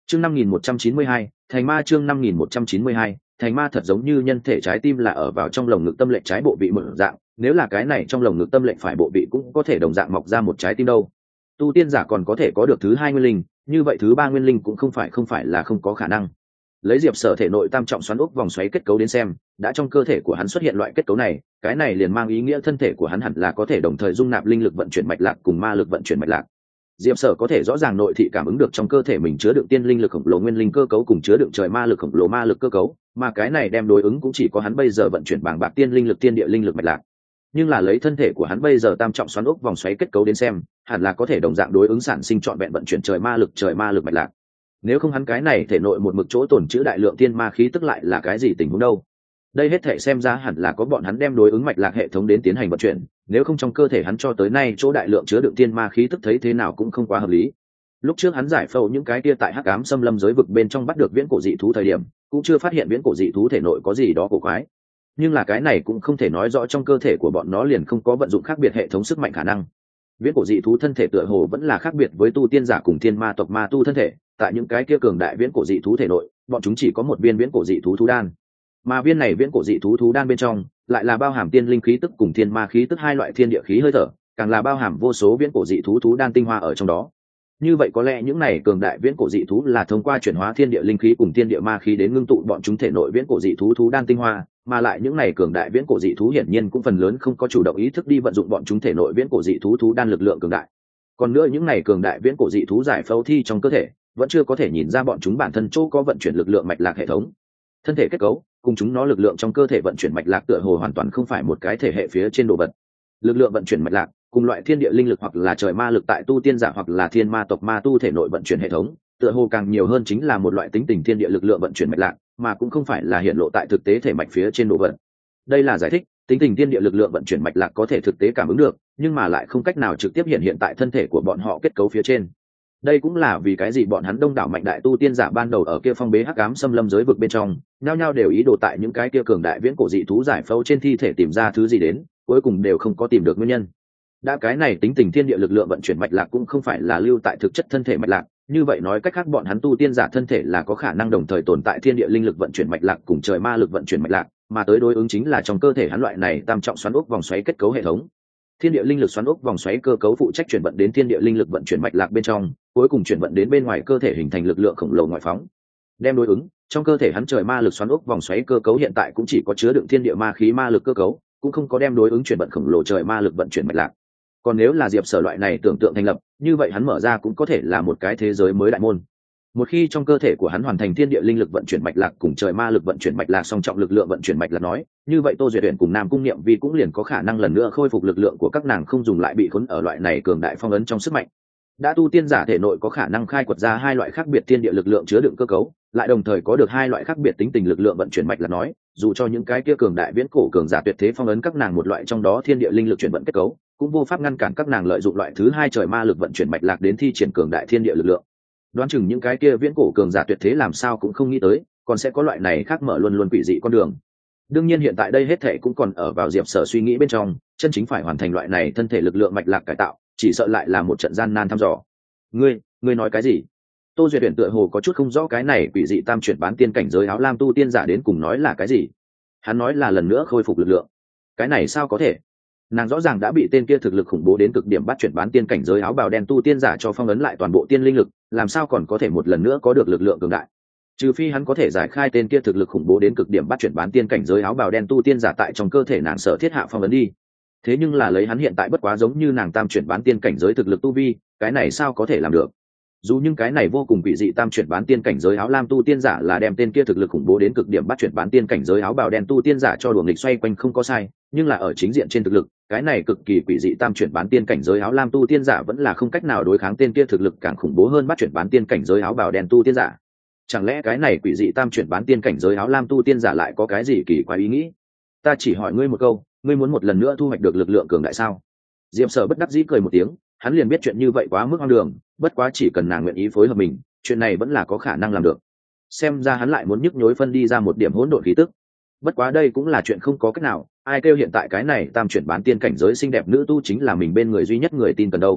Chương 5192, thành ma. Chương 5192, thành ma. Thật giống như nhân thể trái tim là ở vào trong lồng ngực tâm lệnh trái bộ vị một dạng, nếu là cái này trong lồng ngực tâm lệnh phải bộ vị cũng có thể đồng dạng mọc ra một trái tim đâu. Tu tiên giả còn có thể có được thứ hai nguyên linh, như vậy thứ ba nguyên linh cũng không phải là không có khả năng. Lấy Diệp Sở thể nội tam trọng xoắn ốc vòng xoáy kết cấu đến xem, đã trong cơ thể của hắn xuất hiện loại kết cấu này, cái này liền mang ý nghĩa thân thể của hắn hẳn là có thể đồng thời dung nạp linh lực vận chuyển mạch lạc cùng ma lực vận chuyển mạch lạc. Diệp Sở có thể rõ ràng nội thị cảm ứng được trong cơ thể mình chứa đựng tiên linh lực khổng lồ nguyên linh cơ cấu cùng chứa đựng trời ma lực khổng lồ ma lực cơ cấu, mà cái này đem đối ứng cũng chỉ có hắn bây giờ vận chuyển bảng bạc tiên linh lực tiên địa linh lực mạch lạc. Nhưng là lấy thân thể của hắn bây giờ tam trọng xoắn ốc vòng xoáy kết cấu đến xem, hẳn là có thể đồng dạng đối ứng sản sinh trọn vẹn vận chuyển trời ma lực mạch lạc. Nếu không hắn cái này thể nội một mực chỗ tồn trữ đại lượng tiên ma khí tức lại là cái gì tình huống đâu? Đây hết thể xem ra hẳn là có bọn hắn đem đối ứng mạch lạc hệ thống đến tiến hành vận chuyển, nếu không trong cơ thể hắn cho tới nay chỗ đại lượng chứa đựng tiên ma khí tức thấy thế nào cũng không quá hợp lý. Lúc trước hắn giải phẫu những cái kia tại hắc ám xâm lâm giới vực bên trong bắt được viễn cổ dị thú thời điểm, cũng chưa phát hiện viễn cổ dị thú thể nội có gì đó cổ quái. Nhưng là cái này cũng không thể nói rõ trong cơ thể của bọn nó liền không có vận dụng khác biệt hệ thống sức mạnh khả năng. Viễn cổ dị thú thân thể tựa hồ vẫn là khác biệt với tu tiên giả cùng thiên ma tộc ma tu thân thể, tại những cái kia cường đại viễn cổ dị thú thể nội, bọn chúng chỉ có một viên viễn cổ dị thú thú đan. Mà viên này viễn cổ dị thú đan bên trong lại là bao hàm tiên linh khí tức cùng thiên ma khí tức hai loại thiên địa khí hơi thở, càng là bao hàm vô số viễn cổ dị thú đan tinh hoa ở trong đó. Như vậy có lẽ những này cường đại viễn cổ dị thú là thông qua chuyển hóa thiên địa linh khí cùng thiên địa ma khí đến ngưng tụ bọn chúng thể nội viễn cổ dị thú đan tinh hoa, mà lại những này cường đại viễn cổ dị thú hiển nhiên cũng phần lớn không có chủ động ý thức đi vận dụng bọn chúng thể nội viễn cổ dị thú đan lực lượng cường đại. Còn nữa những này cường đại viễn cổ dị thú giải phẫu thi trong cơ thể vẫn chưa có thể nhìn ra bọn chúng bản thân chỗ có vận chuyển lực lượng mạch lạc hệ thống. Thân thể kết cấu cùng chúng nó lực lượng trong cơ thể vận chuyển mạch lạc tựa hồ hoàn toàn không phải một cái thể hệ phía trên đồ vật. Lực lượng vận chuyển mạch lạc cùng loại thiên địa linh lực hoặc là trời ma lực tại tu tiên giả hoặc là thiên ma tộc ma tu thể nội vận chuyển hệ thống, tựa hồ càng nhiều hơn chính là một loại tính tình thiên địa lực lượng vận chuyển mạch lạc, mà cũng không phải là hiện lộ tại thực tế thể mạch phía trên đồ vật. Đây là giải thích, tính tình thiên địa lực lượng vận chuyển mạch lạc có thể thực tế cảm ứng được, nhưng mà lại không cách nào trực tiếp hiện tại thân thể của bọn họ kết cấu phía trên. Đây cũng là vì cái gì bọn hắn đông đảo mạnh đại tu tiên giả ban đầu ở kia phong bế hắc ám xâm lâm giới vực bên trong, nhao nhao đều ý đồ tại những cái kia cường đại viễn cổ dị thú giải phẫu trên thi thể tìm ra thứ gì đến, cuối cùng đều không có tìm được nguyên nhân. Đã cái này tính tình thiên địa lực lượng vận chuyển mạch lạc cũng không phải là lưu tại thực chất thân thể mạch lạc, như vậy nói cách khác bọn hắn tu tiên giả thân thể là có khả năng đồng thời tồn tại thiên địa linh lực vận chuyển mạch lạc cùng trời ma lực vận chuyển mạch lạc, mà tới đối ứng chính là trong cơ thể hắn loại này tam trọng xoắn ốc vòng xoáy kết cấu hệ thống. Thiên địa linh lực xoắn ốc vòng xoáy cơ cấu phụ trách chuyển vận đến thiên địa linh lực vận chuyển mạch lạc bên trong, cuối cùng chuyển vận đến bên ngoài cơ thể hình thành lực lượng khổng lồ ngoại phóng. Đem đối ứng, trong cơ thể hắn trời ma lực xoắn ốc vòng xoáy cơ cấu hiện tại cũng chỉ có chứa đựng thiên địa ma khí ma lực cơ cấu, cũng không có đem đối ứng chuyển vận khổng lồ trời ma lực vận chuyển mạch lạc. Còn nếu là Diệp Sở loại này tưởng tượng thành lập, như vậy hắn mở ra cũng có thể là một cái thế giới mới đại môn. Một khi trong cơ thể của hắn hoàn thành thiên địa linh lực vận chuyển mạch lạc cùng trời ma lực vận chuyển mạch lạc song trọng lực lượng vận chuyển mạch lạc nói, như vậy Tô Duyệt Uyển cùng Nam Cung Niệm Vi cũng liền có khả năng lần nữa khôi phục lực lượng của các nàng, không dùng lại bị khốn ở loại này cường đại phong ấn trong sức mạnh. Đã tu tiên giả thể nội có khả năng khai quật ra hai loại khác biệt thiên địa lực lượng chứa đựng cơ cấu, lại đồng thời có được hai loại khác biệt tính tình lực lượng vận chuyển mạch lạc nói, dù cho những cái kia cường đại viễn cổ cường giả tuyệt thế phong ấn các nàng một loại trong đó thiên địa linh lực chuyển vận kết cấu, cũng vô pháp ngăn cản các nàng lợi dụng loại thứ hai trời ma lực vận chuyển mạch lạc đến thi triển cường đại thiên địa lực lượng. Đoán chừng những cái kia viễn cổ cường giả tuyệt thế làm sao cũng không nghĩ tới, còn sẽ có loại này khác mở luôn luôn quỷ dị con đường. Đương nhiên hiện tại đây hết thảy cũng còn ở vào Diệp Sở suy nghĩ bên trong, chân chính phải hoàn thành loại này thân thể lực lượng mạch lạc cải tạo, chỉ sợ lại là một trận gian nan thăm dò. Ngươi nói cái gì? Tô Duyệt Uyển tựa hồ có chút không rõ cái này quỷ dị tam chuyển bán tiên cảnh giới áo lam tu tiên giả đến cùng nói là cái gì. Hắn nói là lần nữa khôi phục lực lượng. Cái này sao có thể? Nàng rõ ràng đã bị tên kia thực lực khủng bố đến cực điểm bắt chuyển bán tiên cảnh giới áo bào đen tu tiên giả cho phong ấn lại toàn bộ tiên linh lực, làm sao còn có thể một lần nữa có được lực lượng cường đại? Trừ phi hắn có thể giải khai tên kia thực lực khủng bố đến cực điểm bắt chuyển bán tiên cảnh giới áo bào đen tu tiên giả tại trong cơ thể nàng sở thiết hạ phong ấn đi. Thế nhưng là lấy hắn hiện tại bất quá giống như nàng tam chuyển bán tiên cảnh giới thực lực tu vi, cái này sao có thể làm được? Dù những cái này vô cùng quỷ dị tam chuyển bán tiên cảnh giới áo lam tu tiên giả là đem tên kia thực lực khủng bố đến cực điểm bắt chuyển bán tiên cảnh giới áo bào đen tu tiên giả cho đùa nghịch xoay quanh không có sai, nhưng là ở chính diện trên thực lực, cái này cực kỳ quỷ dị tam chuyển bán tiên cảnh giới áo lam tu tiên giả vẫn là không cách nào đối kháng tên kia thực lực càng khủng bố hơn bắt chuyển bán tiên cảnh giới áo bào đen tu tiên giả. Chẳng lẽ cái này quỷ dị tam chuyển bán tiên cảnh giới áo lam tu tiên giả lại có cái gì kỳ quái ý nghĩ? Ta chỉ hỏi ngươi một câu, ngươi muốn một lần nữa thu hoạch được lực lượng cường đại sao? Diệp Sở bất đắc dĩ cười một tiếng, hắn liền biết chuyện như vậy quá mức hoang đường, bất quá chỉ cần nàng nguyện ý phối hợp mình, chuyện này vẫn là có khả năng làm được. Xem ra hắn lại muốn nhức nhối phân đi ra một điểm hỗn độn khí tức. Bất quá đây cũng là chuyện không có cách nào, ai kêu hiện tại cái này tam chuyển bán tiên cảnh giới xinh đẹp nữ tu chính là mình bên người duy nhất người tin cần đâu.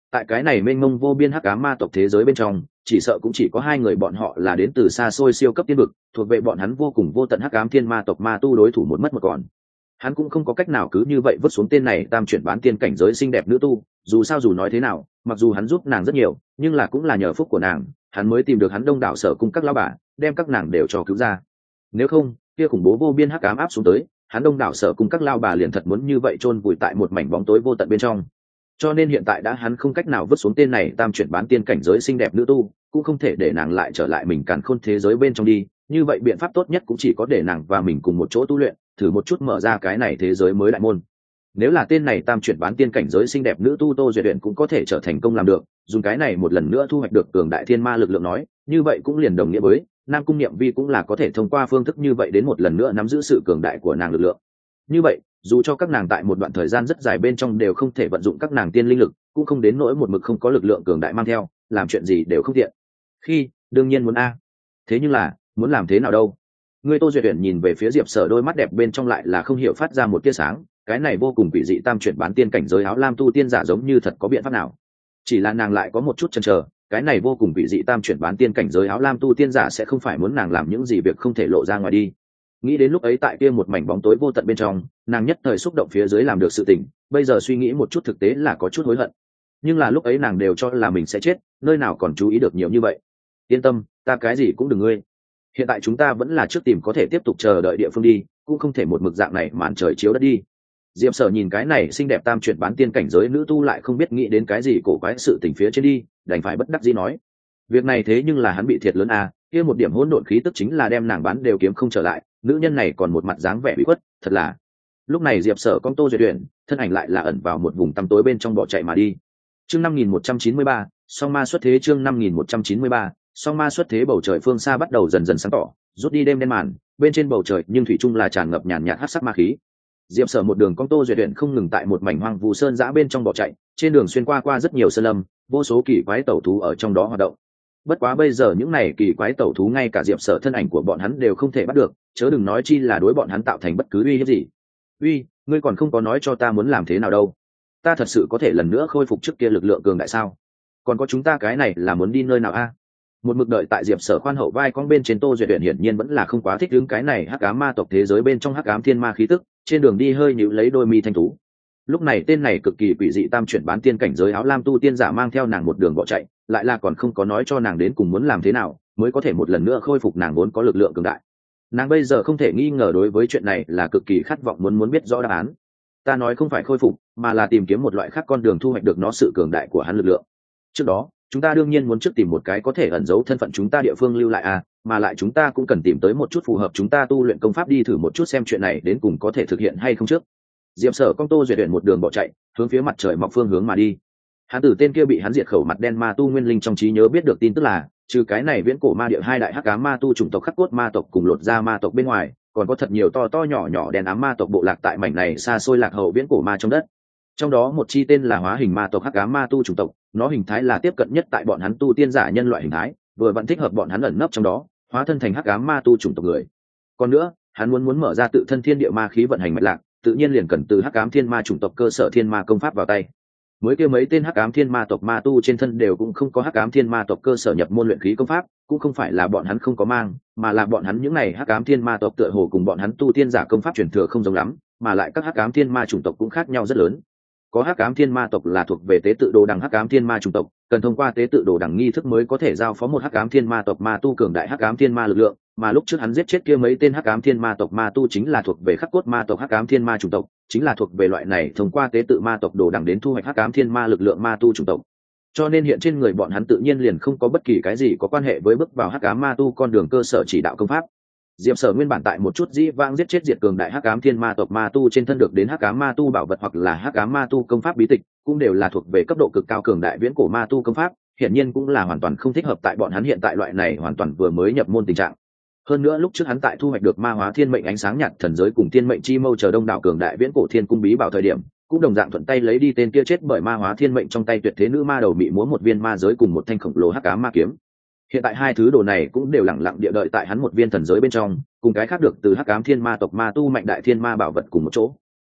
tại cái này mênh mông vô biên hắc ám ma tộc thế giới bên trong, chỉ sợ cũng chỉ có hai người bọn họ là đến từ xa xôi siêu cấp tiên vực, thuộc về bọn hắn vô cùng vô tận hắc ám thiên ma tộc ma tu đối thủ một mất một còn. Hắn cũng không có cách nào cứ như vậy vứt xuống tên này tam chuyển bán tiên cảnh giới xinh đẹp nữ tu, dù sao dù nói thế nào, mặc dù hắn giúp nàng rất nhiều, nhưng là cũng là nhờ phúc của nàng, hắn mới tìm được hắn đông đảo sở cung các lão bà, đem các nàng đều cho cứu ra. Nếu không, kia khủng bố vô biên hắc ám áp xuống tới, hắn đông đảo sở cung các lão bà liền thật muốn như vậy chôn vùi tại một mảnh bóng tối vô tận bên trong. Cho nên hiện tại đã hắn không cách nào vứt xuống tên này tam chuyển bán tiên cảnh giới xinh đẹp nữ tu, cũng không thể để nàng lại trở lại mình càn khôn thế giới bên trong đi, như vậy biện pháp tốt nhất cũng chỉ có để nàng và mình cùng một chỗ tu luyện, thử một chút mở ra cái này thế giới mới đại môn. Nếu là tên này tam chuyển bán tiên cảnh giới xinh đẹp nữ tu Tô Duyệt Uyển cũng có thể trở thành công làm được, dùng cái này một lần nữa thu hoạch được cường đại thiên ma lực lượng nói, như vậy cũng liền đồng nghĩa với Nam Cung Niệm Vi cũng là có thể thông qua phương thức như vậy đến một lần nữa nắm giữ sự cường đại của nàng lực lượng. Như vậy, dù cho các nàng tại một đoạn thời gian rất dài bên trong đều không thể vận dụng các nàng tiên linh lực, cũng không đến nỗi một mực không có lực lượng cường đại mang theo, làm chuyện gì đều không tiện. Khi, đương nhiên muốn thế nhưng là, muốn làm thế nào đâu? Người Tô Duyệt Uyển nhìn về phía Diệp Sở, đôi mắt đẹp bên trong lại là không hiểu phát ra một tia sáng, cái này vô cùng quỷ dị tam chuyển bán tiên cảnh giới áo lam tu tiên giả giống như thật có biện pháp nào? Chỉ là nàng lại có một chút chần chờ, cái này vô cùng quỷ dị tam chuyển bán tiên cảnh giới áo lam tu tiên giả sẽ không phải muốn nàng làm những gì việc không thể lộ ra ngoài đi. Nghĩ đến lúc ấy tại kia một mảnh bóng tối vô tận bên trong, nàng nhất thời xúc động phía dưới làm được sự tình, bây giờ suy nghĩ một chút thực tế là có chút hối hận. Nhưng là lúc ấy nàng đều cho là mình sẽ chết, nơi nào còn chú ý được nhiều như vậy. Yên tâm, ta cái gì cũng đừng ngươi. Hiện tại chúng ta vẫn là trước tìm có thể tiếp tục chờ đợi địa phương đi, cũng không thể một mực dạng này màn trời chiếu đất đi. Diệp Sở nhìn cái này xinh đẹp tam chuyển bán tiên cảnh giới nữ tu lại không biết nghĩ đến cái gì cổ quái sự tình phía trên đi, đành phải bất đắc dĩ nói. Việc này thế nhưng là hắn bị thiệt lớn kia một điểm hỗn độn khí tức chính là đem nàng bán đều kiếm không trở lại, nữ nhân này còn một mặt dáng vẻ bị khuất, thật là. Lúc này Diệp Sở con Tô Duyệt Uyển, thân ảnh lại là ẩn vào một vùng tăm tối bên trong bỏ chạy mà đi. Chương 5193, song ma xuất thế. Chương 5193, song ma xuất thế. Bầu trời phương xa bắt đầu dần dần sáng tỏ, rút đi đêm đen màn, bên trên bầu trời nhưng thủy chung là tràn ngập nhàn nhạt hắc sắc ma khí. Diệp Sở một đường con Tô Duyệt Uyển không ngừng tại một mảnh hoang vu sơn dã bên trong bỏ chạy, trên đường xuyên qua rất nhiều sơn lâm, vô số kỳ quái tẩu thú ở trong đó hoạt động. Bất quá bây giờ những này kỳ quái tẩu thú ngay cả Diệp Sở thân ảnh của bọn hắn đều không thể bắt được, chớ đừng nói chi là đối bọn hắn tạo thành bất cứ uy hiếp gì. Uy, ngươi còn không có nói cho ta muốn làm thế nào đâu? Ta thật sự có thể lần nữa khôi phục trước kia lực lượng cường đại sao? Còn có chúng ta cái này là muốn đi nơi nào Một mực đợi tại Diệp Sở khoan hậu vai con bên trên Tô Duyệt Uyển hiển nhiên vẫn là không quá thích ứng cái này hắc ám ma tộc thế giới bên trong hắc ám thiên ma khí tức, trên đường đi hơi nhíu lấy đôi mi thanh tú. Lúc này tên này cực kỳ quỷ dị tam chuyển bán tiên cảnh giới áo lam tu tiên giả mang theo nàng một đường bỏ chạy, lại là còn không có nói cho nàng đến cùng muốn làm thế nào mới có thể một lần nữa khôi phục nàng vốn có lực lượng cường đại. Nàng bây giờ không thể nghi ngờ đối với chuyện này là cực kỳ khát vọng muốn biết rõ đáp án. Ta nói không phải khôi phục, mà là tìm kiếm một loại khác con đường thu hoạch được nó sự cường đại của hắn lực lượng. Trước đó, chúng ta đương nhiên muốn trước tìm một cái có thể ẩn giấu thân phận chúng ta địa phương lưu lại mà lại chúng ta cũng cần tìm tới một chút phù hợp chúng ta tu luyện công pháp đi thử một chút xem chuyện này đến cùng có thể thực hiện hay không trước. Diệp Sở con Tô Duyệt Uyển một đường bỏ chạy, hướng phía mặt trời mọc phương hướng mà đi. Hắn từ tên kia bị hắn diệt khẩu mặt đen ma tu nguyên linh trong trí nhớ biết được tin tức là, trừ cái này viễn cổ ma địa hai đại hắc ám ma tu chủng tộc khắc cốt ma tộc cùng lột da ma tộc bên ngoài, còn có thật nhiều to to nhỏ nhỏ đen ám ma tộc bộ lạc tại mảnh này xa xôi lạc hậu viễn cổ ma trong đất. Trong đó một chi tên là hóa hình ma tộc hắc ám ma tu chủng tộc, nó hình thái là tiếp cận nhất tại bọn hắn tu tiên giả nhân loại hình thái, vừa vẫn thích hợp bọn hắn ẩn nấp trong đó, hóa thân thành hắc ám ma tu chủng tộc người. Còn nữa, hắn muốn mở ra tự thân thiên địa ma khí vận hành mạch lạc, tự nhiên liền cần từ hắc ám thiên ma chủng tộc cơ sở thiên ma công pháp vào tay. Mới kia mấy tên hắc ám thiên ma tộc ma tu trên thân đều cũng không có hắc ám thiên ma tộc cơ sở nhập môn luyện khí công pháp, cũng không phải là bọn hắn không có mang, mà là bọn hắn những này hắc ám thiên ma tộc tựa hồ cùng bọn hắn tu tiên giả công pháp truyền thừa không giống lắm, mà lại các hắc ám thiên ma chủng tộc cũng khác nhau rất lớn. Có hắc ám thiên ma tộc là thuộc về tế tự đồ đằng hắc ám thiên ma chủng tộc, cần thông qua tế tự đồ đằng nghi thức mới có thể giao phó một hắc ám thiên ma tộc ma tu cường đại hắc ám thiên ma lực lượng, mà lúc trước hắn giết chết kia mấy tên hắc ám thiên ma tộc ma tu chính là thuộc về khắc cốt ma tộc hắc ám thiên ma chủng tộc, chính là thuộc về loại này thông qua tế tự ma tộc đồ đằng đến thu hoạch hắc ám thiên ma lực lượng ma tu chủng tộc. Cho nên hiện trên người bọn hắn tự nhiên liền không có bất kỳ cái gì có quan hệ với bước vào hắc ám ma tu con đường cơ sở chỉ đạo công pháp. Diệp Sở nguyên bản tại một chút dĩ vãng giết chết diệt cường đại hắc ám thiên ma tộc ma tu trên thân được đến hắc ám ma tu bảo vật hoặc là hắc ám ma tu công pháp bí tịch, cũng đều là thuộc về cấp độ cực cao cường đại viễn cổ ma tu công pháp, hiển nhiên cũng là hoàn toàn không thích hợp tại bọn hắn hiện tại loại này hoàn toàn vừa mới nhập môn tình trạng. Hơn nữa lúc trước hắn tại thu hoạch được ma hóa thiên mệnh ánh sáng nhạt thần giới cùng thiên mệnh chi mâu chờ đông đảo cường đại viễn cổ thiên cung bí bảo thời điểm, cũng đồng dạng thuận tay lấy đi tên kia chết bởi ma hóa thiên mệnh trong tay tuyệt thế nữ ma đầu bị múa một viên ma giới cùng một thanh khổng lồ hắc ám ma kiếm. Hiện tại hai thứ đồ này cũng đều lẳng lặng địa đợi tại hắn một viên thần giới bên trong, cùng cái khác được từ hắc ám thiên ma tộc ma tu mạnh đại thiên ma bảo vật cùng một chỗ.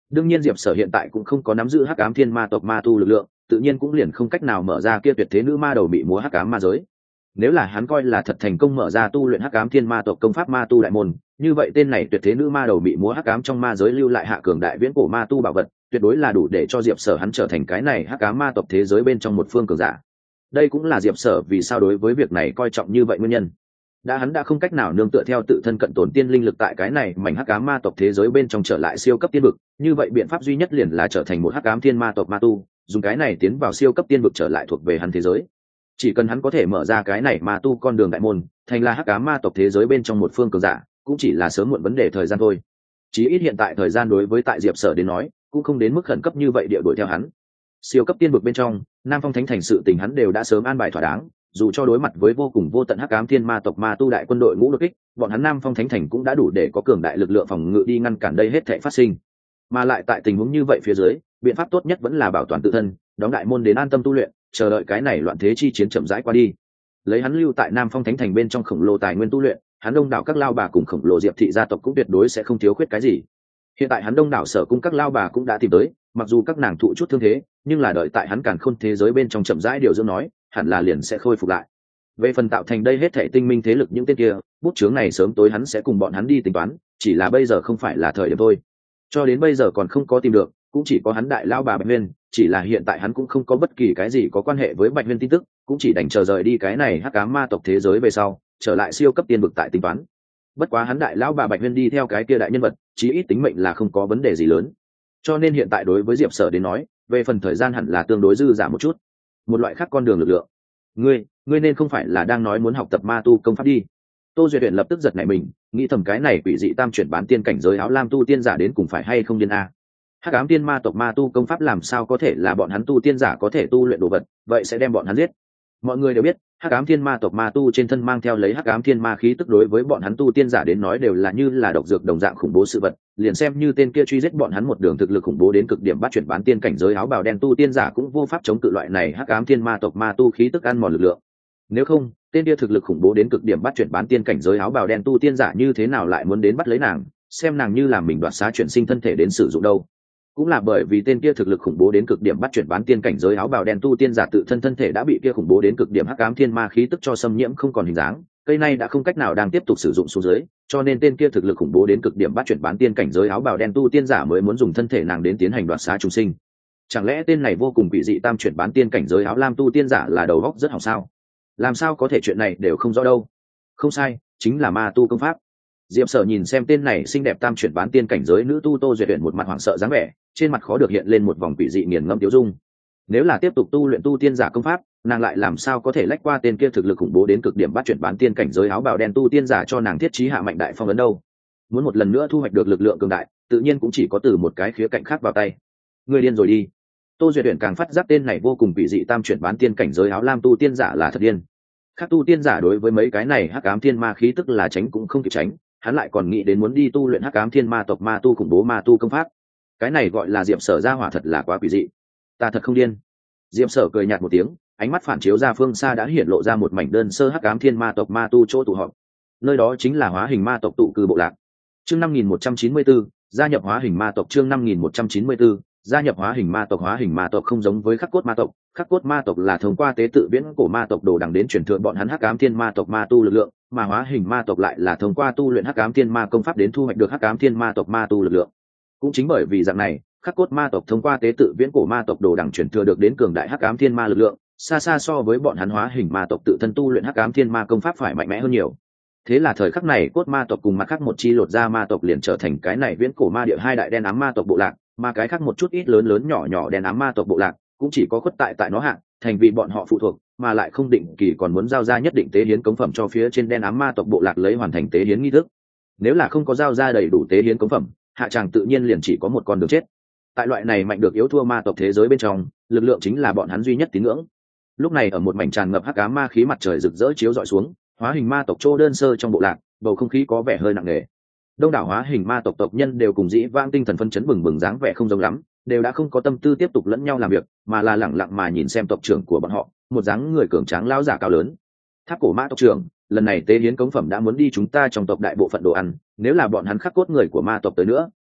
đương nhiên diệp sở hiện tại cũng không có nắm giữ hắc ám thiên ma tộc ma tu lực lượng, tự nhiên cũng liền không cách nào mở ra kia tuyệt thế nữ ma đầu bị múa hắc ám ma giới. Nếu là hắn coi là thật thành công mở ra tu luyện hắc ám thiên ma tộc công pháp ma tu đại môn, như vậy tên này tuyệt thế nữ ma đầu bị múa hắc ám trong ma giới lưu lại hạ cường đại viễn cổ ma tu bảo vật, tuyệt đối là đủ để cho diệp sở hắn trở thành cái này hắc ám ma tộc thế giới bên trong một phương cường giả. Đây cũng là diệp sở vì sao đối với việc này coi trọng như vậy nguyên nhân. Hắn đã không cách nào nương tựa theo tự thân cận tổn tiên linh lực tại cái này mảnh hắc ám ma tộc thế giới bên trong trở lại siêu cấp tiên vực, như vậy biện pháp duy nhất liền là trở thành một hắc ám thiên ma tộc ma tu, dùng cái này tiến vào siêu cấp tiên vực trở lại thuộc về hắn thế giới. Chỉ cần hắn có thể mở ra cái này ma tu con đường đại môn, thành là hắc ám ma tộc thế giới bên trong một phương cường giả, cũng chỉ là sớm muộn vấn đề thời gian thôi. Chí ít hiện tại thời gian đối với tại diệp sở đến nói cũng không đến mức khẩn cấp như vậy địa đuổi theo hắn. Siêu cấp tiên vực bên trong, Nam Phong Thánh Thành sự tình hắn đều đã sớm an bài thỏa đáng, dù cho đối mặt với vô cùng vô tận hắc ám thiên ma tộc ma tu đại quân đội ngũ đột kích, bọn hắn Nam Phong Thánh Thành cũng đã đủ để có cường đại lực lượng phòng ngự đi ngăn cản đây hết thảy phát sinh. Mà lại tại tình huống như vậy phía dưới, biện pháp tốt nhất vẫn là bảo toàn tự thân, đóng đại môn đến an tâm tu luyện, chờ đợi cái này loạn thế chi chiến chậm rãi qua đi. Lấy hắn lưu tại Nam Phong Thánh Thành bên trong khổng lồ tài nguyên tu luyện, hắn đông đảo các lao bà cùng khổng lồ diệp thị gia tộc cũng tuyệt đối sẽ không thiếu khuyết cái gì. Hiện tại hắn đông đảo sở cung các lao bà cũng đã tìm tới, mặc dù các nàng thụ chút thương thế, nhưng là đợi tại hắn càn khôn thế giới bên trong chậm rãi điều dưỡng nói, hẳn là liền sẽ khôi phục lại. Về phần tạo thành đây hết thảy tinh minh thế lực những tên kia, bút chướng này sớm tối hắn sẽ cùng bọn hắn đi tính toán, chỉ là bây giờ không phải là thời điểm thôi. Cho đến bây giờ còn không có tìm được, cũng chỉ có hắn đại lao bà Bạch Huyên, chỉ là hiện tại hắn cũng không có bất kỳ cái gì có quan hệ với Bạch Huyên tin tức, cũng chỉ đành chờ rời đi cái này hắc ám ma tộc thế giới về sau, trở lại siêu cấp tiên vực tại tính toán. Bất quá hắn đại lão bà Bạch Huyên đi theo cái kia đại nhân vật, chí ít tính mệnh là không có vấn đề gì lớn. Cho nên hiện tại đối với Diệp Sở đến nói, về phần thời gian hẳn là tương đối dư dả một chút. Một loại khác con đường lực lượng. Ngươi nên không phải là đang nói muốn học tập ma tu công pháp đi? Tô Duyệt Uyển lập tức giật nảy mình, nghĩ thầm cái này quỷ dị tam chuyển bán tiên cảnh giới áo lam tu tiên giả đến cùng phải hay không điên a. Hắc ám tiên ma tộc ma tu công pháp làm sao có thể là bọn hắn tu tiên giả có thể tu luyện đồ vật, vậy sẽ đem bọn hắn giết. Mọi người đều biết, hắc ám thiên ma tộc ma tu trên thân mang theo lấy hắc ám thiên ma khí tức đối với bọn hắn tu tiên giả đến nói đều là như là độc dược đồng dạng khủng bố sự vật, liền xem như tên kia truy giết bọn hắn một đường thực lực khủng bố đến cực điểm bắt chuyển bán tiên cảnh giới áo bào đen tu tiên giả cũng vô pháp chống cự loại này hắc ám thiên ma tộc ma tu khí tức ăn mòn lực lượng. Nếu không, tên kia thực lực khủng bố đến cực điểm bắt chuyển bán tiên cảnh giới áo bào đen tu tiên giả như thế nào lại muốn đến bắt lấy nàng, xem nàng như là mình đoạt xá chuyển sinh thân thể đến sử dụng đâu. Cũng là bởi vì tên kia thực lực khủng bố đến cực điểm bắt chuyển bán tiên cảnh giới áo bào đen tu tiên giả tự thân thân thể đã bị kia khủng bố đến cực điểm hắc ám thiên ma khí tức cho xâm nhiễm không còn hình dáng, cây này đã không cách nào đang tiếp tục sử dụng xuống dưới, cho nên tên kia thực lực khủng bố đến cực điểm bắt chuyển bán tiên cảnh giới áo bào đen tu tiên giả mới muốn dùng thân thể nàng đến tiến hành đoạt xá trùng sinh. Chẳng lẽ tên này vô cùng quỷ dị tam chuyển bán tiên cảnh giới áo lam tu tiên giả là đầu óc rất hỏng sao? Làm sao có thể chuyện này đều không rõ đâu? Không sai, chính là ma tu công pháp. Diệp Sở nhìn xem tên này xinh đẹp tam chuyển bán tiên cảnh giới nữ tu Tô Duyệt Uyển một mặt hoảng sợ dáng vẻ, trên mặt khó được hiện lên một vòng quỷ dị nghiền ngẫm tiêu dung. Nếu là tiếp tục tu luyện tu tiên giả công pháp, nàng lại làm sao có thể lách qua tên kia thực lực khủng bố đến cực điểm bắt chuyển bán tiên cảnh giới áo bào đen tu tiên giả cho nàng thiết trí hạ mạnh đại phong ấn đâu? Muốn một lần nữa thu hoạch được lực lượng cường đại, tự nhiên cũng chỉ có từ một cái khía cạnh khác vào tay. Người điên rồi đi. Tô Duyệt Uyển càng phát giác tên này vô cùng quỷ dị tam chuyển bán tiên cảnh giới áo lam tu tiên giả là thật điên. Các tu tiên giả đối với mấy cái này hắc ám thiên ma khí tức là tránh cũng không kịp tránh, hắn lại còn nghĩ đến muốn đi tu luyện hắc ám thiên ma tộc ma tu khủng bố ma tu công pháp. Cái này gọi là Diệp Sở ra hỏa thật là quá quỷ dị. Ta thật không điên. Diệp Sở cười nhạt một tiếng, ánh mắt phản chiếu ra phương xa đã hiện lộ ra một mảnh đơn sơ hắc ám thiên ma tộc ma tu chỗ tụ họp. Nơi đó chính là Hóa Hình Ma tộc tụ cư bộ lạc. Chương 5194, gia nhập Hóa Hình Ma tộc. Chương 5194, gia nhập Hóa Hình Ma tộc. Hóa Hình Ma tộc không giống với Khắc Cốt Ma tộc, Khắc Cốt Ma tộc là thông qua tế tự viễn cổ ma tộc đồ đằng đến truyền thừa bọn hắn hắc ám thiên ma tộc ma tu lực lượng, mà Hóa Hình Ma tộc lại là thông qua tu luyện hắc ám thiên ma công pháp đến thu hoạch được hắc ám thiên ma tộc ma tu lực lượng. Cũng chính bởi vì dạng này, Khắc Cốt Ma tộc thông qua tế tự viễn cổ ma tộc đồ đằng truyền thừa được đến cường đại hắc ám thiên ma lực lượng, xa xa so với bọn hắn Hóa Hình Ma tộc tự thân tu luyện hắc ám thiên ma công pháp phải mạnh mẽ hơn nhiều. Thế là thời khắc này Cốt Ma tộc cùng mặt khác một chi lột ra ma tộc liền trở thành cái này viễn cổ ma địa hai đại đen ám ma tộc bộ lạc, mà cái khác một chút ít lớn lớn nhỏ nhỏ đen ám ma tộc bộ lạc cũng chỉ có khuất tại nó hạng, thành vì bọn họ phụ thuộc, mà lại không định kỳ còn muốn giao ra nhất định tế hiến cống phẩm cho phía trên đen ám ma tộc bộ lạc lấy hoàn thành tế hiến nghi thức. Nếu là không có giao ra đầy đủ tế hiến cống phẩm, hạ tràng tự nhiên liền chỉ có một con đường chết. Tại loại này mạnh được yếu thua ma tộc thế giới bên trong, lực lượng chính là bọn hắn duy nhất tín ngưỡng. Lúc này ở một mảnh tràn ngập hắc ám ma khí mặt trời rực rỡ chiếu rọi xuống, Hóa Hình Ma tộc chỗ đơn sơ trong bộ lạc, bầu không khí có vẻ hơi nặng nề. Đông đảo Hóa Hình Ma tộc tộc nhân đều cùng dĩ vãng tinh thần phân chấn bừng bừng dáng vẻ không giống lắm, đều đã không có tâm tư tiếp tục lẫn nhau làm việc, mà là lẳng lặng mà nhìn xem tộc trưởng của bọn họ, một dáng người cường tráng lão giả cao lớn. Tháp Cổ Ma tộc trưởng, lần này tế hiến cống phẩm đã muốn đi chúng ta trong tộc đại bộ phận đồ ăn, nếu là bọn hắn Khắc Cốt người của ma tộc tới nữa,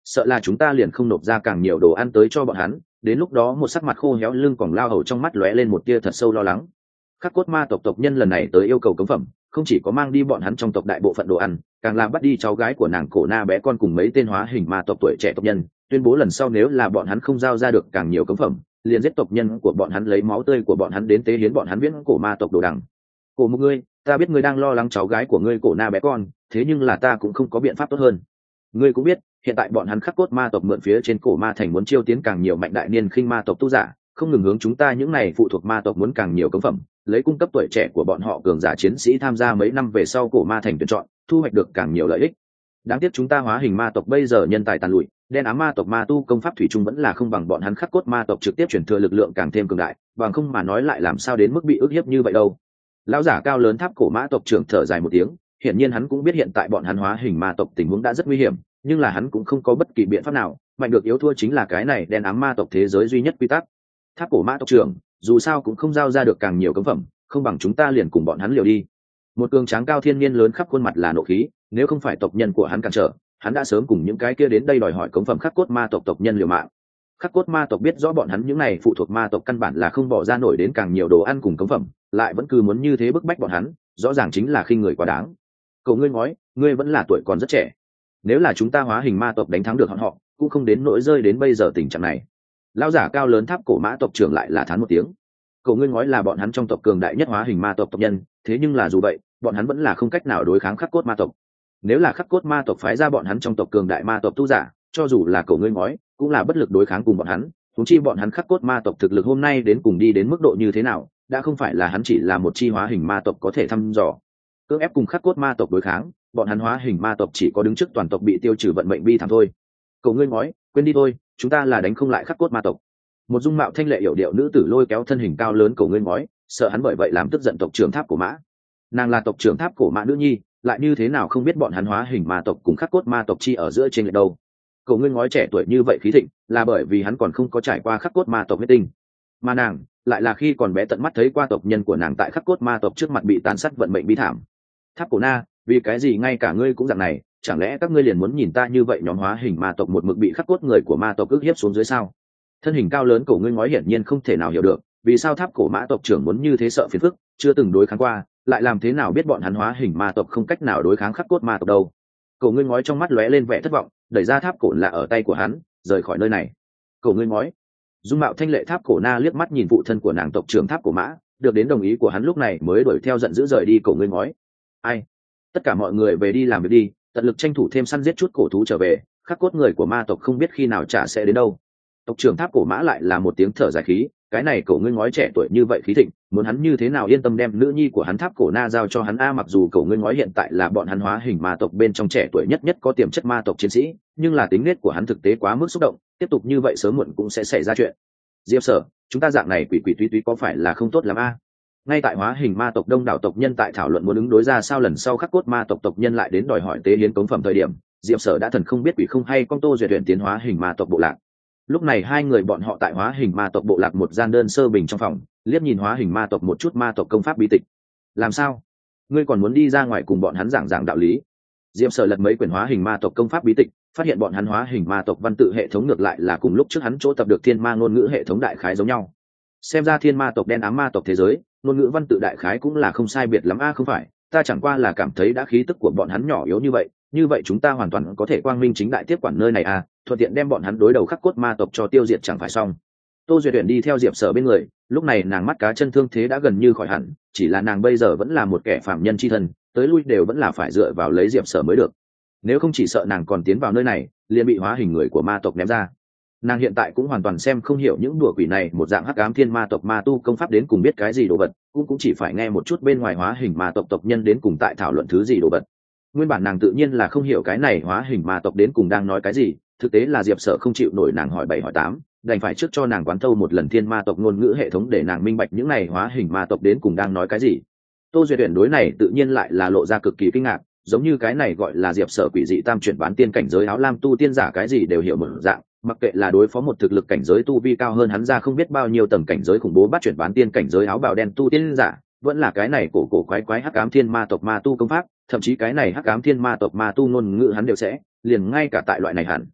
sợ là chúng ta liền không nộp ra càng nhiều đồ ăn tới cho bọn hắn, đến lúc đó một sắc mặt khô héo lưng còng lao hầu trong mắt lóe lên một tia thật sâu lo lắng. Khắc cốt ma tộc nhân lần này tới yêu cầu cống phẩm, không chỉ có mang đi bọn hắn trong tộc đại bộ phận đồ ăn, càng là bắt đi cháu gái của nàng Cổ Na bé con cùng mấy tên hóa hình ma tộc tuổi trẻ tộc nhân, tuyên bố lần sau nếu là bọn hắn không giao ra được càng nhiều cống phẩm, liền giết tộc nhân của bọn hắn, lấy máu tươi của bọn hắn đến tế hiến bọn hắn viễn cổ ma tộc đồ đằng. Cổ Mục ngươi, ta biết ngươi đang lo lắng cháu gái của ngươi Cổ Na bé con, thế nhưng là ta cũng không có biện pháp tốt hơn. Ngươi cũng biết, hiện tại bọn hắn Khắc cốt ma tộc mượn phía trên cổ ma thành muốn chiêu tiến càng nhiều mạnh đại niên khinh ma tộc tu giả, không ngừng hướng chúng ta những này phụ thuộc ma tộc muốn càng nhiều cống phẩm, lấy cung cấp tuổi trẻ của bọn họ cường giả chiến sĩ tham gia mấy năm về sau cổ ma thành tuyển chọn, thu hoạch được càng nhiều lợi ích. Đáng tiếc chúng ta hóa hình ma tộc bây giờ nhân tài tàn lụi, đen ám ma tộc ma tu công pháp thủy chung vẫn là không bằng bọn hắn Khắc cốt ma tộc trực tiếp chuyển thừa lực lượng càng thêm cường đại, bằng không mà nói lại làm sao đến mức bị ức hiếp như vậy đâu. Lão giả cao lớn tháp cổ mã tộc trưởng thở dài một tiếng, hiển nhiên hắn cũng biết hiện tại bọn hắn hóa hình ma tộc tình huống đã rất nguy hiểm, nhưng là hắn cũng không có bất kỳ biện pháp nào, mạnh được yếu thua chính là cái này đen ám ma tộc thế giới duy nhất quy tắc. Tháp cổ mã tộc trưởng, dù sao cũng không giao ra được càng nhiều cống phẩm, không bằng chúng ta liền cùng bọn hắn liều đi. Một cường tráng cao thiên niên lớn khắp khuôn mặt là nộ khí, nếu không phải tộc nhân của hắn cản trở, hắn đã sớm cùng những cái kia đến đây đòi hỏi cống phẩm khắc cốt ma tộc tộc nhân liều mạng. Khắc cốt ma tộc biết rõ bọn hắn những này phụ thuộc ma tộc căn bản là không bỏ ra nổi đến càng nhiều đồ ăn cùng cống phẩm, lại vẫn cứ muốn như thế bức bách bọn hắn, rõ ràng chính là khinh người quá đáng. Cậu ngươi nói, ngươi vẫn là tuổi còn rất trẻ, nếu là chúng ta hóa hình ma tộc đánh thắng được họ cũng không đến nỗi rơi đến bây giờ tình trạng này. Lão giả cao lớn tháp cổ mã tộc trưởng lại là thán một tiếng. Cậu ngươi nói là bọn hắn trong tộc cường đại nhất hóa hình ma tộc tộc nhân, thế nhưng là dù vậy bọn hắn vẫn là không cách nào đối kháng khắc cốt ma tộc. Nếu là khắc cốt ma tộc phái ra bọn hắn trong tộc cường đại ma tộc tu giả, cho dù là cậu ngươi nói cũng là bất lực đối kháng cùng bọn hắn. Huống chi bọn hắn khắc cốt ma tộc thực lực hôm nay đến cùng đi đến mức độ như thế nào, đã không phải là hắn chỉ là một chi hóa hình ma tộc có thể thăm dò. Cưỡng ép cùng khắc cốt ma tộc đối kháng, bọn hắn hóa hình ma tộc chỉ có đứng trước toàn tộc bị tiêu trừ vận mệnh bi thảm thôi. Cậu ngươi nói, quên đi thôi, chúng ta là đánh không lại khắc cốt ma tộc. Một dung mạo thanh lệ yểu điệu nữ tử lôi kéo thân hình cao lớn cậu ngươi nói, sợ hắn bởi vậy làm tức giận tộc trưởng tháp cổ mã. Nàng là tộc trưởng tháp cổ mã nữ nhi, lại như thế nào không biết bọn hắn hóa hình ma tộc cùng khắc cốt ma tộc chi ở giữa trên lệch đâu. Cậu ngươi nói trẻ tuổi như vậy khí thịnh, là bởi vì hắn còn không có trải qua khắc cốt ma tộc huyết tinh, mà nàng lại là khi còn bé tận mắt thấy qua tộc nhân của nàng tại khắc cốt ma tộc trước mặt bị tàn sát vận mệnh bi thảm. Tháp cổ na, vì cái gì ngay cả ngươi cũng dạng này, chẳng lẽ các ngươi liền muốn nhìn ta như vậy nhóm hóa hình ma tộc một mực bị khắc cốt người của ma tộc ức hiếp xuống dưới sao? Thân hình cao lớn cổ ngươi nói hiển nhiên không thể nào hiểu được vì sao tháp cổ mã tộc trưởng muốn như thế, sợ phiền phức, chưa từng đối kháng qua, lại làm thế nào biết bọn hắn hóa hình ma tộc không cách nào đối kháng khắc cốt ma tộc đâu. Cổ ngươi nói trong mắt lóe lên vẻ thất vọng, đẩy ra tháp cổ là ở tay của hắn, rời khỏi nơi này. Cổ ngươi nói, dung mạo thanh lệ tháp cổ na liếc mắt nhìn phụ thân của nàng tộc trưởng tháp cổ mã, được đến đồng ý của hắn lúc này mới đuổi theo giận dữ rời đi. Cổ ngươi nói, ai, tất cả mọi người về đi làm việc đi, tận lực tranh thủ thêm săn giết chút cổ thú trở về, khắc cốt người của ma tộc không biết khi nào trả sẽ đến đâu. Tộc trưởng tháp cổ mã lại là một tiếng thở dài khí, cái này cổ ngươi ngói trẻ tuổi như vậy khí thịnh, muốn hắn như thế nào yên tâm đem nữ nhi của hắn tháp cổ na giao cho hắn a? Mặc dù cổ ngươi ngói hiện tại là bọn hắn hóa hình ma tộc bên trong trẻ tuổi nhất nhất có tiềm chất ma tộc chiến sĩ, nhưng là tính nết của hắn thực tế quá mức xúc động, tiếp tục như vậy sớm muộn cũng sẽ xảy ra chuyện. Diệp Sở, chúng ta dạng này quỷ quỷ túy túy có phải là không tốt lắm a? Ngay tại hóa hình ma tộc đông đảo tộc nhân tại thảo luận muốn ứng đối ra sao lần sau khắc cốt ma tộc nhân lại đến đòi hỏi tế hiến cống phẩm thời điểm, Diệp Sở đã thần không biết quỷ không hay con Tô Duyệt tuyển tiến hóa hình ma tộc bộ lạc. Lúc này hai người bọn họ tại hóa hình ma tộc bộ lạc một gian đơn sơ bình trong phòng, liếc nhìn hóa hình ma tộc một chút ma tộc công pháp bí tịch. Làm sao? Ngươi còn muốn đi ra ngoài cùng bọn hắn giảng giảng đạo lý? Diệp Sở lật mấy quyển hóa hình ma tộc công pháp bí tịch, phát hiện bọn hắn hóa hình ma tộc văn tự hệ thống ngược lại là cùng lúc trước hắn chỗ tập được thiên ma ngôn ngữ hệ thống đại khái giống nhau. Xem ra thiên ma tộc đen ám ma tộc thế giới, ngôn ngữ văn tự đại khái cũng là không sai biệt lắm a. Không phải, ta chẳng qua là cảm thấy đã khí tức của bọn hắn nhỏ yếu như vậy chúng ta hoàn toàn có thể quang minh chính đại tiếp quản nơi này a, thuận tiện đem bọn hắn đối đầu khắc cốt ma tộc cho tiêu diệt chẳng phải xong. Tô Duyệt Uyển đi theo Diệp Sở bên người, lúc này nàng mắt cá chân thương thế đã gần như khỏi hẳn, chỉ là nàng bây giờ vẫn là một kẻ phạm nhân chi thân, tới lui đều vẫn là phải dựa vào lấy Diệp Sở mới được. Nếu không chỉ sợ nàng còn tiến vào nơi này, liền bị hóa hình người của ma tộc ném ra. Nàng hiện tại cũng hoàn toàn xem không hiểu những đùa quỷ này, một dạng hắc ám thiên ma tộc ma tu công pháp đến cùng biết cái gì đồ vật, cũng chỉ phải nghe một chút bên ngoài hóa hình ma tộc tộc nhân đến cùng tại thảo luận thứ gì đồ vật. Nguyên bản nàng tự nhiên là không hiểu cái này hóa hình ma tộc đến cùng đang nói cái gì, thực tế là Diệp Sở không chịu nổi nàng hỏi 7 hỏi 8, đành phải trước cho nàng quán thâu một lần thiên ma tộc ngôn ngữ hệ thống để nàng minh bạch những này hóa hình ma tộc đến cùng đang nói cái gì. Tô Duyệt Uyển đối này tự nhiên lại là lộ ra cực kỳ kinh ngạc, giống như cái này gọi là Diệp Sở quỷ dị tam chuyển bán tiên cảnh giới áo lam tu tiên giả cái gì đều hiểu một dạng, mặc kệ là đối phó một thực lực cảnh giới tu vi cao hơn hắn ra không biết bao nhiêu tầng cảnh giới khủng bố bắt chuyển bán tiên cảnh giới áo bào đen tu tiên giả, vẫn là cái này cổ quái quái hắc ám thiên ma tộc ma tu công pháp, thậm chí cái này hắc ám thiên ma tộc ma tu ngôn ngữ hắn đều sẽ, liền ngay cả tại loại này hẳn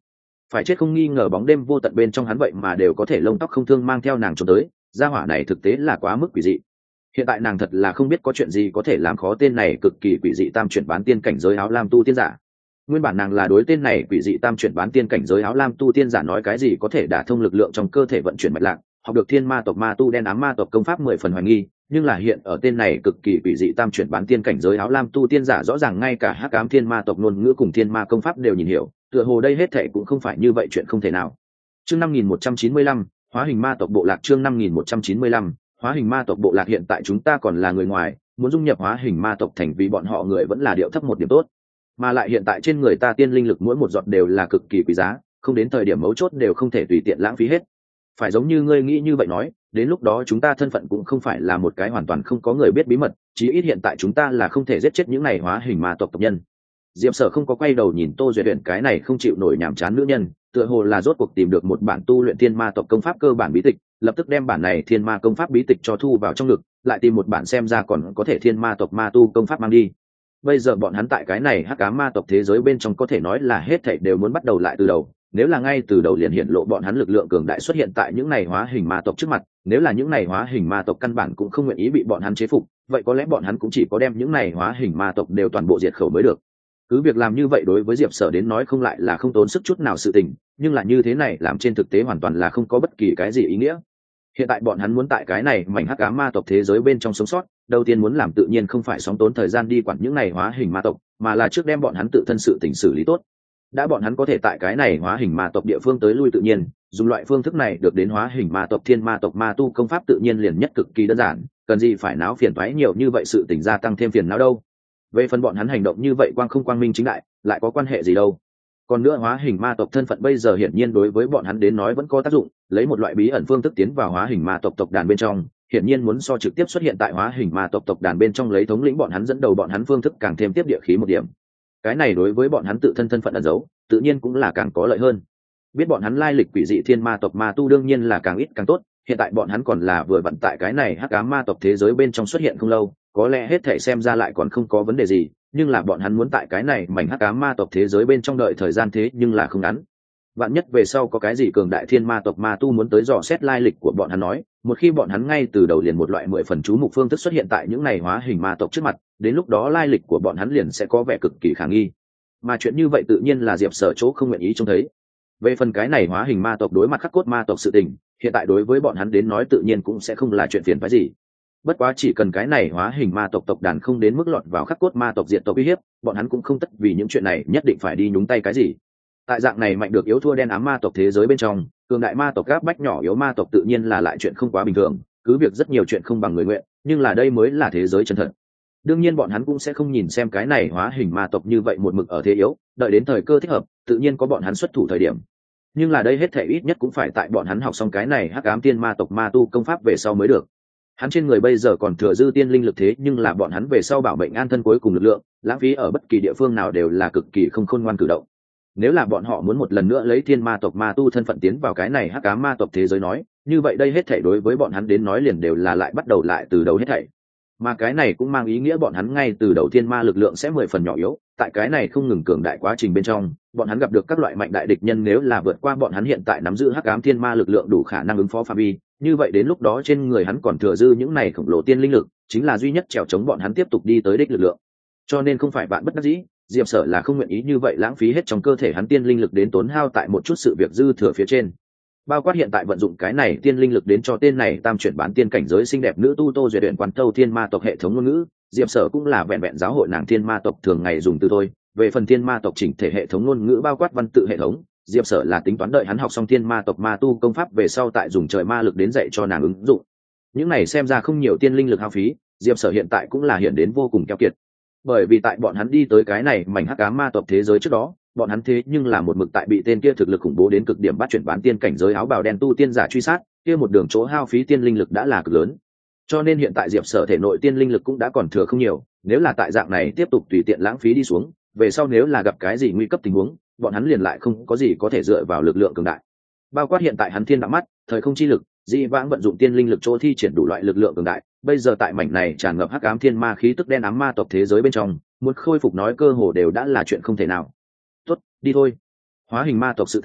phải chết không nghi ngờ. Bóng đêm vô tận bên trong hắn vậy mà đều có thể lông tóc không thương mang theo nàng trốn tới, gia hỏa này thực tế là quá mức quỷ dị. Hiện tại nàng thật là không biết có chuyện gì có thể làm khó tên này cực kỳ quỷ dị tam chuyển bán tiên cảnh giới áo lam tu tiên giả. Nguyên bản nàng là đối tên này quỷ dị tam chuyển bán tiên cảnh giới áo lam tu tiên giả nói cái gì có thể đả thông lực lượng trong cơ thể vận chuyển mạch lạc, học được thiên ma tộc ma tu đen ám ma tộc công pháp 10 phần hoài nghi. Nhưng là hiện ở tên này cực kỳ quỷ dị tam chuyển bán tiên cảnh giới áo lam tu tiên giả rõ ràng ngay cả hắc ám thiên ma tộc ngôn ngữ cùng thiên ma công pháp đều nhìn hiểu, tựa hồ đây hết thảy cũng không phải như vậy chuyện không thể nào. Chương 5195, hóa hình ma tộc bộ lạc. Chương 5195, hóa hình ma tộc bộ lạc. Hiện tại chúng ta còn là người ngoài, muốn dung nhập hóa hình ma tộc thành vì bọn họ người vẫn là điệu thấp một điểm tốt, mà lại hiện tại trên người ta tiên linh lực mỗi một giọt đều là cực kỳ quý giá, không đến thời điểm mấu chốt đều không thể tùy tiện lãng phí hết. Phải giống như ngươi nghĩ như vậy nói, đến lúc đó chúng ta thân phận cũng không phải là một cái hoàn toàn không có người biết bí mật, chí ít hiện tại chúng ta là không thể giết chết những này hóa hình ma tộc tộc nhân. Diệp Sở không có quay đầu nhìn Tô Duyệt Uyển cái này không chịu nổi nhàm chán nữ nhân, tựa hồ là rốt cuộc tìm được một bản tu luyện thiên ma tộc công pháp cơ bản bí tịch, lập tức đem bản này thiên ma công pháp bí tịch cho thu vào trong ngực, lại tìm một bản xem ra còn có thể thiên ma tộc ma tu công pháp mang đi. Bây giờ bọn hắn tại cái này hắc ám ma tộc thế giới bên trong có thể nói là hết thảy đều muốn bắt đầu lại từ đầu. Nếu là ngay từ đầu liền hiện lộ bọn hắn lực lượng cường đại xuất hiện tại những này hóa hình ma tộc trước mặt, nếu là những này hóa hình ma tộc căn bản cũng không nguyện ý bị bọn hắn chế phục, vậy có lẽ bọn hắn cũng chỉ có đem những này hóa hình ma tộc đều toàn bộ diệt khẩu mới được. Cứ việc làm như vậy đối với Diệp Sở đến nói không lại là không tốn sức chút nào sự tình, nhưng là như thế này làm trên thực tế hoàn toàn là không có bất kỳ cái gì ý nghĩa. Hiện tại bọn hắn muốn tại cái này mảnh hắc ám ma tộc thế giới bên trong sống sót, đầu tiên muốn làm tự nhiên không phải sóng tốn thời gian đi quản những này hóa hình ma tộc, mà là trước đem bọn hắn tự thân sự tình xử lý tốt. Đã bọn hắn có thể tại cái này hóa hình ma tộc địa phương tới lui tự nhiên, dùng loại phương thức này được đến hóa hình ma tộc thiên ma tộc ma tu công pháp tự nhiên liền nhất cực kỳ đơn giản, cần gì phải náo phiền toái nhiều như vậy, sự tình gia tăng thêm phiền não đâu. Về phần bọn hắn hành động như vậy quang không quang minh chính đại, lại có quan hệ gì đâu. Còn nữa hóa hình ma tộc thân phận bây giờ hiển nhiên đối với bọn hắn đến nói vẫn có tác dụng, lấy một loại bí ẩn phương thức tiến vào hóa hình ma tộc tộc đàn bên trong, hiển nhiên muốn so trực tiếp xuất hiện tại hóa hình ma tộc tộc đàn bên trong lấy thống lĩnh bọn hắn dẫn đầu bọn hắn phương thức càng thêm tiếp địa khí một điểm. Cái này đối với bọn hắn tự thân thân phận ẩn giấu, tự nhiên cũng là càng có lợi hơn. Biết bọn hắn lai lịch quỷ dị thiên ma tộc ma tu đương nhiên là càng ít càng tốt, hiện tại bọn hắn còn là vừa vặn tại cái này hắc ám ma tộc thế giới bên trong xuất hiện không lâu, có lẽ hết thể xem ra lại còn không có vấn đề gì, nhưng là bọn hắn muốn tại cái này mảnh hắc ám ma tộc thế giới bên trong đợi thời gian thế nhưng là không ngắn. Vạn nhất về sau có cái gì cường đại thiên ma tộc ma tu muốn tới dò xét lai lịch của bọn hắn nói, một khi bọn hắn ngay từ đầu liền một loại 10 phần chú mục phương thức xuất hiện tại những này hóa hình ma tộc trước mặt, đến lúc đó lai lịch của bọn hắn liền sẽ có vẻ cực kỳ khả nghi. Mà chuyện như vậy tự nhiên là Diệp Sở chỗ không nguyện ý trông thấy. Về phần cái này hóa hình ma tộc đối mặt khắc cốt ma tộc sự tình, hiện tại đối với bọn hắn đến nói tự nhiên cũng sẽ không là chuyện phiền phức gì. Bất quá chỉ cần cái này hóa hình ma tộc tộc đàn không đến mức lọt vào khắc cốt ma tộc diệt tộc uy hiếp, bọn hắn cũng không tất vì những chuyện này nhất định phải đi nhúng tay cái gì. Tại dạng này mạnh được yếu thua đen ám ma tộc thế giới bên trong, cường đại ma tộc gáp bách nhỏ yếu ma tộc tự nhiên là lại chuyện không quá bình thường, cứ việc rất nhiều chuyện không bằng người nguyện, nhưng là đây mới là thế giới chân thật. Đương nhiên bọn hắn cũng sẽ không nhìn xem cái này hóa hình ma tộc như vậy một mực ở thế yếu, đợi đến thời cơ thích hợp, tự nhiên có bọn hắn xuất thủ thời điểm. Nhưng là đây hết thể ít nhất cũng phải tại bọn hắn học xong cái này hắc ám tiên ma tộc ma tu công pháp về sau mới được. Hắn trên người bây giờ còn thừa dư tiên linh lực, thế nhưng là bọn hắn về sau bảo mệnh an thân cuối cùng lực lượng, lãng phí ở bất kỳ địa phương nào đều là cực kỳ không khôn ngoan cử động. Nếu là bọn họ muốn một lần nữa lấy thiên ma tộc ma tu thân phận tiến vào cái này hắc ám ma tộc thế giới nói, như vậy đây hết thảy đối với bọn hắn đến nói liền đều là lại bắt đầu lại từ đầu hết thảy. Mà cái này cũng mang ý nghĩa bọn hắn ngay từ đầu thiên ma lực lượng sẽ 10 phần nhỏ yếu, tại cái này không ngừng cường đại quá trình bên trong, bọn hắn gặp được các loại mạnh đại địch nhân, nếu là vượt qua bọn hắn hiện tại nắm giữ hắc ám thiên ma lực lượng đủ khả năng ứng phó phạm vi, như vậy đến lúc đó trên người hắn còn thừa dư những này khổng lồ tiên linh lực, chính là duy nhất trèo chống bọn hắn tiếp tục đi tới đích lực lượng. Cho nên không phải bạn bất đắc dĩ, Diệp Sở là không nguyện ý như vậy lãng phí hết trong cơ thể hắn tiên linh lực đến tốn hao tại một chút sự việc dư thừa phía trên. Bao quát hiện tại vận dụng cái này tiên linh lực đến cho tên này tam chuyển bán tiên cảnh giới xinh đẹp nữ tu Tô Duyệt Uyển quán thâu thiên ma tộc hệ thống ngôn ngữ, Diệp Sở cũng là vẹn vẹn giáo hội nàng thiên ma tộc thường ngày dùng từ thôi. Về phần thiên ma tộc chỉnh thể hệ thống ngôn ngữ bao quát văn tự hệ thống, Diệp Sở là tính toán đợi hắn học xong thiên ma tộc ma tu công pháp về sau tại dùng trời ma lực đến dạy cho nàng ứng dụng. Những này xem ra không nhiều tiên linh lực hao phí, Diệp Sở hiện tại cũng là hiện đến vô cùng keo kiệt. Bởi vì tại bọn hắn đi tới cái này mảnh hắc ám ma tộc thế giới trước đó, bọn hắn thế nhưng là một mực tại bị tên kia thực lực khủng bố đến cực điểm bắt chuyển bán tiên cảnh giới áo bào đen tu tiên giả truy sát, kia một đường chỗ hao phí tiên linh lực đã là cực lớn. Cho nên hiện tại Diệp Sở thể nội tiên linh lực cũng đã còn thừa không nhiều, nếu là tại dạng này tiếp tục tùy tiện lãng phí đi xuống, về sau nếu là gặp cái gì nguy cấp tình huống, bọn hắn liền lại không có gì có thể dựa vào lực lượng cường đại. Bao quát hiện tại hắn thiên đạo mắt, thời không chi lực, dị vãng vận dụng tiên linh lực chỗ thi triển đủ loại lực lượng cường đại, bây giờ tại mảnh này tràn ngập hắc ám thiên ma khí tức đen ám ma tộc thế giới bên trong, muốn khôi phục nói cơ hồ đều đã là chuyện không thể nào. Tốt, đi thôi. Hóa hình ma tộc sự tình,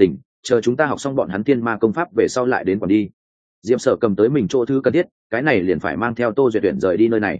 chờ chúng ta học xong bọn hắn thiên ma công pháp về sau lại đến còn đi. Diệp Sở cầm tới mình chỗ thứ cần thiết, cái này liền phải mang theo Tô Duyệt Uyển rời đi nơi này.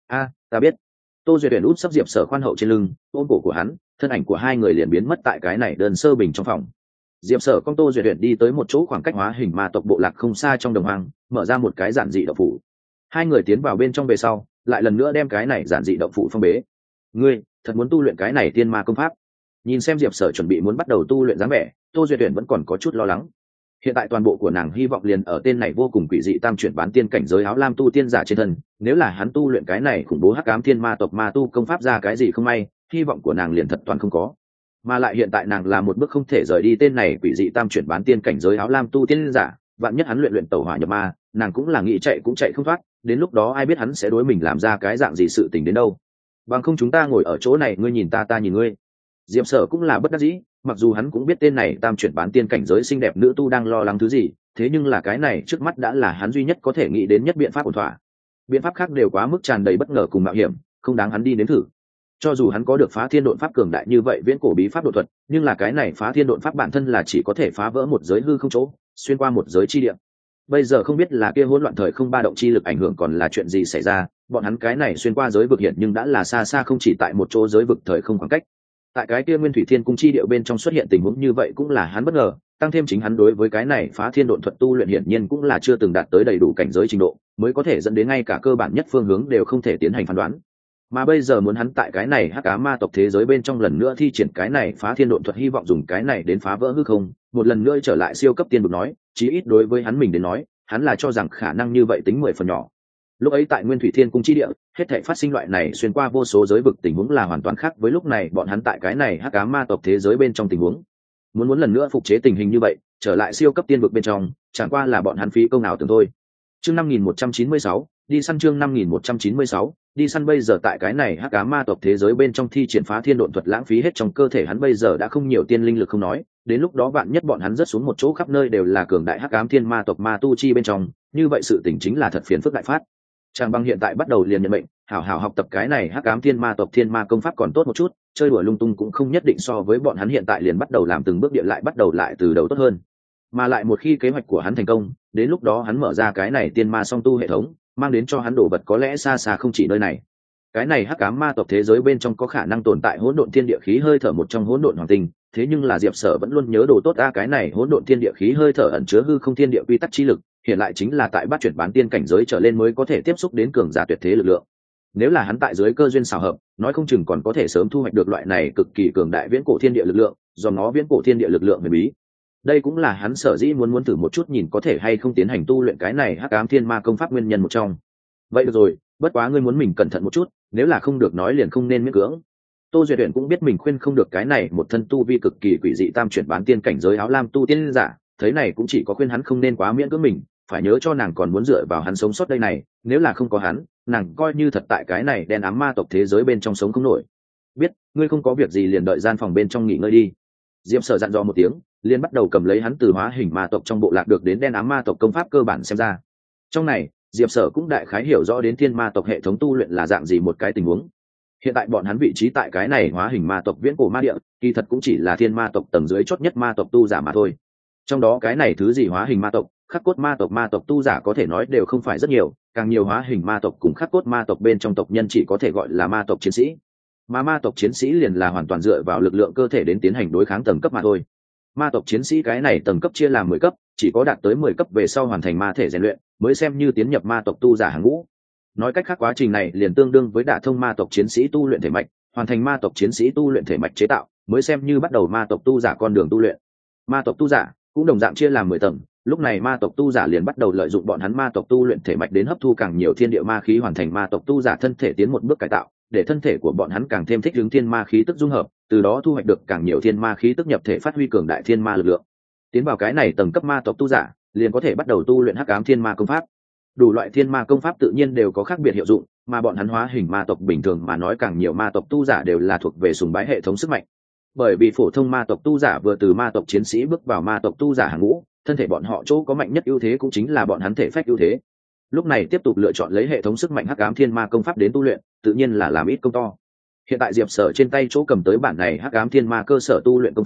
Ta biết. Tô Duyệt Uyển út sấp Diệp Sở khoan hậu trên lưng, ôm cổ của hắn, thân ảnh của hai người liền biến mất tại cái này đơn sơ bình trong phòng. Diệp Sở con Tô Duyệt Uyển đi tới một chỗ khoảng cách hóa hình ma tộc bộ lạc không xa trong đồng hoang, mở ra một cái giản dị động phủ. Hai người tiến vào bên trong về sau, lại lần nữa đem cái này giản dị động phủ phong bế. Ngươi thật muốn tu luyện cái này tiên ma công pháp? Nhìn xem Diệp Sở chuẩn bị muốn bắt đầu tu luyện dáng vẻ, Tô Duyệt Uyển vẫn còn có chút lo lắng. Hiện tại toàn bộ của nàng hy vọng liền ở tên này vô cùng quỷ dị tam chuyển bán tiên cảnh giới áo lam tu tiên giả trên thân, nếu là hắn tu luyện cái này khủng bố hắc ám thiên ma tộc ma tu công pháp ra cái gì không may, hy vọng của nàng liền thật toàn không có. Mà lại hiện tại nàng là một bước không thể rời đi tên này quỷ dị tam chuyển bán tiên cảnh giới áo lam tu tiên giả, vạn nhất hắn luyện tẩu hỏa nhập ma, nàng cũng là nghĩ chạy cũng chạy không thoát, đến lúc đó ai biết hắn sẽ đối mình làm ra cái dạng gì sự tình đến đâu. Bằng không chúng ta ngồi ở chỗ này ngươi nhìn ta ta nhìn ngươi. Diệp Sở cũng là bất đắc dĩ, mặc dù hắn cũng biết tên này tam chuyển bán tiên cảnh giới xinh đẹp nữ tu đang lo lắng thứ gì, thế nhưng là cái này trước mắt đã là hắn duy nhất có thể nghĩ đến nhất biện pháp ổn thỏa. Biện pháp khác đều quá mức tràn đầy bất ngờ cùng mạo hiểm, không đáng hắn đi đến thử. Cho dù hắn có được phá thiên độn pháp cường đại như vậy viễn cổ bí pháp độ thuật, nhưng là cái này phá thiên độn pháp bản thân là chỉ có thể phá vỡ một giới hư không chỗ, xuyên qua một giới chi địa. Bây giờ không biết là kia hỗn loạn thời không ba động chi lực ảnh hưởng còn là chuyện gì xảy ra, bọn hắn cái này xuyên qua giới vực hiện nhưng đã là xa xa không chỉ tại một chỗ giới vực thời không khoảng cách. Tại cái kia Nguyên Thủy Thiên Cung chi địa bên trong xuất hiện tình huống như vậy cũng là hắn bất ngờ, tăng thêm chính hắn đối với cái này phá thiên độn thuật tu luyện hiển nhiên cũng là chưa từng đạt tới đầy đủ cảnh giới trình độ, mới có thể dẫn đến ngay cả cơ bản nhất phương hướng đều không thể tiến hành phán đoán. Mà bây giờ muốn hắn tại cái này hắc ám ma tộc thế giới bên trong lần nữa thi triển cái này phá thiên độn thuật, hy vọng dùng cái này đến phá vỡ hư không, một lần nữa trở lại siêu cấp tiên vực nói, chí ít đối với hắn mình đến nói, hắn là cho rằng khả năng như vậy tính 10 phần nhỏ. Lúc ấy tại Nguyên Thủy Thiên Cung chi địa, hết thảy phát sinh loại này xuyên qua vô số giới vực tình huống là hoàn toàn khác với lúc này bọn hắn tại cái này hắc ám ma tộc thế giới bên trong tình huống. Muốn lần nữa phục chế tình hình như vậy, trở lại siêu cấp tiên vực bên trong, chẳng qua là bọn hắn phí công nào tưởng thôi. Chương 5196, đi săn chương 5196, đi săn bây giờ tại cái này hắc ám ma tộc thế giới bên trong thi triển phá thiên độn thuật lãng phí hết trong cơ thể hắn bây giờ đã không nhiều tiên linh lực không nói, đến lúc đó vạn nhất bọn hắn rớt xuống một chỗ khắp nơi đều là cường đại hắc ám thiên ma tộc ma tu chi bên trong, như vậy sự tình chính là thật phiền phức đại phát. Trang Băng hiện tại bắt đầu liền nhận mệnh, hảo hảo học tập cái này hắc ám thiên ma tộc thiên ma công pháp còn tốt một chút, chơi đùa lung tung cũng không nhất định so với bọn hắn hiện tại liền bắt đầu làm từng bước địa lại bắt đầu lại từ đầu tốt hơn. Mà lại một khi kế hoạch của hắn thành công, đến lúc đó hắn mở ra cái này tiên ma song tu hệ thống, mang đến cho hắn đồ vật có lẽ xa xa không chỉ nơi này. Cái này hắc ám ma tộc thế giới bên trong có khả năng tồn tại hỗn độn thiên địa khí hơi thở một trong hỗn độn hoàng tinh, thế nhưng là Diệp Sở vẫn luôn nhớ đồ tốt cái này hỗn độn thiên địa khí hơi thở ẩn chứa hư không thiên địa quy tắc chi lực, hiện lại chính là tại bát chuyển bán tiên cảnh giới trở lên mới có thể tiếp xúc đến cường giả tuyệt thế lực lượng. Nếu là hắn tại dưới cơ duyên xảo hợp, nói không chừng còn có thể sớm thu hoạch được loại này cực kỳ cường đại viễn cổ thiên địa lực lượng, do nó viễn cổ thiên địa lực lượng huyền bí. Đây cũng là hắn sở dĩ muốn thử một chút nhìn có thể hay không tiến hành tu luyện cái này hắc ám thiên ma công pháp nguyên nhân một trong. Vậy được rồi, bất quá ngươi muốn mình cẩn thận một chút, nếu là không được nói liền không nên miễn cưỡng. Tô Duyệt Uyển cũng biết mình khuyên không được cái này một thân tu vi cực kỳ quỷ dị tam chuyển bán tiên cảnh giới áo lam tu tiên giả, thấy này cũng chỉ có khuyên hắn không nên quá miễn cưỡng mình, phải nhớ cho nàng còn muốn dựa vào hắn sống sót đây này, nếu là không có hắn, nàng coi như thật tại cái này đen ám ma tộc thế giới bên trong sống không nổi. Biết, ngươi không có việc gì liền đợi gian phòng bên trong nghỉ ngơi đi. Diệp Sở dặn dò một tiếng, liền bắt đầu cầm lấy hắn từ hóa hình ma tộc trong bộ lạc được đến đen ám ma tộc công pháp cơ bản xem ra. Trong này, Diệp Sở cũng đại khái hiểu rõ đến thiên ma tộc hệ thống tu luyện là dạng gì một cái tình huống. Hiện tại bọn hắn vị trí tại cái này hóa hình ma tộc viễn cổ ma địa, kỳ thật cũng chỉ là thiên ma tộc tầng dưới chót nhất ma tộc tu giả mà thôi. Trong đó cái này thứ gì hóa hình ma tộc, khắc cốt ma tộc tu giả có thể nói đều không phải rất nhiều, càng nhiều hóa hình ma tộc cùng khắc cốt ma tộc bên trong tộc nhân chỉ có thể gọi là ma tộc chiến sĩ. Mà ma tộc chiến sĩ liền là hoàn toàn dựa vào lực lượng cơ thể đến tiến hành đối kháng tầng cấp mà thôi. Ma tộc chiến sĩ cái này tầng cấp chia làm 10 cấp, chỉ có đạt tới 10 cấp về sau hoàn thành ma thể rèn luyện, mới xem như tiến nhập ma tộc tu giả hàng ngũ. Nói cách khác quá trình này liền tương đương với đả thông ma tộc chiến sĩ tu luyện thể mạch, hoàn thành ma tộc chiến sĩ tu luyện thể mạch chế tạo, mới xem như bắt đầu ma tộc tu giả con đường tu luyện. Ma tộc tu giả cũng đồng dạng chia làm 10 tầng, lúc này ma tộc tu giả liền bắt đầu lợi dụng bọn hắn ma tộc tu luyện thể mạch đến hấp thu càng nhiều thiên địa ma khí, hoàn thành ma tộc tu giả thân thể tiến một bước cải tạo, để thân thể của bọn hắn càng thêm thích ứng thiên ma khí tức dung hợp, từ đó thu hoạch được càng nhiều thiên ma khí tức nhập thể, phát huy cường đại thiên ma lực lượng. Tiến vào cái này tầng cấp ma tộc tu giả, liền có thể bắt đầu tu luyện hắc ám thiên ma công pháp. Đủ loại thiên ma công pháp tự nhiên đều có khác biệt hiệu dụng, mà bọn hắn hóa hình ma tộc bình thường mà nói càng nhiều ma tộc tu giả đều là thuộc về sùng bái hệ thống sức mạnh. Bởi vì phổ thông ma tộc tu giả vừa từ ma tộc chiến sĩ bước vào ma tộc tu giả hàng ngũ, thân thể bọn họ chỗ có mạnh nhất ưu thế cũng chính là bọn hắn thể phách ưu thế. Lúc này tiếp tục lựa chọn lấy hệ thống sức mạnh hắc ám thiên ma công pháp đến tu luyện, tự nhiên là làm ít công to. Hiện tại Diệp Sở trên tay chỗ cầm tới bản này hắc ám thiên ma cơ sở tu luyện công pháp,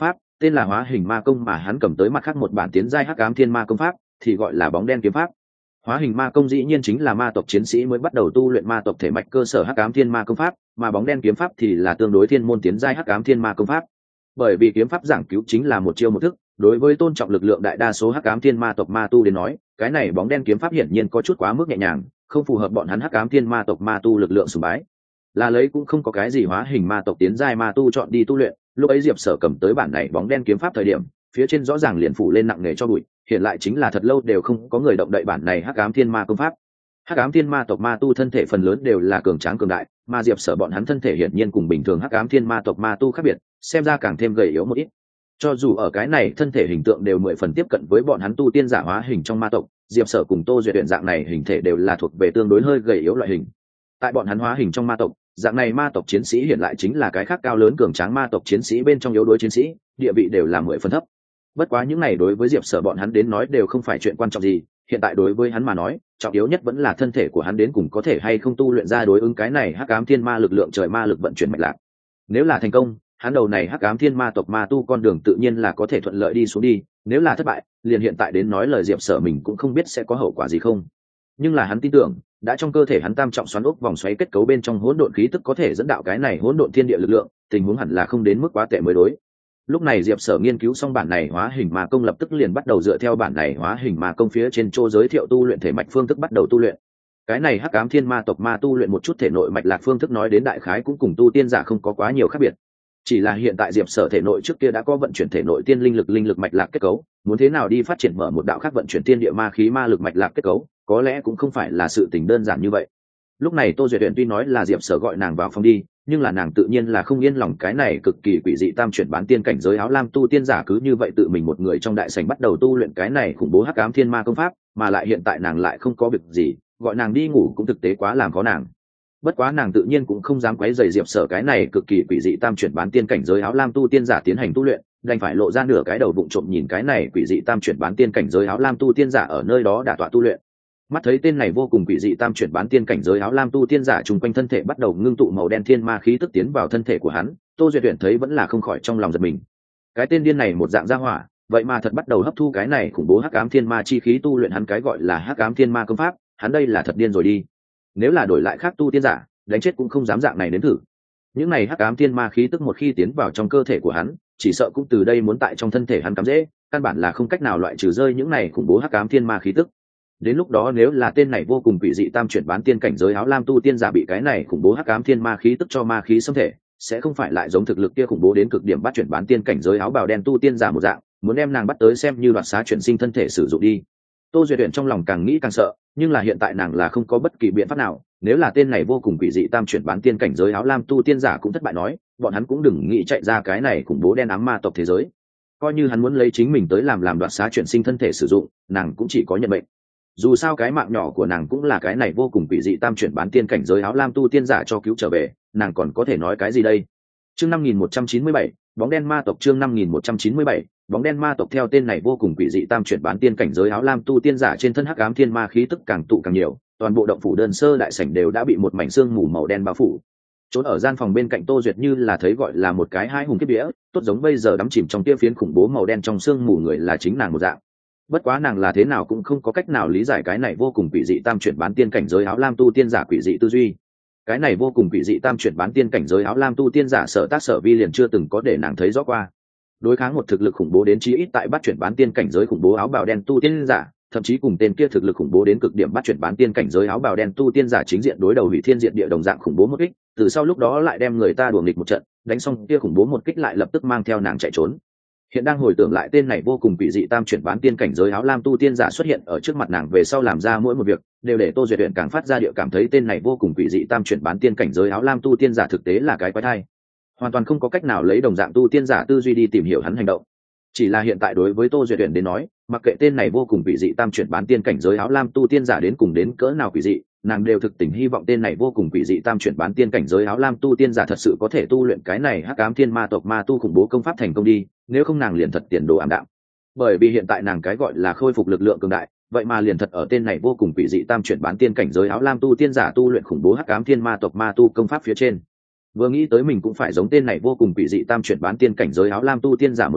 tên là hóa hình ma công, mà hắn cầm tới mặt khác một bản tiến giai hắc ám thiên ma công pháp thì gọi là bóng đen kiếm pháp. Hóa hình ma công dĩ nhiên chính là ma tộc chiến sĩ mới bắt đầu tu luyện ma tộc thể mạch cơ sở hắc ám thiên ma công pháp, mà bóng đen kiếm pháp thì là tương đối thiên môn tiến giai hắc ám thiên ma công pháp. Bởi vì kiếm pháp giảng cứu chính là một chiêu một thức, đối với tôn trọng lực lượng đại đa số hắc ám thiên ma tộc ma tu đến nói, cái này bóng đen kiếm pháp hiển nhiên có chút quá mức nhẹ nhàng, không phù hợp bọn hắn hắc ám thiên ma tộc ma tu lực lượng sùng bái. Là lấy cũng không có cái gì hóa hình ma tộc tiến giai ma tu chọn đi tu luyện, lúc ấy Diệp Sở cầm tới bản này bóng đen kiếm pháp thời điểm, phía trên rõ ràng liền phủ lên nặng nề cho bụi, hiện lại chính là thật lâu đều không có người động đậy bản này hắc ám thiên ma công pháp. Hắc ám thiên ma tộc ma tu thân thể phần lớn đều là cường tráng cường đại, mà Diệp Sở bọn hắn thân thể hiển nhiên cùng bình thường hắc ám thiên ma tộc ma tu khác biệt, xem ra càng thêm gầy yếu một ít. Cho dù ở cái này thân thể hình tượng đều 10 phần tiếp cận với bọn hắn tu tiên giả hóa hình trong ma tộc, Diệp Sở cùng Tô Duyệt Uyển dạng này hình thể đều là thuộc về tương đối hơi gầy yếu loại hình. Tại bọn hắn hóa hình trong ma tộc, dạng này ma tộc chiến sĩ hiện lại chính là cái khác cao lớn cường tráng ma tộc chiến sĩ bên trong yếu đuối chiến sĩ, địa vị đều là 10 phần thấp. Bất quá những này đối với Diệp Sở bọn hắn đến nói đều không phải chuyện quan trọng gì, hiện tại đối với hắn mà nói, trọng yếu nhất vẫn là thân thể của hắn đến cùng có thể hay không tu luyện ra đối ứng cái này hắc ám thiên ma lực lượng trời ma lực vận chuyển mạch lạc. Nếu là thành công, hắn đầu này hắc ám thiên ma tộc ma tu con đường tự nhiên là có thể thuận lợi đi xuống đi, nếu là thất bại, liền hiện tại đến nói lời Diệp Sở mình cũng không biết sẽ có hậu quả gì không. Nhưng là hắn tin tưởng, đã trong cơ thể hắn tam trọng xoắn ốc vòng xoáy kết cấu bên trong hỗn độn khí tức có thể dẫn đạo cái này hỗn độn thiên địa lực lượng, tình huống hẳn là không đến mức quá tệ mới đối. Lúc này Diệp Sở nghiên cứu xong bản này hóa hình ma công lập tức liền bắt đầu dựa theo bản này hóa hình ma công phía trên chỗ giới thiệu tu luyện thể mạch phương thức bắt đầu tu luyện. Cái này hắc ám thiên ma tộc ma tu luyện một chút thể nội mạch lạc phương thức nói đến đại khái cũng cùng tu tiên giả không có quá nhiều khác biệt. Chỉ là hiện tại Diệp Sở thể nội trước kia đã có vận chuyển thể nội tiên linh lực mạch lạc kết cấu, muốn thế nào đi phát triển mở một đạo khác vận chuyển tiên địa ma khí ma lực mạch lạc kết cấu, có lẽ cũng không phải là sự tình đơn giản như vậy. Lúc này Tô Duyệt Uyển tuy nói là Diệp Sở gọi nàng vào phòng đi, nhưng là nàng tự nhiên là không yên lòng cái này cực kỳ quỷ dị tam chuyển bán tiên cảnh giới áo lam tu tiên giả cứ như vậy tự mình một người trong đại sảnh bắt đầu tu luyện cái này khủng bố hắc ám thiên ma công pháp, mà lại hiện tại nàng lại không có việc gì, gọi nàng đi ngủ cũng thực tế quá làm khó nàng. Bất quá nàng tự nhiên cũng không dám quấy rầy Diệp Sở cái này cực kỳ quỷ dị tam chuyển bán tiên cảnh giới áo lam tu tiên giả tiến hành tu luyện, đành phải lộ ra nửa cái đầu vụng trộm nhìn cái này quỷ dị tam chuyển bán tiên cảnh giới áo lam tu tiên giả ở nơi đó đả tọa tu luyện. Mắt thấy tên này vô cùng quỷ dị tam chuyển bán tiên cảnh giới áo lam tu tiên giả chung quanh thân thể bắt đầu ngưng tụ màu đen thiên ma khí tức tiến vào thân thể của hắn, Tô Duyệt Uyển thấy vẫn là không khỏi trong lòng giật mình. Cái tên điên này một dạng gia hỏa, vậy mà thật bắt đầu hấp thu cái này khủng bố hắc ám thiên ma chi khí tu luyện hắn cái gọi là hắc ám thiên ma công pháp, hắn đây là thật điên rồi đi. Nếu là đổi lại khác tu tiên giả, đánh chết cũng không dám dạng này đến thử. Những này hắc ám thiên ma khí tức một khi tiến vào trong cơ thể của hắn, chỉ sợ cũng từ đây muốn tại trong thân thể hắn cắm dễ, căn bản là không cách nào loại trừ rơi những này khủng bố hắc ám thiên ma khí tức. Đến lúc đó nếu là tên này vô cùng quỷ dị tam chuyển bán tiên cảnh giới áo lam tu tiên giả bị cái này khủng bố hắc ám thiên ma khí tức cho ma khí xâm thể, sẽ không phải lại giống thực lực kia khủng bố đến cực điểm bắt chuyển bán tiên cảnh giới áo bào đen tu tiên giả một dạng, muốn đem nàng bắt tới xem như đoạt xá chuyển sinh thân thể sử dụng đi. Tô Duyệt Uyển trong lòng càng nghĩ càng sợ, nhưng là hiện tại nàng là không có bất kỳ biện pháp nào, nếu là tên này vô cùng quỷ dị tam chuyển bán tiên cảnh giới áo lam tu tiên giả cũng thất bại nói, bọn hắn cũng đừng nghĩ chạy ra cái này khủng bố đen ám ma tộc thế giới. Coi như hắn muốn lấy chính mình tới làm đoạt xá chuyển sinh thân thể sử dụng, nàng cũng chỉ có nhận bệnh. Dù sao cái mạng nhỏ của nàng cũng là cái này vô cùng quỷ dị tam chuyển bán tiên cảnh giới áo lam tu tiên giả cho cứu trở về, nàng còn có thể nói cái gì đây. Chương 5197, bóng đen ma tộc. Chương 5197, bóng đen ma tộc. Theo tên này vô cùng quỷ dị tam chuyển bán tiên cảnh giới áo lam tu tiên giả trên thân hắc ám thiên ma khí tức càng tụ càng nhiều, toàn bộ động phủ đơn sơ đại sảnh đều đã bị một mảnh sương mù màu đen bao phủ. Trốn ở gian phòng bên cạnh Tô Duyệt như là thấy gọi là một cái hai hùng kiếp đĩa, tốt giống bây giờ đắm chìm trong kia phiến khủng bố màu đen trong sương mù người là chính nàng một dạng. Bất quá nàng là thế nào cũng không có cách nào lý giải cái này vô cùng quỷ dị tam chuyển bán tiên cảnh giới áo lam tu tiên giả quỷ dị tư duy. Cái này vô cùng quỷ dị tam chuyển bán tiên cảnh giới áo lam tu tiên giả sở tác sở vi liền chưa từng có để nàng thấy rõ qua. Đối kháng một thực lực khủng bố đến chí ít tại bắt chuyển bán tiên cảnh giới khủng bố áo bào đen tu tiên giả, thậm chí cùng tên kia thực lực khủng bố đến cực điểm bắt chuyển bán tiên cảnh giới áo bào đen tu tiên giả chính diện đối đầu hủy thiên diện địa đồng dạng khủng bố một kích, từ sau lúc đó lại đem người ta đuổi nghịch một trận, đánh xong kia khủng bố một kích lại lập tức mang theo nàng chạy trốn. Hiện đang hồi tưởng lại tên này vô cùng quỷ dị tam chuyển bán tiên cảnh giới áo lam tu tiên giả xuất hiện ở trước mặt nàng về sau làm ra mỗi một việc, đều để Tô Duyệt Uyển càng phát ra địa cảm thấy tên này vô cùng quỷ dị tam chuyển bán tiên cảnh giới áo lam tu tiên giả thực tế là cái quái thai. Hoàn toàn không có cách nào lấy đồng dạng tu tiên giả tư duy đi tìm hiểu hắn hành động. Chỉ là hiện tại đối với Tô Duyệt Uyển đến nói, mặc kệ tên này vô cùng quỷ dị tam chuyển bán tiên cảnh giới áo lam tu tiên giả đến cùng đến cỡ nào quỷ dị, nàng đều thực tình hy vọng tên này vô cùng quỷ dị tam chuyển bán tiên cảnh giới áo lam tu tiên giả thật sự có thể tu luyện cái này hắc ám thiên ma tộc ma tu khủng bố công pháp thành công đi, nếu không nàng liền thật tiền đồ ảm đạm. Bởi vì hiện tại nàng cái gọi là khôi phục lực lượng cường đại, vậy mà liền thật ở tên này vô cùng quỷ dị tam chuyển bán tiên cảnh giới áo lam tu tiên giả tu luyện khủng bố hắc ám thiên ma tộc ma tu công pháp phía trên. Vừa nghĩ tới mình cũng phải giống tên này vô cùng quỷ dị tam chuyển bán tiên cảnh giới áo lam tu tiên giả một dạng,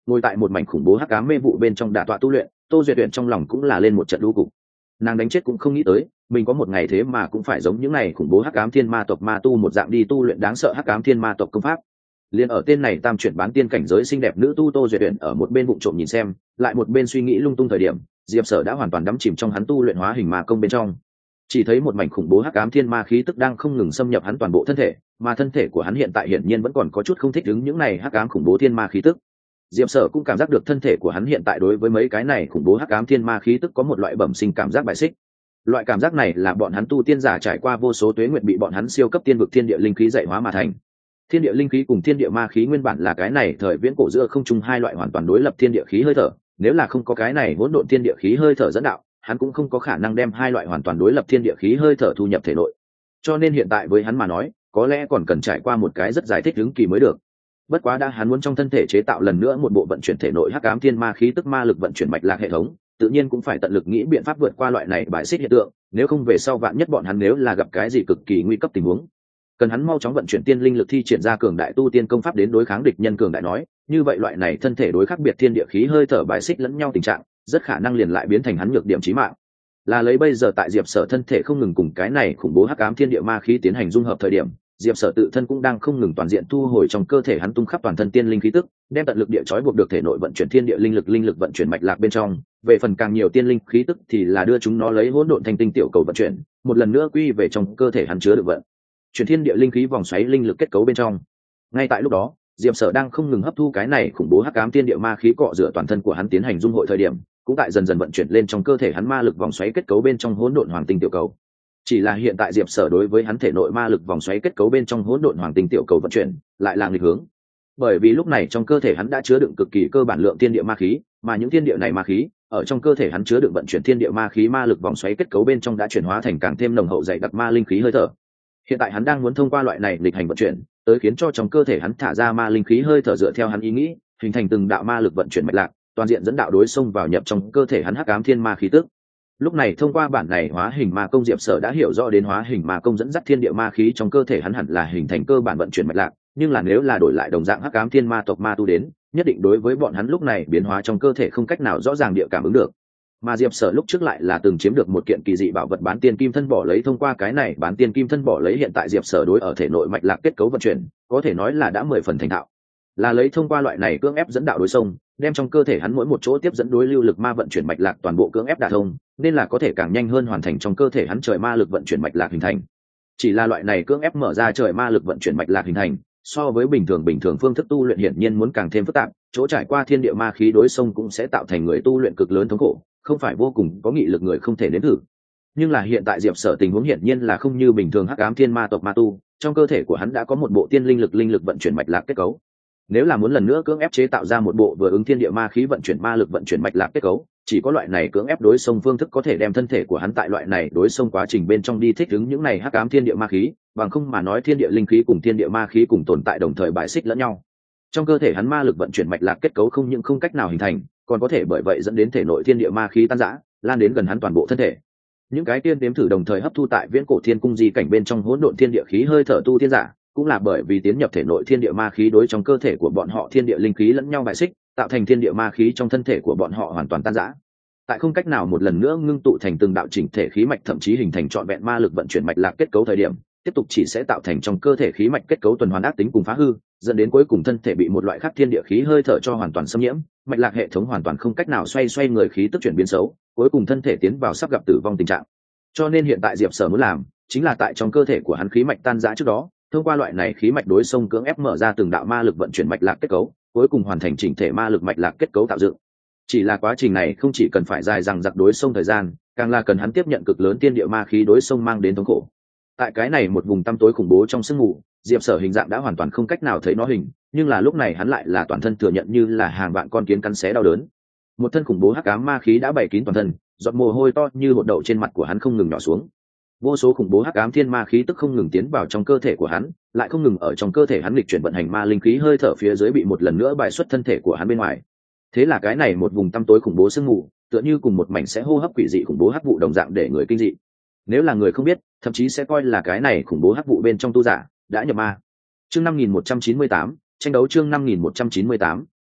ngồi tại một mảnh khủng bố hắc ám mê vụ bên trong đả tọa tu luyện, Tô Duyệt Uyển trong lòng cũng là lên một trận lũ cục. Nàng đánh chết cũng không nghĩ tới mình có một ngày thế mà cũng phải giống những này khủng bố hắc ám thiên ma tộc ma tu một dạng đi tu luyện đáng sợ hắc ám thiên ma tộc công pháp. Liên ở tên này tam chuyển bán tiên cảnh giới xinh đẹp nữ tu Tô Duyệt Uyển ở một bên vụng trộm nhìn xem, lại một bên suy nghĩ lung tung thời điểm, Diệp Sở đã hoàn toàn đắm chìm trong hắn tu luyện hóa hình ma công bên trong. Chỉ thấy một mảnh khủng bố hắc ám thiên ma khí tức đang không ngừng xâm nhập hắn toàn bộ thân thể, mà thân thể của hắn hiện tại hiển nhiên vẫn còn có chút không thích ứng những này hắc ám khủng bố thiên ma khí tức. Diệp Sở cũng cảm giác được thân thể của hắn hiện tại đối với mấy cái này khủng bố hắc ám thiên ma khí tức có một loại bẩm sinh cảm giác bại xích. Loại cảm giác này là bọn hắn tu tiên giả trải qua vô số tuế nguyệt bị bọn hắn siêu cấp tiên vực thiên địa linh khí dạy hóa mà thành. Thiên địa linh khí cùng thiên địa ma khí nguyên bản là cái này thời viễn cổ giữa không trung hai loại hoàn toàn đối lập thiên địa khí hơi thở, nếu là không có cái này hỗn độn thiên địa khí hơi thở dẫn đạo, hắn cũng không có khả năng đem hai loại hoàn toàn đối lập thiên địa khí hơi thở thu nhập thể nội. Cho nên hiện tại với hắn mà nói, có lẽ còn cần trải qua một cái rất dài thích ứng kỳ mới được. Bất quá đã hắn muốn trong thân thể chế tạo lần nữa một bộ vận chuyển thể nội hắc ám thiên ma khí tức ma lực vận chuyển mạch lạc hệ thống, tự nhiên cũng phải tận lực nghĩ biện pháp vượt qua loại này bại xích hiện tượng, nếu không về sau vạn nhất bọn hắn nếu là gặp cái gì cực kỳ nguy cấp tình huống, cần hắn mau chóng vận chuyển tiên linh lực thi triển ra cường đại tu tiên công pháp đến đối kháng địch nhân cường đại nói, như vậy loại này thân thể đối khác biệt thiên địa khí hơi thở bại xích lẫn nhau tình trạng, rất khả năng liền lại biến thành hắn nhược điểm chí mạng. Là lấy bây giờ tại Diệp Sở thân thể không ngừng cùng cái này khủng bố hắc ám thiên địa ma khí tiến hành dung hợp thời điểm, Diệp Sở tự thân cũng đang không ngừng toàn diện thu hồi trong cơ thể hắn tung khắp toàn thân tiên linh khí tức, đem tận lực địa trói buộc được thể nội vận chuyển thiên địa linh lực vận chuyển mạch lạc bên trong, về phần càng nhiều tiên linh khí tức thì là đưa chúng nó lấy hỗn độn thành tinh tiểu cầu vận chuyển, một lần nữa quy về trong cơ thể hắn chứa được vận chuyển thiên địa linh khí vòng xoáy linh lực kết cấu bên trong. Ngay tại lúc đó, Diệp Sở đang không ngừng hấp thu cái này khủng bố hắc ám thiên địa ma khí cọ rửa toàn thân của hắn tiến hành dung hội thời điểm, cũng tại dần dần vận chuyển lên trong cơ thể hắn ma lực vòng xoáy kết cấu bên trong hỗn độn hoàng tinh tiểu cầu. Chỉ là hiện tại Diệp Sở đối với hắn thể nội ma lực vòng xoáy kết cấu bên trong hỗn độn hoàng tinh tiểu cầu vận chuyển lại là nghịch hướng, bởi vì lúc này trong cơ thể hắn đã chứa đựng cực kỳ cơ bản lượng thiên địa ma khí, mà những thiên địa này ma khí ở trong cơ thể hắn chứa đựng vận chuyển thiên địa ma khí ma lực vòng xoáy kết cấu bên trong đã chuyển hóa thành càng thêm nồng hậu dày đặc ma linh khí hơi thở. Hiện tại hắn đang muốn thông qua loại này lịch hành vận chuyển tới khiến cho trong cơ thể hắn thả ra ma linh khí hơi thở dựa theo hắn ý nghĩ, hình thành từng đạo ma lực vận chuyển mạch lạc, toàn diện dẫn đạo đối xông vào nhập trong cơ thể hắn hắc ám thiên ma khí tức. Lúc này thông qua bản này hóa hình ma công, Diệp Sở đã hiểu rõ đến hóa hình ma công dẫn dắt thiên địa ma khí trong cơ thể hắn hẳn là hình thành cơ bản vận chuyển mạch lạc, nhưng là nếu là đổi lại đồng dạng hắc ám thiên ma tộc ma tu đến, nhất định đối với bọn hắn lúc này biến hóa trong cơ thể không cách nào rõ ràng địa cảm ứng được. Mà Diệp Sở lúc trước lại là từng chiếm được một kiện kỳ dị bảo vật bán tiên kim thân bỏ lấy, thông qua cái này bán tiên kim thân bỏ lấy hiện tại Diệp Sở đối ở thể nội mạch lạc kết cấu vận chuyển, có thể nói là đã 10 phần thành thạo. Là lấy thông qua loại này cưỡng ép dẫn đạo đối xông, đem trong cơ thể hắn mỗi một chỗ tiếp dẫn đối lưu lực ma vận chuyển mạch lạc toàn bộ cưỡng ép đả thông, nên là có thể càng nhanh hơn hoàn thành trong cơ thể hắn trời ma lực vận chuyển mạch lạc hình thành. Chỉ là loại này cưỡng ép mở ra trời ma lực vận chuyển mạch lạc hình thành, so với bình thường phương thức tu luyện hiển nhiên muốn càng thêm phức tạp, chỗ trải qua thiên địa ma khí đối xông cũng sẽ tạo thành người tu luyện cực lớn thống khổ, không phải vô cùng có nghị lực người không thể nếm thử. Nhưng là hiện tại Diệp Sở tình huống hiển nhiên là không như bình thường hắc ám thiên ma tộc ma tu, trong cơ thể của hắn đã có một bộ tiên linh lực vận chuyển mạch lạc kết cấu. Nếu là muốn lần nữa cưỡng ép chế tạo ra một bộ vừa ứng thiên địa ma khí vận chuyển ma lực vận chuyển mạch lạc kết cấu, chỉ có loại này cưỡng ép đối xông phương thức có thể đem thân thể của hắn tại loại này đối xông quá trình bên trong đi thích ứng những này hắc ám thiên địa ma khí, bằng không mà nói thiên địa linh khí cùng thiên địa ma khí cùng tồn tại đồng thời bài xích lẫn nhau. Trong cơ thể hắn ma lực vận chuyển mạch lạc kết cấu không những không cách nào hình thành, còn có thể bởi vậy dẫn đến thể nội thiên địa ma khí tan rã, lan đến gần hắn toàn bộ thân thể. Những cái tiên đếm thử đồng thời hấp thu tại viễn cổ thiên cung di cảnh bên trong hỗn độn thiên địa khí hơi thở tu tiên giả, cũng là bởi vì tiến nhập thể nội thiên địa ma khí đối trong cơ thể của bọn họ thiên địa linh khí lẫn nhau bài xích, tạo thành thiên địa ma khí trong thân thể của bọn họ hoàn toàn tan rã. Tại không cách nào một lần nữa ngưng tụ thành từng đạo chỉnh thể khí mạch, thậm chí hình thành trọn vẹn ma lực vận chuyển mạch lạc kết cấu thời điểm, tiếp tục chỉ sẽ tạo thành trong cơ thể khí mạch kết cấu tuần hoàn ác tính cùng phá hư, dẫn đến cuối cùng thân thể bị một loại khác thiên địa khí hơi thở cho hoàn toàn xâm nhiễm, mạch lạc hệ thống hoàn toàn không cách nào xoay người khí tức chuyển biến xấu, cuối cùng thân thể tiến vào sắp gặp tử vong tình trạng. Cho nên hiện tại Diệp Sở muốn làm chính là tại trong cơ thể của hắn khí mạch tan rã trước đó, thông qua loại này khí mạch đối xông cưỡng ép mở ra từng đạo ma lực vận chuyển mạch lạc kết cấu, cuối cùng hoàn thành chỉnh thể ma lực mạch lạc kết cấu tạo dựng. Chỉ là quá trình này không chỉ cần phải dài dằng dặc đối xông thời gian, càng là cần hắn tiếp nhận cực lớn thiên địa ma khí đối xông mang đến thống khổ. Tại cái này một vùng tăm tối khủng bố trong sương mù, Diệp Sở hình dạng đã hoàn toàn không cách nào thấy nó hình, nhưng là lúc này hắn lại là toàn thân thừa nhận như là hàng vạn con kiến cắn xé đau đớn. Một thân khủng bố hắc ám ma khí đã bày kín toàn thân, giọt mồ hôi to như hột đậu trên mặt của hắn không ngừng nhỏ xuống. Vô số khủng bố hắc ám thiên ma khí tức không ngừng tiến vào trong cơ thể của hắn, lại không ngừng ở trong cơ thể hắn lịch chuyển vận hành ma linh khí hơi thở phía dưới bị một lần nữa bài xuất thân thể của hắn bên ngoài. Thế là cái này một vùng tăm tối khủng bố sương mù, tựa như cùng một mảnh sẽ hô hấp quỷ dị khủng bố hắc vụ đồng dạng để người kinh dị. Nếu là người không biết, thậm chí sẽ coi là cái này khủng bố hắc vụ bên trong tu giả đã nhập ma. Chương 5198, tranh đấu chương 5198,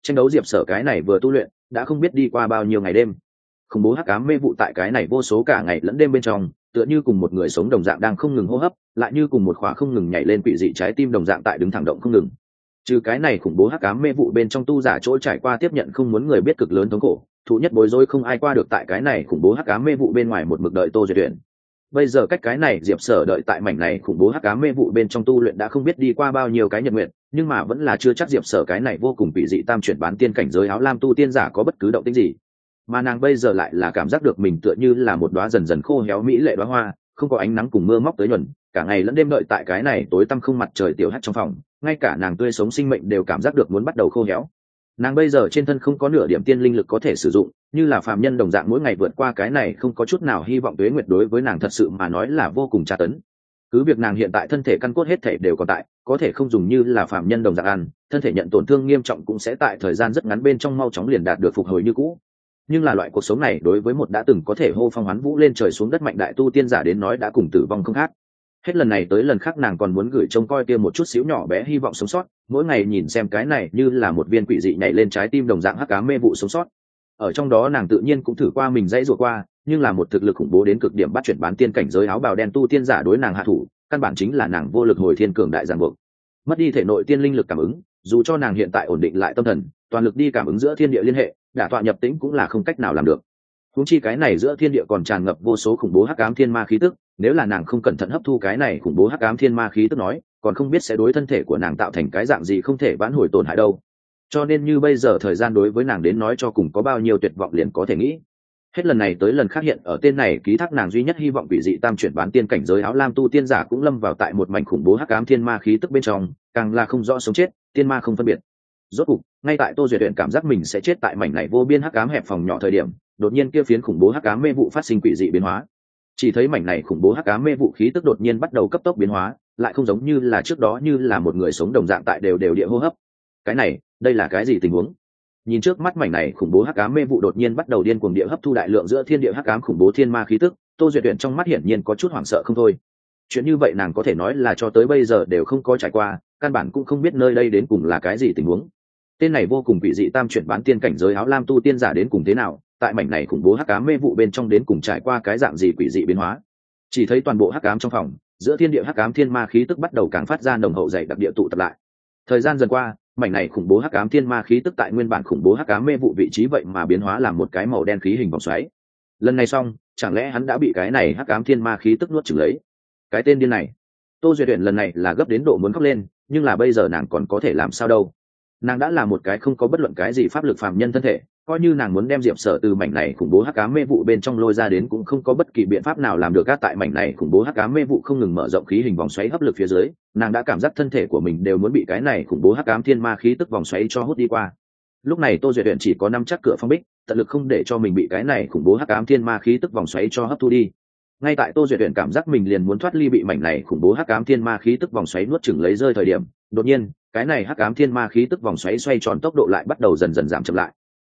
tranh đấu diệp sở cái này vừa tu luyện đã không biết đi qua bao nhiêu ngày đêm. Khủng bố hắc ám mê vụ tại cái này vô số cả ngày lẫn đêm bên trong, tựa như cùng một người sống đồng dạng đang không ngừng hô hấp, lại như cùng một khóa không ngừng nhảy lên quỷ dị trái tim đồng dạng tại đứng thẳng động không ngừng. Trừ cái này khủng bố hắc ám mê vụ bên trong tu giả chỗ trải qua tiếp nhận không muốn người biết cực lớn thống khổ, thụ nhất bối rối không ai qua được tại cái này khủng bố hắc ám mê vụ bên ngoài một mực đợi Tô Duyệt Uyển. Bây giờ cách cái này diệp sở đợi tại mảnh này khủng bố hắc ám mê vụ bên trong tu luyện đã không biết đi qua bao nhiêu cái nhật nguyện, nhưng mà vẫn là chưa chắc diệp sở cái này vô cùng bị dị tam chuyển bán tiên cảnh giới áo lam tu tiên giả có bất cứ động tĩnh gì. Mà nàng bây giờ lại là cảm giác được mình tựa như là một đóa dần dần khô héo mỹ lệ đóa hoa, không có ánh nắng cùng mưa móc tới nhuần, cả ngày lẫn đêm đợi tại cái này tối tăm không mặt trời tiểu hắt trong phòng, ngay cả nàng tươi sống sinh mệnh đều cảm giác được muốn bắt đầu khô héo. Nàng bây giờ trên thân không có nửa điểm tiên linh lực có thể sử dụng, như là phàm nhân đồng dạng mỗi ngày vượt qua cái này không có chút nào hy vọng tuế nguyệt đối với nàng thật sự mà nói là vô cùng tra tấn. Cứ việc nàng hiện tại thân thể căn cốt hết thể đều còn tại, có thể không dùng như là phàm nhân đồng dạng ăn, thân thể nhận tổn thương nghiêm trọng cũng sẽ tại thời gian rất ngắn bên trong mau chóng liền đạt được phục hồi như cũ. Nhưng là loại cuộc sống này đối với một đã từng có thể hô phong hoán vũ lên trời xuống đất mạnh đại tu tiên giả đến nói đã cùng tử vong không khác. Hết lần này tới lần khác nàng còn muốn gửi trông coi kia một chút xíu nhỏ bé hy vọng sống sót, mỗi ngày nhìn xem cái này như là một viên quỷ dị nhảy lên trái tim đồng dạng hắc ám mê vụ sống sót. Ở trong đó nàng tự nhiên cũng thử qua mình dãy rủa qua, nhưng là một thực lực khủng bố đến cực điểm bắt chuyển bán tiên cảnh giới áo bào đen tu tiên giả đối nàng hạ thủ, căn bản chính là nàng vô lực hồi thiên cường đại giàn buộc. Mất đi thể nội tiên linh lực cảm ứng, dù cho nàng hiện tại ổn định lại tâm thần, toàn lực đi cảm ứng giữa thiên địa liên hệ, đả tọa nhập tĩnh cũng là không cách nào làm được. Huống chi cái này giữa thiên địa còn tràn ngập vô số khủng bố hắc ám thiên ma khí tức, nếu là nàng không cẩn thận hấp thu cái này khủng bố hắc ám thiên ma khí tức nói, còn không biết sẽ đối thân thể của nàng tạo thành cái dạng gì không thể vãn hồi tổn hại đâu. Cho nên như bây giờ thời gian đối với nàng đến nói cho cùng có bao nhiêu tuyệt vọng liền có thể nghĩ. Hết lần này tới lần khác hiện ở tên này ký thác nàng duy nhất hy vọng quỷ dị tam chuyển bán tiên cảnh giới áo lam tu tiên giả cũng lâm vào tại một mảnh khủng bố hắc ám thiên ma khí tức bên trong, càng là không rõ sống chết, tiên ma không phân biệt. Rốt cục, ngay tại Tô Duyệt Uyển cảm giác mình sẽ chết tại mảnh này vô biên hắc ám hẹp phòng nhỏ thời điểm, đột nhiên kia phiến khủng bố hắc ám mê vụ phát sinh quỷ dị biến hóa. Chỉ thấy mảnh này khủng bố hắc ám mê vụ khí tức đột nhiên bắt đầu cấp tốc biến hóa, lại không giống như là trước đó như là một người sống đồng dạng tại đều địa hô hấp. Cái này, đây là cái gì tình huống? Nhìn trước mắt mảnh này khủng bố hắc ám mê vụ đột nhiên bắt đầu điên cuồng địa hấp thu đại lượng giữa thiên địa hắc ám khủng bố thiên ma khí tức, Tô Duyệt Uyển trong mắt hiển nhiên có chút hoảng sợ không thôi. Chuyện như vậy nàng có thể nói là cho tới bây giờ đều không có trải qua, căn bản cũng không biết nơi đây đến cùng là cái gì tình huống. Tên này vô cùng quỷ dị tam chuyển bán tiên cảnh giới áo lam tu tiên giả đến cùng thế nào, tại mảnh này khủng bố hắc ám mê vụ bên trong đến cùng trải qua cái dạng gì quỷ dị biến hóa. Chỉ thấy toàn bộ hắc ám trong phòng, giữa thiên địa hắc ám thiên ma khí tức bắt đầu càng phát ra nồng hậu dày đặc địa tụ tập lại. Thời gian dần qua, mảnh này khủng bố hắc ám thiên ma khí tức tại nguyên bản khủng bố hắc ám mê vụ vị trí vậy mà biến hóa làm một cái màu đen khí hình vòng xoáy. Lần này xong, chẳng lẽ hắn đã bị cái này hắc ám thiên ma khí tức nuốt chửng lấy? Cái tên điên này. Tô Duyệt Uyển lần này là gấp đến độ muốn khóc lên, nhưng là bây giờ nàng còn có thể làm sao đâu? Nàng đã là một cái không có bất luận cái gì pháp lực phàm nhân thân thể, coi như nàng muốn đem diệp sở từ mảnh này khủng bố hắc ám mê vụ bên trong lôi ra đến cũng không có bất kỳ biện pháp nào làm được. Các tại mảnh này khủng bố hắc ám mê vụ không ngừng mở rộng khí hình vòng xoáy hấp lực phía dưới, nàng đã cảm giác thân thể của mình đều muốn bị cái này khủng bố hắc ám thiên ma khí tức vòng xoáy cho hút đi qua. Lúc này Tô Duyệt Uyển chỉ có nắm chắc cửa phong bích, tận lực không để cho mình bị cái này khủng bố hắc ám thiên ma khí tức vòng xoáy cho hấp thu đi. Ngay tại Tô Duyệt Uyển cảm giác mình liền muốn thoát ly bị mảnh này khủng bố hắc ám thiên ma khí tức vòng xoáy nuốt chửng lấy rơi thời điểm, đột nhiên, cái này hắc ám thiên ma khí tức vòng xoáy xoay tròn tốc độ lại bắt đầu dần dần giảm chậm lại.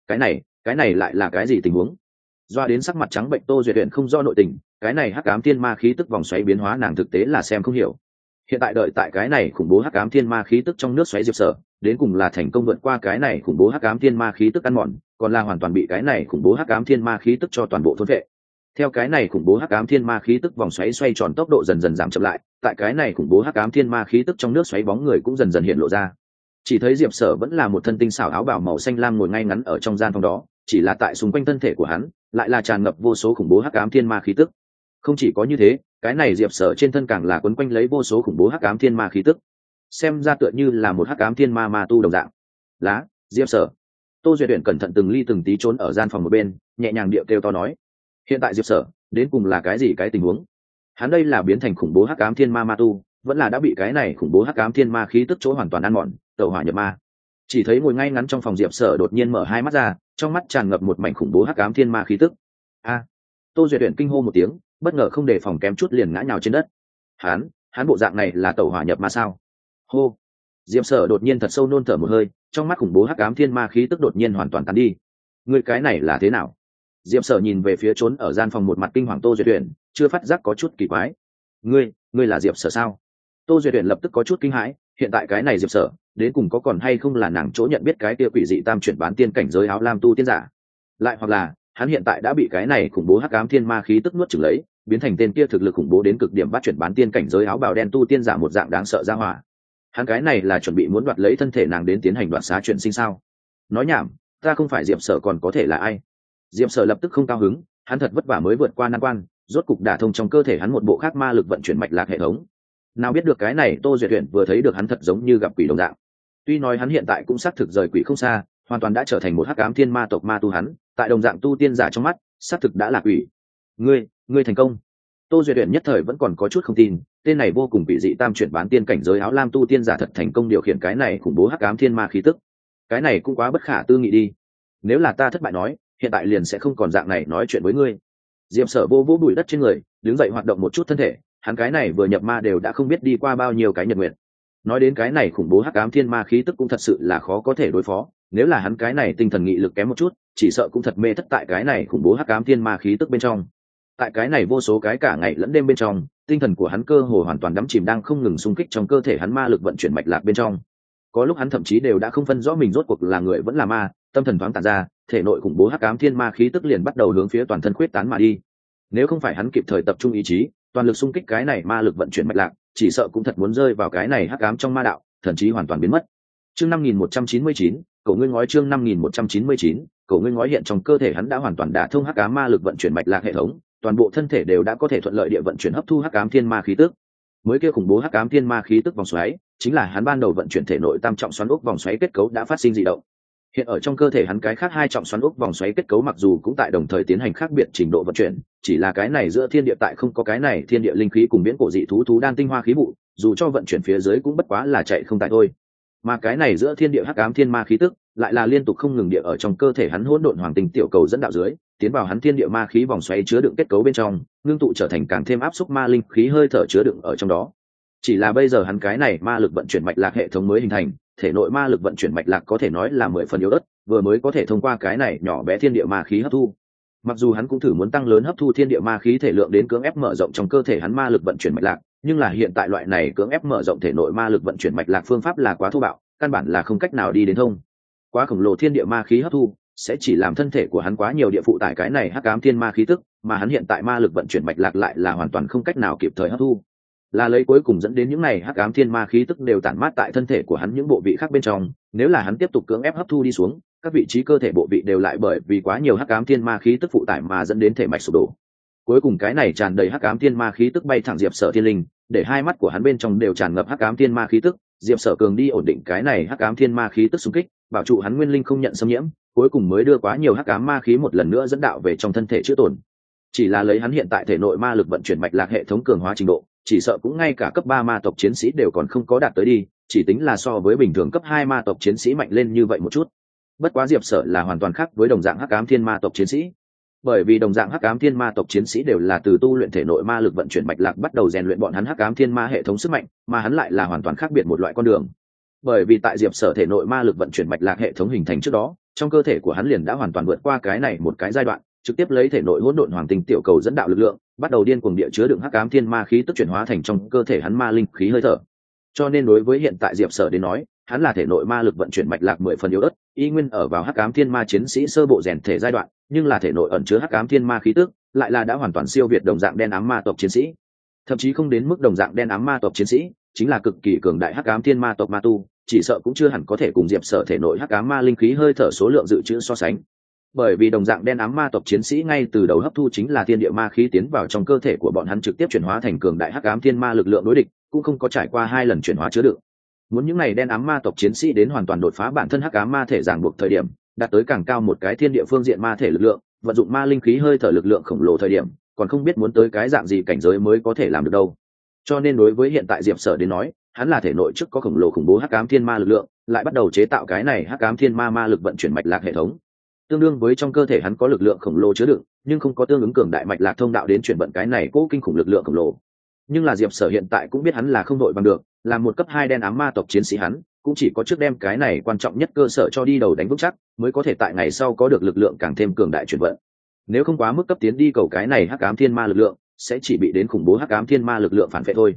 Cái này lại là cái gì tình huống? Doa đến sắc mặt trắng bệnh Tô Duyệt Uyển không do nội tình, cái này hắc ám thiên ma khí tức vòng xoáy biến hóa nàng thực tế là xem không hiểu. Hiện tại đợi tại cái này khủng bố hắc ám thiên ma khí tức trong nước xoáy diệp sở, đến cùng là thành công vượt qua cái này khủng bố hắc ám thiên ma khí tức ăn mòn, còn là hoàn toàn bị cái này khủng bố hắc ám thiên ma khí tức cho toàn bộ thôn vệ. Theo cái này khủng bố hắc ám thiên ma khí tức vòng xoáy xoay tròn tốc độ dần dần giảm chậm lại, tại cái này khủng bố hắc ám thiên ma khí tức trong nước xoáy bóng người cũng dần dần hiện lộ ra. Chỉ thấy diệp sở vẫn là một thân tinh xảo áo bào màu xanh lam ngồi ngay ngắn ở trong gian phòng đó, chỉ là tại xung quanh thân thể của hắn lại là tràn ngập vô số khủng bố hắc ám thiên ma khí tức. Không chỉ có như thế, cái này diệp sở trên thân càng là quấn quanh lấy vô số khủng bố hắc ám thiên ma khí tức, xem ra tựa như là một hắc ám thiên ma ma tu đồng dạng. Lá, diệp sở. Tô Duyệt Uyển cẩn thận từng ly từng tí trốn ở gian phòng một bên, nhẹ nhàng điệu kêu to nói: hiện tại diệp sở đến cùng là cái gì cái tình huống? Hắn đây là biến thành khủng bố hắc ám thiên ma ma tu, vẫn là đã bị cái này khủng bố hắc ám thiên ma khí tức chỗ hoàn toàn ăn mòn, tẩu hỏa nhập ma? Chỉ thấy ngồi ngay ngắn trong phòng diệp sở đột nhiên mở hai mắt ra, trong mắt tràn ngập một mảnh khủng bố hắc ám thiên ma khí tức. A! Tô Duyệt Uyển kinh hô một tiếng, bất ngờ không đề phòng kém chút liền ngã nhào trên đất. Hắn bộ dạng này là tẩu hỏa nhập ma sao? Hô! Diệp sở đột nhiên thật sâu nôn thở một hơi, trong mắt khủng bố hắc ám thiên ma khí tức đột nhiên hoàn toàn tan đi. Người cái này là thế nào? Diệp sở nhìn về phía trốn ở gian phòng một mặt kinh hoàng Tô Duyệt Uyển, chưa phát giác có chút kỳ quái. Ngươi là Diệp sở sao? Tô Duyệt Uyển lập tức có chút kinh hãi, hiện tại cái này Diệp Sở đến cùng có còn hay không là nàng chỗ nhận biết cái kia quỷ dị tam chuyển bán tiên cảnh giới áo lam tu tiên giả, lại hoặc là hắn hiện tại đã bị cái này khủng bố hắc ám thiên ma khí tức nuốt chửng lấy, biến thành tên kia thực lực khủng bố đến cực điểm bắt chuyển bán tiên cảnh giới áo bào đen tu tiên giả một dạng đáng sợ ra hỏa. Hắn cái này là chuẩn bị muốn đoạt lấy thân thể nàng đến tiến hành đoạt xá chuyển sinh sao? Nói nhảm, ta không phải Diệp Sở còn có thể là ai? Diệp Sở lập tức không cao hứng, hắn thật vất vả mới vượt qua nan quan, rốt cục đả thông trong cơ thể hắn một bộ khác ma lực vận chuyển mạch lạc hệ thống. Nào biết được cái này Tô Duyệt Uyển vừa thấy được hắn thật giống như gặp quỷ đồng dạng. Tuy nói hắn hiện tại cũng xác thực rời quỷ không xa, hoàn toàn đã trở thành một hắc ám thiên ma tộc ma tu, hắn tại đồng dạng tu tiên giả trong mắt xác thực đã là quỷ. Ngươi thành công. Tô Duyệt Uyển nhất thời vẫn còn có chút không tin, tên này vô cùng quỷ dị tam chuyển bán tiên cảnh giới áo lam tu tiên giả thật thành công điều khiển cái này khủng bố hắc ám thiên ma khí tức. Cái này cũng quá bất khả tư nghị đi. Nếu là ta thất bại nói, hiện tại liền sẽ không còn dạng này nói chuyện với ngươi. Diệp Sở vô bụi đất trên người, đứng dậy hoạt động một chút thân thể, hắn cái này vừa nhập ma đều đã không biết đi qua bao nhiêu cái nhật nguyện. Nói đến cái này khủng bố hắc ám thiên ma khí tức cũng thật sự là khó có thể đối phó, nếu là hắn cái này tinh thần nghị lực kém một chút, chỉ sợ cũng thật mê thất tại cái này khủng bố hắc ám thiên ma khí tức bên trong. Tại cái này vô số cái cả ngày lẫn đêm bên trong, tinh thần của hắn cơ hồ hoàn toàn đắm chìm đang không ngừng xung kích trong cơ thể hắn ma lực vận chuyển mạch lạc bên trong. Có lúc hắn thậm chí đều đã không phân rõ mình rốt cuộc là người vẫn là ma, tâm thần thoáng tản ra, thể nội khủng bố hắc ám thiên ma khí tức liền bắt đầu hướng phía toàn thân khuyết tán mà đi. Nếu không phải hắn kịp thời tập trung ý chí, toàn lực xung kích cái này ma lực vận chuyển mạch lạc, chỉ sợ cũng thật muốn rơi vào cái này hắc ám trong ma đạo, thậm chí hoàn toàn biến mất. Chương 5199, cổ ngươi ngói. Chương 5199, cổ ngươi ngói. Hiện trong cơ thể hắn đã hoàn toàn đả thông hắc ám ma lực vận chuyển mạch lạc hệ thống, toàn bộ thân thể đều đã có thể thuận lợi địa vận chuyển hấp thu hắc ám thiên ma khí tức. Mới kia khủng bố hắc ám thiên ma khí tức vòng xoáy, chính là hắn ban đầu vận chuyển thể nội tam trọng xoắn ốc vòng xoáy kết cấu đã phát sinh dị động. Hiện ở trong cơ thể hắn cái khác hai trọng xoắn ốc vòng xoáy kết cấu mặc dù cũng tại đồng thời tiến hành khác biệt trình độ vận chuyển, chỉ là cái này giữa thiên địa tại không có cái này thiên địa linh khí cùng biến cổ dị thú đan tinh hoa khí vụ, dù cho vận chuyển phía dưới cũng bất quá là chạy không tại thôi. Mà cái này giữa thiên địa hắc ám thiên ma khí tức lại là liên tục không ngừng địa ở trong cơ thể hắn hỗn độn hoàng tinh tiểu cầu dẫn đạo dưới, tiến vào hắn thiên địa ma khí vòng xoáy chứa đựng kết cấu bên trong, ngưng tụ trở thành càng thêm áp xúc ma linh khí hơi thở chứa đựng ở trong đó. Chỉ là bây giờ hắn cái này ma lực vận chuyển mạch lạc hệ thống mới hình thành, thể nội ma lực vận chuyển mạch lạc có thể nói là 10 phần yếu ớt, vừa mới có thể thông qua cái này nhỏ bé thiên địa ma khí hấp thu. Mặc dù hắn cũng thử muốn tăng lớn hấp thu thiên địa ma khí thể lượng đến cưỡng ép mở rộng trong cơ thể hắn ma lực vận chuyển mạch lạc, nhưng là hiện tại loại này cưỡng ép mở rộng thể nội ma lực vận chuyển mạch lạc phương pháp là quá thô bạo, căn bản là không cách nào đi đến thông. Quá khổng lồ thiên địa ma khí hấp thu sẽ chỉ làm thân thể của hắn quá nhiều địa phụ tải cái này hắc ám thiên ma khí tức, mà hắn hiện tại ma lực vận chuyển mạch lạc lại là hoàn toàn không cách nào kịp thời hấp thu, là lấy cuối cùng dẫn đến những này hắc ám thiên ma khí tức đều tản mát tại thân thể của hắn những bộ vị khác bên trong. Nếu là hắn tiếp tục cưỡng ép hấp thu đi xuống, các vị trí cơ thể bộ vị đều lại bởi vì quá nhiều hắc ám thiên ma khí tức phụ tải mà dẫn đến thể mạch sụp đổ. Cuối cùng cái này tràn đầy hắc ám thiên ma khí tức bay thẳng Diệp Sở Thiên Linh, để hai mắt của hắn bên trong đều tràn ngập hắc ám thiên ma khí tức. Diệp Sở cường đi ổn định cái này hắc ám thiên ma khí tức xung kích, bảo trụ hắn nguyên linh không nhận xâm nhiễm, cuối cùng mới đưa quá nhiều hắc ám ma khí một lần nữa dẫn đạo về trong thân thể chữa tổn. Chỉ là lấy hắn hiện tại thể nội ma lực vận chuyển mạch lạc hệ thống cường hóa trình độ, chỉ sợ cũng ngay cả cấp 3 ma tộc chiến sĩ đều còn không có đạt tới đi, chỉ tính là so với bình thường cấp 2 ma tộc chiến sĩ mạnh lên như vậy một chút. Bất quá Diệp Sở là hoàn toàn khác với đồng dạng hắc ám thiên ma tộc chiến sĩ, bởi vì đồng dạng hắc ám thiên ma tộc chiến sĩ đều là từ tu luyện thể nội ma lực vận chuyển mạch lạc bắt đầu rèn luyện bọn hắn hắc ám thiên ma hệ thống sức mạnh, mà hắn lại là hoàn toàn khác biệt một loại con đường. Bởi vì tại Diệp Sở thể nội ma lực vận chuyển mạch lạc hệ thống hình thành trước đó, trong cơ thể của hắn liền đã hoàn toàn vượt qua cái này một cái giai đoạn, trực tiếp lấy thể nội hỗn độn hoàng tinh tiểu cầu dẫn đạo lực lượng, bắt đầu điên cuồng địa chứa đựng hắc ám thiên ma khí tức chuyển hóa thành trong cơ thể hắn ma linh khí hơi thở. Cho nên đối với hiện tại Diệp Sở đến nói, hắn là thể nội ma lực vận chuyển mạch lạc 10 phần yếu ớt, y nguyên ở vào hắc ám thiên ma chiến sĩ sơ bộ rèn thể giai đoạn, nhưng là thể nội ẩn chứa hắc ám thiên ma khí tức, lại là đã hoàn toàn siêu việt đồng dạng đen ám ma tộc chiến sĩ. Thậm chí không đến mức đồng dạng đen ám ma tộc chiến sĩ, chính là cực kỳ cường đại hắc ám thiên ma tộc ma tu, chỉ sợ cũng chưa hẳn có thể cùng Diệp Sở thể nội hắc ám ma linh khí hơi thở số lượng dự trữ so sánh. Bởi vì đồng dạng đen ám ma tộc chiến sĩ ngay từ đầu hấp thu chính là thiên địa ma khí tiến vào trong cơ thể của bọn hắn, trực tiếp chuyển hóa thành cường đại hắc ám thiên ma lực lượng đối địch, cũng không có trải qua 2 lần chuyển hóa chứa đựng. Muốn những này đen ám ma tộc chiến sĩ đến hoàn toàn đột phá bản thân hắc ám ma thể ràng buộc thời điểm, đạt tới càng cao một cái thiên địa phương diện ma thể lực lượng, vận dụng ma linh khí hơi thở lực lượng khổng lồ thời điểm, còn không biết muốn tới cái dạng gì cảnh giới mới có thể làm được đâu. Cho nên đối với hiện tại Diệp Sở đến nói, hắn là thể nội trước có khổng lồ khủng bố hắc ám thiên ma lực lượng, lại bắt đầu chế tạo cái này hắc ám thiên ma ma lực vận chuyển mạch lạc hệ thống. Tương đương với trong cơ thể hắn có lực lượng khổng lồ chứa đựng, nhưng không có tương ứng cường đại mạch lạc thông đạo đến chuyển vận cái này cố kinh khủng lực lượng khổng lồ. Nhưng là Diệp Sở hiện tại cũng biết hắn là không đội bằng được, là một cấp 2 đen ám ma tộc chiến sĩ, hắn cũng chỉ có trước đem cái này quan trọng nhất cơ sở cho đi đầu đánh vững chắc, mới có thể tại ngày sau có được lực lượng càng thêm cường đại chuyển vận. Nếu không quá mức cấp tiến đi cầu cái này hắc ám thiên ma lực lượng, sẽ chỉ bị đến khủng bố hắc ám thiên ma lực lượng phản vệ thôi.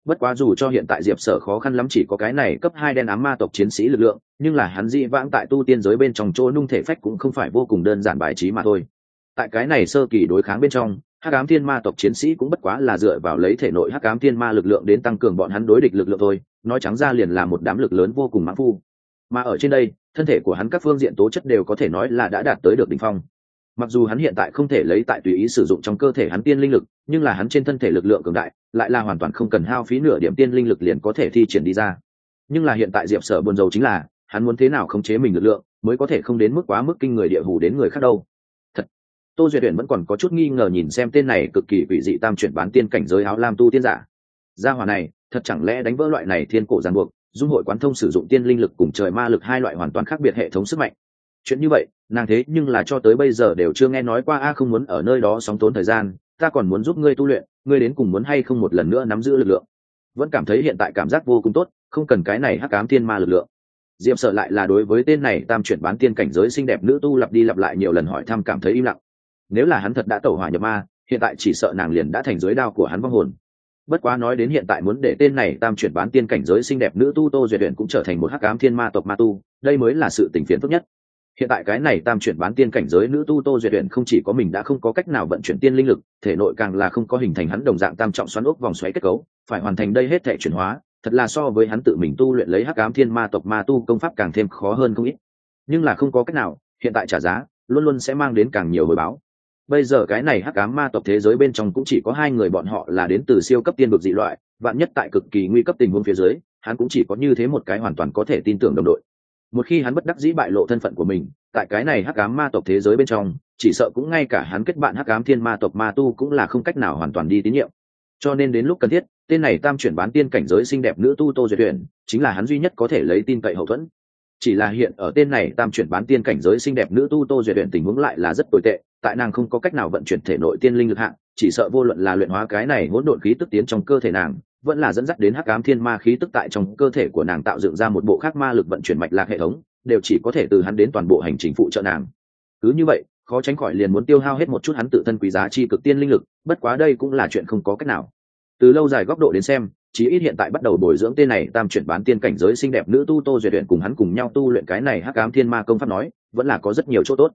Bất quá dù cho hiện tại Diệp Sở khó khăn lắm chỉ có cái này cấp 2 đen ám ma tộc chiến sĩ lực lượng, nhưng là hắn dị vãng tại tu tiên giới bên trong chỗ nung thể phách cũng không phải vô cùng đơn giản bài trí mà thôi. Tại cái này sơ kỳ đối kháng bên trong, hắc ám thiên ma tộc chiến sĩ cũng bất quá là dựa vào lấy thể nội hắc ám thiên ma lực lượng đến tăng cường bọn hắn đối địch lực lượng thôi, nói trắng ra liền là một đám lực lớn vô cùng mãng phu. Mà ở trên đây, thân thể của hắn các phương diện tố chất đều có thể nói là đã đạt tới được đỉnh phong. Mặc dù hắn hiện tại không thể lấy tại tùy ý sử dụng trong cơ thể hắn tiên linh lực, nhưng là hắn trên thân thể lực lượng cường đại, lại là hoàn toàn không cần hao phí nửa điểm tiên linh lực liền có thể thi triển đi ra. Nhưng là hiện tại Diệp Sở buồn rầu chính là, hắn muốn thế nào khống chế mình lực lượng, mới có thể không đến mức quá mức kinh người địa hủ đến người khác đâu. Thật, Tô Duyệt Uyển vẫn còn có chút nghi ngờ nhìn xem tên này cực kỳ quỷ dị tam chuyển bán tiên cảnh giới áo lam tu tiên giả. Gia hỏa này, thật chẳng lẽ đánh vỡ loại này thiên cổ giàn buộc, dung hội quán thông sử dụng tiên linh lực cùng trời ma lực hai loại hoàn toàn khác biệt hệ thống sức mạnh. Chuyện như vậy, nàng thế nhưng là cho tới bây giờ đều chưa nghe nói qua. A không muốn ở nơi đó sóng tốn thời gian, ta còn muốn giúp ngươi tu luyện, ngươi đến cùng muốn hay không một lần nữa nắm giữ lực lượng. Vẫn cảm thấy hiện tại cảm giác vô cùng tốt, không cần cái này hắc ám thiên ma lực lượng. Diệp Sở lại là đối với tên này tam chuyển bán tiên cảnh giới xinh đẹp nữ tu lặp đi lặp lại nhiều lần hỏi thăm cảm thấy im lặng. Nếu là hắn thật đã tẩu hỏa nhập ma, hiện tại chỉ sợ nàng liền đã thành dưới đao của hắn vong hồn. Bất quá nói đến hiện tại muốn để tên này tam chuyển bán tiên cảnh giới xinh đẹp nữ tu Tô Duyệt Uyển cũng trở thành một hắc ám thiên ma tộc ma tu, đây mới là sự tình phiền phức nhất. Hiện tại cái này tam chuyển bán tiên cảnh giới nữ tu Tô Duyệt Uyển không chỉ có mình đã không có cách nào vận chuyển tiên linh lực, thể nội càng là không có hình thành hắn đồng dạng tam trọng xoắn ốc vòng xoáy kết cấu, phải hoàn thành đây hết thảy chuyển hóa, thật là so với hắn tự mình tu luyện lấy hắc ám thiên ma tộc ma tu công pháp càng thêm khó hơn không ít. Nhưng là không có cách nào, hiện tại trả giá luôn luôn sẽ mang đến càng nhiều hồi báo. Bây giờ cái này hắc ám ma tộc thế giới bên trong cũng chỉ có hai người bọn họ là đến từ siêu cấp tiên vực dị loại, vạn nhất tại cực kỳ nguy cấp tình huống phía dưới, hắn cũng chỉ có như thế một cái hoàn toàn có thể tin tưởng đồng đội. Một khi hắn bất đắc dĩ bại lộ thân phận của mình, tại cái này hắc ám ma tộc thế giới bên trong, chỉ sợ cũng ngay cả hắn kết bạn hắc ám thiên ma tộc ma tu cũng là không cách nào hoàn toàn đi tín nhiệm. Cho nên đến lúc cần thiết, tên này tam chuyển bán tiên cảnh giới xinh đẹp nữ tu Tô Duyệt Uyển chính là hắn duy nhất có thể lấy tin cậy hậu thuẫn. Chỉ là hiện ở tên này tam chuyển bán tiên cảnh giới xinh đẹp nữ tu Tô Duyệt Uyển tình huống lại là rất tồi tệ, tại nàng không có cách nào vận chuyển thể nội tiên linh lực hạng, chỉ sợ vô luận là luyện hóa cái này hỗn độn khí tức tiến trong cơ thể nàng, vẫn là dẫn dắt đến hắc ám thiên ma khí tức tại trong cơ thể của nàng tạo dựng ra một bộ khác ma lực vận chuyển mạch lạc hệ thống, đều chỉ có thể từ hắn đến toàn bộ hành trình phụ trợ nàng. Cứ như vậy, khó tránh khỏi liền muốn tiêu hao hết một chút hắn tự thân quý giá chi cực tiên linh lực, bất quá đây cũng là chuyện không có cách nào. Từ lâu dài góc độ đến xem, chí ít hiện tại bắt đầu bồi dưỡng tên này tam chuyển bán tiên cảnh giới xinh đẹp nữ tu Tô Duyệt Uyển cùng hắn cùng nhau tu luyện cái này hắc ám thiên ma công pháp nói, vẫn là có rất nhiều chỗ tốt.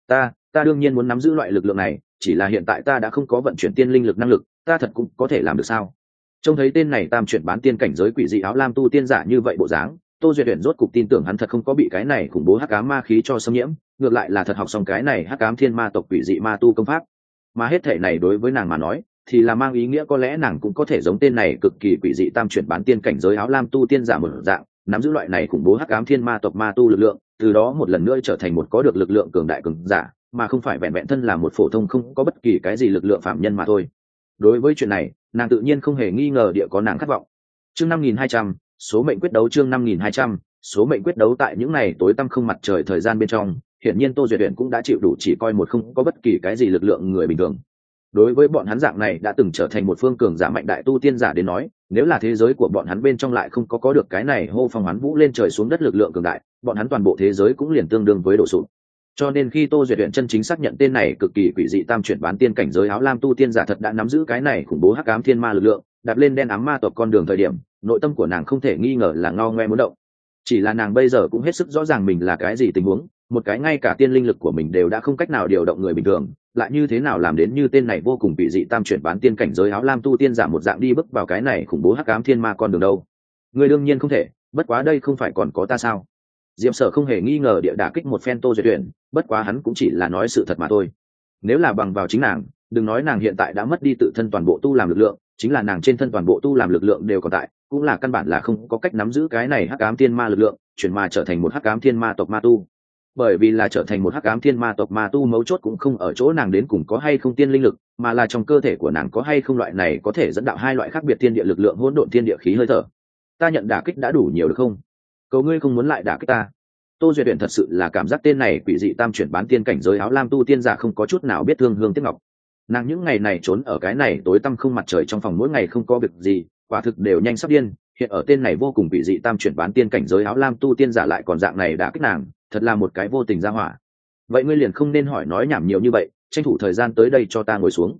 Ta đương nhiên muốn nắm giữ loại lực lượng này, chỉ là hiện tại ta đã không có vận chuyển tiên linh lực năng lực, ta thật cũng có thể làm được sao? Trông thấy tên này tam chuyển bán tiên cảnh giới quỷ dị áo lam tu tiên giả như vậy bộ dáng, Tô Duyệt Uyển rốt cục tin tưởng hắn thật không có bị cái này khủng bố hắc ám ma khí cho xâm nhiễm, ngược lại là thật học xong cái này hắc ám thiên ma tộc quỷ dị ma tu công pháp. Mà hết thể này đối với nàng mà nói, thì là mang ý nghĩa có lẽ nàng cũng có thể giống tên này cực kỳ quỷ dị tam chuyển bán tiên cảnh giới áo lam tu tiên giả một dạng, nắm giữ loại này khủng bố hắc ám thiên ma tộc ma tu lực lượng, từ đó một lần nữa trở thành một có được lực lượng cường đại cường giả, mà không phải vẹn vẹn thân là một phổ thông không có bất kỳ cái gì lực lượng phạm nhân mà thôi. Đối với chuyện này, nàng tự nhiên không hề nghi ngờ địa có nàng khát vọng. Chương 5200, số mệnh quyết đấu. Chương 5200, số mệnh quyết đấu. Tại những ngày tối tăm không mặt trời thời gian bên trong, hiển nhiên Tô Duyệt Uyển cũng đã chịu đủ chỉ coi một không có bất kỳ cái gì lực lượng người bình thường. Đối với bọn hắn dạng này đã từng trở thành một phương cường giả mạnh đại tu tiên giả đến nói, nếu là thế giới của bọn hắn bên trong lại không có được cái này hô phong hoán vũ lên trời xuống đất lực lượng cường đại, bọn hắn toàn bộ thế giới cũng liền tương đương với đổ sụp. Cho nên khi Tô Duyệt Uyển chân chính xác nhận tên này cực kỳ quỷ dị tam chuyển bán tiên cảnh giới áo lam tu tiên giả thật đã nắm giữ cái này khủng bố hắc ám thiên ma lực lượng, đạp lên đen ám ma tộc con đường thời điểm, nội tâm của nàng không thể nghi ngờ là ngao ngoe muốn động. Chỉ là nàng bây giờ cũng hết sức rõ ràng mình là cái gì tình huống, một cái ngay cả tiên linh lực của mình đều đã không cách nào điều động người bình thường, lại như thế nào làm đến như tên này vô cùng quỷ dị tam chuyển bán tiên cảnh giới áo lam tu tiên giả một dạng đi bước vào cái này khủng bố hắc ám thiên ma con đường đâu? Người đương nhiên không thể, bất quá đây không phải còn có ta sao? Diệp Sở không hề nghi ngờ địa đả kích một phen Tô Duyệt Uyển, bất quá hắn cũng chỉ là nói sự thật mà thôi. Nếu là bằng vào chính nàng, đừng nói nàng hiện tại đã mất đi tự thân toàn bộ tu làm lực lượng, chính là nàng trên thân toàn bộ tu làm lực lượng đều còn tại, cũng là căn bản là không có cách nắm giữ cái này hắc ám thiên ma lực lượng, chuyển mà trở thành một hắc ám thiên ma tộc ma tu. Bởi vì là trở thành một hắc ám thiên ma tộc ma tu mấu chốt cũng không ở chỗ nàng đến cùng có hay không tiên linh lực, mà là trong cơ thể của nàng có hay không loại này có thể dẫn đạo hai loại khác biệt thiên địa lực lượng hỗn độn thiên địa khí hơi thở. Ta nhận đả kích đã đủ nhiều được không? Cầu ngươi không muốn lại đả kích ta. Tô Duyệt Uyển thật sự là cảm giác tên này quỷ dị tam chuyển bán tiên cảnh giới áo lam tu tiên giả không có chút nào biết thương hương tiếc ngọc. Nàng những ngày này trốn ở cái này tối tăm không mặt trời trong phòng mỗi ngày không có việc gì, quả thực đều nhanh sắp điên. Hiện ở tên này vô cùng quỷ dị tam chuyển bán tiên cảnh giới áo lam tu tiên giả lại còn dạng này đã kích nàng, thật là một cái vô tình ra hỏa. Vậy ngươi liền không nên hỏi nói nhảm nhiều như vậy, tranh thủ thời gian tới đây cho ta ngồi xuống.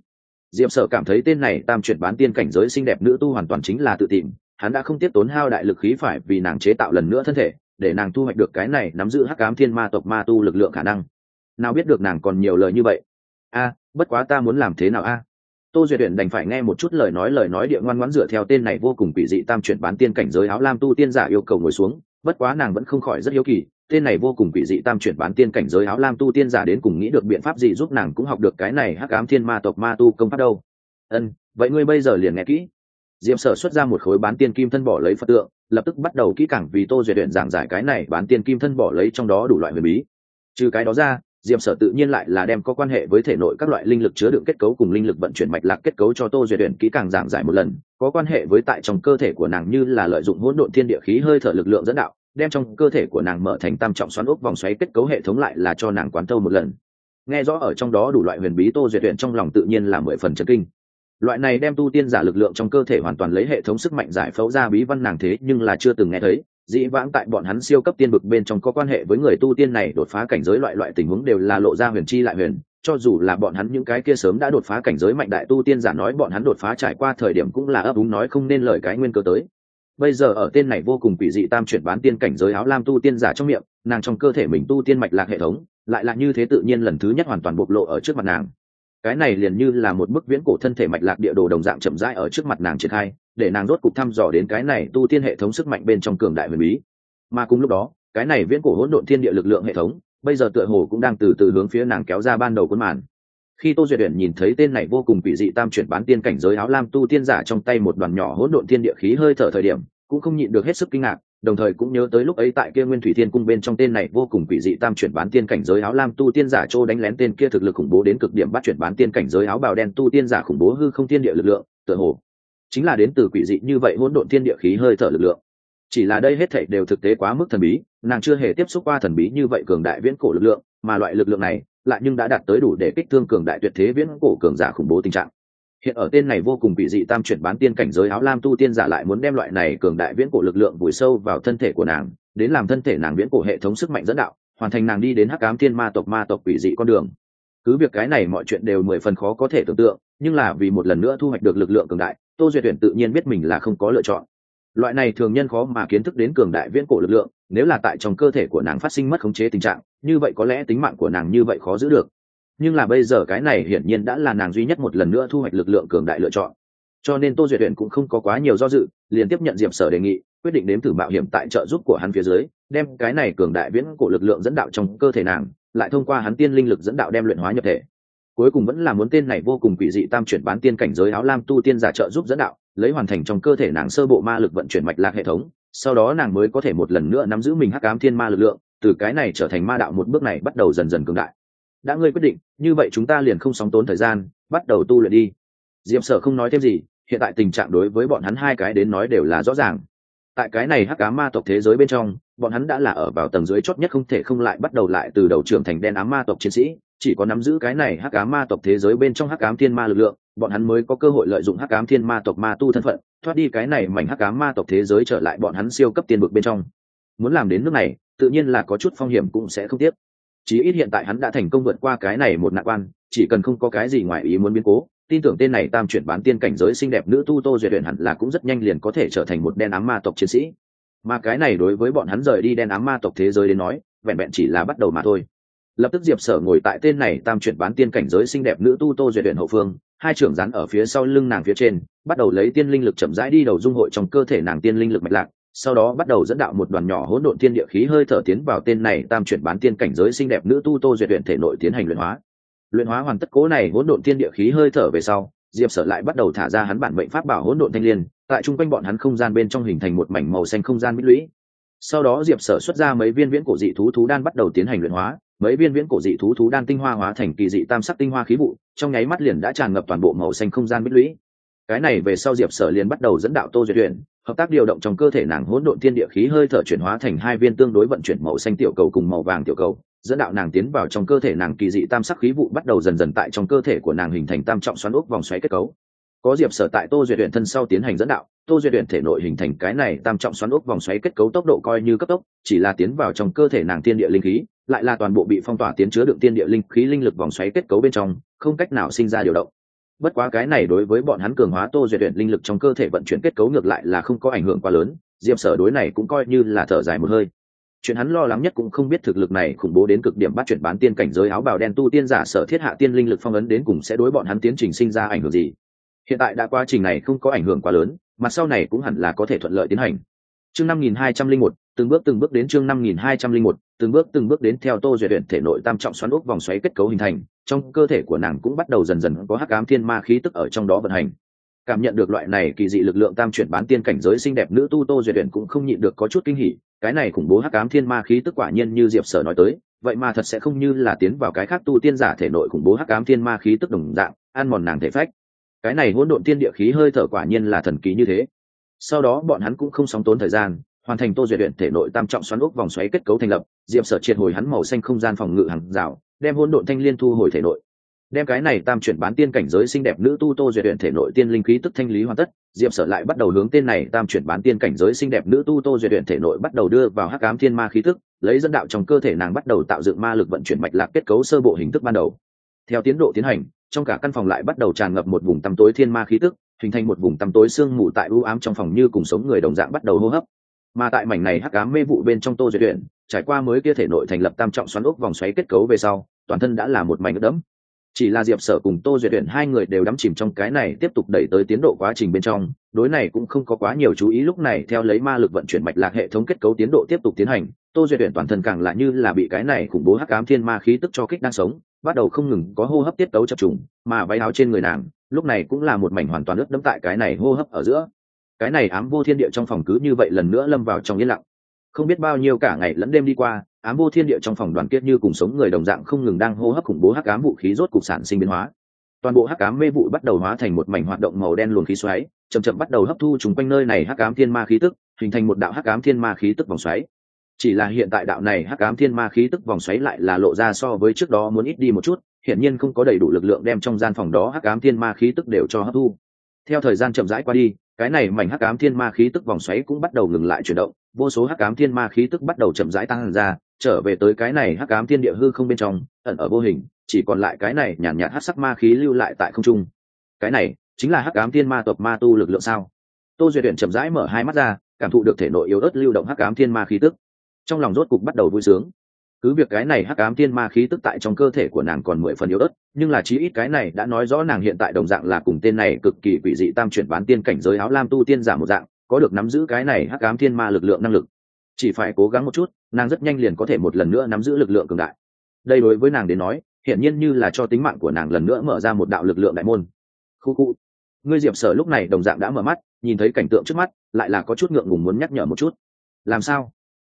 Diệp Sở cảm thấy tên này tam chuyển bán tiên cảnh giới xinh đẹp nữ tu hoàn toàn chính là tự tìm, hắn đã không tiếp tốn hao đại lực khí phải vì nàng chế tạo lần nữa thân thể, để nàng thu hoạch được cái này nắm giữ hắc ám thiên ma tộc ma tu lực lượng khả năng. Nào biết được nàng còn nhiều lời như vậy. Bất quá ta muốn làm thế nào a? Tô Duyệt Uyển đành phải nghe một chút lời nói địa ngoan ngoãn dựa theo tên này vô cùng quỷ dị tam chuyển bán tiên cảnh giới áo lam tu tiên giả yêu cầu ngồi xuống, bất quá nàng vẫn không khỏi rất hiếu kỳ, tên này vô cùng quỷ dị tam chuyển bán tiên cảnh giới áo lam tu tiên giả đến cùng nghĩ được biện pháp gì giúp nàng cũng học được cái này hắc ám thiên ma tộc ma tu công pháp đâu. Vậy ngươi bây giờ liền nghe kỹ. Diệp Sở xuất ra một khối bán tiên kim thân bỏ lấy Phật tượng, lập tức bắt đầu kỹ càng vì Tô Duyệt Uyển giảng giải cái này bán tiên kim thân bỏ lấy trong đó đủ loại huyền bí. Trừ cái đó ra, Diệp Sở tự nhiên lại là đem có quan hệ với thể nội các loại linh lực chứa đựng kết cấu cùng linh lực vận chuyển mạch lạc kết cấu cho Tô Duyệt Uyển kỹ càng giảng giải một lần, có quan hệ với tại trong cơ thể của nàng như là lợi dụng hỗn độn thiên địa khí hơi thở lực lượng dẫn đạo, đem trong cơ thể của nàng mở thành tam trọng xoắn ốc vòng xoáy kết cấu hệ thống lại là cho nàng quán thâu một lần. Nghe rõ ở trong đó đủ loại huyền bí, Tô Duyệt Uyển trong lòng tự nhiên là 10 phần chấn kinh. Loại này đem tu tiên giả lực lượng trong cơ thể hoàn toàn lấy hệ thống sức mạnh giải phẫu ra bí văn nàng thế nhưng là chưa từng nghe thấy. Dĩ vãng tại bọn hắn siêu cấp tiên vực bên trong có quan hệ với người tu tiên này đột phá cảnh giới loại tình huống đều là lộ ra huyền chi lại huyền, cho dù là bọn hắn những cái kia sớm đã đột phá cảnh giới mạnh đại tu tiên giả nói bọn hắn đột phá trải qua thời điểm cũng là ấp úng nói không nên lời cái nguyên cơ tới. Bây giờ ở tên này vô cùng quỷ dị tam chuyển bán tiên cảnh giới áo lam tu tiên giả trong miệng, nàng trong cơ thể mình tu tiên mạch lạc hệ thống lại là như thế tự nhiên lần thứ nhất hoàn toàn bộc lộ ở trước mặt nàng. Cái này liền như là một bức viễn cổ thân thể mạch lạc địa đồ đồng dạng chậm rãi ở trước mặt nàng triển khai, để nàng rốt cục thăm dò đến cái này tu tiên hệ thống sức mạnh bên trong cường đại huyền bí. Mà cùng lúc đó, cái này viễn cổ hỗn độn thiên địa lực lượng hệ thống bây giờ tựa hồ cũng đang từ từ hướng phía nàng kéo ra ban đầu cuốn màn. Khi Tô Duyệt Uyển nhìn thấy tên này vô cùng quỷ dị tam chuyển bán tiên cảnh giới áo lam tu tiên giả trong tay một đoàn nhỏ hỗn độn thiên địa khí hơi thở thời điểm, cũng không nhịn được hết sức kinh ngạc, đồng thời cũng nhớ tới lúc ấy tại kia Nguyên Thủy Thiên cung bên trong tên này vô cùng quỷ dị tam chuyển bán tiên cảnh giới áo lam tu tiên giả trô đánh lén tên kia thực lực khủng bố đến cực điểm bắt chuyển bán tiên cảnh giới áo bào đen tu tiên giả khủng bố hư không thiên địa lực lượng, tựa hồ chính là đến từ quỷ dị như vậy hỗn độn thiên địa khí hơi thở lực lượng. Chỉ là đây hết thảy đều thực tế quá mức thần bí, nàng chưa hề tiếp xúc qua thần bí như vậy cường đại viễn cổ lực lượng, mà loại lực lượng này lại nhưng đã đạt tới đủ để kích thương cường đại tuyệt thế viễn cổ cường giả khủng bố tình trạng. Hiện ở tên này vô cùng quỷ dị tam chuyển bán tiên cảnh giới áo lam tu tiên giả lại muốn đem loại này cường đại viễn cổ lực lượng vùi sâu vào thân thể của nàng, đến làm thân thể nàng viễn cổ hệ thống sức mạnh dẫn đạo, hoàn thành nàng đi đến hắc ám thiên ma tộc quỷ dị con đường. Cứ việc cái này mọi chuyện đều 10 phần khó có thể tưởng tượng, nhưng là vì một lần nữa thu hoạch được lực lượng cường đại, Tô Duyệt Uyển tự nhiên biết mình là không có lựa chọn. Loại này thường nhân khó mà kiến thức đến cường đại viễn cổ lực lượng, nếu là tại trong cơ thể của nàng phát sinh mất khống chế tình trạng, như vậy có lẽ tính mạng của nàng như vậy khó giữ được. Nhưng là bây giờ cái này hiển nhiên đã là nàng duy nhất một lần nữa thu hoạch lực lượng cường đại lựa chọn. Cho nên Tô Duyệt Uyển cũng không có quá nhiều do dự, liền tiếp nhận Diệp Sở đề nghị, quyết định nếm thử mạo hiểm tại trợ giúp của hắn phía dưới, đem cái này cường đại viễn cổ lực lượng dẫn đạo trong cơ thể nàng, lại thông qua hắn tiên linh lực dẫn đạo đem luyện hóa nhập thể. Cuối cùng vẫn là muốn tên này vô cùng quỷ dị tam chuyển bán tiên cảnh giới áo lam tu tiên giả trợ giúp dẫn đạo, lấy hoàn thành trong cơ thể nàng sơ bộ ma lực vận chuyển mạch lạc hệ thống, sau đó nàng mới có thể một lần nữa nắm giữ mình hắc ám thiên ma lực lượng, từ cái này trở thành ma đạo một bước này bắt đầu dần dần cường đại. Đã ngươi quyết định, như vậy chúng ta liền không sóng tốn thời gian, bắt đầu tu luyện đi. Diệp Sở không nói thêm gì, hiện tại tình trạng đối với bọn hắn hai cái đến nói đều là rõ ràng. Tại cái này hắc ám ma tộc thế giới bên trong, bọn hắn đã là ở vào tầng dưới chót nhất, không thể không lại bắt đầu lại từ đầu trưởng thành đen ám ma tộc chiến sĩ, chỉ có nắm giữ cái này hắc ám ma tộc thế giới bên trong hắc ám thiên ma lực lượng, bọn hắn mới có cơ hội lợi dụng hắc ám thiên ma tộc ma tu thân phận, thoát đi cái này mảnh hắc ám ma tộc thế giới trở lại bọn hắn siêu cấp tiên vực bên trong. Muốn làm đến nước này, tự nhiên là có chút phong hiểm cũng sẽ không tiếc. Chí ít hiện tại hắn đã thành công vượt qua cái này một nạn quan, chỉ cần không có cái gì ngoài ý muốn biến cố, tin tưởng tên này tam chuyển bán tiên cảnh giới xinh đẹp nữ tu Tô Duyệt Uyển hẳn là cũng rất nhanh liền có thể trở thành một đen ám ma tộc chiến sĩ. Mà cái này đối với bọn hắn rời đi đen ám ma tộc thế giới đến nói, vẹn vẹn chỉ là bắt đầu mà thôi. Lập tức Diệp Sở ngồi tại tên này tam chuyển bán tiên cảnh giới xinh đẹp nữ tu Tô Duyệt Uyển hậu phương, hai trưởng dán ở phía sau lưng nàng phía trên, bắt đầu lấy tiên linh lực chậm rãi đi đầu dung hội trong cơ thể nàng tiên linh lực mạch lạc, sau đó bắt đầu dẫn đạo một đoàn nhỏ hỗn độn thiên địa khí hơi thở tiến vào tên này tam chuyển bán tiên cảnh giới xinh đẹp nữ tu Tô Duyệt Uyển thể nội tiến hành luyện hóa. Luyện hóa hoàn tất cố này hỗn độn thiên địa khí hơi thở về sau, Diệp Sở lại bắt đầu thả ra hắn bản mệnh pháp bảo hỗn độn thanh liên, tại trung quanh bọn hắn không gian bên trong hình thành một mảnh màu xanh không gian bích lũy. Sau đó Diệp Sở xuất ra mấy viên viễn cổ dị thú đan bắt đầu tiến hành luyện hóa, mấy viên viễn cổ dị thú đan tinh hoa hóa thành kỳ dị tam sắc tinh hoa khí vụ, trong nháy mắt liền đã tràn ngập toàn bộ màu xanh không gian bích lũy. Cái này về sau Diệp Sở liền bắt đầu dẫn đạo Tô Duyệt Uyển, hợp tác điều động trong cơ thể nàng hỗn độn thiên địa khí hơi thở chuyển hóa thành hai viên tương đối vận chuyển màu xanh tiểu cầu cùng màu vàng tiểu cầu, dẫn đạo nàng tiến vào trong cơ thể nàng kỳ dị tam sắc khí vụ bắt đầu dần dần tại trong cơ thể của nàng hình thành tam trọng xoắn ốc vòng xoáy kết cấu. Có Diệp Sở tại Tô Duyệt Uyển thân sau tiến hành dẫn đạo, Tô Duyệt Uyển thể nội hình thành cái này tam trọng xoắn ốc vòng xoáy kết cấu tốc độ coi như cấp tốc, chỉ là tiến vào trong cơ thể nàng tiên địa linh khí, lại là toàn bộ bị phong tỏa tiến chứa đựng tiên địa linh khí linh lực vòng xoáy kết cấu bên trong, không cách nào sinh ra điều động. Bất quá cái này đối với bọn hắn cường hóa Tô Duyệt Uyển linh lực trong cơ thể vận chuyển kết cấu ngược lại là không có ảnh hưởng quá lớn, Diệp Sở đối này cũng coi như là thở dài một hơi. Chuyện hắn lo lắng nhất cũng không biết thực lực này khủng bố đến cực điểm bắt chuyển bán tiên cảnh giới áo bào đen tu tiên giả Sở Thiết hạ tiên linh lực phong ấn đến cùng sẽ đối bọn hắn tiến trình sinh ra ảnh hưởng gì. Hiện tại đã quá trình này không có ảnh hưởng quá lớn, mà sau này cũng hẳn là có thể thuận lợi tiến hành. Chương 5201, từng bước đến chương 5201, từng bước đến theo Tô Duyệt Uyển thể nội tam trọng xoắn ốc vòng xoáy kết cấu hình thành, trong cơ thể của nàng cũng bắt đầu dần dần có hắc ám thiên ma khí tức ở trong đó vận hành. Cảm nhận được loại này kỳ dị lực lượng tam chuyển bán tiên cảnh giới xinh đẹp nữ tu Tô Duyệt Uyển cũng không nhịn được có chút kinh hỉ, cái này khủng bố hắc ám thiên ma khí tức quả nhiên như Diệp Sở nói tới, vậy mà thật sẽ không như là tiến vào cái khác tu tiên giả thể nội khủng bố hắc ám thiên ma khí tức đồng dạng, ăn mòn nàng thể phách. Cái này hỗn độn tiên địa khí hơi thở quả nhiên là thần kỳ như thế. Sau đó bọn hắn cũng không sóng tốn thời gian, hoàn thành Tô Duyệt Uyển thể nội tam trọng xoắn ốc vòng xoáy kết cấu thành lập, Diệp Sở triệt hồi hắn màu xanh không gian phòng ngự hàng rào, đem hỗn độn thanh liên thu hồi thể nội. Đem cái này tam chuyển bán tiên cảnh giới xinh đẹp nữ tu Tô Duyệt Uyển thể nội tiên linh khí tức thanh lý hoàn tất, Diệp Sở lại bắt đầu hướng tên này tam chuyển bán tiên cảnh giới xinh đẹp nữ tu Tô Duyệt Uyển thể nội bắt đầu đưa vào hắc ám thiên ma khí tức, lấy dẫn đạo trong cơ thể nàng bắt đầu tạo dựng ma lực vận chuyển mạch lạc kết cấu sơ bộ hình thức ban đầu. Theo tiến độ tiến hành, trong cả căn phòng lại bắt đầu tràn ngập một vùng tăm tối thiên ma khí tức, hình thành một vùng tăm tối sương mù tại u ám trong phòng như cùng sống người đồng dạng bắt đầu hô hấp. Mà tại mảnh này hắc ám mê vụ bên trong Tô Duyệt Uyển, trải qua mới kia thể nội thành lập tam trọng xoắn ốc vòng xoáy kết cấu về sau, toàn thân đã là một mảnh ướt đẫm. Chỉ là Diệp Sở cùng Tô Duyệt Uyển hai người đều đắm chìm trong cái này tiếp tục đẩy tới tiến độ quá trình bên trong, đối này cũng không có quá nhiều chú ý. Lúc này theo lấy ma lực vận chuyển mạch lạc hệ thống kết cấu tiến độ tiếp tục tiến hành, Tô Duyệt Uyển toàn thân càng lại như là bị cái này khủng bố hắc ám thiên ma khí tức cho kích đang sống, bắt đầu không ngừng có hô hấp tiết tấu chập trùng, mà váy áo trên người nàng lúc này cũng là một mảnh hoàn toàn ướt đẫm tại cái này hô hấp ở giữa. Cái này ám vô thiên địa trong phòng cứ như vậy lần nữa lâm vào trong yên lặng. Không biết bao nhiêu cả ngày lẫn đêm đi qua, ám vô thiên địa trong phòng đoàn kết như cùng sống người đồng dạng không ngừng đang hô hấp khủng bố hắc ám vũ khí rốt cục sản sinh biến hóa. Toàn bộ hắc ám mê vụ bắt đầu hóa thành một mảnh hoạt động màu đen luồng khí xoáy, chậm chậm bắt đầu hấp thu chúng quanh nơi này hắc ám thiên ma khí tức, hình thành một đạo hắc ám thiên ma khí tức vòng xoáy. Chỉ là hiện tại đạo này hắc ám thiên ma khí tức vòng xoáy lại là lộ ra so với trước đó muốn ít đi một chút, hiển nhiên không có đầy đủ lực lượng đem trong gian phòng đó hắc ám thiên ma khí tức đều cho hấp thu. Theo thời gian chậm rãi qua đi, cái này mảnh hắc ám thiên ma khí tức vòng xoáy cũng bắt đầu ngừng lại chuyển động, vô số hắc ám thiên ma khí tức bắt đầu chậm rãi tăng ra, trở về tới cái này hắc ám thiên địa hư không bên trong, ẩn ở vô hình, chỉ còn lại cái này nhàn nhạt hắc sắc ma khí lưu lại tại không trung. Cái này chính là hắc ám thiên ma tộc ma tu lực lượng sao? Tô Duyệt Uyển chậm rãi mở hai mắt ra, cảm thụ được thể nội yếu ớt lưu động hắc ám thiên ma khí tức, trong lòng rốt cục bắt đầu vui sướng. Cứ việc cái này hắc ám thiên ma khí tức tại trong cơ thể của nàng còn 10 phần yếu ớt, nhưng là chí ít cái này đã nói rõ nàng hiện tại đồng dạng là cùng tên này cực kỳ quỷ dị tam chuyển bán tiên cảnh giới áo lam tu tiên giả một dạng, có được nắm giữ cái này hắc ám thiên ma lực lượng năng lực. Chỉ phải cố gắng một chút, nàng rất nhanh liền có thể một lần nữa nắm giữ lực lượng cường đại. Đây đối với nàng đến nói, hiển nhiên như là cho tính mạng của nàng lần nữa mở ra một đạo lực lượng đại môn. Khu khu. Ngươi Diệp Sở lúc này đồng dạng đã mở mắt, nhìn thấy cảnh tượng trước mắt, lại là có chút ngượng ngùng muốn nhắc nhở một chút. Làm sao?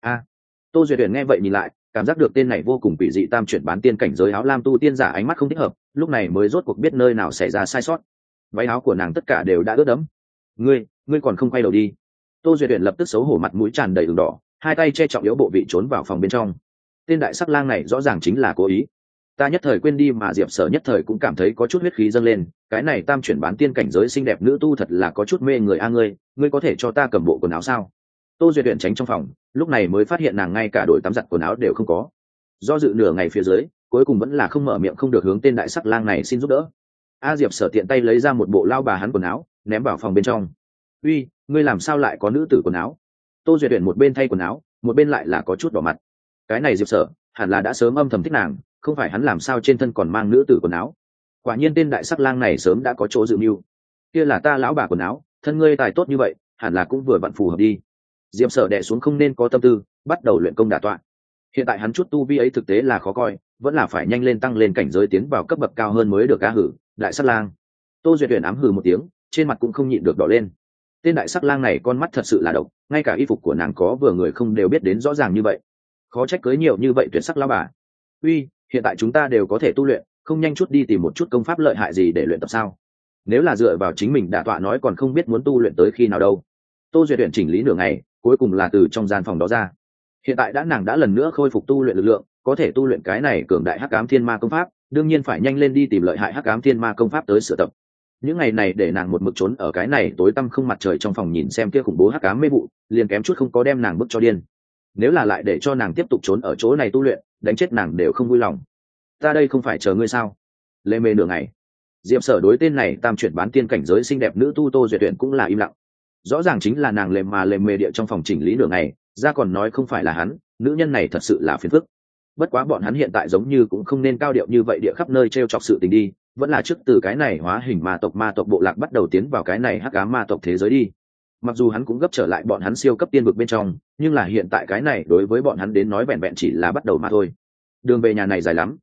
Tô Duyệt Uyển nghe vậy nhìn lại, cảm giác được tên này vô cùng quỷ dị tam chuyển bán tiên cảnh giới áo lam tu tiên giả ánh mắt không thích hợp, lúc này mới rốt cuộc biết nơi nào xảy ra sai sót. Váy áo của nàng tất cả đều đã ướt đẫm. Ngươi còn không quay đầu đi? Tô Duyệt Uyển lập tức xấu hổ mặt mũi tràn đầy ửng đỏ, hai tay che trọng yếu bộ vị trốn vào phòng bên trong. Tên đại sắc lang này rõ ràng chính là cố ý. Ta nhất thời quên đi, mà Diệp Sở nhất thời cũng cảm thấy có chút huyết khí dâng lên, cái này tam chuyển bán tiên cảnh giới xinh đẹp nữ tu thật là có chút mê người a. Ngươi có thể cho ta cầm bộ quần áo sao? Tô Duyệt Uyển tránh trong phòng, lúc này mới phát hiện nàng ngay cả đổi tắm giặt quần áo đều không có. Do dự nửa ngày phía dưới, cuối cùng vẫn là không mở miệng không được hướng tên đại sắc lang này xin giúp đỡ. Diệp Sở tiện tay lấy ra một bộ lao bà hắn quần áo, ném vào phòng bên trong. Uy, ngươi làm sao lại có nữ tử quần áo? Tô Duyệt Uyển một bên thay quần áo, một bên lại là có chút đỏ mặt. Cái này Diệp Sở hẳn là đã sớm âm thầm thích nàng, không phải hắn làm sao trên thân còn mang nữ tử quần áo. Quả nhiên tên đại sắc lang này sớm đã có chỗ dự mưu. Kia là ta lão bà quần áo, thân ngươi tài tốt như vậy, hẳn là cũng vừa vặn phù hợp đi. Diệp Sở đè xuống không nên có tâm tư, bắt đầu luyện công đả tọa. Hiện tại hắn chút tu vi ấy thực tế là khó coi, vẫn là phải nhanh lên tăng lên cảnh giới tiến vào cấp bậc cao hơn mới được. Cá hử, đại sắc lang. Tô Duyệt Uyển ám hừ một tiếng, trên mặt cũng không nhịn được đỏ lên. Tên đại sắc lang này con mắt thật sự là độc, ngay cả y phục của nàng có vừa người không đều biết đến rõ ràng như vậy. Khó trách cưới nhiều như vậy tuyệt sắc lão bà. Uy, hiện tại chúng ta đều có thể tu luyện, không nhanh chút đi tìm một chút công pháp lợi hại gì để luyện tập sao? Nếu là dựa vào chính mình đả tọa nói còn không biết muốn tu luyện tới khi nào đâu. Tô Duyệt Uyển chỉnh lý nửa ngày, cuối cùng là từ trong gian phòng đó ra. Hiện tại nàng đã lần nữa khôi phục tu luyện lực lượng, có thể tu luyện cái này cường đại hắc ám thiên ma công pháp, đương nhiên phải nhanh lên đi tìm lợi hại hắc ám thiên ma công pháp tới sửa tập. Những ngày này để nàng một mực trốn ở cái này tối tăm không mặt trời trong phòng nhìn xem kia khủng bố hắc ám mê vụ, liền kém chút không có đem nàng bức cho điên. Nếu là lại để cho nàng tiếp tục trốn ở chỗ này tu luyện, đánh chết nàng đều không vui lòng. Ta đây không phải chờ ngươi sao? Lê mê nửa ngày. Diệp Sở đối tên này tam chuyển bán tiên cảnh giới xinh đẹp nữ tu Tô Duyệt Tuyển cũng là im lặng. Rõ ràng chính là nàng lềm mề địa trong phòng chỉnh lý nửa ngày, ra còn nói không phải là hắn, nữ nhân này thật sự là phiền phức. Bất quá bọn hắn hiện tại giống như cũng không nên cao điệu như vậy địa khắp nơi trêu chọc sự tình đi, vẫn là trước từ cái này hóa hình ma tộc bộ lạc bắt đầu tiến vào cái này hắc ám ma tộc thế giới đi. Mặc dù hắn cũng gấp trở lại bọn hắn siêu cấp tiên vực bên trong, nhưng là hiện tại cái này đối với bọn hắn đến nói vẹn vẹn chỉ là bắt đầu mà thôi. Đường về nhà này dài lắm.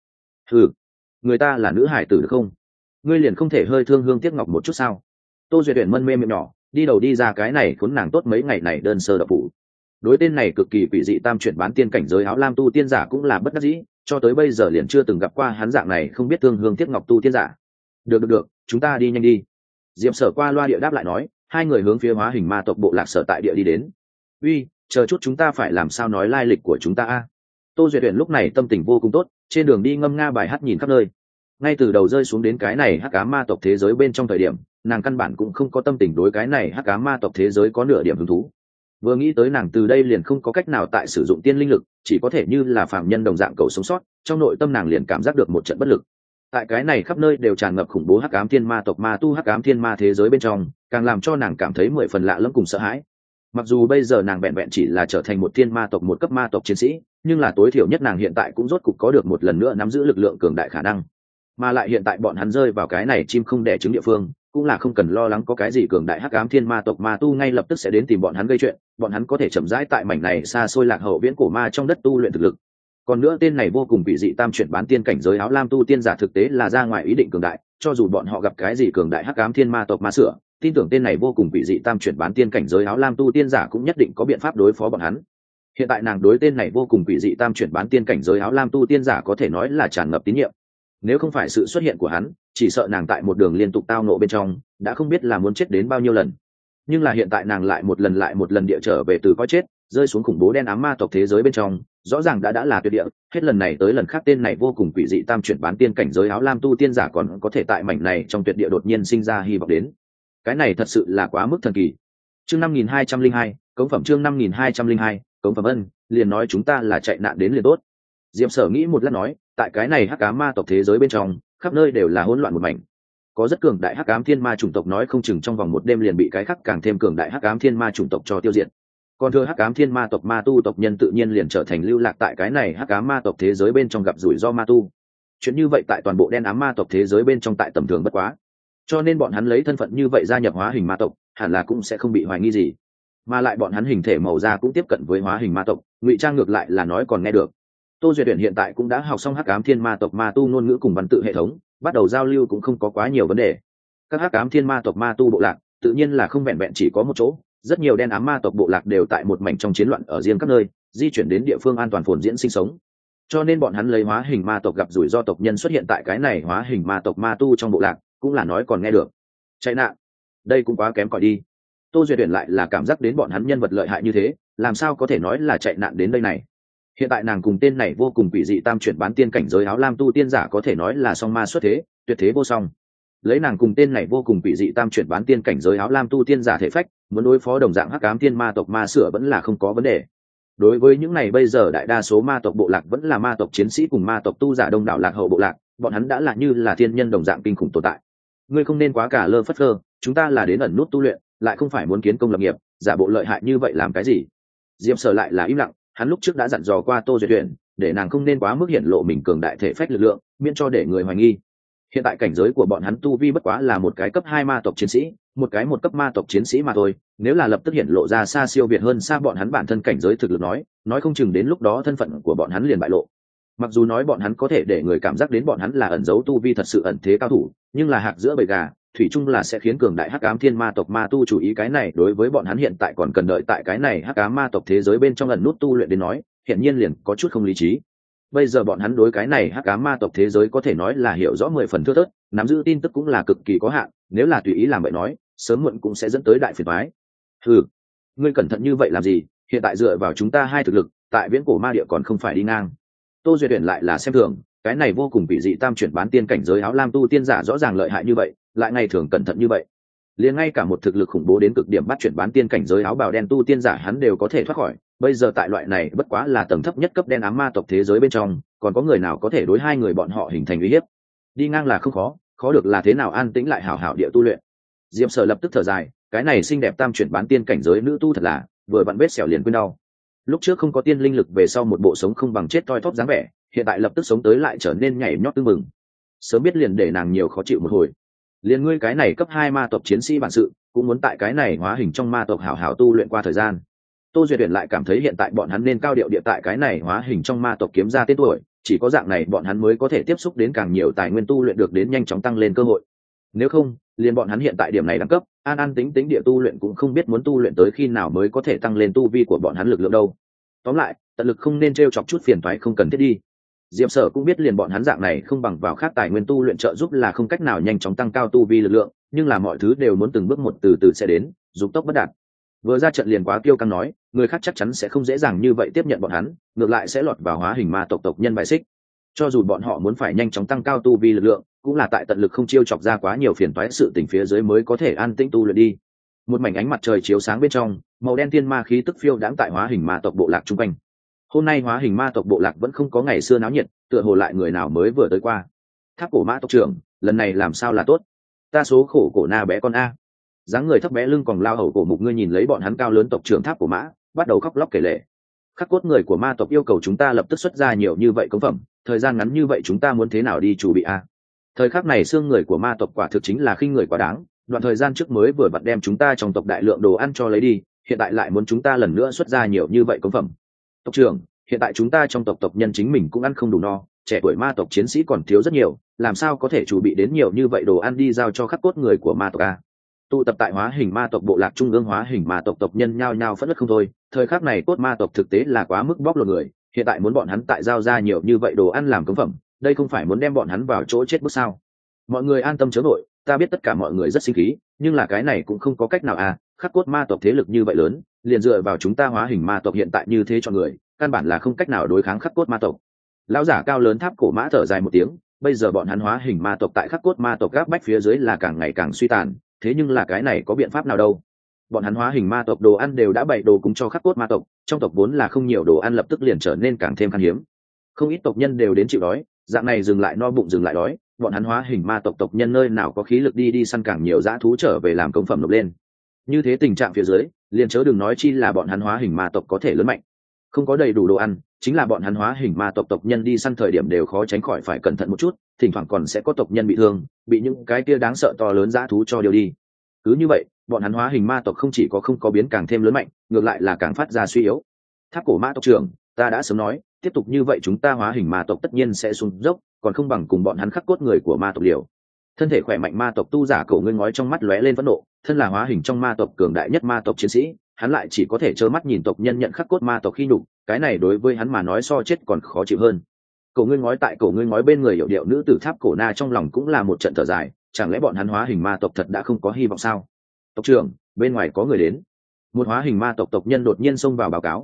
Người ta là nữ hải tử được không? Ngươi liền không thể hơi thương hương tiếc ngọc một chút sao? Tô Duyệt Uyển mân mê miệng nhỏ, đi đầu đi ra cái này cuốn nàng tốt mấy ngày này đơn sơ đậu phủ. Đối tên này cực kỳ quỷ dị tam chuyển bán tiên cảnh giới áo lam tu tiên giả cũng là bất đắc dĩ, cho tới bây giờ liền chưa từng gặp qua hắn dạng này không biết thương hương tiếc ngọc tu tiên giả. Được, chúng ta đi nhanh đi. Diệp Sở qua loa địa đáp lại nói, hai người hướng phía hóa hình ma tộc bộ lạc sở tại địa đi đến. Uy, chờ chút chúng ta phải làm sao nói lai lịch của chúng ta a? Tô Duyệt Uyển lúc này tâm tình vô cùng tốt, trên đường đi ngâm nga bài hát nhìn khắp nơi. Ngay từ đầu rơi xuống đến cái này hắc ám ma tộc thế giới bên trong thời điểm, nàng căn bản cũng không có tâm tình đối cái này hắc ám ma tộc thế giới có nửa điểm hứng thú. Vừa nghĩ tới nàng từ đây liền không có cách nào tại sử dụng tiên linh lực, chỉ có thể như là phàm nhân đồng dạng cầu sống sót, trong nội tâm nàng liền cảm giác được một trận bất lực. Tại cái này khắp nơi đều tràn ngập khủng bố hắc ám thiên ma tộc ma tu hắc ám thiên ma thế giới bên trong, càng làm cho nàng cảm thấy 10 phần lạ lẫm cùng sợ hãi. Mặc dù bây giờ nàng vẹn vẹn chỉ là trở thành một thiên ma tộc một cấp ma tộc chiến sĩ, nhưng là tối thiểu nhất nàng hiện tại cũng rốt cục có được một lần nữa nắm giữ lực lượng cường đại khả năng. Mà lại hiện tại bọn hắn rơi vào cái này chim không đẻ trứng địa phương, cũng là không cần lo lắng có cái gì cường đại hắc ám thiên ma tộc ma tu ngay lập tức sẽ đến tìm bọn hắn gây chuyện, bọn hắn có thể chậm rãi tại mảnh này xa xôi lạc hậu viễn cổ ma trong đất tu luyện thực lực. Còn nữa tên này vô cùng bị dị tam chuyển bán tiên cảnh giới áo lam tu tiên giả thực tế là ra ngoài ý định cường đại, cho dù bọn họ gặp cái gì cường đại hắc ám thiên ma tộc ma sửa, tin tưởng tên này vô cùng bị dị tam chuyển bán tiên cảnh giới áo lam tu tiên giả cũng nhất định có biện pháp đối phó bọn hắn. Hiện tại nàng đối tên này vô cùng bị dị tam chuyển bán tiên cảnh giới áo lam tu tiên giả có thể nói là tràn ngập tín nhiệm. Nếu không phải sự xuất hiện của hắn, chỉ sợ nàng tại một đường liên tục tao nộ bên trong đã không biết là muốn chết đến bao nhiêu lần. Nhưng là hiện tại nàng lại một lần địa trở về từ cõi chết, rơi xuống khủng bố đen ám ma tộc thế giới bên trong, rõ ràng đã là tuyệt địa, hết lần này tới lần khác tên này vô cùng quỷ dị tam chuyển bán tiên cảnh giới áo lam tu tiên giả còn có thể tại mảnh này trong tuyệt địa đột nhiên sinh ra hy vọng đến. Cái này thật sự là quá mức thần kỳ. Chương 5202, cống phẩm chương 5202, cống phẩm ân, liền nói chúng ta là chạy nạn đến liền tốt. Diệp Sở nghĩ một lát nói, tại cái này hắc ám ma tộc thế giới bên trong, khắp nơi đều là hỗn loạn một mảnh. Có rất cường đại hắc ám thiên ma chủng tộc nói không chừng trong vòng một đêm liền bị cái khác càng thêm cường đại hắc ám thiên ma chủng tộc cho tiêu diệt. Còn thưa hắc ám thiên ma tộc ma tu tộc nhân tự nhiên liền trở thành lưu lạc tại cái này hắc ám ma tộc thế giới bên trong gặp rủi ro ma tu. Chuyện như vậy tại toàn bộ đen ám ma tộc thế giới bên trong tại tầm thường bất quá. Cho nên bọn hắn lấy thân phận như vậy gia nhập hóa hình ma tộc, hẳn là cũng sẽ không bị hoài nghi gì. Mà lại bọn hắn hình thể màu da cũng tiếp cận với hóa hình ma tộc, ngụy trang ngược lại là nói còn nghe được. Tô Duyệt Uyển hiện tại cũng đã học xong hắc ám thiên ma tộc ma tu ngôn ngữ cùng văn tự hệ thống, bắt đầu giao lưu cũng không có quá nhiều vấn đề. Các hắc ám thiên ma tộc ma tu bộ lạc tự nhiên là không vẹn vẹn chỉ có một chỗ, rất nhiều đen ám ma tộc bộ lạc đều tại một mảnh trong chiến loạn ở riêng các nơi, di chuyển đến địa phương an toàn phồn diễn sinh sống. Cho nên bọn hắn lấy hóa hình ma tộc gặp rủi ro tộc nhân xuất hiện tại cái này hóa hình ma tộc ma tu trong bộ lạc, cũng là nói còn nghe được. Chạy nạn, đây cũng quá kém cỏi đi. Tô Duyệt Uyển lại là cảm giác đến bọn hắn nhân vật lợi hại như thế, làm sao có thể nói là chạy nạn đến đây này. Hiện tại nàng cùng tên này vô cùng quỷ dị tam chuyển bán tiên cảnh giới áo lam tu tiên giả có thể nói là song ma xuất thế, tuyệt thế vô song. Lấy nàng cùng tên này vô cùng quỷ dị tam chuyển bán tiên cảnh giới áo lam tu tiên giả thể phách, muốn đối phó đồng dạng hắc ám tiên ma tộc ma sửa vẫn là không có vấn đề. Đối với những này bây giờ đại đa số ma tộc bộ lạc vẫn là ma tộc chiến sĩ cùng ma tộc tu giả đông đảo lạc hậu bộ lạc, bọn hắn đã là như là thiên nhân đồng dạng kinh khủng tồn tại. Ngươi không nên quá cả lơ phất lơ, chúng ta là đến ẩn nút tu luyện, lại không phải muốn kiến công lập nghiệp, giả bộ lợi hại như vậy làm cái gì? Diệp Sở lại là im lặng, hắn lúc trước đã dặn dò qua Tô Duyệt Uyển, để nàng không nên quá mức hiển lộ mình cường đại thể phách lực lượng, miễn cho để người hoài nghi. Hiện tại cảnh giới của bọn hắn tu vi bất quá là một cái cấp 2 ma tộc chiến sĩ, một cái một cấp ma tộc chiến sĩ mà thôi, nếu là lập tức hiển lộ ra xa siêu việt hơn xa bọn hắn bản thân cảnh giới thực lực nói không chừng đến lúc đó thân phận của bọn hắn liền bại lộ. Mặc dù nói bọn hắn có thể để người cảm giác đến bọn hắn là ẩn giấu tu vi thật sự ẩn thế cao thủ, nhưng là hạc giữa bầy gà, thủy chung là sẽ khiến cường đại hắc ám thiên ma tộc ma tu chú ý cái này, đối với bọn hắn hiện tại còn cần đợi tại cái này hắc ám ma tộc thế giới bên trong ẩn nút tu luyện đến nói, hiện nhiên liền có chút không lý trí. Bây giờ bọn hắn đối cái này hắc ám ma tộc thế giới có thể nói là hiểu rõ 10 phần thưa thớt, nắm giữ tin tức cũng là cực kỳ có hạn, nếu là tùy ý làm vậy nói, sớm muộn cũng sẽ dẫn tới đại phiền toái. Ngươi cẩn thận như vậy làm gì? Hiện tại dựa vào chúng ta hai thực lực, tại viễn cổ ma địa còn không phải đi ngang. Tô Duyệt Uyển lại là xem thường, cái này vô cùng bị dị tam chuyển bán tiên cảnh giới áo lam tu tiên giả rõ ràng lợi hại như vậy, lại ngày thường cẩn thận như vậy. Liền ngay cả một thực lực khủng bố đến cực điểm bắt chuyển bán tiên cảnh giới áo bào đen tu tiên giả hắn đều có thể thoát khỏi, bây giờ tại loại này bất quá là tầng thấp nhất cấp đen ám ma tộc thế giới bên trong, còn có người nào có thể đối hai người bọn họ hình thành uy hiếp? Đi ngang là không khó, khó được là thế nào an tĩnh lại hảo hảo địa tu luyện. Diệp Sở lập tức thở dài, cái này xinh đẹp tam chuyển bán tiên cảnh giới nữ tu thật là vừa vặn vết xẻo liền quên đau. Lúc trước không có tiên linh lực, về sau một bộ sống không bằng chết toi thóp dáng vẻ, hiện tại lập tức sống tới lại trở nên nhảy nhót tưng bừng. Sớm biết liền để nàng nhiều khó chịu một hồi. Liền ngươi cái này cấp 2 ma tộc chiến sĩ bản sự, cũng muốn tại cái này hóa hình trong ma tộc hảo hảo tu luyện qua thời gian. Tô Duyệt Uyển lại cảm thấy hiện tại bọn hắn nên cao điệu địa tại cái này hóa hình trong ma tộc kiếm ra tên tuổi, chỉ có dạng này bọn hắn mới có thể tiếp xúc đến càng nhiều tài nguyên tu luyện được đến nhanh chóng tăng lên cơ hội. Nếu không, liền bọn hắn hiện tại điểm này đẳng cấp, an an tính tính địa tu luyện cũng không biết muốn tu luyện tới khi nào mới có thể tăng lên tu vi của bọn hắn lực lượng đâu. Tóm lại, tận lực không nên trêu chọc chút phiền toái không cần thiết đi. Diệp Sở cũng biết liền bọn hắn dạng này không bằng vào khác tài nguyên tu luyện trợ giúp là không cách nào nhanh chóng tăng cao tu vi lực lượng, nhưng là mọi thứ đều muốn từng bước một từ từ sẽ đến, dục tốc bất đạt. Vừa ra trận liền quá kiêu căng nói, người khác chắc chắn sẽ không dễ dàng như vậy tiếp nhận bọn hắn, ngược lại sẽ lọt vào hóa hình ma tộc tộc nhân bài xích. Cho dù bọn họ muốn phải nhanh chóng tăng cao tu vi lực lượng, cũng là tại tận lực không chiêu chọc ra quá nhiều phiền toái sự tình phía dưới mới có thể an tĩnh tu luyện đi. Một mảnh ánh mặt trời chiếu sáng bên trong, màu đen tiên ma khí tức phiêu đãng tại hóa hình ma tộc bộ lạc trung quanh. Hôm nay hóa hình ma tộc bộ lạc vẫn không có ngày xưa náo nhiệt, tựa hồ lại người nào mới vừa tới qua. Tháp cổ mã tộc trưởng, lần này làm sao là tốt? Ta số khổ cổ na bé con a. Dáng người thấp bé lưng còn lao hầu cổ mục ngươi nhìn lấy bọn hắn cao lớn tộc trưởng tháp cổ mã, bắt đầu khóc lóc kể lể. Khắc cốt người của ma tộc yêu cầu chúng ta lập tức xuất ra nhiều như vậy cống phẩm, thời gian ngắn như vậy chúng ta muốn thế nào đi chủ bị a? Thời khắc này xương người của ma tộc quả thực chính là khinh người quá đáng, đoạn thời gian trước mới vừa vặn đem chúng ta trong tộc đại lượng đồ ăn cho lấy đi, hiện tại lại muốn chúng ta lần nữa xuất ra nhiều như vậy cống phẩm. Tộc trưởng, hiện tại chúng ta trong tộc tộc nhân chính mình cũng ăn không đủ no, trẻ tuổi ma tộc chiến sĩ còn thiếu rất nhiều, làm sao có thể chuẩn bị đến nhiều như vậy đồ ăn đi giao cho khắc cốt người của ma tộc a? Tụ tập tại hóa hình ma tộc bộ lạc trung ương hóa hình ma tộc tộc nhân nhao nhao phẫn nộ không thôi, thời khắc này cốt ma tộc thực tế là quá mức bóc lột người, hiện tại muốn bọn hắn tại giao ra nhiều như vậy đồ ăn làm cống phẩm, đây không phải muốn đem bọn hắn vào chỗ chết bước sao? Mọi người an tâm chớ vội, ta biết tất cả mọi người rất sinh khí, nhưng là cái này cũng không có cách nào à, khắc cốt ma tộc thế lực như vậy lớn, liền dựa vào chúng ta hóa hình ma tộc hiện tại như thế cho người, căn bản là không cách nào đối kháng khắc cốt ma tộc. Lão giả cao lớn tháp cổ mã thở dài một tiếng, bây giờ bọn hắn hóa hình ma tộc tại khắc cốt ma tộc gác bách phía dưới là càng ngày càng suy tàn, thế nhưng là cái này có biện pháp nào đâu? Bọn hắn hóa hình ma tộc đồ ăn đều đã bày đồ cúng cho khắc cốt ma tộc, trong tộc vốn là không nhiều đồ ăn lập tức liền trở nên càng thêm khan hiếm. Không ít tộc nhân đều đến chịu đói, dạng này dừng lại no bụng dừng lại đói, bọn hắn hóa hình ma tộc tộc nhân nơi nào có khí lực đi săn càng nhiều dã thú trở về làm công phẩm nộp lên. Như thế tình trạng phía dưới, liền chớ đừng nói chi là bọn hắn hóa hình ma tộc có thể lớn mạnh. Không có đầy đủ đồ ăn, chính là bọn hắn hóa hình ma tộc tộc nhân đi săn thời điểm đều khó tránh khỏi phải cẩn thận một chút, thỉnh thoảng còn sẽ có tộc nhân bị thương, bị những cái kia đáng sợ to lớn dã thú cho điều đi. Cứ như vậy, bọn hắn hóa hình ma tộc không chỉ có không có biến càng thêm lớn mạnh, ngược lại là càng phát ra suy yếu. Tháp cổ ma tộc trưởng, ta đã sớm nói, tiếp tục như vậy chúng ta hóa hình ma tộc tất nhiên sẽ xuống dốc, còn không bằng cùng bọn hắn khắc cốt người của ma tộc liều. Thân thể khỏe mạnh ma tộc tu giả cổ ngươi ngói trong mắt lóe lên phẫn nộ, thân là hóa hình trong ma tộc cường đại nhất ma tộc chiến sĩ, hắn lại chỉ có thể trơ mắt nhìn tộc nhân nhận khắc cốt ma tộc khi nhục, cái này đối với hắn mà nói so chết còn khó chịu hơn. Cổ ngươi ngói tại cổ ngươi ngói bên người hiểu điệu nữ tử tháp cổ na trong lòng cũng là một trận thở dài, chẳng lẽ bọn hắn hóa hình ma tộc thật đã không có hy vọng sao? Tộc trưởng, bên ngoài có người đến. Một hóa hình ma tộc tộc nhân đột nhiên xông vào báo cáo.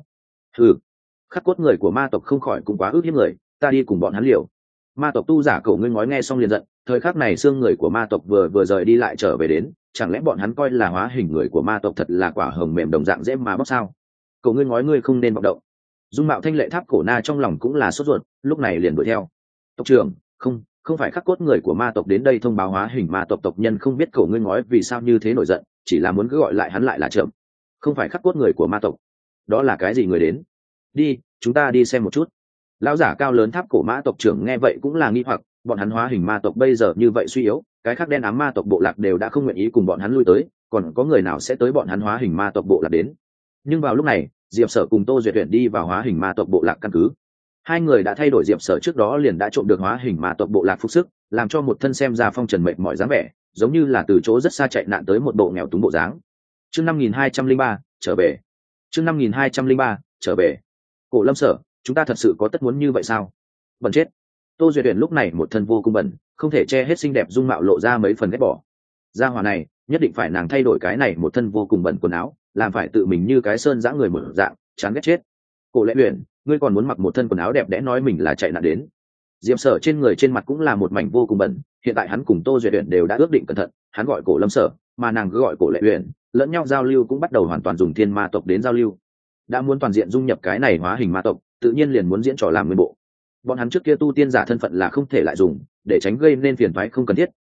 Khắc cốt người của ma tộc không khỏi cũng quá ước hiếp người, ta đi cùng bọn hắn liều. Ma tộc tu giả cổ ngươi ngói nghe xong liền giận, thời khắc này xương người của ma tộc vừa rời đi lại trở về đến, chẳng lẽ bọn hắn coi là hóa hình người của ma tộc thật là quả hồng mềm đồng dạng dễ mà bóc sao? Cổ ngươi ngói ngươi không nên vọng động. Dung mạo thanh lệ tháp cổ na trong lòng cũng là sốt ruột, lúc này liền đuổi theo. Tộc trưởng, không phải khắc cốt người của ma tộc đến đây thông báo hóa hình ma tộc tộc nhân không biết cổ ngươi ngói vì sao như thế nổi giận, chỉ là muốn cứ gọi lại hắn lại là chậm. Không phải khắc cốt người của ma tộc, đó là cái gì người đến? Đi, chúng ta đi xem một chút. Lão giả cao lớn tháp cổ mã tộc trưởng nghe vậy cũng là nghi hoặc, bọn hắn hóa hình ma tộc bây giờ như vậy suy yếu, cái khác đen ám ma tộc bộ lạc đều đã không nguyện ý cùng bọn hắn lui tới, còn có người nào sẽ tới bọn hắn hóa hình ma tộc bộ lạc đến? Nhưng vào lúc này, Diệp Sở cùng Tô Duyệt Uyển đi vào hóa hình ma tộc bộ lạc căn cứ. Hai người đã thay đổi Diệp Sở trước đó liền đã trộm được hóa hình ma tộc bộ lạc phục sức, làm cho một thân xem ra phong trần mệt mỏi dáng vẻ, giống như là từ chỗ rất xa chạy nạn tới một bộ nghèo túng bộ dáng. Chương 5203, trở về. Chương 5203, trở về. Cổ Lâm Sở, chúng ta thật sự có tất muốn như vậy sao? Bẩn chết. Tô Duyệt Uyển lúc này một thân vô cùng bẩn, không thể che hết xinh đẹp dung mạo lộ ra mấy phần ghét bỏ. Gia hỏa này, nhất định phải nàng thay đổi cái này một thân vô cùng bẩn quần áo, làm phải tự mình như cái sơn dã người một dạng, chán ghét chết. Cổ Lệ Uyển, ngươi còn muốn mặc một thân quần áo đẹp đẽ nói mình là chạy nạn đến? Diệp Sở trên người trên mặt cũng là một mảnh vô cùng bẩn, hiện tại hắn cùng Tô Duyệt Uyển đều đã ước định cẩn thận, hắn gọi Cổ Lâm Sở, mà nàng cứ gọi Cổ Lệ Uyển, lẫn nhau giao lưu cũng bắt đầu hoàn toàn dùng thiên ma tộc đến giao lưu. Đã muốn toàn diện dung nhập cái này hóa hình ma tộc, tự nhiên liền muốn diễn trò làm nguyên bộ. Bọn hắn trước kia tu tiên giả thân phận là không thể lại dùng, để tránh gây nên phiền toái không cần thiết,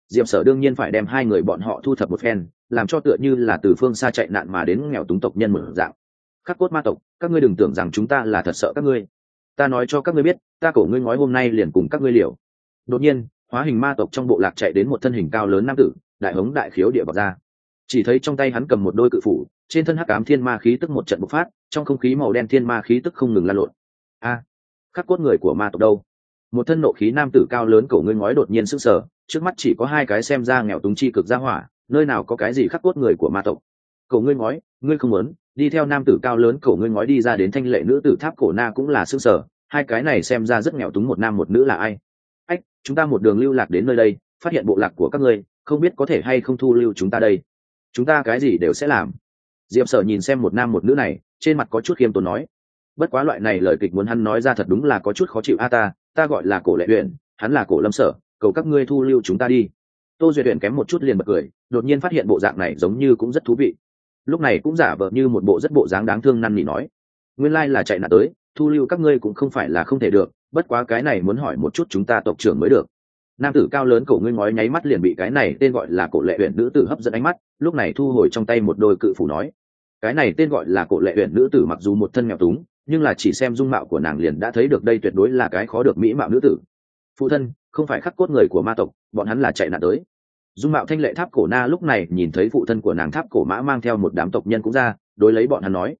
Diệp Sở đương nhiên phải đem hai người bọn họ thu thập một phen, làm cho tựa như là từ phương xa chạy nạn mà đến nghèo túng tộc nhân một dạng. Khắc cốt ma tộc, các ngươi đừng tưởng rằng chúng ta là thật sợ các ngươi. Ta nói cho các ngươi biết, ta cổ ngươi ngói hôm nay liền cùng các ngươi liều. Đột nhiên, hóa hình ma tộc trong bộ lạc chạy đến một thân hình cao lớn nam tử, đại hống đại khiếu địa bọc ra. Chỉ thấy trong tay hắn cầm một đôi cự phủ, trên thân hắc ám thiên ma khí tức một trận bộc phát, trong không khí màu đen thiên ma khí tức không ngừng lan lộn. A, khắc cốt người của ma tộc đâu? Một thân nộ khí nam tử cao lớn cổ ngươi ngói đột nhiên sững sờ, trước mắt chỉ có hai cái xem ra nghèo túng chi cực ra hỏa, nơi nào có cái gì khắc cốt người của ma tộc. Cổ ngươi ngói, ngươi không muốn? Đi theo nam tử cao lớn cổ ngươi ngói đi ra đến thanh lệ nữ tử tháp cổ na cũng là sững sờ, hai cái này xem ra rất nghèo túng, một nam một nữ là ai? Ách, chúng ta một đường lưu lạc đến nơi đây, phát hiện bộ lạc của các ngươi, không biết có thể hay không thu lưu chúng ta đây. Chúng ta cái gì đều sẽ làm. Diệp Sở nhìn xem một nam một nữ này, trên mặt có chút khiêm tốn nói. Bất quá loại này lời kịch muốn hắn nói ra thật đúng là có chút khó chịu. Ta gọi là Cổ Lệ Uyển, hắn là Cổ Lâm Sở, cầu các ngươi thu lưu chúng ta đi. Tô Duyệt Uyển kém một chút liền bật cười, đột nhiên phát hiện bộ dạng này giống như cũng rất thú vị. Lúc này cũng giả vờ như một bộ rất bộ dáng đáng thương năn nỉ nói, nguyên lai là chạy nạn tới, thu lưu các ngươi cũng không phải là không thể được, bất quá cái này muốn hỏi một chút chúng ta tộc trưởng mới được. Nam tử cao lớn cổ ngươi ngói nháy mắt liền bị cái này tên gọi là Cổ Lệ Uyển nữ tử hấp dẫn ánh mắt, lúc này thu hồi trong tay một đôi cự phủ nói, cái này tên gọi là Cổ Lệ Uyển nữ tử mặc dù một thân nghèo túng, nhưng là chỉ xem dung mạo của nàng liền đã thấy được đây tuyệt đối là cái khó được mỹ mạo nữ tử. Phụ thân, không phải khắc cốt người của ma tộc, bọn hắn là chạy nạn tới. Dung mạo thanh lệ tháp cổ na lúc này nhìn thấy phụ thân của nàng tháp cổ mã mang theo một đám tộc nhân cũng ra, đối lấy bọn hắn nói,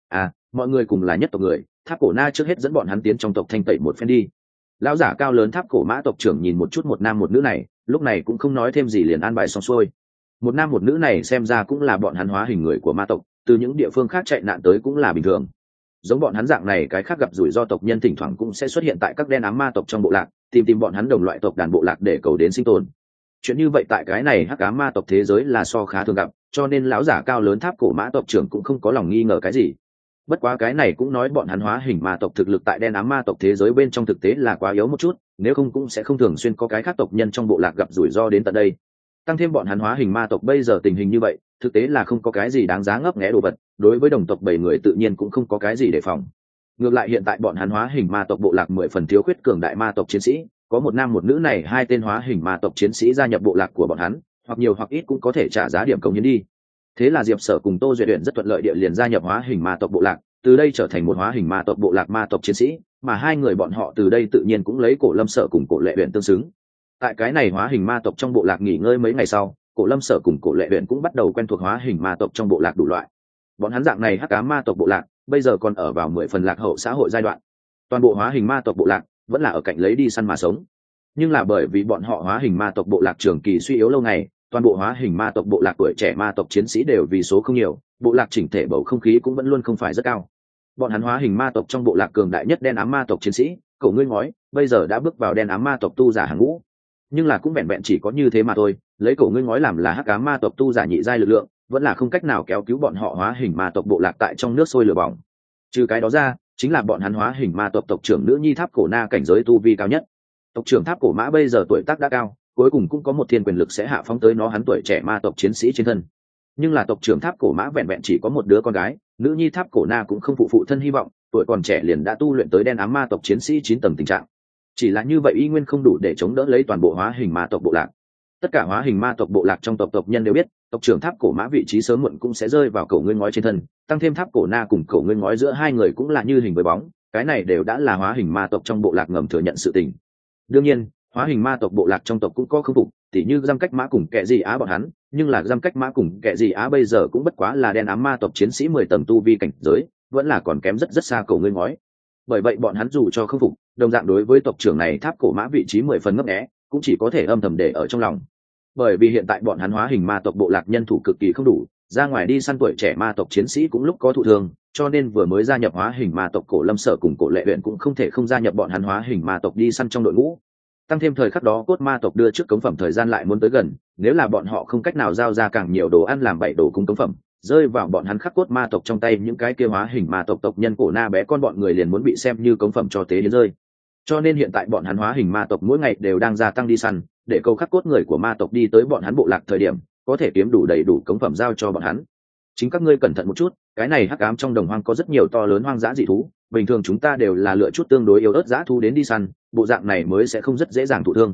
mọi người cùng là nhất tộc người, tháp cổ na trước hết dẫn bọn hắn tiến trong tộc thanh tẩy một phen đi. Lão giả cao lớn tháp cổ mã tộc trưởng nhìn một chút một nam một nữ này, lúc này cũng không nói thêm gì liền an bài xong xuôi. Một nam một nữ này xem ra cũng là bọn hắn hóa hình người của ma tộc, từ những địa phương khác chạy nạn tới cũng là bình thường. Giống bọn hắn dạng này cái khác gặp rủi ro tộc nhân thỉnh thoảng cũng sẽ xuất hiện tại các đen ám ma tộc trong bộ lạc, tìm bọn hắn đồng loại tộc đàn bộ lạc để cầu đến sinh tồn. Chuyện như vậy tại cái này hắc ám ma tộc thế giới là so khá thường gặp, cho nên lão giả cao lớn tháp cổ mã tộc trưởng cũng không có lòng nghi ngờ cái gì. Bất quá cái này cũng nói bọn hắn hóa hình ma tộc thực lực tại đen ám ma tộc thế giới bên trong thực tế là quá yếu một chút, nếu không cũng sẽ không thường xuyên có cái khác tộc nhân trong bộ lạc gặp rủi ro đến tận đây. Tăng thêm bọn hắn hóa hình ma tộc bây giờ tình hình như vậy, thực tế là không có cái gì đáng giá ngấp nghé đồ vật, đối với đồng tộc 7 người tự nhiên cũng không có cái gì để phòng. Ngược lại hiện tại bọn hắn hóa hình ma tộc bộ lạc 10 phần thiếu khuyết cường đại ma tộc chiến sĩ, có một nam một nữ này hai tên hóa hình ma tộc chiến sĩ gia nhập bộ lạc của bọn hắn, hoặc nhiều hoặc ít cũng có thể trả giá điểm cống hiến đi. Thế là Diệp Sở cùng Tô Duyệt Uyển rất thuận lợi địa liền gia nhập hóa hình ma tộc bộ lạc, từ đây trở thành một hóa hình ma tộc bộ lạc ma tộc chiến sĩ, mà hai người bọn họ từ đây tự nhiên cũng lấy Cổ Lâm Sở cùng Cổ Lệ Uyển tương xứng. Tại cái này hóa hình ma tộc trong bộ lạc nghỉ ngơi mấy ngày sau, Cổ Lâm Sở cùng Cổ Lệ Uyển cũng bắt đầu quen thuộc hóa hình ma tộc trong bộ lạc đủ loại. Bọn hắn dạng này hắc ám ma tộc bộ lạc, bây giờ còn ở vào 10 phần lạc hậu xã hội giai đoạn. Toàn bộ hóa hình ma tộc bộ lạc vẫn là ở cạnh lấy đi săn mà sống. Nhưng là bởi vì bọn họ hóa hình ma tộc bộ lạc trường kỳ suy yếu lâu ngày, toàn bộ hóa hình ma tộc bộ lạc tuổi trẻ ma tộc chiến sĩ đều vì số không nhiều, bộ lạc chỉnh thể bầu không khí cũng vẫn luôn không phải rất cao. Bọn hắn hóa hình ma tộc trong bộ lạc cường đại nhất đen ám ma tộc chiến sĩ, Cổ ngươi ngói, bây giờ đã bước vào đen ám ma tộc tu giả hàng ngũ. Nhưng là cũng vẹn vẹn chỉ có như thế mà thôi, lấy Cổ ngươi ngói làm là hắc ám ma tộc tu giả nhị giai lực lượng, vẫn là không cách nào kéo cứu bọn họ hóa hình ma tộc bộ lạc tại trong nước sôi lửa bỏng. Trừ cái đó ra, chính là bọn hắn hóa hình ma tộc tộc trưởng nữ nhi tháp cổ na cảnh giới tu vi cao nhất. Tộc trưởng tháp cổ mã bây giờ tuổi tác đã cao, cuối cùng cũng có một thiên quyền lực sẽ hạ phóng tới nó hắn tuổi trẻ ma tộc chiến sĩ trên thân. Nhưng là tộc trưởng tháp cổ mã vẹn vẹn chỉ có một đứa con gái, nữ nhi tháp cổ na cũng không phụ thân hy vọng, tuổi còn trẻ liền đã tu luyện tới đen ám ma tộc chiến sĩ 9 tầng tình trạng. Chỉ là như vậy y nguyên không đủ để chống đỡ lấy toàn bộ hóa hình ma tộc bộ lạc. Tất cả hóa hình ma tộc bộ lạc trong tộc nhân đều biết, tộc trưởng tháp cổ mã vị trí sớm muộn cũng sẽ rơi vào Cổ ngươi ngói trên thân, tăng thêm tháp cổ na cùng Cổ ngươi ngói giữa hai người cũng là như hình với bóng, cái này đều đã là hóa hình ma tộc trong bộ lạc ngầm thừa nhận sự tình. Đương nhiên, hóa hình ma tộc bộ lạc trong tộc cũng có không phục, tỉ như Giam Cách Mã cùng Kệ Gì Á bọn hắn, nhưng là Giam Cách Mã cùng Kệ Gì Á bây giờ cũng bất quá là đen ám ma tộc chiến sĩ 10 tầng tu vi cảnh giới, vẫn là còn kém rất xa Cổ ngươi ngói. Bởi vậy bọn hắn dù cho không phục, đồng dạng đối với tộc trưởng này tháp cổ mã vị trí 10 phần ngấp nghé, cũng chỉ có thể âm thầm để ở trong lòng. Bởi vì hiện tại bọn hắn hóa hình ma tộc bộ lạc nhân thủ cực kỳ không đủ, ra ngoài đi săn tuổi trẻ ma tộc chiến sĩ cũng lúc có thụ thương, cho nên vừa mới gia nhập hóa hình ma tộc Cổ Lâm Sở cùng Cổ Lệ Uyển cũng không thể không gia nhập bọn hắn hóa hình ma tộc đi săn trong đội ngũ. Tăng thêm thời khắc đó cốt ma tộc đưa trước cống phẩm thời gian lại muốn tới gần, nếu là bọn họ không cách nào giao ra càng nhiều đồ ăn làm 7 đồ cung cống phẩm, rơi vào bọn hắn khắc cốt ma tộc trong tay những cái kia hóa hình ma tộc tộc nhân cổ na bé con bọn người liền muốn bị xem như cống phẩm cho tế đến rơi. Cho nên hiện tại bọn hắn hóa hình ma tộc mỗi ngày đều đang gia tăng đi săn, để câu khắc cốt người của ma tộc đi tới bọn hắn bộ lạc thời điểm có thể kiếm đủ đầy đủ cống phẩm giao cho bọn hắn. Chính các ngươi cẩn thận một chút, cái này hắc ám trong đồng hoang có rất nhiều to lớn hoang dã dị thú, bình thường chúng ta đều là lựa chút tương đối yếu ớt dã thú đến đi săn, bộ dạng này mới sẽ không rất dễ dàng thụ thương.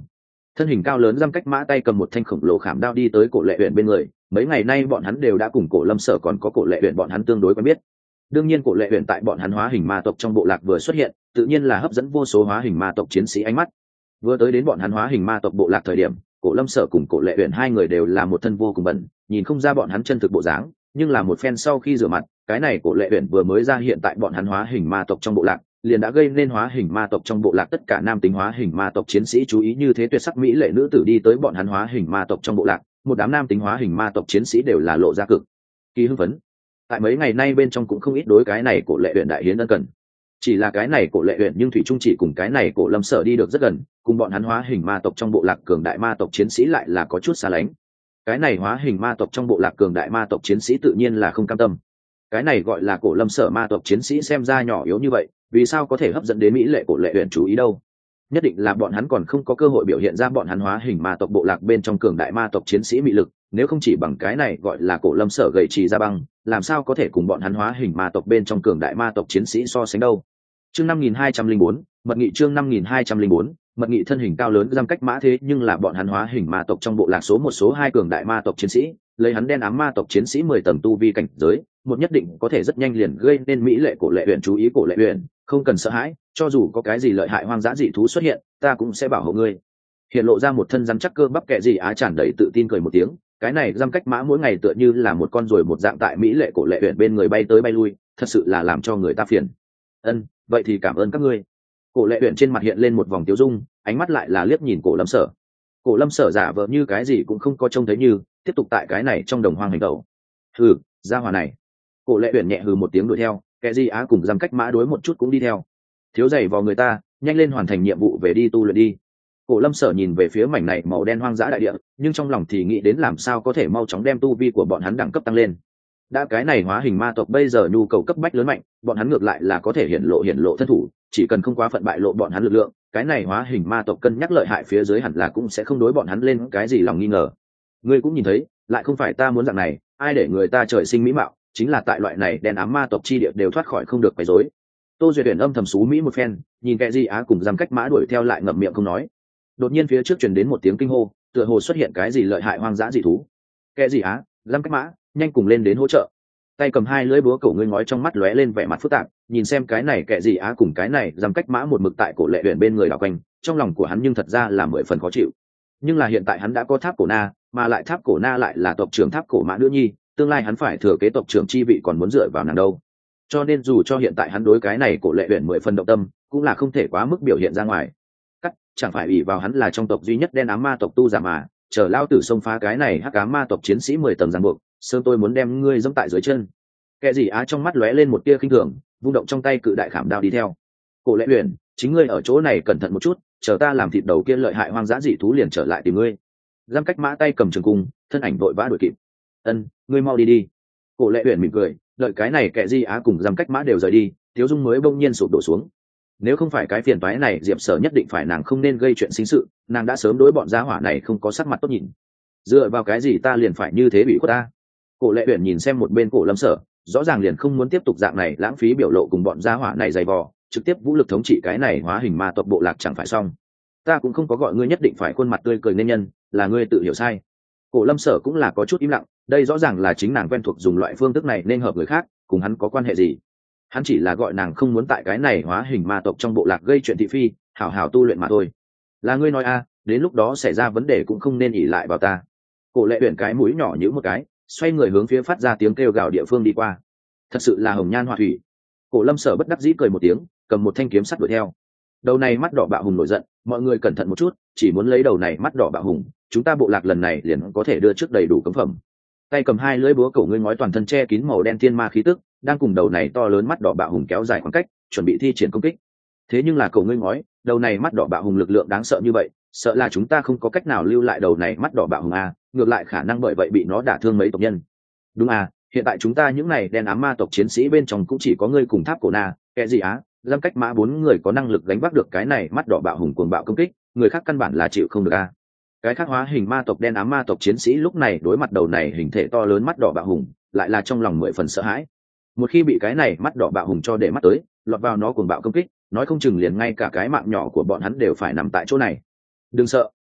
Thân hình cao lớn Giang Cách Mã tay cầm một thanh khổng lồ khảm đao đi tới Cổ Lệ Uyển bên người, mấy ngày nay bọn hắn đều đã cùng Cổ Lâm Sở còn có Cổ Lệ Uyển bọn hắn tương đối quen biết. Đương nhiên Cổ Lệ Uyển tại bọn hắn hóa hình ma tộc trong bộ lạc vừa xuất hiện, tự nhiên là hấp dẫn vô số hóa hình ma tộc chiến sĩ ánh mắt. Vừa tới đến bọn hắn hóa hình ma tộc bộ lạc thời điểm, Cổ Lâm Sở cùng Cổ Lệ Uyển hai người đều là một thân vô cùng bẩn, nhìn không ra bọn hắn chân thực bộ dáng, nhưng là một phen sau khi rửa mặt, cái này Cổ Lệ Uyển vừa mới ra hiện tại bọn hắn hóa hình ma tộc trong bộ lạc, liền đã gây nên hóa hình ma tộc trong bộ lạc tất cả nam tính hóa hình ma tộc chiến sĩ chú ý. Như thế tuyệt sắc mỹ lệ nữ tử đi tới bọn hắn hóa hình ma tộc trong bộ lạc, một đám nam tính hóa hình ma tộc chiến sĩ đều là lộ ra cực kỳ hưng phấn. Tại mấy ngày nay bên trong cũng không ít đối cái này Cổ Lệ Uyển đại hiến ân cần. Chỉ là cái này Cổ Lệ Uyển nhưng thủy trung chỉ cùng cái này Cổ Lâm Sở đi được rất gần, cùng bọn hắn hóa hình ma tộc trong bộ lạc cường đại ma tộc chiến sĩ lại là có chút xa lánh. Cái này hóa hình ma tộc trong bộ lạc cường đại ma tộc chiến sĩ tự nhiên là không cam tâm. Cái này gọi là Cổ Lâm Sở ma tộc chiến sĩ xem ra nhỏ yếu như vậy, vì sao có thể hấp dẫn đến mỹ lệ Cổ Lệ Uyển chú ý đâu? Nhất định là bọn hắn còn không có cơ hội biểu hiện ra bọn hắn hóa hình ma tộc bộ lạc bên trong cường đại ma tộc chiến sĩ mị lực, nếu không chỉ bằng cái này gọi là Cổ Lâm Sở gầy trì ra băng, làm sao có thể cùng bọn hắn hóa hình ma tộc bên trong cường đại ma tộc chiến sĩ so sánh đâu. Chương 5204, mật nghị. Chương 5204, mật nghị. Thân hình cao lớn Giang Cách Mã thế nhưng là bọn hắn hóa hình ma tộc trong bộ lạc số một số hai cường đại ma tộc chiến sĩ, lấy hắn đen ám ma tộc chiến sĩ 10 tầng tu vi cảnh giới, một nhất định có thể rất nhanh liền gây nên mỹ lệ Cổ Lệ Uyển chú ý. Cổ Lệ Uyển, không cần sợ hãi, cho dù có cái gì lợi hại hoang dã dị thú xuất hiện, ta cũng sẽ bảo hộ ngươi. Hiện lộ ra một thân rắn chắc cơ bắp kệ gì Á tràn đầy tự tin cười một tiếng, cái này Giang Cách Mã mỗi ngày tựa như là một con ruồi một dạng tại mỹ lệ Cổ Lệ Uyển bên người bay tới bay lui, thật sự là làm cho người ta phiền. Ân, vậy thì cảm ơn các ngươi. Cổ Lệ Uyển trên mặt hiện lên một vòng tiêu dung, ánh mắt lại là liếc nhìn Cổ Lâm Sở. Cổ Lâm Sở giả vờ như cái gì cũng không có trông thấy như, tiếp tục tại cái này trong đồng hoang hành động. Hừ, gia hỏa này. Cổ Lệ Uyển nhẹ hừ một tiếng đuổi theo, kẻ gì Á cùng Giang Cách Mã đối một chút cũng đi theo. Thiếu giày vò người ta, nhanh lên hoàn thành nhiệm vụ về đi tu luyện đi. Cổ Lâm Sở nhìn về phía mảnh này màu đen hoang dã đại địa, nhưng trong lòng thì nghĩ đến làm sao có thể mau chóng đem tu vi của bọn hắn đẳng cấp tăng lên. Đã cái này hóa hình ma tộc bây giờ nhu cầu cấp bách lớn mạnh, bọn hắn ngược lại là có thể hiển lộ thân thủ, chỉ cần không quá phận bại lộ bọn hắn lực lượng, cái này hóa hình ma tộc cân nhắc lợi hại phía dưới hẳn là cũng sẽ không đối bọn hắn lên cái gì lòng nghi ngờ. Ngươi cũng nhìn thấy, lại không phải ta muốn dạng này, ai để người ta trời sinh mỹ mạo, chính là tại loại này đen ám ma tộc chi địa đều thoát khỏi không được quấy rối. Tô Duyệt Uyển âm thầm xú mỹ một phen, nhìn kẻ gì Á cùng Giang Cách Mã đuổi theo lại ngậm miệng không nói. Đột nhiên phía trước truyền đến một tiếng kinh hô, tựa hồ xuất hiện cái gì lợi hại hoang dã dị thú. Kẻ gì Á, Giang Cách Mã, nhanh cùng lên đến hỗ trợ. Tay cầm hai lưỡi búa cổ ngươi ngói trong mắt lóe lên vẻ mặt phức tạp, nhìn xem cái này kẻ gì Á cùng cái này Giang Cách Mã một mực tại Cổ Lệ Uyển bên người đảo quanh, trong lòng của hắn nhưng thật ra là 10 phần khó chịu. Nhưng là hiện tại hắn đã có Tháp Cổ Na, mà lại Tháp Cổ Na lại là tộc trưởng Tháp Cổ Mã nữ nhi, tương lai hắn phải thừa kế tộc trưởng chi vị còn muốn dựa vào nàng đâu. Cho nên dù cho hiện tại hắn đối cái này Cổ Lệ Uyển 10 phần động tâm, cũng là không thể quá mức biểu hiện ra ngoài. Cắt, chẳng phải ủy vào hắn là trong tộc duy nhất đen ám ma tộc tu giả mà, chờ lao tử xông phá cái này hắc ám ma tộc chiến sĩ 10 tầng giằng buộc, sớm tôi muốn đem ngươi giẫm tại dưới chân. Kẻ gì Á trong mắt lóe lên một tia khinh thường, vung động trong tay cự đại khảm đao đi theo. Cổ Lệ Uyển, chính ngươi ở chỗ này cẩn thận một chút, chờ ta làm thịt đầu kia lợi hại hoang dã dị thú liền trở lại tìm ngươi. Giang Cách Mã tay cầm trường cung, thân ảnh vội vã đuổi kịp. Ân, ngươi mau đi đi. Cổ Lệ Uyển mỉm cười, đợi cái này kẻ gì Á cùng Giang Cách Mã đều rời đi, Tiếu Dung mới bỗng nhiên sụp đổ xuống. Nếu không phải cái phiền toái này Diệp Sở nhất định phải nàng không nên gây chuyện sinh sự, nàng đã sớm đối bọn gia hỏa này không có sắc mặt tốt nhìn. Dựa vào cái gì ta liền phải như thế bị khuất ta? Cổ Lệ Uyển nhìn xem một bên Cổ Lâm Sở, rõ ràng liền không muốn tiếp tục dạng này lãng phí biểu lộ cùng bọn gia hỏa này dày vò, trực tiếp vũ lực thống trị cái này hóa hình ma tộc bộ lạc chẳng phải xong. Ta cũng không có gọi ngươi nhất định phải khuôn mặt tươi cười nên nhân, là ngươi tự hiểu sai. Cổ Lâm Sở cũng là có chút im lặng, đây rõ ràng là chính nàng quen thuộc dùng loại phương thức này nên hợp người khác, cùng hắn có quan hệ gì? Hắn chỉ là gọi nàng không muốn tại cái này hóa hình ma tộc trong bộ lạc gây chuyện thị phi, hảo hảo tu luyện mà thôi. Là ngươi nói a, đến lúc đó xảy ra vấn đề cũng không nên ỷ lại vào ta. Cổ Lệ Uyển cái mũi nhỏ nhíu một cái, xoay người hướng phía phát ra tiếng kêu gào địa phương đi qua. Thật sự là hồng nhan họa thủy. Cổ Lâm Sở bất đắc dĩ cười một tiếng, cầm một thanh kiếm sắt đuổi theo. Đầu này mắt đỏ bạo hùng nổi giận, mọi người cẩn thận một chút, chỉ muốn lấy đầu này mắt đỏ bạo hùng, chúng ta bộ lạc lần này liền có thể đưa trước đầy đủ cấm phẩm. Tay cầm hai lưỡi búa cổ ngươi ngói toàn thân che kín màu đen thiên ma khí tức, đang cùng đầu này to lớn mắt đỏ bạo hùng kéo dài khoảng cách, chuẩn bị thi triển công kích. Thế nhưng là cổ ngươi ngói, đầu này mắt đỏ bạo hùng lực lượng đáng sợ như vậy, sợ là chúng ta không có cách nào lưu lại đầu này mắt đỏ bạo hùng a, ngược lại khả năng bởi vậy bị nó đả thương mấy tộc nhân. Đúng à, hiện tại chúng ta những này đen ám ma tộc chiến sĩ bên trong cũng chỉ có ngươi cùng Tháp Cổ Na, kẻ gì Á, Giang Cách Mã 4 người có năng lực gánh vác được cái này mắt đỏ bạo hùng cuồng bạo công kích, người khác căn bản là chịu không được a. Cái khác hóa hình ma tộc đen ám ma tộc chiến sĩ lúc này đối mặt đầu này hình thể to lớn mắt đỏ bạo hùng, lại là trong lòng 10 phần sợ hãi. Một khi bị cái này mắt đỏ bạo hùng cho để mắt tới, lọt vào nó cuồng bạo công kích, nói không chừng liền ngay cả cái mạng nhỏ của bọn hắn đều phải nằm tại chỗ này. Đừng sợ,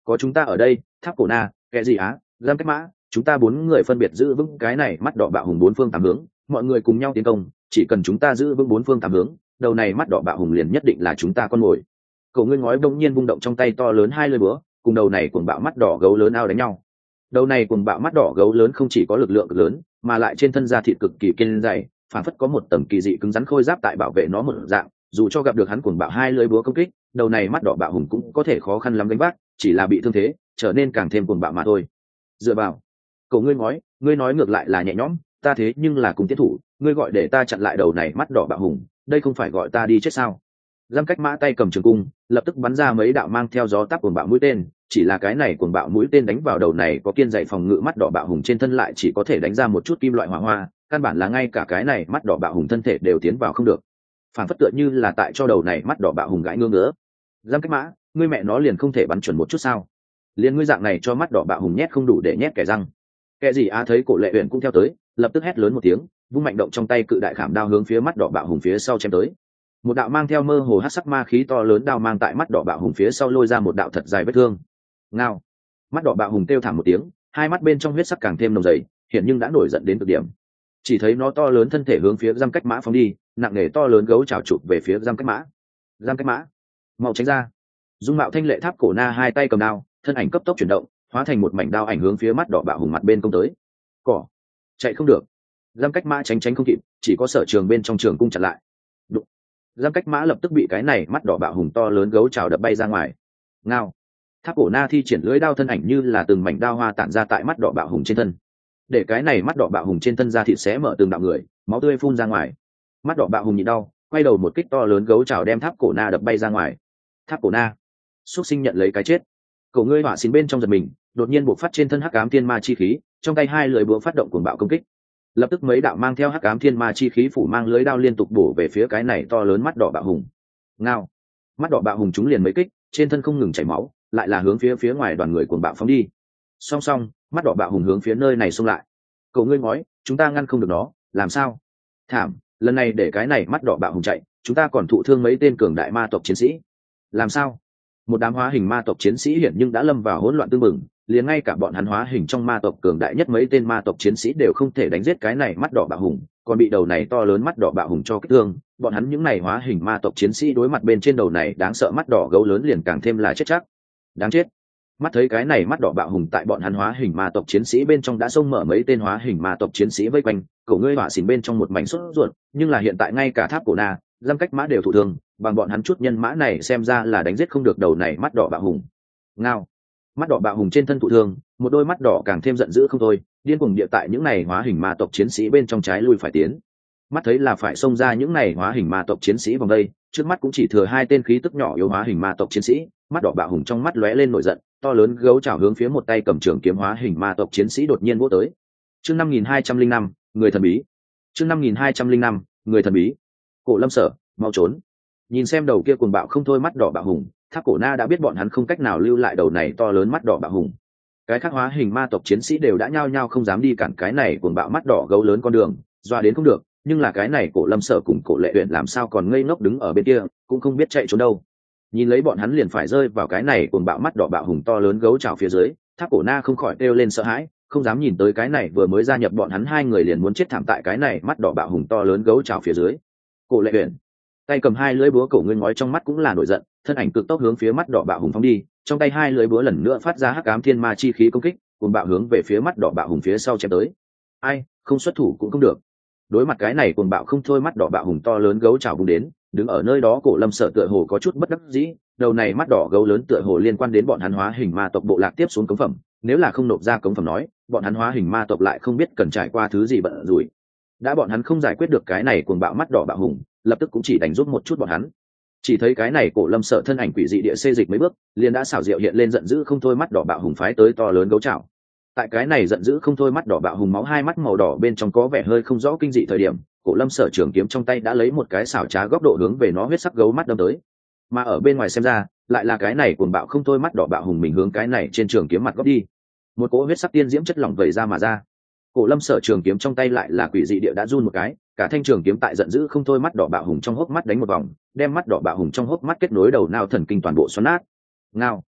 có chúng ta ở đây, tháp cổ na, kẻ gì á, giam cách mã, chúng ta 4 người phân biệt giữ vững cái này mắt đỏ bạo hùng 4 phương 8 hướng, mọi người cùng nhau tiến công, chỉ cần chúng ta giữ vững 4 phương 8 hướng, đầu này mắt đỏ bạo hùng liền nhất định là chúng ta con mồi. Cậu ngươi ngói đông nhiên vung động trong tay to lớn 2 lưỡi búa, cùng đầu này cuồng bạo mắt đỏ gấu lớn ao đánh nhau. Đầu này cuồng bạo mắt đỏ gấu lớn không chỉ có lực lượng cực lớn, mà lại trên thân da thịt cực kỳ kiên dày, phản phất có một tầng kỳ dị cứng rắn khôi giáp tại bảo vệ nó một dạng, dù cho gặp được hắn cuồng bạo 2 lưỡi búa công kích, đầu này mắt đỏ bạo hùng cũng có thể khó khăn lắm đánh vác, chỉ là bị thương thế, trở nên càng thêm cuồng bạo mà thôi. Dựa vào, cậu ngươi nói ngược lại là nhẹ nhõm, ta thế nhưng là cùng tiến thủ, ngươi gọi để ta chặn lại đầu này mắt đỏ bạo hùng, đây không phải gọi ta đi chết sao? Giam cách mã tay cầm trường cung, lập tức bắn ra mấy đạo mang theo gió táp cuồng bạo mũi tên, chỉ là cái này cuồng bạo mũi tên đánh vào đầu này có kiên dày phòng ngự mắt đỏ bạo hùng trên thân lại chỉ có thể đánh ra một chút kim loại hỏa hoa, căn bản là ngay cả cái này mắt đỏ bạo hùng thân thể đều tiến vào không được. Phản phất tựa như là tại cho đầu này mắt đỏ bạo hùng gãi ngứa ngứa. Giam cách mã, ngươi mẹ nó liền không thể bắn chuẩn một chút sao? Liền ngươi dạng này cho mắt đỏ bạo hùng nhét không đủ để nhét kẻ răng. Kẻ gì á thấy Cổ Lệ Uyển cũng theo tới, lập tức hét lớn một tiếng, vung mạnh động trong tay cự đại khảm đao hướng phía mắt đỏ bạo hùng phía sau chém tới. Một đạo mang theo mơ hồ hắc sắc ma khí to lớn đao mang tại mắt đỏ bạo hùng phía sau lôi ra một đạo thật dài vết thương. Ngao. Mắt đỏ bạo hùng kêu thảm một tiếng, hai mắt bên trong huyết sắc càng thêm nồng dày, hiện nhưng đã nổi giận đến cực điểm. Chỉ thấy nó to lớn thân thể hướng phía Giam Cách Mã phóng đi, nặng nề to lớn gấu chảo chụp về phía Giam Cách Mã. Giam Cách Mã, mau tránh ra. Dung mạo thanh lệ tháp cổ na hai tay cầm đao, thân ảnh cấp tốc chuyển động, hóa thành một mảnh đao ảnh hướng phía mắt đỏ bạo hùng mặt bên công tới. Cỏ, chạy không được. Giam Cách Mã tránh không kịp, chỉ có Sở Trường bên trong trường cung chặn lại. Đụng. Giam Cách Mã lập tức bị cái này mắt đỏ bạo hùng to lớn gấu chảo đập bay ra ngoài. Ngao. Tháp cổ na thi triển lưỡi đao thân ảnh như là từng mảnh đao hoa tản ra tại mắt đỏ bạo hùng trên thân, để cái này mắt đỏ bạo hùng trên thân da thịt xé mở từng đạo người, máu tươi phun ra ngoài. Mắt đỏ bạo hùng nhịn đau, quay đầu một kích to lớn gấu chảo đem tháp cổ na đập bay ra ngoài. Tháp cổ na, xuất sinh nhận lấy cái chết. Cổ ngươi hỏa xin bên trong giật mình, đột nhiên bộc phát trên thân hắc ám thiên ma chi khí, trong tay hai lưỡi búa phát động cuồng bạo công kích. Lập tức mấy đạo mang theo hắc ám thiên ma chi khí phủ mang lưới đao liên tục bổ về phía cái này to lớn mắt đỏ bạo hùng. Ngao. Mắt đỏ bạo hùng trúng liền mấy kích, trên thân không ngừng chảy máu, lại là hướng phía ngoài đoàn người cuồng bạo phóng đi. Song song, mắt đỏ bạo hùng hướng phía nơi này xông lại. Cậu ngươi nói, chúng ta ngăn không được nó, làm sao? Thảm, lần này để cái này mắt đỏ bạo hùng chạy, chúng ta còn thụ thương mấy tên cường đại ma tộc chiến sĩ. Làm sao? Một đám hóa hình ma tộc chiến sĩ hiện nhưng đã lâm vào hỗn loạn tương mừng, liền ngay cả bọn hắn hóa hình trong ma tộc cường đại nhất mấy tên ma tộc chiến sĩ đều không thể đánh giết cái này mắt đỏ bạo hùng, còn bị đầu này to lớn mắt đỏ bạo hùng cho kích thương. Bọn hắn những này hóa hình ma tộc chiến sĩ đối mặt bên trên đầu này đáng sợ mắt đỏ gấu lớn liền càng thêm là chết chắc. Đáng chết. Mắt thấy cái này mắt đỏ bạo hùng tại bọn hắn hóa hình ma tộc chiến sĩ bên trong đã xông mở mấy tên hóa hình ma tộc chiến sĩ vây quanh, cổ ngươi hỏa xỉn bên trong một mảnh sốt ruột, nhưng là hiện tại ngay cả tháp cổ na, Giam Cách Mã đều thụ thương, bằng bọn hắn chút nhân mã này xem ra là đánh giết không được đầu này mắt đỏ bạo hùng. Ngao. Mắt đỏ bạo hùng trên thân thụ thương, một đôi mắt đỏ càng thêm giận dữ không thôi, điên cuồng địa tại những này hóa hình ma tộc chiến sĩ bên trong trái lui phải tiến. Mắt thấy là phải xông ra những này hóa hình ma tộc chiến sĩ vòng đây, trước mắt cũng chỉ thừa hai tên khí tức nhỏ yếu hóa hình ma tộc chiến sĩ. Mắt đỏ bạo hùng trong mắt lóe lên nổi giận, to lớn gấu chảo hướng phía một tay cầm trường kiếm hóa hình ma tộc chiến sĩ đột nhiên vỗ tới. Chương 5205, người thần bí. Chương 5205, người thần bí. Cổ Lâm Sở, mau trốn. Nhìn xem đầu kia cuồng bạo không thôi mắt đỏ bạo hùng, Tháp Cổ Na đã biết bọn hắn không cách nào lưu lại đầu này to lớn mắt đỏ bạo hùng. Cái khác hóa hình ma tộc chiến sĩ đều đã nhao nhao không dám đi cản cái này cuồng bạo mắt đỏ gấu lớn con đường, doa đến không được, nhưng là cái này Cổ Lâm Sở cùng Cổ Lệ Uyển làm sao còn ngây ngốc đứng ở bên kia, cũng không biết chạy trốn đâu. Nhìn lấy bọn hắn liền phải rơi vào cái này cuồng bạo mắt đỏ bạo hùng to lớn gấu chảo phía dưới, Tháp Cổ Na không khỏi kêu lên sợ hãi, không dám nhìn tới cái này vừa mới gia nhập bọn hắn hai người liền muốn chết thảm tại cái này mắt đỏ bạo hùng to lớn gấu chảo phía dưới. Cổ Lệ Uyển tay cầm hai lưỡi búa, cổ ngươi ngói trong mắt cũng là nổi giận, thân ảnh cực tốc hướng phía mắt đỏ bạo hùng phóng đi, trong tay hai lưỡi búa lần nữa phát ra hắc ám thiên ma chi khí công kích, cuồng bạo hướng về phía mắt đỏ bạo hùng phía sau chém tới. Ai, không xuất thủ cũng không được. Đối mặt cái này cuồng bạo không thôi mắt đỏ bạo hùng to lớn gấu chảo vùng đến, đứng ở nơi đó Cổ Lâm Sở tựa hồ có chút bất đắc dĩ, đầu này mắt đỏ gấu lớn tựa hồ liên quan đến bọn hắn hóa hình ma tộc bộ lạc tiếp xuống cống phẩm, nếu là không nộp ra cống phẩm nói, bọn hắn hóa hình ma tộc lại không biết cần trải qua thứ gì bận rủi. Đã bọn hắn không giải quyết được cái này cuồng bạo mắt đỏ bạo hùng, lập tức cũng chỉ đánh giúp một chút bọn hắn. Chỉ thấy cái này Cổ Lâm Sở thân ảnh quỷ dị địa xê dịch mấy bước, liền đã xảo diệu hiện lên giận dữ không thôi mắt đỏ bạo hùng phái tới to lớn gấu chảo. Tại cái này giận dữ không thôi mắt đỏ bạo hùng máu hai mắt màu đỏ bên trong có vẻ hơi không rõ kinh dị thời điểm, Cổ Lâm Sở trường kiếm trong tay đã lấy một cái xảo trá góc độ hướng về nó huyết sắc gấu mắt đâm tới. Mà ở bên ngoài xem ra, lại là cái này cuồng bạo không thôi mắt đỏ bạo hùng mình hướng cái này trên trường kiếm mặt góc đi. Một cỗ huyết sắc tiên diễm chất lỏng vẩy ra mà ra. Cổ Lâm Sở trường kiếm trong tay lại là quỷ dị địa đã run một cái, cả thanh trường kiếm tại giận dữ không thôi mắt đỏ bạo hùng trong hốc mắt đánh một vòng, đem mắt đỏ bạo hùng trong hốc mắt kết nối đầu não thần kinh toàn bộ xoắn nát. Ngao.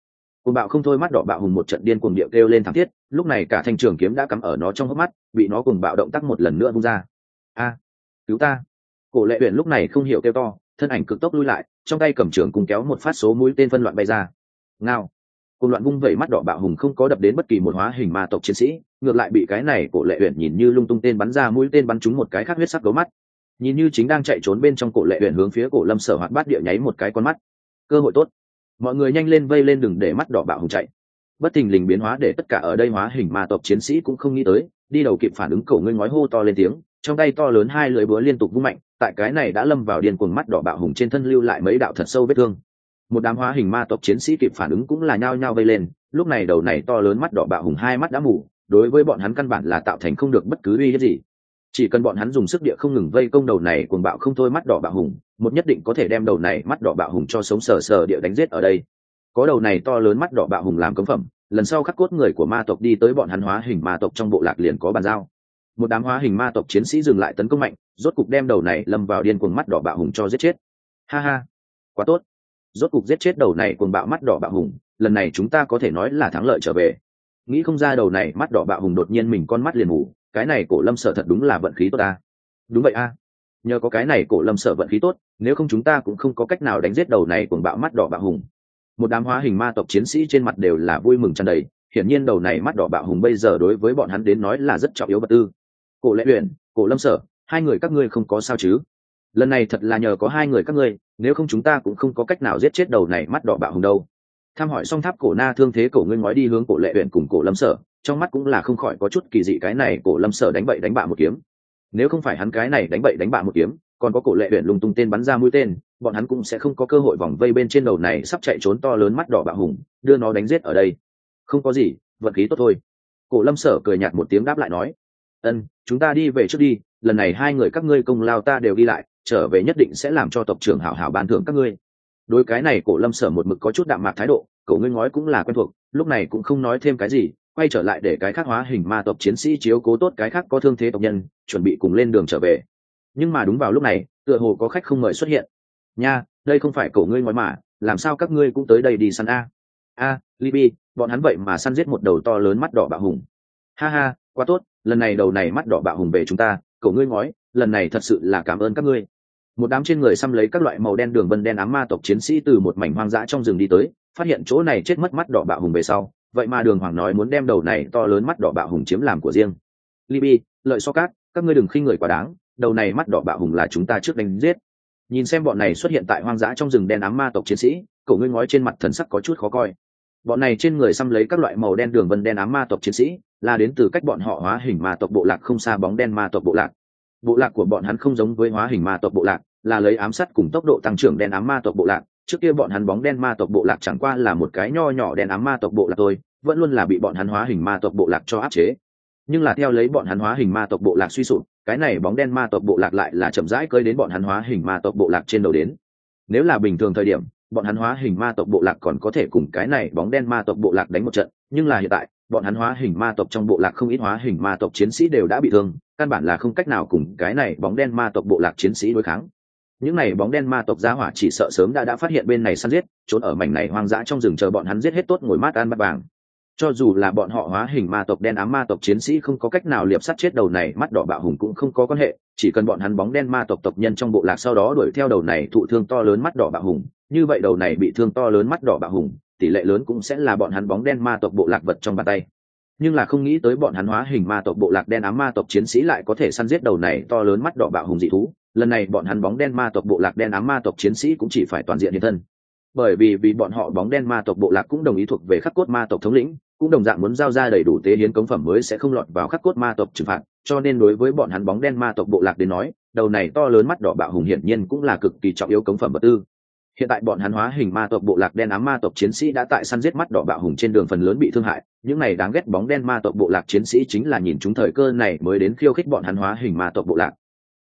Cuồng bạo không thôi mắt đỏ bạo hùng một trận điên cuồng điệu kêu lên thảm thiết, lúc này cả thanh trường kiếm đã cắm ở nó trong hốc mắt, bị nó cuồng bạo động tác một lần nữa vung ra. A, cứu ta! Cổ Lệ Uyển lúc này không hiểu kêu to, thân ảnh cực tốc lui lại, trong tay cầm trường cùng kéo một phát số mũi tên phân loạn bay ra. Ngao! Cùng loạn vung vẩy mắt đỏ bạo hùng không có đập đến bất kỳ một hóa hình ma tộc chiến sĩ, ngược lại bị cái này Cổ Lệ Uyển nhìn như lung tung tên bắn ra mũi tên bắn trúng một cái khác huyết sắc gấu mắt. Nhìn như chính đang chạy trốn bên trong Cổ Lệ Uyển hướng phía Cổ Lâm Sở hoạt bát địa nháy một cái con mắt. Cơ hội tốt, mọi người nhanh lên vây lên đừng để mắt đỏ bạo hùng chạy. Bất thình lình biến hóa để tất cả ở đây hóa hình ma tộc chiến sĩ cũng không nghĩ tới, đi đầu kịp phản ứng Cổ Ngươi ngói hô to lên tiếng, trong tay to lớn hai lưỡi búa liên tục vung mạnh, tại cái này đã lâm vào điên cuồng mắt đỏ bạo hùng trên thân lưu lại mấy đạo thật sâu vết thương. Một đám hóa hình ma tộc chiến sĩ kịp phản ứng cũng là nhao nhao vây lên, lúc này đầu này to lớn mắt đỏ bạo hùng hai mắt đã mù, đối với bọn hắn căn bản là tạo thành không được bất cứ uy hiếp gì. Chỉ cần bọn hắn dùng sức địa không ngừng vây công đầu này cuồng bạo không thôi mắt đỏ bạo hùng, một nhất định có thể đem đầu này mắt đỏ bạo hùng cho sống sờ sờ địa đánh giết ở đây. Có đầu này to lớn mắt đỏ bạo hùng làm cống phẩm, lần sau khắc cốt người của ma tộc đi tới bọn hắn hóa hình ma tộc trong bộ lạc liền có bàn giao. Một đám hóa hình ma tộc chiến sĩ dừng lại tấn công mạnh, rốt cục đem đầu này lâm vào điên cuồng mắt đỏ bạo hùng cho giết chết. Ha ha, quá tốt, rốt cục giết chết đầu này cuồng bạo mắt đỏ bạo hùng, lần này chúng ta có thể nói là thắng lợi trở về. Nghĩ không ra đầu này mắt đỏ bạo hùng đột nhiên mình con mắt liền mù, cái này Cổ Lâm Sở thật đúng là vận khí tốt ta. Đúng vậy a, nhờ có cái này Cổ Lâm Sở vận khí tốt, nếu không chúng ta cũng không có cách nào đánh giết đầu này cuồng bạo mắt đỏ bạo hùng. Một đám hóa hình ma tộc chiến sĩ trên mặt đều là vui mừng tràn đầy, hiển nhiên đầu này mắt đỏ bạo hùng bây giờ đối với bọn hắn đến nói là rất trọng yếu vật tư. Cổ Lệ Uyển, Cổ Lâm Sở, hai người các ngươi không có sao chứ? Lần này thật là nhờ có hai người các ngươi, nếu không chúng ta cũng không có cách nào giết chết đầu này mắt đỏ bạo hùng đâu. Tham hỏi xong Tháp Cổ Na thương thế Cổ Ngươi ngói đi hướng Cổ Lệ Uyển cùng Cổ Lâm Sở, trong mắt cũng là không khỏi có chút kỳ dị, cái này Cổ Lâm Sở đánh bậy đánh bạ một kiếm, nếu không phải hắn cái này đánh bậy đánh bạ một kiếm, còn có Cổ Lệ Uyển lung tung tên bắn ra mũi tên, bọn hắn cũng sẽ không có cơ hội vòng vây bên trên đầu này sắp chạy trốn to lớn mắt đỏ bạo hùng, đưa nó đánh giết ở đây. Không có gì, vận khí tốt thôi. Cổ Lâm Sở cười nhạt một tiếng đáp lại nói, chúng ta đi về trước đi, lần này hai người các ngươi công lao ta đều ghi lại, trở về nhất định sẽ làm cho tộc trưởng hảo hảo ban thưởng các ngươi. Đối cái này Cổ Lâm Sở một mực có chút đạm mạc thái độ, Cổ Ngươi ngói cũng là quen thuộc, lúc này cũng không nói thêm cái gì, quay trở lại để cái khác hóa hình ma tộc chiến sĩ chiếu cố tốt cái khác có thương thế tộc nhân, chuẩn bị cùng lên đường trở về. Nhưng mà đúng vào lúc này, tựa hồ có khách không mời xuất hiện. Nha, đây không phải Cổ Ngươi ngói mà, làm sao các ngươi cũng tới đây đi săn a? Libby, bọn hắn vậy mà săn giết một đầu to lớn mắt đỏ bạo hùng. Ha ha, quá tốt, lần này đầu này mắt đỏ bạo hùng về chúng ta, Cổ Ngươi ngói, lần này thật sự là cảm ơn các ngươi. Một đám trên người xăm lấy các loại màu đen đường vân đen ám ma tộc chiến sĩ từ một mảnh hoang dã trong rừng đi tới, phát hiện chỗ này chết mất mắt đỏ bạo hùng về sau, vậy mà Đường Hoàng nói muốn đem đầu này to lớn mắt đỏ bạo hùng chiếm làm của riêng. Libby, Lợi So các ngươi đừng khinh người quá đáng, đầu này mắt đỏ bạo hùng là chúng ta trước đánh giết. Nhìn xem bọn này xuất hiện tại hoang dã trong rừng đen ám ma tộc chiến sĩ, Cổ Ngươi ngói trên mặt thần sắc có chút khó coi. Bọn này trên người xăm lấy các loại màu đen đường vân đen ám ma tộc chiến sĩ, là đến từ cách bọn họ hóa hình ma tộc bộ lạc không xa bóng đen ma tộc bộ lạc. Bộ lạc của bọn hắn không giống với hóa hình ma tộc bộ lạc, là lấy ám sát cùng tốc độ tăng trưởng đen ám ma tộc bộ lạc. Trước kia bọn hắn bóng đen ma tộc bộ lạc chẳng qua là một cái nho nhỏ đen ám ma tộc bộ lạc thôi, vẫn luôn là bị bọn hắn hóa hình ma tộc bộ lạc cho áp chế. Nhưng là theo lấy bọn hắn hóa hình ma tộc bộ lạc suy sụp, cái này bóng đen ma tộc bộ lạc lại là chậm rãi cơi đến bọn hắn hóa hình ma tộc bộ lạc trên đầu đến. Nếu là bình thường thời điểm, bọn hắn hóa hình ma tộc bộ lạc còn có thể cùng cái này bóng đen ma tộc bộ lạc đánh một trận, nhưng là hiện tại, bọn hắn hóa hình ma tộc trong bộ lạc không ít hóa hình ma tộc chiến sĩ đều đã bị thương, căn bản là không cách nào cùng cái này bóng đen ma tộc bộ lạc chiến sĩ đối kháng. Những này bóng đen ma tộc gia hỏa chỉ sợ sớm đã phát hiện bên này săn giết, trốn ở mảnh này hoang dã trong rừng chờ bọn hắn giết hết tốt ngồi mát ăn bát vàng. Cho dù là bọn họ hóa hình ma tộc đen ám ma tộc chiến sĩ không có cách nào liệp sát chết đầu này mắt đỏ bạo hùng cũng không có quan hệ, chỉ cần bọn hắn bóng đen ma tộc tộc nhân trong bộ lạc sau đó đuổi theo đầu này thụ thương to lớn mắt đỏ bạo hùng, như vậy đầu này bị thương to lớn mắt đỏ bạo hùng, tỷ lệ lớn cũng sẽ là bọn hắn bóng đen ma tộc bộ lạc vật trong bàn tay. Nhưng là không nghĩ tới bọn hắn hóa hình ma tộc bộ lạc đen ám ma tộc chiến sĩ lại có thể săn giết đầu này to lớn mắt đỏ bạo hùng dị thú, lần này bọn hắn bóng đen ma tộc bộ lạc đen ám ma tộc chiến sĩ cũng chỉ phải toàn diện hiện thân. Bởi vì bọn họ bóng đen ma tộc bộ lạc cũng đồng ý thuộc về khắc cốt ma tộc thống lĩnh, cũng đồng dạng muốn giao ra đầy đủ tế hiến cống phẩm mới sẽ không lọt vào khắc cốt ma tộc trừng phạt, cho nên đối với bọn hắn bóng đen ma tộc bộ lạc đến nói, đầu này to lớn mắt đỏ bạo hùng hiển nhiên cũng là cực kỳ trọng yếu cống phẩm vật tư. Hiện tại bọn hắn hóa hình ma tộc bộ lạc đen ám ma tộc chiến sĩ đã tại săn giết mắt đỏ bạo hùng trên đường phần lớn bị thương hại, những này đáng ghét bóng đen ma tộc bộ lạc chiến sĩ chính là nhìn chúng thời cơ này mới đến khiêu khích bọn hắn hóa hình ma tộc bộ lạc.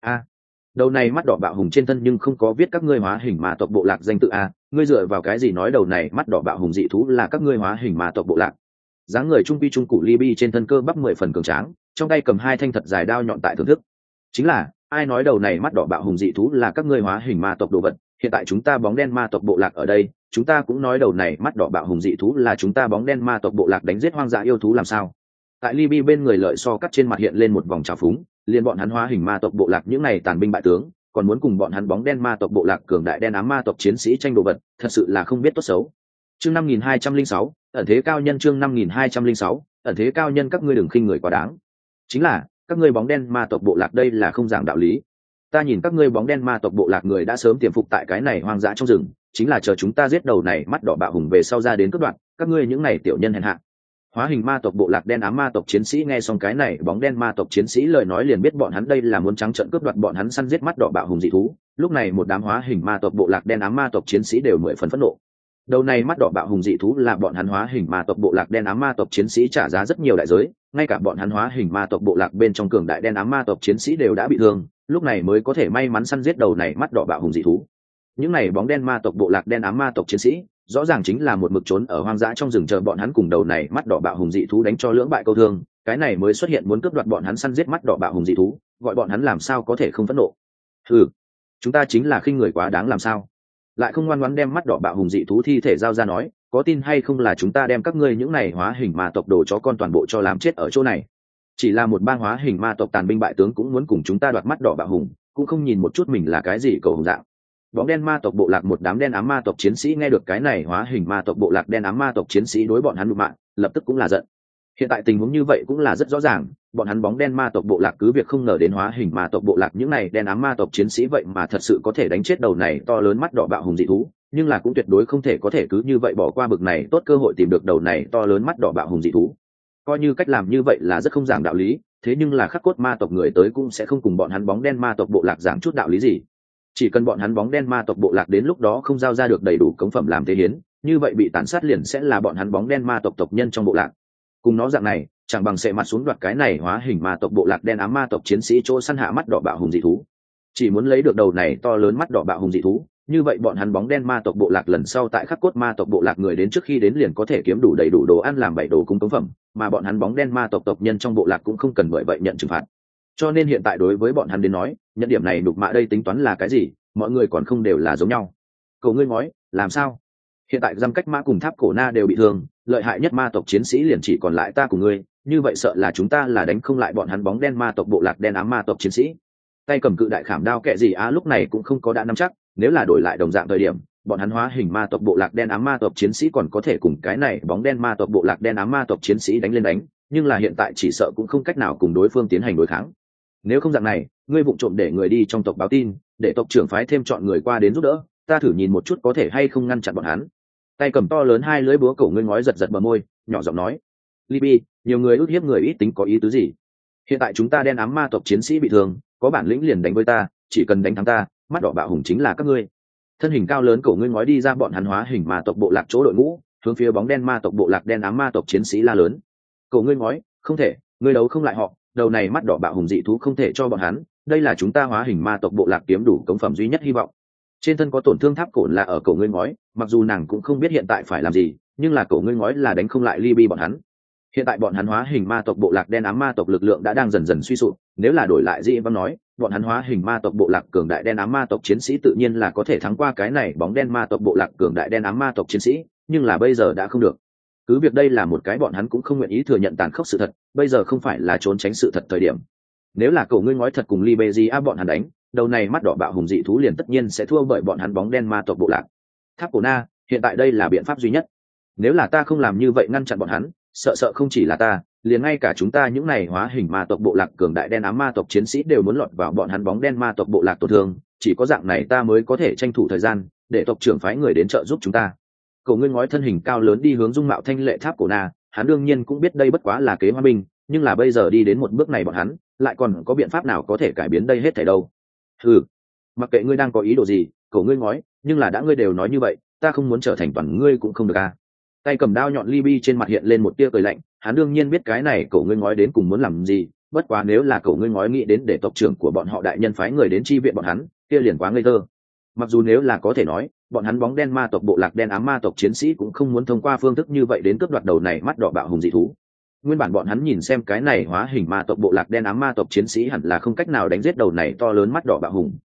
Đầu này mắt đỏ bạo hùng trên thân nhưng không có viết các ngươi hóa hình ma tộc bộ lạc danh tự ngươi dựa vào cái gì nói đầu này mắt đỏ bạo hùng dị thú là các ngươi hóa hình ma tộc bộ lạc? Dáng người trung quy trung cụ Libby trên thân cơ bắp 10 phần cường tráng, trong tay cầm hai thanh thật dài đao nhọn tại thưởng thức. Chính là, ai nói đầu này mắt đỏ bạo hùng dị thú là các ngươi hóa hình ma tộc đồ vật, hiện tại chúng ta bóng đen ma tộc bộ lạc ở đây, chúng ta cũng nói đầu này mắt đỏ bạo hùng dị thú là chúng ta bóng đen ma tộc bộ lạc đánh giết hoang dã yêu thú làm sao. Tại Libby bên người Lợi So cắt trên mặt hiện lên một vòng trào phúng, liền bọn hắn hóa hình ma tộc bộ lạc những này tàn binh bại tướng, còn muốn cùng bọn hắn bóng đen ma tộc bộ lạc cường đại đen ám ma tộc chiến sĩ tranh đồ vật, thật sự là không biết tốt xấu. Chương 5206, ẩn thế cao nhân. Chương 5206, ẩn thế cao nhân. Các ngươi đừng khinh người quá đáng. Chính là các ngươi bóng đen ma tộc bộ lạc đây là không giảng đạo lý. Ta nhìn các ngươi bóng đen ma tộc bộ lạc người đã sớm tiềm phục tại cái này hoang dã trong rừng, chính là chờ chúng ta giết đầu này mắt đỏ bạo hùng về sau ra đến cướp đoạt, các ngươi những này tiểu nhân hèn hạ. Hóa hình ma tộc bộ lạc đen ám ma tộc chiến sĩ nghe xong cái này bóng đen ma tộc chiến sĩ lời nói liền biết bọn hắn đây là muốn trắng trợn cướp đoạt bọn hắn săn giết mắt đỏ bạo hùng dị thú. Lúc này một đám hóa hình ma tộc bộ lạc đen ám ma tộc chiến sĩ đều mười phần phẫn nộ. Đầu này mắt đỏ bạo hùng dị thú là bọn hắn hóa hình ma tộc bộ lạc đen ám ma tộc chiến sĩ trả giá rất nhiều đại giới, ngay cả bọn hắn hóa hình ma tộc bộ lạc bên trong cường đại đen ám ma tộc chiến sĩ đều đã bị thương, lúc này mới có thể may mắn săn giết đầu này mắt đỏ bạo hùng dị thú. Những này bóng đen ma tộc bộ lạc đen ám ma tộc chiến sĩ rõ ràng chính là một mực trốn ở hoang dã trong rừng chờ bọn hắn cùng đầu này mắt đỏ bạo hùng dị thú đánh cho lưỡng bại câu thương, cái này mới xuất hiện muốn cướp đoạt bọn hắn săn giết mắt đỏ bạo hùng dị thú, gọi bọn hắn làm sao có thể không phẫn nộ. Ừ, chúng ta chính là khinh người quá đáng làm sao lại không ngoan ngoãn đem mắt đỏ bạo hùng dị thú thi thể giao ra nói, có tin hay không là chúng ta đem các ngươi những này hóa hình ma tộc đồ chó con toàn bộ cho làm chết ở chỗ này. Chỉ là một bang hóa hình ma tộc tàn binh bại tướng cũng muốn cùng chúng ta đoạt mắt đỏ bạo hùng, cũng không nhìn một chút mình là cái gì cầu hùng dạng. Bóng đen ma tộc bộ lạc một đám đen ám ma tộc chiến sĩ nghe được cái này hóa hình ma tộc bộ lạc đen ám ma tộc chiến sĩ đối bọn hắn đụng mạng, lập tức cũng là giận. Hiện tại tình huống như vậy cũng là rất rõ ràng, bọn hắn bóng đen ma tộc bộ lạc cứ việc không ngờ đến hóa hình ma tộc bộ lạc những này đen ám ma tộc chiến sĩ vậy mà thật sự có thể đánh chết đầu này to lớn mắt đỏ bạo hùng dị thú, nhưng là cũng tuyệt đối không thể có thể cứ như vậy bỏ qua bực này tốt cơ hội tìm được đầu này to lớn mắt đỏ bạo hùng dị thú. Coi như cách làm như vậy là rất không giảng đạo lý, thế nhưng là khắc cốt ma tộc người tới cũng sẽ không cùng bọn hắn bóng đen ma tộc bộ lạc giảng chút đạo lý gì. Chỉ cần bọn hắn bóng đen ma tộc bộ lạc đến lúc đó không giao ra được đầy đủ cống phẩm làm tế hiến, như vậy bị tàn sát liền sẽ là bọn hắn bóng đen ma tộc tộc nhân trong bộ lạc. Cùng nó dạng này chẳng bằng sẽ mặt xuống đoạt cái này hóa hình ma tộc bộ lạc đen ám ma tộc chiến sĩ chỗ săn hạ mắt đỏ bạo hùng dị thú. Chỉ muốn lấy được đầu này to lớn mắt đỏ bạo hùng dị thú, như vậy bọn hắn bóng đen ma tộc bộ lạc lần sau tại khắc cốt ma tộc bộ lạc người đến trước khi đến liền có thể kiếm đủ đầy đủ đồ ăn làm bảy đồ cung cống phẩm, mà bọn hắn bóng đen ma tộc tộc nhân trong bộ lạc cũng không cần bởi vậy nhận trừng phạt. Cho nên hiện tại đối với bọn hắn đến nói, nhận điểm này đục mạ đây tính toán là cái gì, mọi người còn không đều là giống nhau. Cầu ngươi ngói làm sao? Hiện tại giam cách mã cùng tháp cổ na đều bị thương, lợi hại nhất ma tộc chiến sĩ liền chỉ còn lại ta cùng ngươi, như vậy sợ là chúng ta là đánh không lại bọn hắn bóng đen ma tộc bộ lạc đen ám ma tộc chiến sĩ. Tay cầm cự đại khảm đao kệ gì lúc này cũng không có đã nắm chắc, nếu là đổi lại đồng dạng thời điểm, bọn hắn hóa hình ma tộc bộ lạc đen ám ma tộc chiến sĩ còn có thể cùng cái này bóng đen ma tộc bộ lạc đen ám ma tộc chiến sĩ đánh lên đánh, nhưng là hiện tại chỉ sợ cũng không cách nào cùng đối phương tiến hành đối kháng. Nếu không dạng này, ngươi vụng trộm để người đi trong tộc báo tin, để tộc trưởng phái thêm chọn người qua đến giúp đỡ, ta thử nhìn một chút có thể hay không ngăn chặn bọn hắn. Tay cầm to lớn hai lưỡi búa cổ ngươi ngói giật giật bờ môi, nhỏ giọng nói: Libby, nhiều người ức hiếp người ít tính có ý tứ gì? Hiện tại chúng ta đen ám ma tộc chiến sĩ bị thương, có bản lĩnh liền đánh với ta, chỉ cần đánh thắng ta, mắt đỏ bạo hùng chính là các ngươi. Thân hình cao lớn cổ ngươi ngói đi ra bọn hắn hóa hình ma tộc bộ lạc chỗ đội ngũ, hướng phía bóng đen ma tộc bộ lạc đen ám ma tộc chiến sĩ la lớn: Cổ ngươi ngói, không thể, ngươi đấu không lại họ, đầu này mắt đỏ bạo hùng dị thú không thể cho bọn hắn, đây là chúng ta hóa hình ma tộc bộ lạc kiếm đủ cống phẩm duy nhất hy vọng. Trên thân có tổn thương tháp cổ là ở cổ ngươi ngói, mặc dù nàng cũng không biết hiện tại phải làm gì, nhưng là cổ ngươi ngói là đánh không lại Libby bọn hắn. Hiện tại bọn hắn hóa hình ma tộc bộ lạc đen ám ma tộc lực lượng đã đang dần dần suy sụp, nếu là đổi lại Dĩ Vân nói, bọn hắn hóa hình ma tộc bộ lạc cường đại đen ám ma tộc chiến sĩ tự nhiên là có thể thắng qua cái này bóng đen ma tộc bộ lạc cường đại đen ám ma tộc chiến sĩ, nhưng là bây giờ đã không được. Cứ việc đây là một cái bọn hắn cũng không nguyện ý thừa nhận tàn khốc sự thật, bây giờ không phải là trốn tránh sự thật thời điểm. Nếu là cậu ngươi ngói thật cùng Libby bọn hắn đánh, đầu này mắt đỏ bạo hùng dị thú liền tất nhiên sẽ thua bởi bọn hắn bóng đen ma tộc bộ lạc. Tháp cổ na, hiện tại đây là biện pháp duy nhất. Nếu là ta không làm như vậy ngăn chặn bọn hắn, sợ không chỉ là ta, liền ngay cả chúng ta những này hóa hình ma tộc bộ lạc cường đại đen ám ma tộc chiến sĩ đều muốn lọt vào bọn hắn bóng đen ma tộc bộ lạc tổn thương, chỉ có dạng này ta mới có thể tranh thủ thời gian để tộc trưởng phái người đến trợ giúp chúng ta. Cậu ngươi ngói thân hình cao lớn đi hướng dung mạo thanh lệ tháp cổ na, hắn đương nhiên cũng biết đây bất quá là kế hoa binh, nhưng là bây giờ đi đến một bước này bọn hắn lại còn có biện pháp nào có thể cải biến đây hết thảy đâu. Mặc kệ ngươi đang có ý đồ gì, cậu ngươi ngói, nhưng là đã ngươi đều nói như vậy, ta không muốn trở thành toàn ngươi cũng không được à. Tay cầm đao nhọn Libby trên mặt hiện lên một tia cười lạnh, hắn đương nhiên biết cái này cậu ngươi ngói đến cùng muốn làm gì, bất quá nếu là cậu ngươi ngói nghĩ đến để tộc trưởng của bọn họ đại nhân phái người đến chi viện bọn hắn, kia liền quá ngây thơ. Mặc dù nếu là có thể nói, bọn hắn bóng đen ma tộc bộ lạc đen ám ma tộc chiến sĩ cũng không muốn thông qua phương thức như vậy đến cướp đoạt đầu này mắt đỏ bạo hùng dị thú. Nguyên bản bọn hắn nhìn xem cái này hóa hình ma tộc bộ lạc đen ám ma tộc chiến sĩ hẳn là không cách nào đánh giết đầu này to lớn mắt đỏ bạo hùng,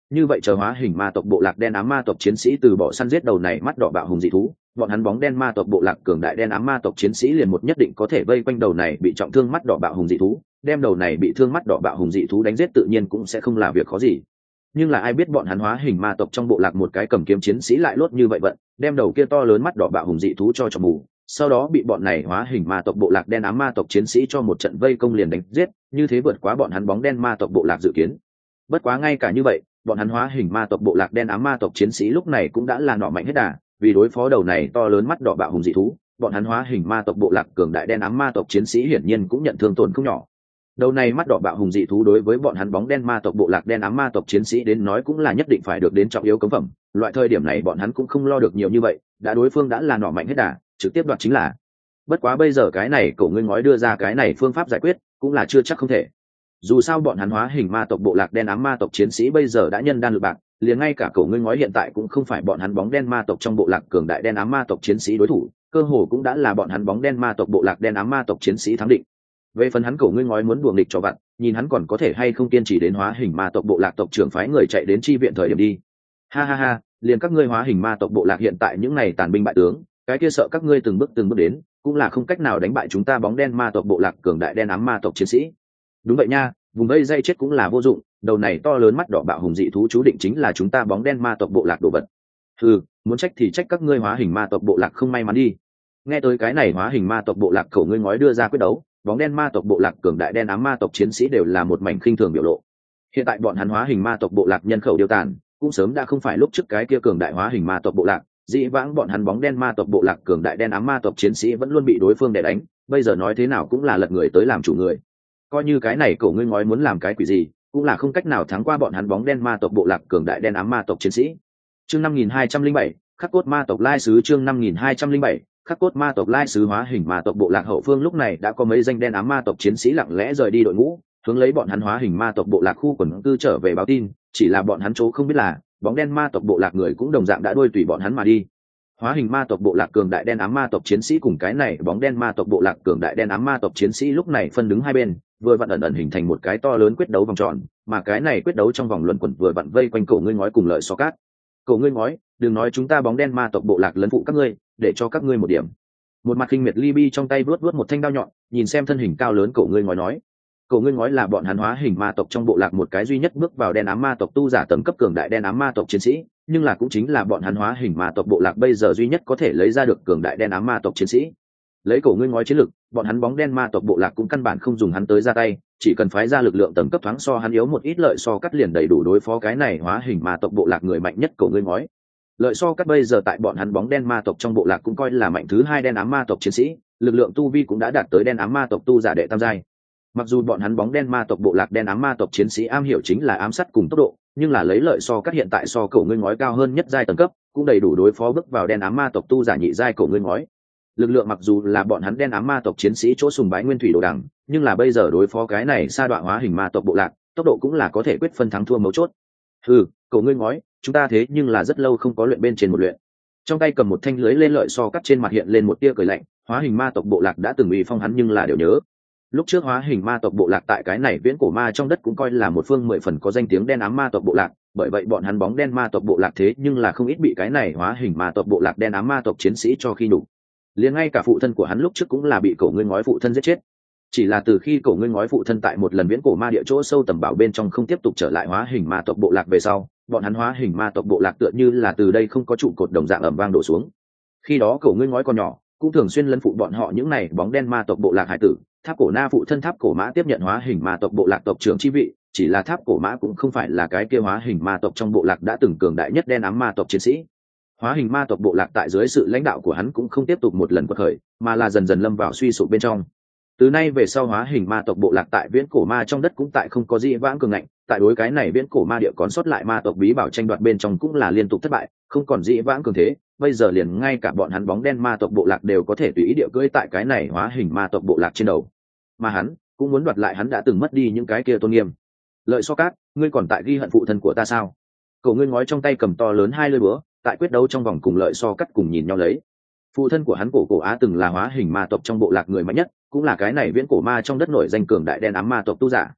như vậy chờ hóa hình ma tộc bộ lạc đen ám ma tộc chiến sĩ từ bỏ săn giết đầu này mắt đỏ bạo hùng dị thú, bọn hắn bóng đen ma tộc bộ lạc cường đại đen ám ma tộc chiến sĩ liền một nhất định có thể vây quanh đầu này bị trọng thương mắt đỏ bạo hùng dị thú, đem đầu này bị thương mắt đỏ bạo hùng dị thú đánh giết tự nhiên cũng sẽ không là việc khó gì. Nhưng là ai biết bọn hắn hóa hình ma tộc trong bộ lạc một cái cầm kiếm chiến sĩ lại lốt như vậy vận, đem đầu kia to lớn mắt đỏ bạo hùng dị thú cho mù, sau đó bị bọn này hóa hình ma tộc bộ lạc đen ám ma tộc chiến sĩ cho một trận vây công liền đánh giết, như thế vượt quá bọn hắn bóng đen ma tộc bộ lạc dự kiến. Bất quá ngay cả như vậy, bọn hắn hóa hình ma tộc bộ lạc đen ám ma tộc chiến sĩ lúc này cũng đã là nọ mạnh hết đà, vì đối phó đầu này to lớn mắt đỏ bạo hùng dị thú, bọn hắn hóa hình ma tộc bộ lạc cường đại đen ám ma tộc chiến sĩ hiển nhiên cũng nhận thương tổn không nhỏ. Đầu này mắt đỏ bạo hùng dị thú đối với bọn hắn bóng đen ma tộc bộ lạc đen ám ma tộc chiến sĩ đến nói cũng là nhất định phải được đến trọng yếu cấm phẩm, loại thời điểm này bọn hắn cũng không lo được nhiều như vậy, đã đối phương đã là nọ mạnh hết đà, trực tiếp đoạt chính là. Bất quá bây giờ cái này Cổ Ngươi Ngói đưa ra cái này phương pháp giải quyết cũng là chưa chắc không thể. Dù sao bọn hắn hóa hình ma tộc bộ lạc đen ám ma tộc chiến sĩ bây giờ đã nhân đan lực bạc, liền ngay cả Cổ Ngươi Ngói hiện tại cũng không phải bọn hắn bóng đen ma tộc trong bộ lạc cường đại đen ám ma tộc chiến sĩ đối thủ, cơ hồ cũng đã là bọn hắn bóng đen ma tộc bộ lạc đen ám ma tộc chiến sĩ thắng định. Về phần hắn Cổ Ngươi Ngói muốn đùa nghịch cho vặt, nhìn hắn còn có thể hay không kiên trì đến hóa hình ma tộc bộ lạc tộc trưởng phái người chạy đến chi viện thời điểm đi. Ha ha ha, liền các ngươi hóa hình ma tộc bộ lạc hiện tại những này tàn binh bại tướng, cái kia sợ các ngươi từng bước đến, cũng là không cách nào đánh bại chúng ta bóng đen ma tộc bộ lạc cường đại đen ám ma tộc chiến sĩ. Đúng vậy nha, vùng vây dây chết cũng là vô dụng, đầu này to lớn mắt đỏ bạo hùng dị thú chú định chính là chúng ta bóng đen ma tộc bộ lạc đồ vật. Muốn trách thì trách các ngươi hóa hình ma tộc bộ lạc không may mắn đi. Nghe tới cái này hóa hình ma tộc bộ lạc Cổ Ngươi Ngói đưa ra quyết đấu, bóng đen ma tộc bộ lạc cường đại đen ám ma tộc chiến sĩ đều là một mảnh khinh thường biểu lộ. Hiện tại bọn hắn hóa hình ma tộc bộ lạc nhân khẩu điều tàn, cũng sớm đã không phải lúc trước cái kia cường đại hóa hình ma tộc bộ lạc, dĩ vãng bọn hắn bóng đen ma tộc bộ lạc cường đại đen ám ma tộc chiến sĩ vẫn luôn bị đối phương đè đánh, bây giờ nói thế nào cũng là lật người tới làm chủ người. Coi như cái này Cổ Ngươi Ngói muốn làm cái quỷ gì, cũng là không cách nào thắng qua bọn hắn bóng đen ma tộc bộ lạc cường đại đen ám ma tộc chiến sĩ. Chương 5207, khắc cốt ma tộc lai sứ. Chương 5207, khắc cốt ma tộc lai sứ. Hóa hình ma tộc bộ lạc hậu phương lúc này đã có mấy danh đen ám ma tộc chiến sĩ lặng lẽ rời đi đội ngũ, hướng lấy bọn hắn hóa hình ma tộc bộ lạc khu quần cư trở về báo tin, chỉ là bọn hắn chỗ không biết là bóng đen ma tộc bộ lạc người cũng đồng dạng đã đuôi tùy bọn hắn mà đi. Hóa hình ma tộc bộ lạc cường đại đen ám ma tộc chiến sĩ cùng cái này bóng đen ma tộc bộ lạc cường đại đen ám ma tộc chiến sĩ lúc này phân đứng hai bên, vừa vặn ẩn hình thành một cái to lớn quyết đấu vòng tròn, mà cái này quyết đấu trong vòng luẩn quẩn vừa vặn vây quanh Cổ Ngươi Ngói cùng Lợi So Cát. Cổ Ngươi Ngói, đừng nói chúng ta bóng đen ma tộc bộ lạc lấn phụ các ngươi, để cho các ngươi một điểm. Một mặt khinh miệt Libby trong tay vuốt một thanh đao nhọn, nhìn xem thân hình cao lớn Cổ Ngươi Ngói nói. Cổ Ngươi Ngói là bọn hắn hóa hình ma tộc trong bộ lạc một cái duy nhất bước vào đen ám ma tộc tu giả tầm cấp cường đại đen ám ma tộc chiến sĩ, nhưng là cũng chính là bọn hắn hóa hình ma tộc bộ lạc bây giờ duy nhất có thể lấy ra được cường đại đen ám ma tộc chiến sĩ. Lấy Cổ Ngươi Ngói chiến lực, bọn hắn bóng đen ma tộc bộ lạc cũng căn bản không dùng hắn tới ra tay, chỉ cần phái ra lực lượng tầm cấp thoáng so hắn yếu một ít Lợi So Cát liền đầy đủ đối phó cái này hóa hình ma tộc bộ lạc người mạnh nhất Cổ Ngươi Ngói. Lợi So Cát bây giờ tại bọn hắn bóng đen ma tộc trong bộ lạc cũng coi là mạnh thứ hai đen ám ma tộc chiến sĩ, lực lượng tu vi cũng đã đạt tới đen ám ma tộc tu giả đệ tam giai. Mặc dù bọn hắn bóng đen ma tộc bộ lạc đen ám ma tộc chiến sĩ am hiểu chính là ám sát cùng tốc độ, nhưng là lấy Lợi So Cát hiện tại so Cổ Ngươi Ngói cao hơn nhất giai tầng cấp, cũng đầy đủ đối phó bước vào đen ám ma tộc tu giả nhị giai Cổ Ngươi Ngói. Lực lượng mặc dù là bọn hắn đen ám ma tộc chiến sĩ chỗ sùng bái nguyên thủy đồ đằng, nhưng là bây giờ đối phó cái này sa đoạn hóa hình ma tộc bộ lạc, tốc độ cũng là có thể quyết phân thắng thua mấu chốt. Cổ Ngươi Ngói, chúng ta thế nhưng là rất lâu không có luyện bên trên một luyện. Trong tay cầm một thanh lưới lên Lợi So Cát trên mặt hiện lên một tia cười lạnh, hóa hình ma tộc bộ lạc đã từng uy phong hắn nhưng là đều nhớ. Lúc trước hóa hình ma tộc bộ lạc tại cái này viễn cổ ma trong đất cũng coi là một phương 10 phần có danh tiếng đen ám ma tộc bộ lạc, bởi vậy bọn hắn bóng đen ma tộc bộ lạc thế nhưng là không ít bị cái này hóa hình ma tộc bộ lạc đen ám ma tộc chiến sĩ cho khi đủ. Liền ngay cả phụ thân của hắn lúc trước cũng là bị Cổ Ngươi Ngói phụ thân giết chết. Chỉ là từ khi Cổ Ngươi Ngói phụ thân tại một lần viễn cổ ma địa chỗ sâu tầm bảo bên trong không tiếp tục trở lại hóa hình ma tộc bộ lạc về sau, bọn hắn hóa hình ma tộc bộ lạc tựa như là từ đây không có trụ cột đồng dạng ầm vang đổ xuống. Khi đó Cổ Ngươi Ngói còn nhỏ, cũng thường xuyên lấn phụ bọn họ những này bóng đen ma tộc bộ lạc hải tử. Tháp Cổ Na phụ thân Tháp Cổ Mã tiếp nhận hóa hình ma tộc bộ lạc tộc trưởng chi vị, chỉ là Tháp Cổ Mã cũng không phải là cái kia hóa hình ma tộc trong bộ lạc đã từng cường đại nhất đen ám ma tộc chiến sĩ. Hóa hình ma tộc bộ lạc tại dưới sự lãnh đạo của hắn cũng không tiếp tục một lần quật khởi, mà là dần dần lâm vào suy sụp bên trong. Từ nay về sau hóa hình ma tộc bộ lạc tại viễn cổ ma trong đất cũng tại không có gì vãng cường ngạnh, tại đối cái này viễn cổ ma địa còn sót lại ma tộc bí bảo tranh đoạt bên trong cũng là liên tục thất bại, không còn gì vãng cường thế. Bây giờ liền ngay cả bọn hắn bóng đen ma tộc bộ lạc đều có thể tùy ý địa cưỡi tại cái này hóa hình ma tộc bộ lạc trên đầu, mà hắn cũng muốn đoạt lại hắn đã từng mất đi những cái kia tôn nghiêm. Lợi So Cát, ngươi còn tại ghi hận phụ thân của ta sao? Cổ Ngươi Ngói trong tay cầm to lớn hai lưỡi búa, tại quyết đấu trong vòng cùng Lợi So Cát cùng nhìn nhau lấy. Phụ thân của hắn Cổ Á từng là hóa hình ma tộc trong bộ lạc người mạnh nhất, cũng là cái này viễn cổ ma trong đất nổi danh cường đại đen ám ma tộc tu giả.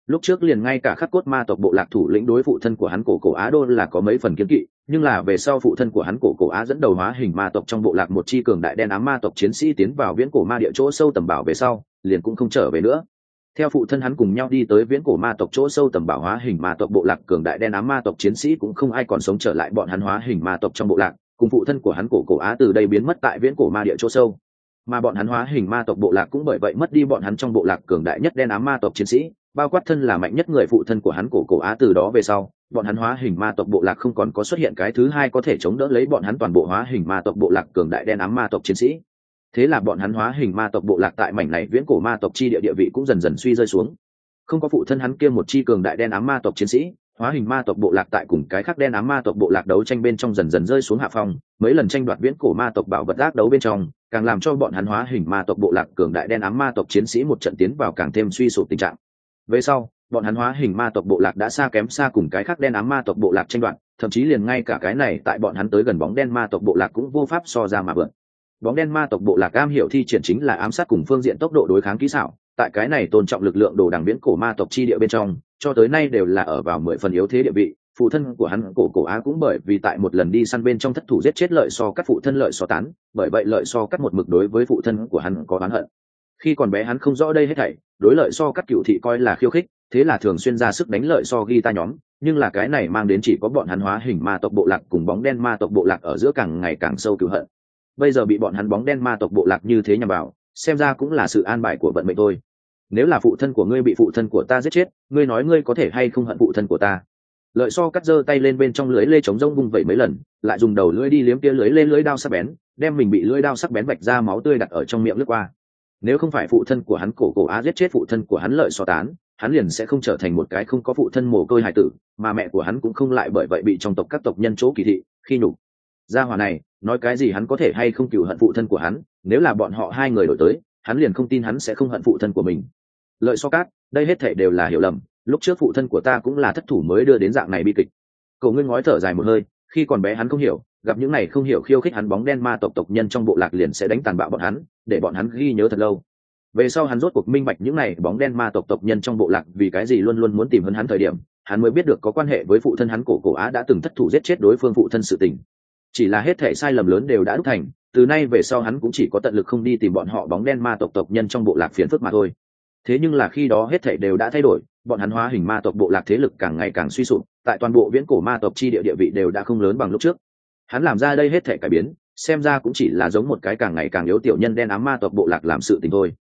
Lúc trước liền ngay cả khắc cốt ma tộc bộ lạc thủ lĩnh đối phụ thân của hắn cổ cổ Á Đô là có mấy phần kiến kỵ, nhưng là về sau phụ thân của hắn cổ cổ Á dẫn đầu hóa hình ma tộc trong bộ lạc một chi cường đại đen ám ma tộc chiến sĩ tiến vào viễn cổ ma địa chỗ sâu tầm bảo về sau, liền cũng không trở về nữa. Theo phụ thân hắn cùng nhau đi tới viễn cổ ma tộc chỗ sâu tầm bảo hóa hình ma tộc bộ lạc cường đại đen ám ma tộc chiến sĩ cũng không ai còn sống trở lại bọn hắn hóa hình ma tộc trong bộ lạc, cùng phụ thân của hắn cổ cổ Á từ đây biến mất tại viễn cổ ma địa chỗ sâu. Mà bọn hắn hóa hình ma tộc bộ lạc cũng bởi vậy mất đi bọn hắn trong bộ lạc cường đại nhất đen ám ma tộc chiến sĩ, bao quát thân là mạnh nhất người phụ thân của hắn cổ cổ Á từ đó về sau, bọn hắn hóa hình ma tộc bộ lạc không còn có xuất hiện cái thứ hai có thể chống đỡ lấy bọn hắn toàn bộ hóa hình ma tộc bộ lạc cường đại đen ám ma tộc chiến sĩ. Thế là bọn hắn hóa hình ma tộc bộ lạc tại mảnh này viễn cổ ma tộc chi địa địa vị cũng dần dần suy rơi xuống. Không có phụ thân hắn kia một chi cường đại đen ám ma tộc chiến sĩ, hóa hình ma tộc bộ lạc tại cùng cái khác đen ám ma tộc bộ lạc đấu tranh bên trong dần dần rơi xuống hạ phong, mấy lần tranh đoạt viễn cổ ma tộc bảo vật ác đấu bên trong, càng làm cho bọn hắn hóa hình ma tộc bộ lạc cường đại đen ám ma tộc chiến sĩ một trận tiến vào càng thêm suy sụp tình trạng. Về sau, bọn hắn hóa hình ma tộc bộ lạc đã xa kém xa cùng cái khác đen ám ma tộc bộ lạc tranh đoạt, thậm chí liền ngay cả cái này tại bọn hắn tới gần bóng đen ma tộc bộ lạc cũng vô pháp so ra mà vượt. Bóng đen ma tộc bộ lạc am hiểu thi triển chính là ám sát cùng phương diện tốc độ đối kháng kỹ xảo, tại cái này tôn trọng lực lượng đồ đằng viễn cổ ma tộc chi địa bên trong, cho tới nay đều là ở vào 10 phần yếu thế địa vị. Phụ thân của hắn cổ cổ Á cũng bởi vì tại một lần đi săn bên trong thất thủ giết chết lợi so cắt phụ thân lợi so tán, bởi vậy lợi so cắt một mực đối với phụ thân của hắn có oán hận. Khi còn bé hắn không rõ đây hết thảy, đối lợi so cắt cựu thị coi là khiêu khích, thế là thường xuyên ra sức đánh lợi so ghi ta nhóm, nhưng là cái này mang đến chỉ có bọn hắn hóa hình ma tộc bộ lạc cùng bóng đen ma tộc bộ lạc ở giữa càng ngày càng sâu cừu hận. Bây giờ bị bọn hắn bóng đen ma tộc bộ lạc như thế nhằm vào, xem ra cũng là sự an bài của vận mệnh thôi. Nếu là phụ thân của ngươi bị phụ thân của ta giết chết, ngươi nói ngươi có thể hay không hận phụ thân của ta? Lợi so cắt giơ tay lên bên trong lưới lê chống rông vung vẩy mấy lần, lại dùng đầu lưỡi đi liếm kia lưới lên lưỡi đao sắc bén, đem mình bị lưỡi đao sắc bén vạch ra máu tươi đặt ở trong miệng lướt qua. Nếu không phải phụ thân của hắn cổ cổ Á giết chết phụ thân của hắn lợi so tán, hắn liền sẽ không trở thành một cái không có phụ thân mồ côi hài tử, mà mẹ của hắn cũng không lại bởi vậy bị trong tộc các tộc nhân chỗ kỳ thị khi nhục. Gia hỏa này nói cái gì hắn có thể hay không cừu hận phụ thân của hắn, nếu là bọn họ hai người đổi tới, hắn liền không tin hắn sẽ không hận phụ thân của mình. Lợi so cát, đây hết thảy đều là hiểu lầm, lúc trước phụ thân của ta cũng là thất thủ mới đưa đến dạng này bi kịch. Cậu ngươi ngói thở dài một hơi, khi còn bé hắn không hiểu, gặp những này không hiểu khiêu khích hắn bóng đen ma tộc tộc nhân trong bộ lạc liền sẽ đánh tàn bạo bọn hắn, để bọn hắn ghi nhớ thật lâu. Về sau hắn rốt cuộc minh bạch những này bóng đen ma tộc tộc nhân trong bộ lạc vì cái gì luôn luôn muốn tìm hơn hắn thời điểm, hắn mới biết được có quan hệ với phụ thân hắn cổ cổ Á đã từng thất thủ giết chết đối phương phụ thân sự tình. Chỉ là hết thảy sai lầm lớn đều đã đúc thành, từ nay về sau hắn cũng chỉ có tận lực không đi tìm bọn họ bóng đen ma tộc tộc nhân trong bộ lạc phiền phức mà thôi. Thế nhưng là khi đó hết thảy đều đã thay đổi, bọn hắn hóa hình ma tộc bộ lạc thế lực càng ngày càng suy sụp, tại toàn bộ viễn cổ ma tộc chi địa địa vị đều đã không lớn bằng lúc trước. Hắn làm ra đây hết thảy cải biến, xem ra cũng chỉ là giống một cái càng ngày càng yếu tiểu nhân đen ám ma tộc bộ lạc làm sự tình thôi.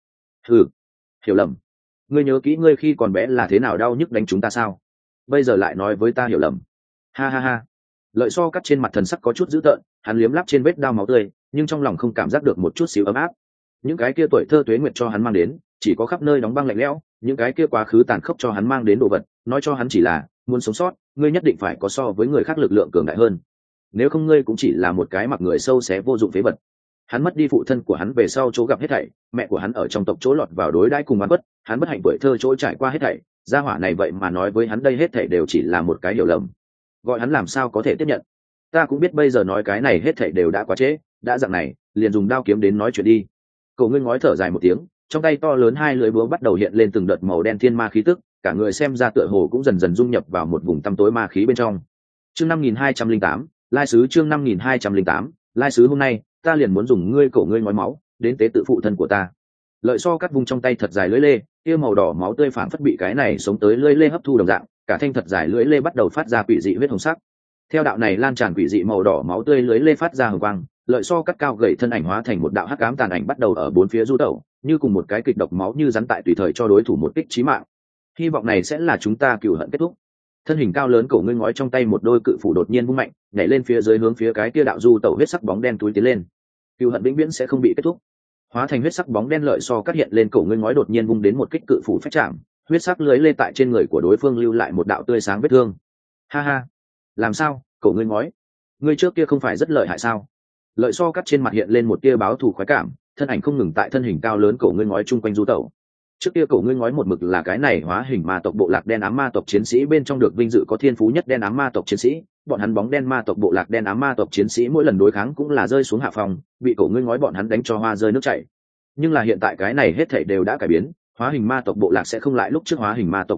Hiểu lầm. Ngươi nhớ kỹ ngươi khi còn bé là thế nào đau nhức đánh chúng ta sao? Bây giờ lại nói với ta hiểu lầm. Ha ha ha. Lợi so cắt trên mặt thần sắc có chút dữ tợn, hắn liếm láp trên vết đao máu tươi, nhưng trong lòng không cảm giác được một chút xíu ấm áp. Những cái kia tuổi thơ tuế nguyệt cho hắn mang đến, chỉ có khắp nơi đóng băng lạnh lẽo, những cái kia quá khứ tàn khốc cho hắn mang đến đồ vật, nói cho hắn chỉ là, muốn sống sót, ngươi nhất định phải có so với người khác lực lượng cường đại hơn. Nếu không ngươi cũng chỉ là một cái mặc người sâu xé vô dụng phế vật. Hắn mất đi phụ thân của hắn về sau chỗ gặp hết thảy, mẹ của hắn ở trong tộc chỗ lọt vào đối đãi cùng oan khuất, hắn bất hạnh tuổi thơ chỗ trải qua hết thảy, gia hỏa này vậy mà nói với hắn đây hết thảy đều chỉ là một cái hiểu lầm. Gọi hắn làm sao có thể tiếp nhận? Ta cũng biết bây giờ nói cái này hết thảy đều đã quá trễ, đã dạng này, liền dùng đao kiếm đến nói chuyện đi. Cậu ngươi ngói thở dài một tiếng, trong tay to lớn hai lưỡi búa bắt đầu hiện lên từng đợt màu đen thiên ma khí tức, cả người xem ra tựa hồ cũng dần dần dung nhập vào một vùng tăm tối ma khí bên trong. Chương 5208, Lai sứ chương 5208, Lai sứ hôm nay, ta liền muốn dùng ngươi cổ ngươi ngói máu, đến tế tự phụ thân của ta. Lợi so cắt vung trong tay thật dài lưỡi lê, kia màu đỏ máu tươi phảng phất bị cái này sống tới lưỡi lê hấp thu đồng dạng, cả thanh thật dài lưỡi lê bắt đầu phát ra quỷ dị huyết hồng sắc. Theo đạo này lan tràn quỷ dị màu đỏ máu tươi lưỡi lê phát ra hồng quang, lợi so cắt cao gầy thân ảnh hóa thành một đạo hắc ám tàn ảnh bắt đầu ở bốn phía du tẩu, như cùng một cái kịch độc máu như rắn tại tùy thời cho đối thủ một kích chí mạng. Hy vọng này sẽ là chúng ta cừu hận kết thúc. Thân hình cao lớn cổ ngươi ngói trong tay một đôi cự phủ đột nhiên vung mạnh, nhảy lên phía dưới hướng phía cái kia đạo du tẩu huyết sắc bóng đen túi tiến lên. Cừu hận vĩnh viễn sẽ không bị kết thúc. Hóa thành huyết sắc bóng đen lợi so cắt hiện lên cổ ngươi ngói đột nhiên vung đến một kích cự phủ phách chạm, huyết sắc lưới lê tại trên người của đối phương lưu lại một đạo tươi sáng vết thương. Ha ha, làm sao, cổ ngươi ngói, ngươi trước kia không phải rất lợi hại sao? Lợi so cắt trên mặt hiện lên một tia báo thù khoái cảm, thân ảnh không ngừng tại thân hình cao lớn cổ ngươi ngói chung quanh du tẩu. Trước kia cổ ngươi ngói một mực là cái này hóa hình ma tộc bộ lạc đen ám ma tộc chiến sĩ bên trong được vinh dự có thiên phú nhất đen ám ma tộc chiến sĩ, bọn hắn bóng đen ma tộc bộ lạc đen ám ma tộc chiến sĩ mỗi lần đối kháng cũng là rơi xuống hạ phòng, bị cổ ngươi ngói bọn hắn đánh cho hoa rơi nước chảy. Nhưng là hiện tại cái này hết thảy đều đã cải biến, hóa hình ma tộc bộ lạc sẽ không lại lúc trước hóa hình ma tộc bộ lạc,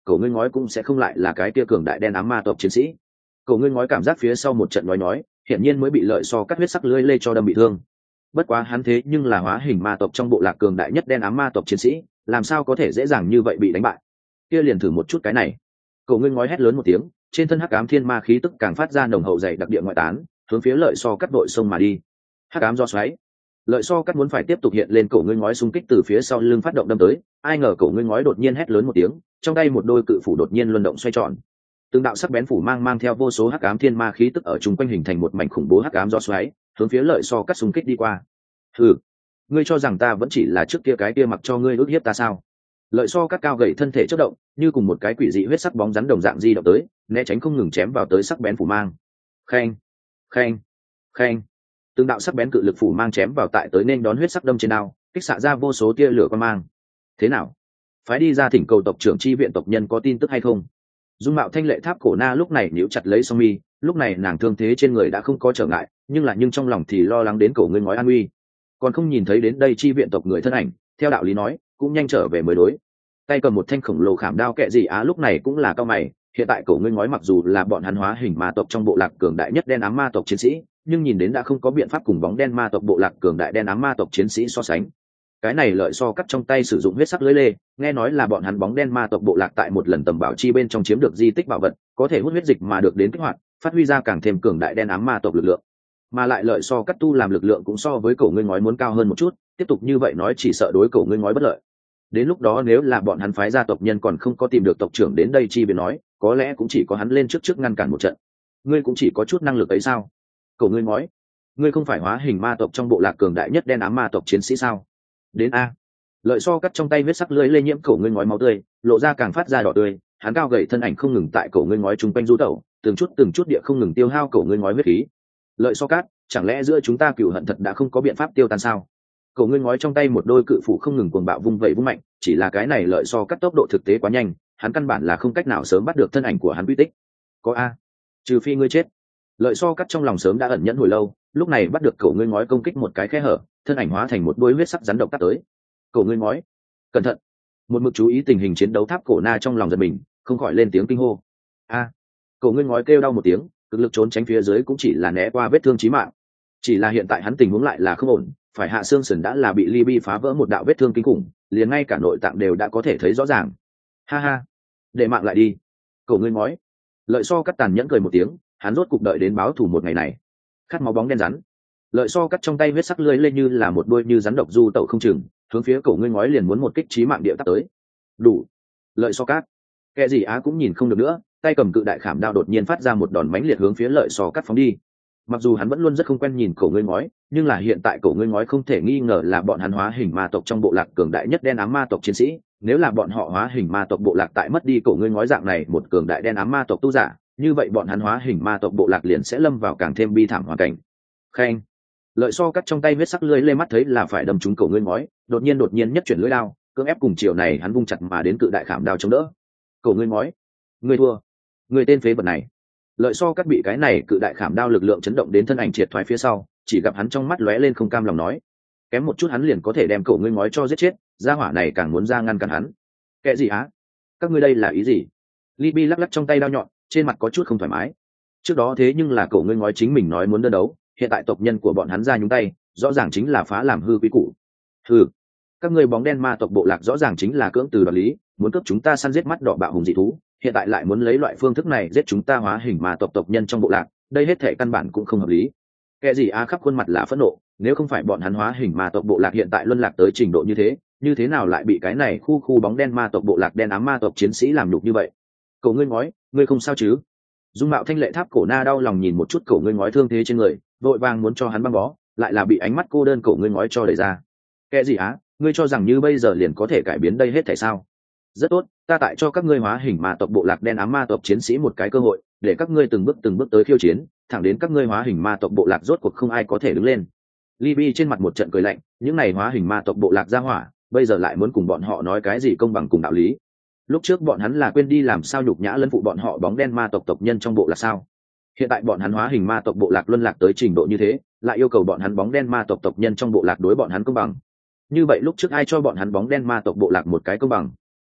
cổ ngươi ngói cũng sẽ không lại là cái kia cường đại đen ám ma tộc chiến sĩ. Cổ ngươi ngói cảm giác phía sau một trận nói hiển nhiên mới bị lợi so cắt huyết sắc lưỡi lê cho đâm bị thương. Bất quá hắn thế nhưng là hóa hình ma tộc trong bộ lạc cường đại nhất đen ám ma tộc chiến sĩ, làm sao có thể dễ dàng như vậy bị đánh bại. Kia liền thử một chút cái này. Cổ ngươi ngói hét lớn một tiếng, trên thân hắc ám thiên ma khí tức càng phát ra nồng hậu dày đặc địa ngoại tán, hướng phía lợi so cắt đội sông mà đi. Hắc ám do xoáy. Lợi so cắt muốn phải tiếp tục hiện lên, cổ ngươi ngói xung kích từ phía sau lưng phát động đâm tới, ai ngờ cổ ngươi ngói đột nhiên hét lớn một tiếng, trong tay một đôi cự phủ đột nhiên luân động xoay tròn. Từng đạo sắc bén phủ mang theo vô số hắc ám thiên ma khí tức ở chung quanh hình thành một mảnh khủng bố hắc ám do xoáy, hướng phía lợi so cắt xung kích đi qua. Hừ, ngươi cho rằng ta vẫn chỉ là trước kia cái kia mặc cho ngươi ức hiếp ta sao? Lợi so cắt cao gầy thân thể chớp động, như cùng một cái quỷ dị huyết sắc bóng rắn đồng dạng di động tới, né tránh không ngừng chém vào tới sắc bén phủ mang. Khen, khen, khen. Từng đạo sắc bén cự lực phủ mang chém vào tại tới nên đón huyết sắc đâm trên đao, kích xạ ra vô số tia lửa quan mang. Thế nào? Phái đi ra thỉnh cầu tộc trưởng chi viện tộc nhân có tin tức hay không? Dung mạo thanh lệ tháp cổ na lúc này níu chặt lấy song mi, lúc này nàng thương thế trên người đã không có trở ngại, nhưng trong lòng thì lo lắng đến cổ ngươi ngói an nguy. Còn không nhìn thấy đến đây chi viện tộc người thân ảnh, theo đạo lý nói cũng nhanh trở về mới đối. Tay cầm một thanh khổng lồ khảm đao kệ gì lúc này cũng là cao mày, hiện tại cổ ngươi ngói mặc dù là bọn hắn hóa hình ma tộc trong bộ lạc cường đại nhất đen ám ma tộc chiến sĩ, nhưng nhìn đến đã không có biện pháp cùng bóng đen ma tộc bộ lạc cường đại đen ám ma tộc chiến sĩ so sánh. Cái này lợi so cắt trong tay sử dụng huyết sắc lưỡi lê, nghe nói là bọn hắn bóng đen ma tộc bộ lạc tại một lần tầm bảo chi bên trong chiếm được di tích bảo vật, có thể hút huyết dịch mà được đến kích hoạt, phát huy ra càng thêm cường đại đen ám ma tộc lực lượng. Mà lại lợi so cắt tu làm lực lượng cũng so với cổ ngươi ngói muốn cao hơn một chút, tiếp tục như vậy nói chỉ sợ đối cổ ngươi ngói bất lợi. Đến lúc đó nếu là bọn hắn phái gia tộc nhân còn không có tìm được tộc trưởng đến đây chi viện nói, có lẽ cũng chỉ có hắn lên trước ngăn cản một trận. Ngươi cũng chỉ có chút năng lực ấy sao? Cổ ngươi ngói, ngươi không phải hóa hình ma tộc trong bộ lạc cường đại nhất đen ám ma tộc chiến sĩ sao? Đến a. Lợi so cắt trong tay huyết sắc lưỡi lây nhiễm cổ ngươi ngói máu tươi, lộ ra càng phát ra đỏ tươi, hắn cao gầy thân ảnh không ngừng tại cổ ngươi ngói trung quanh du tẩu, từng chút địa không ngừng tiêu hao cổ ngươi ngói huyết khí. Lợi so cắt, chẳng lẽ giữa chúng ta cừu hận thật đã không có biện pháp tiêu tan sao? Cổ ngươi ngói trong tay một đôi cự phủ không ngừng cuồng bạo vung vẩy vung mạnh, chỉ là cái này lợi so cắt tốc độ thực tế quá nhanh, hắn căn bản là không cách nào sớm bắt được thân ảnh của hắn quy tích. Có a, trừ phi ngươi chết. Lợi so cắt trong lòng sớm đã ẩn nhẫn hồi lâu, lúc này bắt được cổ ngươi ngói công kích một cái khe hở, thân ảnh hóa thành một đôi huyết sắc rắn độc tắt tới. Cổ ngươi ngói, cẩn thận. Một mực chú ý tình hình chiến đấu tháp cổ na trong lòng giật mình, không khỏi lên tiếng kinh hô. A. Cổ ngươi ngói kêu đau một tiếng, cực lực trốn tránh phía dưới cũng chỉ là né qua vết thương chí mạng. Chỉ là hiện tại hắn tình huống lại là không ổn, phải hạ xương sườn đã là bị Libby phá vỡ một đạo vết thương kinh khủng, liền ngay cả nội tạng đều đã có thể thấy rõ ràng. Ha ha, để mạng lại đi. Cổ ngươi ngói. Lợi so cắt tàn nhẫn cười một tiếng, hắn rốt cục đợi đến báo thù một ngày này. Khát máu bóng đen rắn. Lợi so cắt trong tay huyết sắc lưỡi lên như là một đôi như rắn độc du tẩu không chừng, hướng phía cổ ngươi ngói liền muốn một kích chí mạng địa tắt tới. Đủ. Lợi so cắt. Kẻ gì cũng nhìn không được nữa, tay cầm cự đại khảm đao đột nhiên phát ra một đòn mãnh liệt hướng phía lợi so cắt phóng đi. Mặc dù hắn vẫn luôn rất không quen nhìn cổ ngươi ngói, nhưng là hiện tại cổ ngươi ngói không thể nghi ngờ là bọn hắn hóa hình ma tộc trong bộ lạc cường đại nhất đen ám ma tộc chiến sĩ. Nếu là bọn họ hóa hình ma tộc bộ lạc tại mất đi cổ ngươi ngói dạng này một cường đại đen ám ma tộc tu giả, như vậy bọn hắn hóa hình ma tộc bộ lạc liền sẽ lâm vào càng thêm bi thảm hoàn cảnh. Khen. Lợi so cắt trong tay huyết sắc lưỡi lê mắt thấy là phải đâm trúng cổ ngươi ngói, đột nhiên nhất chuyển lưỡi đao, cưỡng ép cùng chiều này hắn vung chặt mà đến cự đại khảm đao chống đỡ. Cổ ngươi ngói, ngươi thua, ngươi tên phế vật này. Lợi so cắt bị cái này cự đại khảm đao lực lượng chấn động đến thân ảnh triệt thoái phía sau, chỉ gặp hắn trong mắt lóe lên không cam lòng nói, kém một chút hắn liền có thể đem cổ ngươi ngói cho giết chết, gia hỏa này càng muốn ra ngăn cản hắn. Kệ gì các ngươi đây là ý gì? Libby lắc lắc trong tay đao nhọn, trên mặt có chút không thoải mái. Trước đó thế nhưng là cổ ngươi ngói chính mình nói muốn đơn đấu, hiện tại tộc nhân của bọn hắn ra nhúng tay, rõ ràng chính là phá làm hư quý củ. Hừ, các ngươi bóng đen ma tộc bộ lạc rõ ràng chính là cưỡng từ đoạt lý, muốn cướp chúng ta săn giết mắt đỏ bạo hùng dị thú, hiện tại lại muốn lấy loại phương thức này giết chúng ta hóa hình ma tộc nhân trong bộ lạc, đây hết thể căn bản cũng không hợp lý. Kẻ gì khắp khuôn mặt là phẫn nộ, nếu không phải bọn hắn hóa hình ma tộc bộ lạc hiện tại luân lạc tới trình độ như thế nào lại bị cái này khu bóng đen ma tộc bộ lạc đen ám ma tộc chiến sĩ làm nhục như vậy? Cổ ngươi ngói, ngươi không sao chứ? Dung mạo thanh lệ tháp cổ na đau lòng nhìn một chút cổ ngươi ngói thương thế trên người, vội vàng muốn cho hắn băng bó, lại là bị ánh mắt cô đơn cổ ngươi ngói cho đẩy ra. Kẻ gì ngươi cho rằng như bây giờ liền có thể cải biến đây hết thảy sao? Rất tốt, ta tại cho các ngươi hóa hình ma tộc bộ lạc đen ám ma tộc chiến sĩ một cái cơ hội, để các ngươi từng bước tới khiêu chiến, thẳng đến các ngươi hóa hình ma tộc bộ lạc rốt cuộc không ai có thể đứng lên. Libby trên mặt một trận cười lạnh, những này hóa hình ma tộc bộ lạc ra hỏa, bây giờ lại muốn cùng bọn họ nói cái gì công bằng cùng đạo lý? Lúc trước bọn hắn là quên đi làm sao nhục nhã lấn phụ bọn họ bóng đen ma tộc tộc nhân trong bộ lạc sao? Hiện tại bọn hắn hóa hình ma tộc bộ lạc luân lạc tới trình độ như thế, lại yêu cầu bọn hắn bóng đen ma tộc tộc nhân trong bộ lạc đối bọn hắn công bằng. Như vậy lúc trước ai cho bọn hắn bóng đen ma tộc bộ lạc một cái công bằng?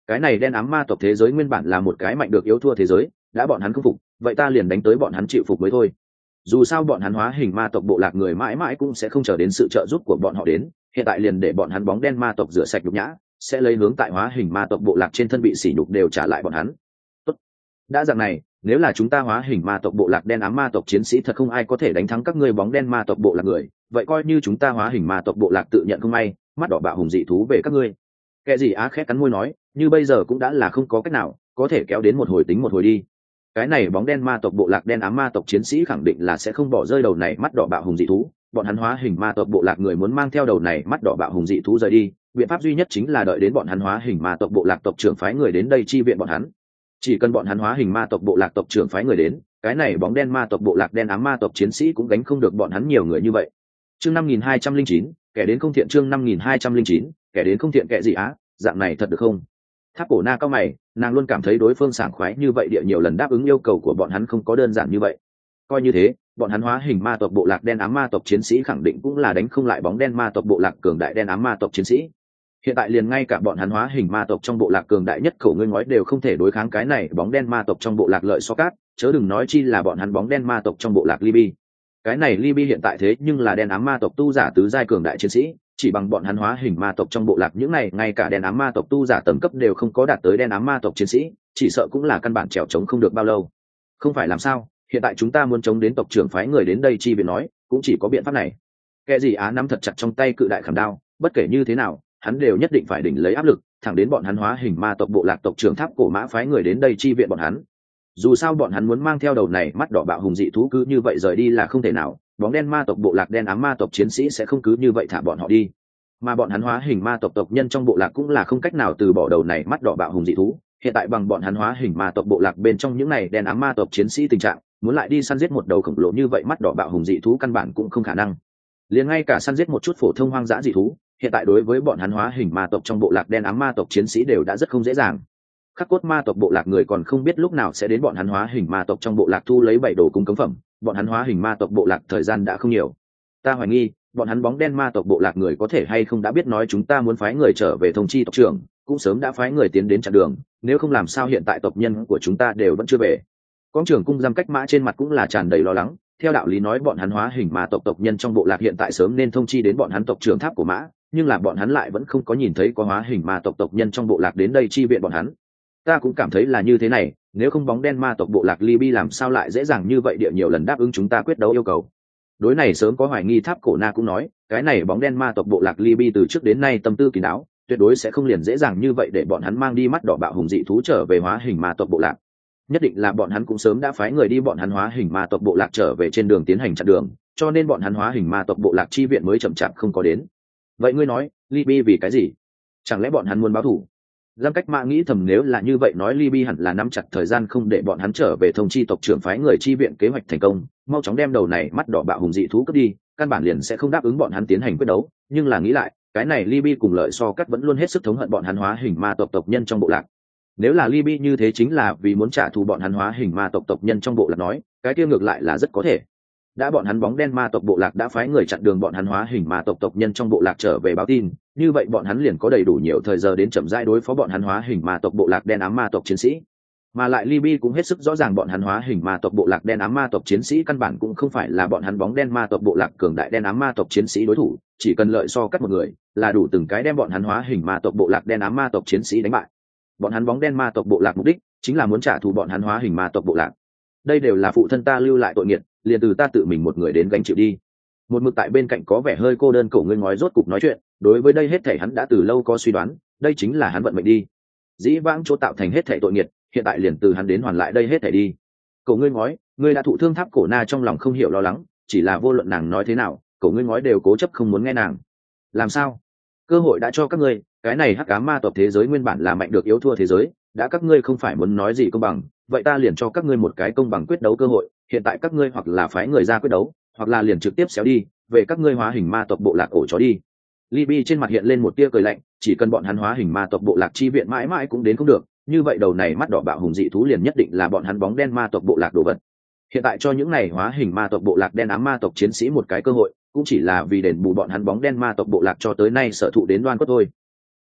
cái này đen ám ma tộc thế giới nguyên bản là một cái mạnh được yếu thua thế giới, đã bọn hắn không phục vậy ta liền đánh tới bọn hắn chịu phục mới thôi. Dù sao bọn hắn hóa hình ma tộc bộ lạc người mãi mãi cũng sẽ không chờ đến sự trợ giúp của bọn họ đến, hiện tại liền để bọn hắn bóng đen ma tộc rửa sạch nhục nhã, sẽ lấy hướng tại hóa hình ma tộc bộ lạc trên thân bị sỉ nhục đều trả lại bọn hắn. Tốt. Đã dạng này, nếu là chúng ta hóa hình ma tộc bộ lạc đen ám ma tộc chiến sĩ thật không ai có thể đánh thắng các ngươi bóng đen ma tộc bộ lạc người, vậy coi như chúng ta hóa hình ma tộc bộ lạc tự nhận không may, mắt đỏ bạo hùng dị thú về các ngươi. Kẻ gì á khét cắn môi nói, như bây giờ cũng đã là không có cách nào, có thể kéo đến một hồi tính một hồi đi. Cái này bóng đen ma tộc bộ lạc đen ám ma tộc chiến sĩ khẳng định là sẽ không bỏ rơi đầu này mắt đỏ bạo hùng dị thú, bọn hắn hóa hình ma tộc bộ lạc người muốn mang theo đầu này mắt đỏ bạo hùng dị thú rời đi, biện pháp duy nhất chính là đợi đến bọn hắn hóa hình ma tộc bộ lạc tộc trưởng phái người đến đây chi viện bọn hắn. Chỉ cần bọn hắn hóa hình ma tộc bộ lạc tộc trưởng phái người đến, cái này bóng đen ma tộc bộ lạc đen ám ma tộc chiến sĩ cũng gánh không được bọn hắn nhiều người như vậy. Chương 5209, kẻ đến không thiện. Chương 5209, kẻ đến không thiện. Kẻ gì á, dạng này thật được không? Tháp Cổ Na cao mày, nàng luôn cảm thấy đối phương sảng khoái như vậy địa nhiều lần đáp ứng yêu cầu của bọn hắn không có đơn giản như vậy. Coi như thế, bọn hắn hóa hình ma tộc bộ lạc đen ám ma tộc chiến sĩ khẳng định cũng là đánh không lại bóng đen ma tộc bộ lạc cường đại đen ám ma tộc chiến sĩ. Hiện tại liền ngay cả bọn hắn hóa hình ma tộc trong bộ lạc cường đại nhất khẩu ngươi ngói đều không thể đối kháng cái này bóng đen ma tộc trong bộ lạc lợi so cát, chớ đừng nói chi là bọn hắn bóng đen ma tộc trong bộ lạc Libby. Cái này Libby hiện tại thế nhưng là đen ám ma tộc tu giả tứ giai cường đại chiến sĩ, chỉ bằng bọn hắn hóa hình ma tộc trong bộ lạc những này ngay cả đen ám ma tộc tu giả tầng cấp đều không có đạt tới đen ám ma tộc chiến sĩ, chỉ sợ cũng là căn bản trèo trống không được bao lâu. Không phải làm sao, hiện tại chúng ta muốn chống đến tộc trưởng phái người đến đây chi viện nói, cũng chỉ có biện pháp này. Kẻ gì á nắm thật chặt trong tay cự đại khảm đao, bất kể như thế nào, hắn đều nhất định phải đỉnh lấy áp lực, thẳng đến bọn hắn hóa hình ma tộc bộ lạc tộc trưởng Tháp Cổ Mã phái người đến đây chi viện bọn hắn. Dù sao bọn hắn muốn mang theo đầu này mắt đỏ bạo hùng dị thú cứ như vậy rời đi là không thể nào, bóng đen ma tộc bộ lạc đen ám ma tộc chiến sĩ sẽ không cứ như vậy thả bọn họ đi, mà bọn hắn hóa hình ma tộc tộc nhân trong bộ lạc cũng là không cách nào từ bỏ đầu này mắt đỏ bạo hùng dị thú. Hiện tại bằng bọn hắn hóa hình ma tộc bộ lạc bên trong những này đen ám ma tộc chiến sĩ tình trạng, muốn lại đi săn giết một đầu khổng lồ như vậy mắt đỏ bạo hùng dị thú căn bản cũng không khả năng. Liền ngay cả săn giết một chút phổ thông hoang dã dị thú, hiện tại đối với bọn hắn hóa hình ma tộc trong bộ lạc đen ám ma tộc chiến sĩ đều đã rất không dễ dàng. Khắc cốt ma tộc bộ lạc người còn không biết lúc nào sẽ đến bọn hắn hóa hình ma tộc trong bộ lạc thu lấy 7 đồ cung cống phẩm, bọn hắn hóa hình ma tộc bộ lạc thời gian đã không nhiều. Ta hoài nghi bọn hắn bóng đen ma tộc bộ lạc người có thể hay không đã biết nói chúng ta muốn phái người trở về thông chi tộc trưởng, cũng sớm đã phái người tiến đến chặn đường, nếu không làm sao hiện tại tộc nhân của chúng ta đều vẫn chưa về. Quang trưởng cung giam cách mã trên mặt cũng là tràn đầy lo lắng, theo đạo lý nói bọn hắn hóa hình ma tộc nhân trong bộ lạc hiện tại sớm nên thông chi đến bọn hắn tộc trưởng Tháp Cổ Mã, nhưng là bọn hắn lại vẫn không có nhìn thấy có hóa hình ma tộc nhân trong bộ lạc đến đây chi viện bọn hắn. Ta cũng cảm thấy là như thế này, nếu không bóng đen ma tộc bộ lạc Libby làm sao lại dễ dàng như vậy địa nhiều lần đáp ứng chúng ta quyết đấu yêu cầu. Đối này sớm có hoài nghi Tháp Cổ Na cũng nói, cái này bóng đen ma tộc bộ lạc Libby từ trước đến nay tâm tư kín đáo, tuyệt đối sẽ không liền dễ dàng như vậy để bọn hắn mang đi mắt đỏ bạo hùng dị thú trở về hóa hình ma tộc bộ lạc. Nhất định là bọn hắn cũng sớm đã phái người đi bọn hắn hóa hình ma tộc bộ lạc trở về trên đường tiến hành chặn đường, cho nên bọn hắn hóa hình ma tộc bộ lạc chi viện mới chậm chạp không có đến. Vậy ngươi nói, Libby vì cái gì? Chẳng lẽ bọn hắn muốn báo thù? Giang Cách Mã nghĩ thầm nếu là như vậy nói Libby hẳn là nắm chặt thời gian không để bọn hắn trở về thông chi tộc trưởng phái người chi viện kế hoạch thành công, mau chóng đem đầu này mắt đỏ bạo hùng dị thú cướp đi, căn bản liền sẽ không đáp ứng bọn hắn tiến hành quyết đấu. Nhưng là nghĩ lại, cái này Libby cùng lợi so cắt vẫn luôn hết sức thống hận bọn hắn hóa hình ma tộc nhân trong bộ lạc. Nếu là Libby như thế chính là vì muốn trả thù bọn hắn hóa hình ma tộc nhân trong bộ lạc nói, cái kia ngược lại là rất có thể. Đã bọn hắn bóng đen ma tộc bộ lạc đã phái người chặn đường bọn hắn hóa hình ma tộc nhân trong bộ lạc trở về báo tin, như vậy bọn hắn liền có đầy đủ nhiều thời giờ đến chậm rãi đối phó bọn hắn hóa hình ma tộc bộ lạc đen ám ma tộc chiến sĩ. Mà lại Libby cũng hết sức rõ ràng bọn hắn hóa hình ma tộc bộ lạc đen ám ma tộc chiến sĩ căn bản cũng không phải là bọn hắn bóng đen ma tộc bộ lạc cường đại đen ám ma tộc chiến sĩ đối thủ, chỉ cần lợi so cắt một người là đủ từng cái đem bọn hắn hóa hình ma tộc bộ lạc đen ám ma tộc chiến sĩ đánh bại. Bọn hắn bóng đen ma tộc bộ lạc mục đích chính là muốn trả thù bọn hắn hóa hình ma tộc bộ lạc. Đây đều là phụ thân ta lưu lại tội nghiệt, liền từ ta tự mình một người đến gánh chịu đi. Một mực tại bên cạnh có vẻ hơi cô đơn Cổ Ngươi ngói rốt cục nói chuyện, đối với đây hết thảy hắn đã từ lâu có suy đoán, đây chính là hắn vận mệnh đi. Dĩ vãng chỗ tạo thành hết thảy tội nghiệt, hiện tại liền từ hắn đến hoàn lại đây hết thảy đi. Cổ Ngươi ngói, ngươi đã thụ thương Tháp Cổ Na trong lòng không hiểu lo lắng, chỉ là vô luận nàng nói thế nào, Cổ Ngươi ngói đều cố chấp không muốn nghe nàng. Làm sao? Cơ hội đã cho các ngươi, cái này hắc ám ma tộc thế giới nguyên bản là mạnh được yếu thua thế giới, đã các ngươi không phải muốn nói gì công bằng, vậy ta liền cho các ngươi một cái công bằng quyết đấu cơ hội, hiện tại các ngươi hoặc là phái người ra quyết đấu, hoặc là liền trực tiếp xéo đi, về các ngươi hóa hình ma tộc bộ lạc ổ chó đi. Libby trên mặt hiện lên một tia cười lạnh, chỉ cần bọn hắn hóa hình ma tộc bộ lạc chi viện mãi mãi cũng đến không được, như vậy đầu này mắt đỏ bạo hùng dị thú liền nhất định là bọn hắn bóng đen ma tộc bộ lạc đồ vật. Hiện tại cho những này hóa hình ma tộc bộ lạc đen ám ma tộc chiến sĩ một cái cơ hội, cũng chỉ là vì đền bù bọn hắn bóng đen ma tộc bộ lạc cho tới nay sở thụ đến đoan cốt thôi.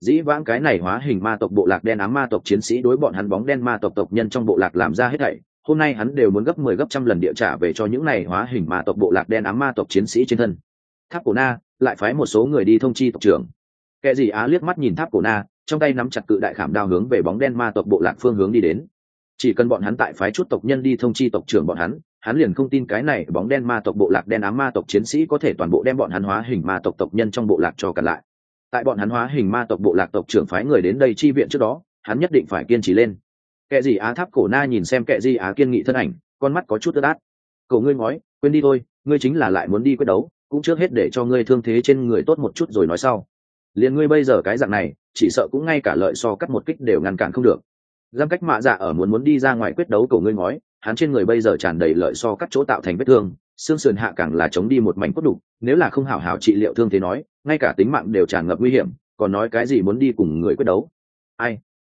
Dĩ vãng cái này hóa hình ma tộc bộ lạc đen ám ma tộc chiến sĩ đối bọn hắn bóng đen ma tộc tộc nhân trong bộ lạc làm ra hết thảy, hôm nay hắn đều muốn gấp 10 gấp trăm lần địa trả về cho những này hóa hình ma tộc bộ lạc đen ám ma tộc chiến sĩ trên thân. Tháp Cổ Na lại phái một số người đi thông chi tộc trưởng. Kẻ gì á liếc mắt nhìn Tháp Cổ Na, trong tay nắm chặt cự đại khảm đao hướng về bóng đen ma tộc bộ lạc phương hướng đi đến. Chỉ cần bọn hắn tại phái chút tộc nhân đi thông chi tộc trưởng bọn hắn liền không tin cái này bóng đen ma tộc bộ lạc đen ám ma tộc chiến sĩ có thể toàn bộ đem bọn hắn hóa hình ma tộc tộc nhân trong bộ lạc cho cản lại. Tại bọn hắn hóa hình ma tộc bộ lạc tộc trưởng phái người đến đây chi viện trước đó, hắn nhất định phải kiên trì lên. Kẻ gì á Tháp Cổ Na nhìn xem kẻ gì á kiên nghị thân ảnh, con mắt có chút ướt át. Cậu ngươi nói, quên đi thôi, ngươi chính là lại muốn đi quyết đấu, cũng trước hết để cho ngươi thương thế trên người tốt một chút rồi nói sau. Liền ngươi bây giờ cái dạng này, chỉ sợ cũng ngay cả lợi so cắt một kích đều ngăn cản không được. Giam cách mạ dạ ở muốn đi ra ngoài quyết đấu cậu ngươi nói, hắn trên người bây giờ tràn đầy lợi so cắt chỗ tạo thành vết thương, xương sườn hạ càng là chống đi một mảnh cốt đục, nếu là không hảo hảo trị liệu thương thế nói, ngay cả tính mạng đều tràn ngập nguy hiểm, còn nói cái gì muốn đi cùng người quyết đấu. Ai?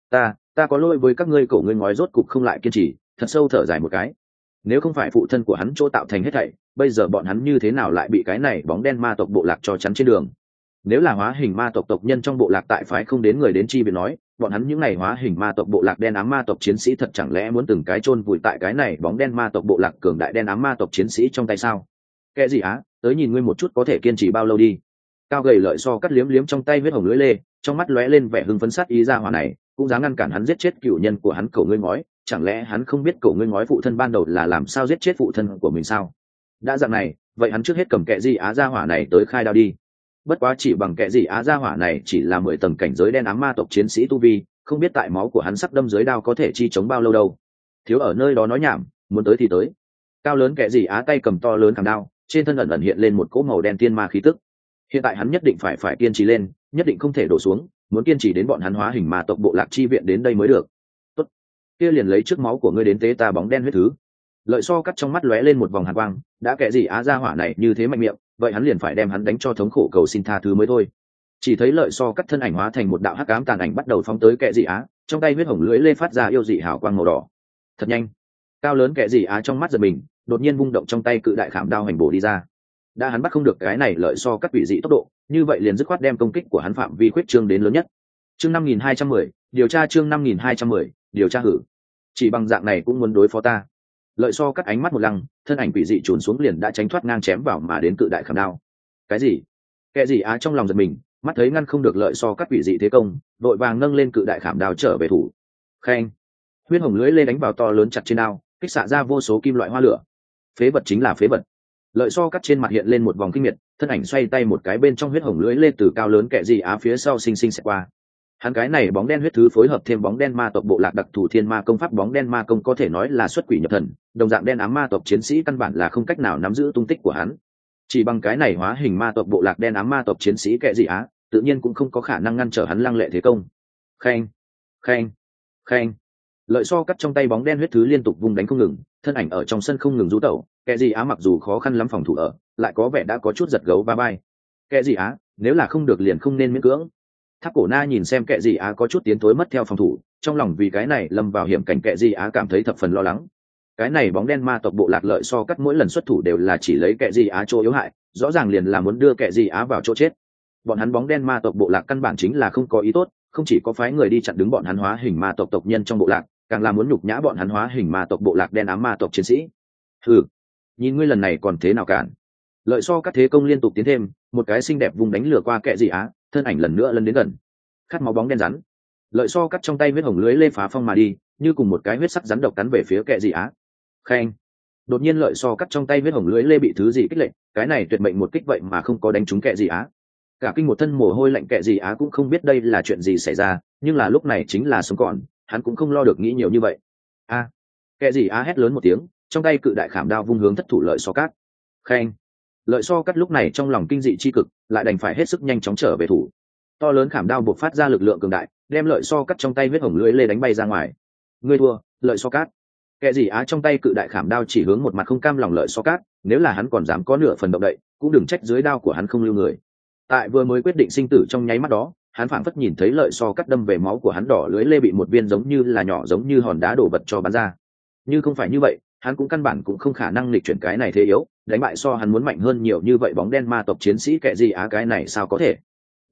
Ta có lỗi với các ngươi, cậu ngươi nói rốt cục không lại kiên trì, thật sâu thở dài một cái. Nếu không phải phụ thân của hắn chỗ tạo thành hết thảy, bây giờ bọn hắn như thế nào lại bị cái này bóng đen ma tộc bộ lạc cho chắn trên đường. Nếu là hóa hình ma tộc tộc nhân trong bộ lạc tại phái không đến người đến chi viện nói, bọn hắn những này hóa hình ma tộc bộ lạc đen ám ma tộc chiến sĩ thật chẳng lẽ muốn từng cái chôn vùi tại cái này bóng đen ma tộc bộ lạc cường đại đen ám ma tộc chiến sĩ trong tay sao? Kẻ gì á, tới nhìn ngươi một chút có thể kiên trì bao lâu đi. Cao gầy lợi so cắt liếm liếm trong tay huyết hồng lưỡi lê, trong mắt lóe lên vẻ hưng phấn sát ý ra hỏa này, cũng dám ngăn cản hắn giết chết cựu nhân của hắn Cổ ngươi ngói, chẳng lẽ hắn không biết Cổ ngươi ngói phụ thân ban đầu là làm sao giết chết phụ thân của mình sao? Đã dạng này, vậy hắn trước hết cầm kẻ gì á ra hỏa này tới khai đao đi. Bất quá chỉ bằng kẻ gì á ra hỏa này chỉ là 10 tầng cảnh giới đen ám ma tộc chiến sĩ tu vi, không biết tại máu của hắn sắc đâm dưới đao có thể chi chống bao lâu đâu. Thiếu ở nơi đó nói nhảm, muốn tới thì tới. Cao lớn kẻ gì á tay cầm to lớn khảm đao, trên thân ẩn ẩn hiện lên một cỗ màu đen tiên ma khí tức. Hiện tại hắn nhất định phải kiên trì lên, nhất định không thể đổ xuống, muốn kiên trì đến bọn hắn hóa hình ma tộc bộ lạc chi viện đến đây mới được. Tốt, kia liền lấy trước máu của ngươi đến tế ta bóng đen huyết thứ. Lợi so cắt trong mắt lóe lên một vòng hàn quang, đã kẻ gì á ra hỏa này như thế mạnh miệng, vậy hắn liền phải đem hắn đánh cho thống khổ cầu xin tha thứ mới thôi. Chỉ thấy lợi so cắt thân ảnh hóa thành một đạo hắc ám tàn ảnh bắt đầu phóng tới kẻ gì á, trong tay huyết hồng lưỡi lê phát ra yêu dị hào quang màu đỏ. Thật nhanh. Cao lớn kẻ gì á trong mắt giật mình, đột nhiên vung động trong tay cự đại khảm đao hành bổ đi ra. Đã hắn bắt không được cái này lợi so cắt quỷ dị tốc độ, như vậy liền dứt khoát đem công kích của hắn phạm vi khuyết trương đến lớn nhất. Chương 5210, điều tra chương 5210, điều tra hử. Chỉ bằng dạng này cũng muốn đối phó ta. Lợi so cắt ánh mắt một lăng, thân ảnh quỷ dị trùn xuống liền đã tránh thoát ngang chém vào mà đến cự đại khảm đao. Cái gì? Kẻ gì á trong lòng giật mình, mắt thấy ngăn không được lợi so cắt quỷ dị thế công, đội vàng nâng lên cự đại khảm đao trở về thủ. Khen. Huyết hồng lưỡi lê đánh vào to lớn chặt trên đao, kích xạ ra vô số kim loại hoa lửa. Phế vật chính là phế vật. Lợi so cắt trên mặt hiện lên một vòng kinh miệt, thân ảnh xoay tay một cái bên trong huyết hồng lưỡi lê từ cao lớn kẻ gì á phía sau xinh xinh sẽ qua. Hắn cái này bóng đen huyết thứ phối hợp thêm bóng đen ma tộc bộ lạc đặc thù thiên ma công pháp bóng đen ma công có thể nói là xuất quỷ nhập thần, đồng dạng đen ám ma tộc chiến sĩ căn bản là không cách nào nắm giữ tung tích của hắn. Chỉ bằng cái này hóa hình ma tộc bộ lạc đen ám ma tộc chiến sĩ kẻ gì á, tự nhiên cũng không có khả năng ngăn trở hắn lăng lệ thế công. Khen, khen, khen. Lợi so cắt trong tay bóng đen huyết thứ liên tục vung đánh không ngừng, thân ảnh ở trong sân không ngừng rú tẩu, kẻ gì á mặc dù khó khăn lắm phòng thủ ở, lại có vẻ đã có chút giật gấu va bay. Kẻ gì á, nếu là không được liền không nên miễn cưỡng. Tháp Cổ Na nhìn xem kẻ gì á có chút tiến thối mất theo phòng thủ, trong lòng vì cái này lâm vào hiểm cảnh kẻ gì á cảm thấy thập phần lo lắng. Cái này bóng đen ma tộc bộ lạc lợi so cắt mỗi lần xuất thủ đều là chỉ lấy kẻ gì á chỗ yếu hại, rõ ràng liền là muốn đưa kẻ gì á vào chỗ chết. Bọn hắn bóng đen ma tộc bộ lạc căn bản chính là không có ý tốt, không chỉ có phái người đi chặn đứng bọn hắn hóa hình ma tộc tộc nhân trong bộ lạc, càng là muốn nhục nhã bọn hắn hóa hình ma tộc bộ lạc đen ám ma tộc chiến sĩ. Hừ, nhìn ngươi lần này còn thế nào cản. Lợi so các thế công liên tục tiến thêm, một cái xinh đẹp vùng đánh lừa qua kẻ gì á, thân ảnh lần nữa lấn đến gần. Khát máu bóng đen rắn. Lợi so cắt trong tay huyết hồng lưới lê phá phong mà đi, như cùng một cái huyết sắc rắn độc cắn về phía kẻ gì á. Khen. Đột nhiên lợi so cắt trong tay huyết hồng lưới lê bị thứ gì kích lệnh, cái này tuyệt mệnh một kích vậy mà không có đánh trúng kẻ gì á. Cả kinh một thân mồ hôi lạnh kẻ gì á cũng không biết đây là chuyện gì xảy ra, nhưng là lúc này chính là sống còn, hắn cũng không lo được nghĩ nhiều như vậy. A. Kẻ gì á hét lớn một tiếng, trong tay cự đại khảm đao vung hướng thất thủ lợi so cắt. Khen. Lợi so cắt lúc này trong lòng kinh dị chi cực, lại đành phải hết sức nhanh chóng trở về thủ. To lớn khảm đao buộc phát ra lực lượng cường đại, đem lợi so cắt trong tay huyết hồng lưỡi lê đánh bay ra ngoài. Ngươi thua, lợi so cắt. Kẻ gì á trong tay cự đại khảm đao chỉ hướng một mặt không cam lòng lợi so cắt, nếu là hắn còn dám có nửa phần động đậy, cũng đừng trách dưới đao của hắn không lưu người. Tại vừa mới quyết định sinh tử trong nháy mắt đó, hắn phảng phất nhìn thấy lợi so cắt đâm về máu của hắn đỏ lưỡi lê bị một viên giống như là nhỏ giống như hòn đá đổ vật cho bắn ra. Như không phải như vậy, hắn cũng căn bản cũng không khả năng lịch chuyển cái này thế yếu, đánh bại so hắn muốn mạnh hơn nhiều như vậy bóng đen ma tộc chiến sĩ kẻ gì á cái này sao có thể.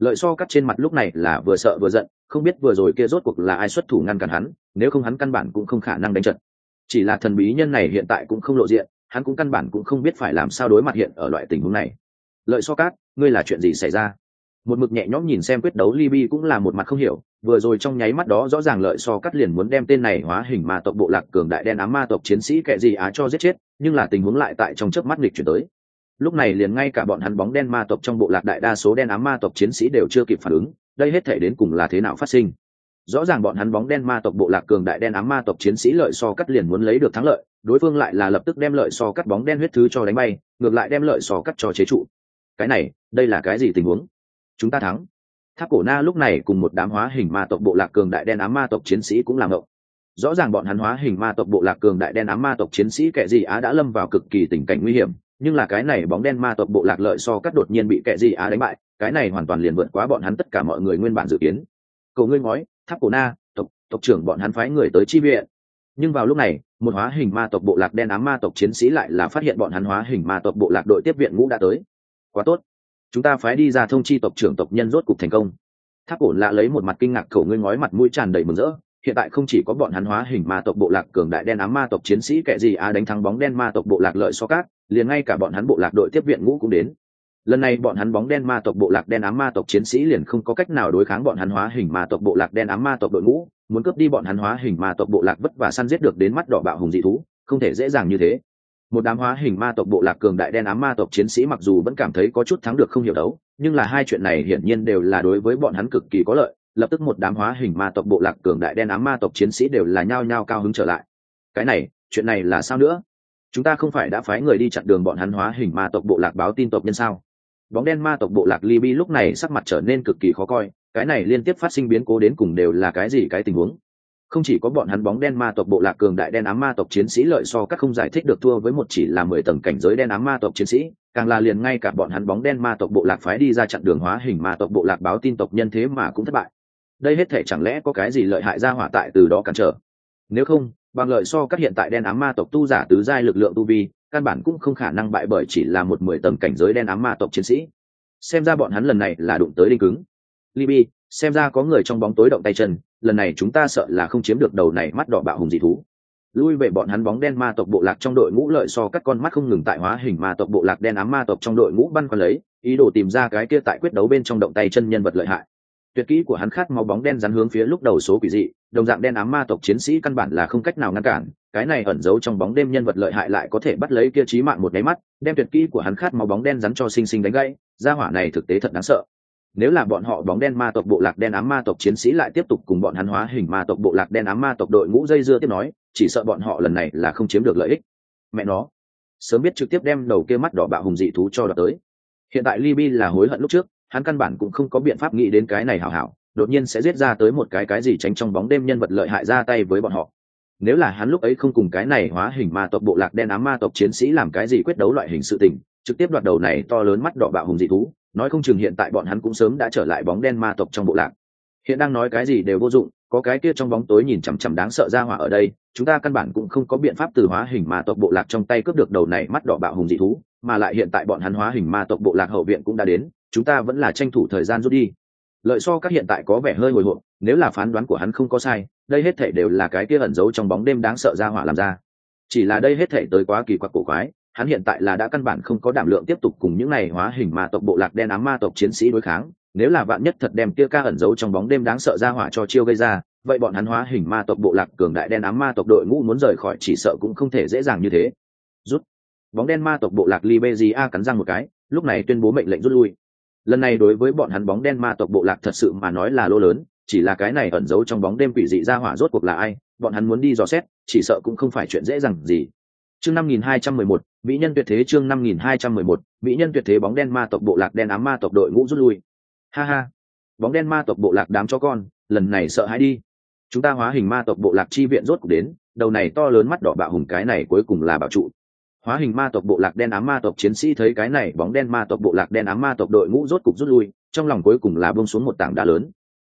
Lợi So Cắt trên mặt lúc này là vừa sợ vừa giận, không biết vừa rồi kia rốt cuộc là ai xuất thủ ngăn cản hắn, nếu không hắn căn bản cũng không khả năng đánh trận. Chỉ là thần bí nhân này hiện tại cũng không lộ diện, hắn cũng căn bản cũng không biết phải làm sao đối mặt hiện ở loại tình huống này. Lợi So Cát, ngươi là chuyện gì xảy ra? Một mực nhẹ nhõm nhìn xem quyết đấu Libby cũng là một mặt không hiểu, vừa rồi trong nháy mắt đó rõ ràng Lợi So Cát liền muốn đem tên này hóa hình ma tộc bộ lạc cường đại đen ám ma tộc chiến sĩ kẻ gì á cho giết chết, nhưng là tình huống lại tại trong chớp mắt nghịch chuyển tới. Lúc này liền ngay cả bọn hắn bóng đen ma tộc trong bộ lạc đại đa số đen ám ma tộc chiến sĩ đều chưa kịp phản ứng, đây hết thể đến cùng là thế nào phát sinh? Rõ ràng bọn hắn bóng đen ma tộc bộ lạc cường đại đen ám ma tộc chiến sĩ Lợi So Cắt liền muốn lấy được thắng lợi, đối phương lại là lập tức đem Lợi So Cắt bóng đen huyết thứ cho đánh bay, ngược lại đem Lợi So Cắt cho chế trụ. Cái này, đây là cái gì tình huống? Chúng ta thắng. Tháp Cổ Na lúc này cùng một đám hóa hình ma tộc bộ lạc cường đại đen ám ma tộc chiến sĩ cũng làm ngộng. Rõ ràng bọn hắn hóa hình ma tộc bộ lạc cường đại đen ám ma tộc chiến sĩ kẻ gì á đã lâm vào cực kỳ tình cảnh nguy hiểm, nhưng là cái này bóng đen ma tộc bộ lạc Lợi So Cắt đột nhiên bị kẻ gì á đánh bại, cái này hoàn toàn liền vượt quá bọn hắn tất cả mọi người nguyên bản dự kiến. Cầu ngươi ngói, Tháp Cổ Na, tộc trưởng bọn hắn phái người tới chi viện. Nhưng vào lúc này, một hóa hình ma tộc bộ lạc đen ám ma tộc chiến sĩ lại là phát hiện bọn hắn hóa hình ma tộc bộ lạc đội tiếp viện ngũ đã tới. Quá tốt, chúng ta phái đi ra thông chi tộc trưởng tộc nhân rốt cục thành công. Tháp Cổ lạ lấy một mặt kinh ngạc khẩu ngươi ngói mặt mũi tràn đầy mừng rỡ, hiện tại không chỉ có bọn hắn hóa hình ma tộc bộ lạc cường đại đen ám ma tộc chiến sĩ kẻ gì á đánh thắng bóng đen ma tộc bộ lạc Lợi So Cát, liền ngay cả bọn hắn bộ lạc đội tiếp viện ngũ cũng đến. Lần này bọn hắn bóng đen ma tộc bộ lạc đen ám ma tộc chiến sĩ liền không có cách nào đối kháng bọn hắn hóa hình ma tộc bộ lạc đen ám ma tộc đội ngũ, muốn cướp đi bọn hắn hóa hình ma tộc bộ lạc vất vả săn giết được đến mắt đỏ bạo hùng dị thú, không thể dễ dàng như thế. Một đám hóa hình ma tộc bộ lạc cường đại đen ám ma tộc chiến sĩ mặc dù vẫn cảm thấy có chút thắng được không hiểu đấu, nhưng là hai chuyện này hiển nhiên đều là đối với bọn hắn cực kỳ có lợi, lập tức một đám hóa hình ma tộc bộ lạc cường đại đen ám ma tộc chiến sĩ đều là nhao nhao cao hứng trở lại. Cái này, chuyện này là sao nữa? Chúng ta không phải đã phái người đi chặn đường bọn hắn hóa hình ma tộc bộ lạc báo tin tộc nhân sao? Bóng đen ma tộc bộ lạc Libby lúc này sắc mặt trở nên cực kỳ khó coi, cái này liên tiếp phát sinh biến cố đến cùng đều là cái gì cái tình huống? Không chỉ có bọn hắn bóng đen ma tộc bộ lạc cường đại đen ám ma tộc chiến sĩ Lợi So Cắt không giải thích được thua với một chỉ là 10 tầng cảnh giới đen ám ma tộc chiến sĩ, càng là liền ngay cả bọn hắn bóng đen ma tộc bộ lạc phái đi ra chặn đường hóa hình ma tộc bộ lạc báo tin tộc nhân thế mà cũng thất bại. Đây hết thể chẳng lẽ có cái gì lợi hại ra hỏa tại từ đó cản trở? Nếu không, bằng Lợi So Cắt hiện tại đen ám ma tộc tu giả tứ giai lực lượng tu vi, căn bản cũng không khả năng bại bởi chỉ là một 10 tầng cảnh giới đen ám ma tộc chiến sĩ. Xem ra bọn hắn lần này là đụng tới đinh cứng. Libby, xem ra có người trong bóng tối động tay chân, lần này chúng ta sợ là không chiếm được đầu này mắt đỏ bạo hùng dị thú. Lui về bọn hắn bóng đen ma tộc bộ lạc trong đội ngũ Lợi So Cắt con mắt không ngừng tại hóa hình ma tộc bộ lạc đen ám ma tộc trong đội ngũ băn khoăn lấy, ý đồ tìm ra cái kia tại quyết đấu bên trong động tay chân nhân vật lợi hại. Tuyệt kỹ của hắn khát máu bóng đen rắn hướng phía lúc đầu số quỷ dị, đồng dạng đen ám ma tộc chiến sĩ căn bản là không cách nào ngăn cản, cái này ẩn giấu trong bóng đêm nhân vật lợi hại lại có thể bắt lấy kia chí mạng một cái mắt, đem tuyệt kỹ của hắn khát máu bóng đen rắn cho sinh sinh đánh gãy, gia hỏa này thực tế thật đáng sợ. Nếu là bọn họ bóng đen ma tộc bộ lạc đen ám ma tộc chiến sĩ lại tiếp tục cùng bọn hắn hóa hình ma tộc bộ lạc đen ám ma tộc đội ngũ dây dưa tiếp nói, chỉ sợ bọn họ lần này là không chiếm được lợi ích. Mẹ nó, sớm biết trực tiếp đem đầu kia mắt đỏ bạo hùng dị thú cho đoạt tới. Hiện tại Libby là hối hận lúc trước, hắn căn bản cũng không có biện pháp nghĩ đến cái này hảo hảo, đột nhiên sẽ giết ra tới một cái gì tránh trong bóng đêm nhân vật lợi hại ra tay với bọn họ. Nếu là hắn lúc ấy không cùng cái này hóa hình ma tộc bộ lạc đen ám ma tộc chiến sĩ làm cái gì quyết đấu loại hình sự tình, trực tiếp đoạt đầu này to lớn mắt đỏ bạo hùng dị thú, nói không chừng hiện tại bọn hắn cũng sớm đã trở lại bóng đen ma tộc trong bộ lạc. Hiện đang nói cái gì đều vô dụng, có cái kia trong bóng tối nhìn chằm chằm đáng sợ ra hỏa ở đây, chúng ta căn bản cũng không có biện pháp từ hóa hình ma tộc bộ lạc trong tay cướp được đầu này mắt đỏ bạo hùng dị thú, mà lại hiện tại bọn hắn hóa hình ma tộc bộ lạc hậu viện cũng đã đến, chúng ta vẫn là tranh thủ thời gian rút đi. Lợi So Cắt hiện tại có vẻ hơi hồi hộp, nếu là phán đoán của hắn không có sai, đây hết thảy đều là cái kia ẩn giấu trong bóng đêm đáng sợ ra hỏa làm ra. Chỉ là đây hết thảy tới quá kỳ quặc cổ quái, hắn hiện tại là đã căn bản không có đảm lượng tiếp tục cùng những này hóa hình ma tộc bộ lạc đen ám ma tộc chiến sĩ đối kháng, nếu là vạn nhất thật đem kia ca ẩn giấu trong bóng đêm đáng sợ ra hỏa cho chiêu gây ra, vậy bọn hắn hóa hình ma tộc bộ lạc cường đại đen ám ma tộc đội ngũ muốn rời khỏi chỉ sợ cũng không thể dễ dàng như thế. Rút. Bóng đen ma tộc bộ lạc Liberia cắn răng một cái, lúc này tuyên bố mệnh lệnh rút lui. Lần này đối với bọn hắn bóng đen ma tộc bộ lạc thật sự mà nói là lỗ lớn, chỉ là cái này ẩn giấu trong bóng đêm quỷ dị ra hỏa rốt cuộc là ai, bọn hắn muốn đi dò xét, chỉ sợ cũng không phải chuyện dễ dàng gì. Chương 5211, mỹ nhân tuyệt thế. Chương 5211, mỹ nhân tuyệt thế. Bóng đen ma tộc bộ lạc đen ám ma tộc đội ngũ rút lui. Ha ha, bóng đen ma tộc bộ lạc đám chó con, lần này sợ hãi đi. Chúng ta hóa hình ma tộc bộ lạc chi viện rốt cuộc đến, đầu này to lớn mắt đỏ bạo hùng cái này cuối cùng là bảo trụ. Hóa hình ma tộc bộ lạc đen ám ma tộc chiến sĩ thấy cái này bóng đen ma tộc bộ lạc đen ám ma tộc đội ngũ rốt cục rút lui, trong lòng cuối cùng là buông xuống một tảng đá lớn.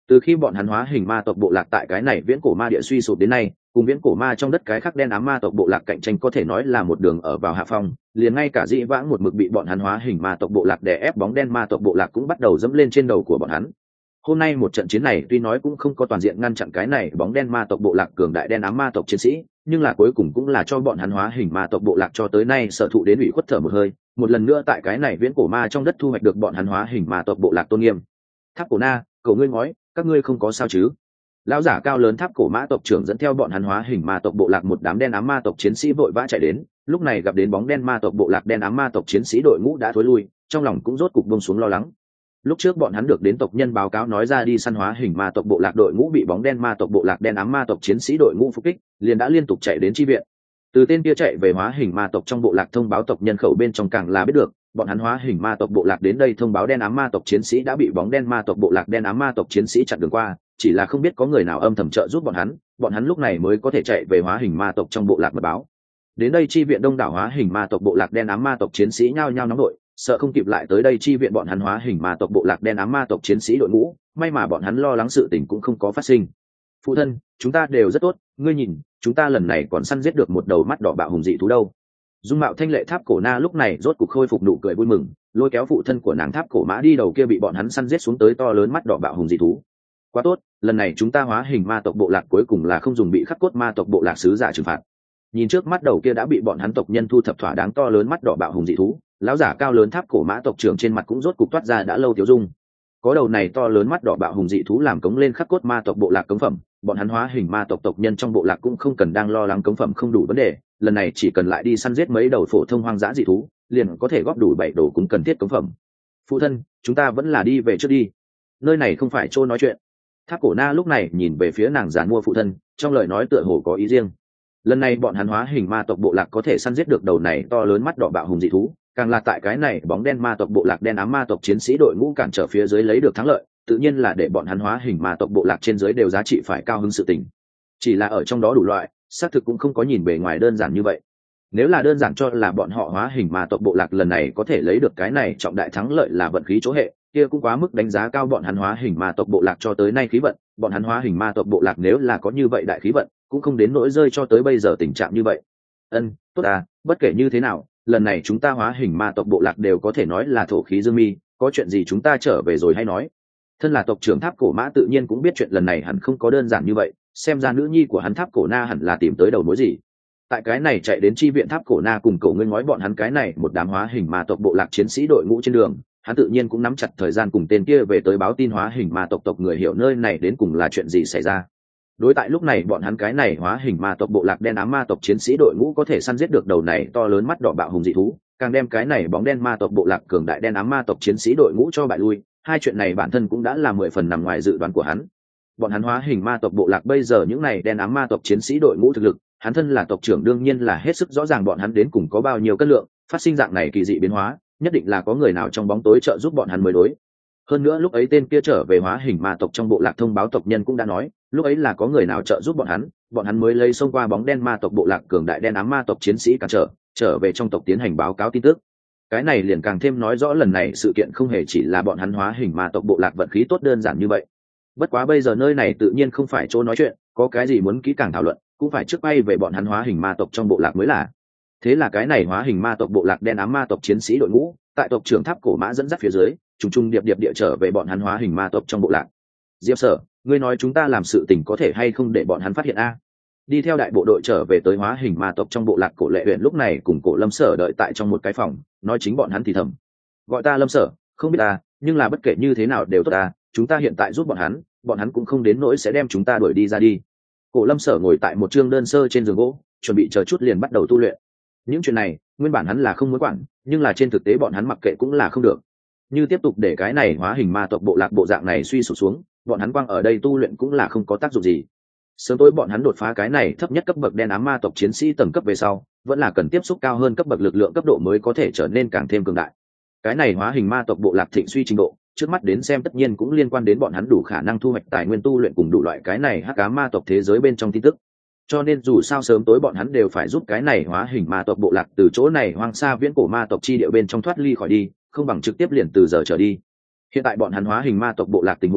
Từ khi bọn hắn hóa hình ma tộc bộ lạc tại cái này viễn cổ ma địa suy sụp đến nay, cùng viễn cổ ma trong đất cái khắc đen ám ma tộc bộ lạc cạnh tranh có thể nói là một đường ở vào hạ phong, liền ngay cả dĩ vãng một mực bị bọn hắn hóa hình ma tộc bộ lạc đè ép bóng đen ma tộc bộ lạc cũng bắt đầu dẫm lên trên đầu của bọn hắn. Hôm nay một trận chiến này tuy nói cũng không có toàn diện ngăn chặn cái này bóng đen ma tộc bộ lạc cường đại đen ám ma tộc chiến sĩ, nhưng là cuối cùng cũng là cho bọn hắn hóa hình ma tộc bộ lạc cho tới nay sở thụ đến ủy khuất thở một hơi, một lần nữa tại cái này viễn cổ ma trong đất thu hoạch được bọn hắn hóa hình ma tộc bộ lạc tôn nghiêm. Tháp Cổ Na, cậu ngươi ngói, các ngươi không có sao chứ? Lão giả cao lớn Tháp Cổ mã tộc trưởng dẫn theo bọn hắn hóa hình ma tộc bộ lạc một đám đen ám ma tộc chiến sĩ vội vã chạy đến, lúc này gặp đến bóng đen ma tộc bộ lạc đen ám ma tộc chiến sĩ đội ngũ đã thối lui, trong lòng cũng rốt cục buông xuống lo lắng. Lúc trước bọn hắn được đến tộc nhân báo cáo nói ra đi săn hóa hình ma tộc bộ lạc đội ngũ bị bóng đen ma tộc bộ lạc đen ám ma tộc chiến sĩ đội ngũ phục kích, liền đã liên tục chạy đến chi viện. Từ tên kia chạy về hóa hình ma tộc trong bộ lạc thông báo tộc nhân khẩu bên trong càng là biết được, bọn hắn hóa hình ma tộc bộ lạc đến đây thông báo đen ám ma tộc chiến sĩ đã bị bóng đen ma tộc bộ lạc đen ám ma tộc chiến sĩ chặn đường qua, chỉ là không biết có người nào âm thầm trợ giúp bọn hắn lúc này mới có thể chạy về hóa hình ma tộc trong bộ lạc mật báo. Đến đây chi viện đông đảo hóa hình ma tộc bộ lạc đen ám ma tộc chiến sĩ nhao nhao nóng đội, sợ không kịp lại tới đây chi viện bọn hắn hóa hình ma tộc bộ lạc đen ám ma tộc chiến sĩ đội ngũ, may mà bọn hắn lo lắng sự tình cũng không có phát sinh. Phụ thân, chúng ta đều rất tốt, ngươi nhìn, chúng ta lần này còn săn giết được một đầu mắt đỏ bạo hùng dị thú đâu. Dung mạo thanh lệ Tháp Cổ Na lúc này rốt cục khôi phục nụ cười vui mừng, lôi kéo phụ thân của nàng Tháp Cổ Mã đi đầu kia bị bọn hắn săn giết xuống tới to lớn mắt đỏ bạo hùng dị thú. Quá tốt, lần này chúng ta hóa hình ma tộc bộ lạc cuối cùng là không dùng bị khắc cốt ma tộc bộ lạc sứ giả trừng phạt. Nhìn trước mắt đầu kia đã bị bọn hắn tộc nhân thu thập thỏa đáng to lớn mắt đỏ bạo hùng dị thú, lão giả cao lớn Tháp Cổ Mã tộc trưởng trên mặt cũng rốt cục toát ra đã lâu tiêu dung. Có đầu này to lớn mắt đỏ bạo hùng dị thú làm cống lên khắc cốt ma tộc bộ lạc cống phẩm, bọn hắn hóa hình ma tộc tộc nhân trong bộ lạc cũng không cần đang lo lắng cống phẩm không đủ vấn đề, lần này chỉ cần lại đi săn giết mấy đầu phổ thông hoang dã dị thú, liền có thể góp đủ 7 đồ cũng cần thiết cống phẩm. Phụ thân, chúng ta vẫn là đi về trước đi, nơi này không phải chỗ nói chuyện. Tháp Cổ Na lúc này nhìn về phía nàng giàn mua phụ thân, trong lời nói tựa hồ có ý riêng. Lần này bọn hắn hóa hình ma tộc bộ lạc có thể săn giết được đầu này to lớn mắt đỏ bạo hùng dị thú, càng là tại cái này bóng đen ma tộc bộ lạc đen ám ma tộc chiến sĩ đội ngũ cản trở phía dưới lấy được thắng lợi, tự nhiên là để bọn hắn hóa hình ma tộc bộ lạc trên dưới đều giá trị phải cao hứng sự tình. Chỉ là ở trong đó đủ loại, xác thực cũng không có nhìn bề ngoài đơn giản như vậy. Nếu là đơn giản cho là bọn họ hóa hình ma tộc bộ lạc lần này có thể lấy được cái này trọng đại thắng lợi là vận khí chỗ hệ, kia cũng quá mức đánh giá cao bọn hắn hóa hình ma tộc bộ lạc cho tới nay khí vận, bọn hắn hóa hình ma tộc bộ lạc nếu là có như vậy đại khí vận, cũng không đến nỗi rơi cho tới bây giờ tình trạng như vậy. Tốt à, bất kể như thế nào, lần này chúng ta hóa hình ma tộc bộ lạc đều có thể nói là thổ khí dương mi, có chuyện gì chúng ta trở về rồi hay nói. Thân là tộc trưởng Tháp Cổ Mã tự nhiên cũng biết chuyện lần này hẳn không có đơn giản như vậy, xem ra nữ nhi của hắn Tháp Cổ Na hẳn là tìm tới đầu mối gì. Tại cái này chạy đến chi viện Tháp Cổ Na cùng Cổ ngươi ngói bọn hắn cái này một đám hóa hình ma tộc bộ lạc chiến sĩ đội ngũ trên đường, hắn tự nhiên cũng nắm chặt thời gian cùng tên kia về tới báo tin hóa hình ma tộc người hiểu nơi này đến cùng là chuyện gì xảy ra. Đối tại lúc này bọn hắn cái này hóa hình ma tộc bộ lạc đen ám ma tộc chiến sĩ đội ngũ có thể săn giết được đầu này to lớn mắt đỏ bạo hùng dị thú, càng đem cái này bóng đen ma tộc bộ lạc cường đại đen ám ma tộc chiến sĩ đội ngũ cho bại lui, hai chuyện này bản thân cũng đã là 10 phần nằm ngoài dự đoán của hắn. Bọn hắn hóa hình ma tộc bộ lạc bây giờ những này đen ám ma tộc chiến sĩ đội ngũ thực lực, hắn thân là tộc trưởng đương nhiên là hết sức rõ ràng bọn hắn đến cùng có bao nhiêu cân lượng, phát sinh dạng này kỳ dị biến hóa, nhất định là có người nào trong bóng tối trợ giúp bọn hắn mới đối. Hơn nữa lúc ấy tên kia trở về hóa hình ma tộc trong bộ lạc thông báo tộc nhân cũng đã nói, lúc ấy là có người nào trợ giúp bọn hắn mới lấy xông qua bóng đen ma tộc bộ lạc cường đại đen ám ma tộc chiến sĩ cản trở về trong tộc tiến hành báo cáo tin tức. Cái này liền càng thêm nói rõ lần này sự kiện không hề chỉ là bọn hắn hóa hình ma tộc bộ lạc vận khí tốt đơn giản như vậy. Bất quá bây giờ nơi này tự nhiên không phải chỗ nói chuyện, có cái gì muốn kỹ càng thảo luận, cũng phải trước bay về bọn hắn hóa hình ma tộc trong bộ lạc mới là. Thế là cái này hóa hình ma tộc bộ lạc đen ám ma tộc chiến sĩ đội ngũ, tại tộc trưởng Tháp Cổ Mã dẫn dắt phía dưới, trùng trùng điệp điệp địa trở về bọn hắn hóa hình ma tộc trong bộ lạc. Diệp Sở, ngươi nói chúng ta làm sự tình có thể hay không để bọn hắn phát hiện a? Đi theo đại bộ đội trở về tới hóa hình ma tộc trong bộ lạc Cổ Lệ huyện lúc này cùng Cổ Lâm Sở đợi tại trong một cái phòng, nói chính bọn hắn thì thầm. Gọi ta Lâm Sở, không biết ta, nhưng là bất kể như thế nào đều tốt ta, chúng ta hiện tại giúp bọn hắn cũng không đến nỗi sẽ đem chúng ta đuổi đi ra đi. Cổ Lâm Sở ngồi tại một trương đơn sơ trên giường gỗ, chuẩn bị chờ chút liền bắt đầu tu luyện. Những chuyện này, nguyên bản hắn là không muốn quản, nhưng là trên thực tế bọn hắn mặc kệ cũng là không được. Như tiếp tục để cái này hóa hình ma tộc bộ lạc bộ dạng này suy sụp xuống, bọn hắn quang ở đây tu luyện cũng là không có tác dụng gì. Sớm tối bọn hắn đột phá cái này thấp nhất cấp bậc đen ám ma tộc chiến sĩ tầng cấp về sau, vẫn là cần tiếp xúc cao hơn cấp bậc lực lượng cấp độ mới có thể trở nên càng thêm cường đại. Cái này hóa hình ma tộc bộ lạc thịnh suy trình độ, trước mắt đến xem tất nhiên cũng liên quan đến bọn hắn đủ khả năng thu hoạch tài nguyên tu luyện cùng đủ loại cái này hắc ám ma tộc thế giới bên trong tin tức. Cho nên dù sao sớm tối bọn hắn đều phải giúp cái này hóa hình ma tộc bộ lạc từ chỗ này hoang xa viễn cổ ma tộc chi địa bên trong thoát ly khỏi đi, không bằng trực tiếp liền từ giờ trở đi. Hiện tại bọn hắn hóa hình ma tộc bộ lạc tình huống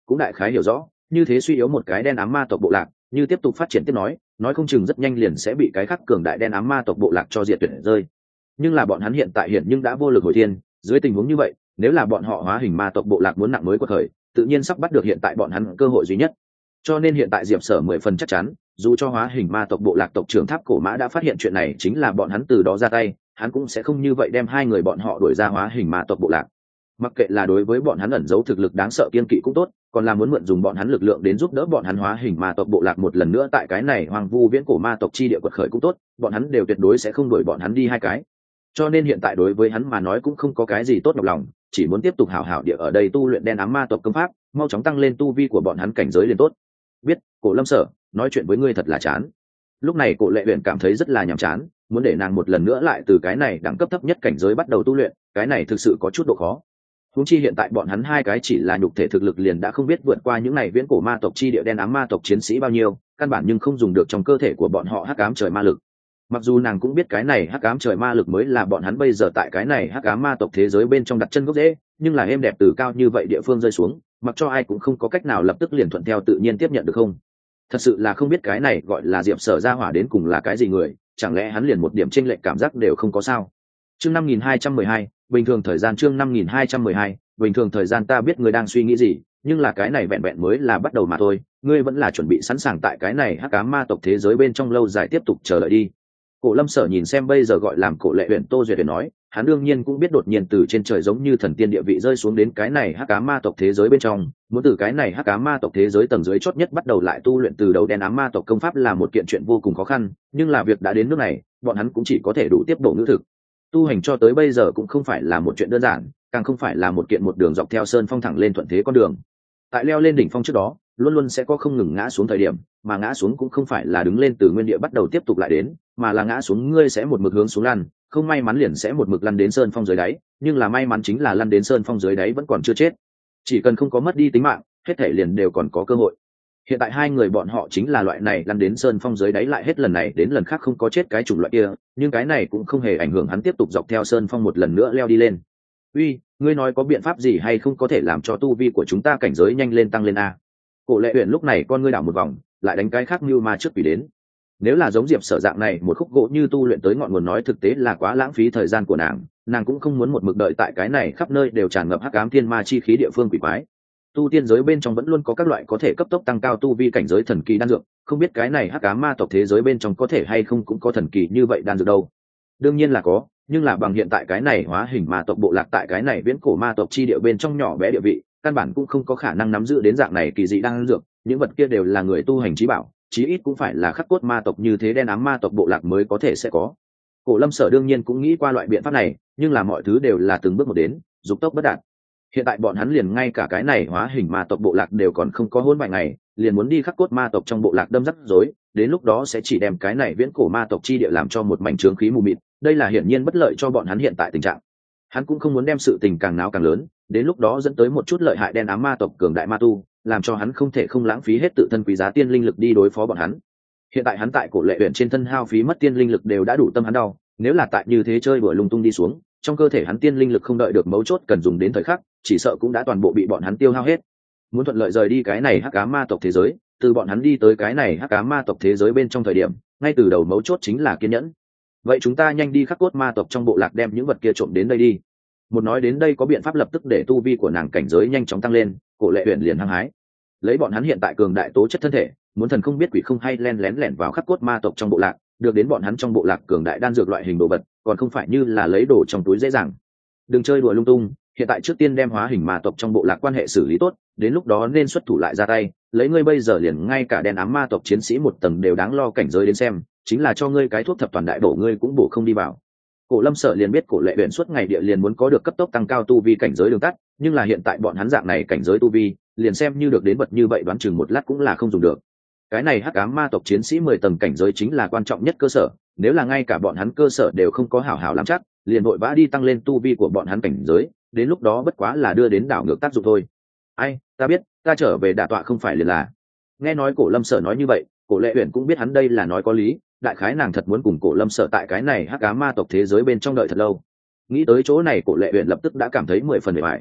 cũng đại khái hiểu rõ như thế suy yếu một cái đen ám ma tộc bộ lạc, như tiếp tục phát triển tiếp nói không chừng rất nhanh liền sẽ bị cái khắc cường đại đen ám ma tộc bộ lạc cho diệt tuyệt rơi. Nhưng là bọn hắn hiện tại hiện nhưng đã vô lực hồi thiên, dưới tình huống như vậy nếu là bọn họ hóa hình ma tộc bộ lạc muốn nặng mới quật khởi, tự nhiên sắp bắt được hiện tại bọn hắn cơ hội duy nhất. Cho nên hiện tại Diệp Sở 10 phần chắc chắn, dù cho hóa hình ma tộc bộ lạc tộc trưởng Tháp Cổ Mã đã phát hiện chuyện này chính là bọn hắn từ đó ra tay, hắn cũng sẽ không như vậy đem hai người bọn họ đuổi ra hóa hình ma tộc bộ lạc. Mặc kệ là đối với bọn hắn ẩn giấu thực lực đáng sợ kiên kỵ cũng tốt, còn là muốn mượn dùng bọn hắn lực lượng đến giúp đỡ bọn hắn hóa hình ma tộc bộ lạc một lần nữa tại cái này hoang vu viễn cổ ma tộc chi địa quật khởi cũng tốt, bọn hắn đều tuyệt đối sẽ không đuổi bọn hắn đi hai cái. Cho nên hiện tại đối với hắn mà nói cũng không có cái gì tốt nhọc lòng, chỉ muốn tiếp tục hảo hảo địa ở đây tu luyện đen ám ma tộc công pháp, mau chóng tăng lên tu vi của bọn hắn cảnh giới liền tốt. Biết, Cổ Lâm Sở, nói chuyện với ngươi thật là chán. Lúc này Cổ Lệ Uyển cảm thấy rất là nhàm chán, muốn để nàng một lần nữa lại từ cái này đẳng cấp thấp nhất cảnh giới bắt đầu tu luyện, cái này thực sự có chút độ khó. Huống chi hiện tại bọn hắn hai cái chỉ là nhục thể thực lực liền đã không biết vượt qua những này viễn cổ ma tộc chi địa đen ám ma tộc chiến sĩ bao nhiêu, căn bản nhưng không dùng được trong cơ thể của bọn họ hắc ám trời ma lực. Mặc dù nàng cũng biết cái này hắc ám trời ma lực mới là bọn hắn bây giờ tại cái này hắc ám ma tộc thế giới bên trong đặt chân gốc rễ, nhưng là êm đẹp từ cao như vậy địa phương rơi xuống, mặc cho ai cũng không có cách nào lập tức liền thuận theo tự nhiên tiếp nhận được không. Thật sự là không biết cái này gọi là Diệp Sở ra hỏa đến cùng là cái gì người, chẳng lẽ hắn liền một điểm chênh lệch cảm giác đều không có sao. Chương 5212, bình thường thời gian. Chương 5212, bình thường thời gian. Ta biết ngươi đang suy nghĩ gì, nhưng là cái này vẹn vẹn mới là bắt đầu mà thôi, ngươi vẫn là chuẩn bị sẵn sàng tại cái này hắc ám ma tộc thế giới bên trong lâu dài tiếp tục chờ đợi đi. Cổ Lâm Sở nhìn xem bây giờ gọi làm Cổ Lệ Uyển Tô Duyệt Uyển nói, hắn đương nhiên cũng biết đột nhiên từ trên trời giống như thần tiên địa vị rơi xuống đến cái này hắc ám ma tộc thế giới bên trong, muốn từ cái này hắc ám ma tộc thế giới tầng dưới chót nhất bắt đầu lại tu luyện từ đầu đen ám ma tộc công pháp là một kiện chuyện vô cùng khó khăn, nhưng là việc đã đến nước này, bọn hắn cũng chỉ có thể đủ tiếp độ ngữ thực. Tu hành cho tới bây giờ cũng không phải là một chuyện đơn giản, càng không phải là một kiện một đường dọc theo sơn phong thẳng lên thuận thế con đường. Tại leo lên đỉnh phong trước đó, luôn luôn sẽ có không ngừng ngã xuống thời điểm, mà ngã xuống cũng không phải là đứng lên từ nguyên địa bắt đầu tiếp tục lại đến, mà là ngã xuống ngươi sẽ một mực hướng xuống lăn, không may mắn liền sẽ một mực lăn đến sơn phong dưới đáy, nhưng là may mắn chính là lăn đến sơn phong dưới đáy vẫn còn chưa chết. Chỉ cần không có mất đi tính mạng, hết thể liền đều còn có cơ hội. Hiện tại hai người bọn họ chính là loại này lăn đến sơn phong dưới đáy lại hết lần này đến lần khác không có chết cái chủng loại kia, nhưng cái này cũng không hề ảnh hưởng hắn tiếp tục dọc theo sơn phong một lần nữa leo đi lên. Uy, ngươi nói có biện pháp gì hay không có thể làm cho tu vi của chúng ta cảnh giới nhanh lên tăng lên a? Cổ Lệ Uyển lúc này con ngươi đảo một vòng, lại đánh cái khác như ma trước quỷ đến. Nếu là giống Diệp Sở dạng này một khúc gỗ như tu luyện tới ngọn nguồn nói thực tế là quá lãng phí thời gian của nàng cũng không muốn một mực đợi tại cái này khắp nơi đều tràn ngập hắc ám thiên ma chi khí địa phương quỷ quái. Tu tiên giới bên trong vẫn luôn có các loại có thể cấp tốc tăng cao tu vi cảnh giới thần kỳ đan dược, không biết cái này hắc ám ma tộc thế giới bên trong có thể hay không cũng có thần kỳ như vậy đan dược đâu. Đương nhiên là có, nhưng là bằng hiện tại cái này hóa hình ma tộc bộ lạc tại cái này viễn cổ ma tộc chi địa bên trong nhỏ bé địa vị, căn bản cũng không có khả năng nắm giữ đến dạng này kỳ dị đan dược, những vật kia đều là người tu hành chí bảo, chí ít cũng phải là khắc cốt ma tộc như thế đen ám ma tộc bộ lạc mới có thể sẽ có. Cổ Lâm Sở đương nhiên cũng nghĩ qua loại biện pháp này, nhưng là mọi thứ đều là từng bước một đến, dục tốc bất đạt. Hiện tại bọn hắn liền ngay cả cái này hóa hình ma tộc bộ lạc đều còn không có hôn vài ngày, liền muốn đi khắc cốt ma tộc trong bộ lạc đâm rắc rối, đến lúc đó sẽ chỉ đem cái này viễn cổ ma tộc chi địa làm cho một mảnh trướng khí mù mịt, đây là hiển nhiên bất lợi cho bọn hắn hiện tại tình trạng. Hắn cũng không muốn đem sự tình càng náo càng lớn, đến lúc đó dẫn tới một chút lợi hại đen ám ma tộc cường đại ma tu, làm cho hắn không thể không lãng phí hết tự thân quý giá tiên linh lực đi đối phó bọn hắn. Hiện tại hắn tại Cổ Lệ Uyển trên thân hao phí mất tiên linh lực đều đã đủ tâm hắn đau, nếu là tại như thế chơi đùa lung tung đi xuống, trong cơ thể hắn tiên linh lực không đợi được mấu chốt cần dùng đến thời khắc, chỉ sợ cũng đã toàn bộ bị bọn hắn tiêu hao hết. Muốn thuận lợi rời đi cái này hắc ám ma tộc thế giới, từ bọn hắn đi tới cái này hắc ám ma tộc thế giới bên trong thời điểm, ngay từ đầu mấu chốt chính là kiên nhẫn. Vậy chúng ta nhanh đi khắc cốt ma tộc trong bộ lạc đem những vật kia trộm đến đây đi. Một nói đến đây có biện pháp lập tức để tu vi của nàng cảnh giới nhanh chóng tăng lên, Cổ Lệ Uyển liền hăng hái. Lấy bọn hắn hiện tại cường đại tố chất thân thể, muốn thần không biết quỷ không hay len lén lẻn vào khắc cốt ma tộc trong bộ lạc, được đến bọn hắn trong bộ lạc cường đại đan dược loại hình đồ vật, còn không phải như là lấy đồ trong túi dễ dàng. Đừng chơi đùa lung tung, hiện tại trước tiên đem hóa hình ma tộc trong bộ lạc quan hệ xử lý tốt, đến lúc đó nên xuất thủ lại ra tay, lấy ngươi bây giờ liền ngay cả đen ám ma tộc chiến sĩ một tầng đều đáng lo cảnh giới đến xem, chính là cho ngươi cái thuốc thập toàn đại bổ ngươi cũng bổ không đi vào. Cổ Lâm Sở liền biết Cổ Lệ Uyển suốt ngày địa liền muốn có được cấp tốc tăng cao tu vi cảnh giới đường tắt, nhưng là hiện tại bọn hắn dạng này cảnh giới tu vi, liền xem như được đến vật như vậy đoán chừng một lát cũng là không dùng được. Cái này hắc ám ma tộc chiến sĩ 10 tầng cảnh giới chính là quan trọng nhất cơ sở, nếu là ngay cả bọn hắn cơ sở đều không có hảo hảo làm chắc, liền vội vã đi tăng lên tu vi của bọn hắn cảnh giới, đến lúc đó bất quá là đưa đến đảo ngược tác dụng thôi. Ai, ta biết, ta trở về đả tọa không phải liền là. Nghe nói Cổ Lâm Sở nói như vậy, Cổ Lệ Uyển cũng biết hắn đây là nói có lý, đại khái nàng thật muốn cùng Cổ Lâm Sở tại cái này hắc ám ma tộc thế giới bên trong đợi thật lâu. Nghĩ tới chỗ này Cổ Lệ Uyển lập tức đã cảm thấy 10 phần bề bại.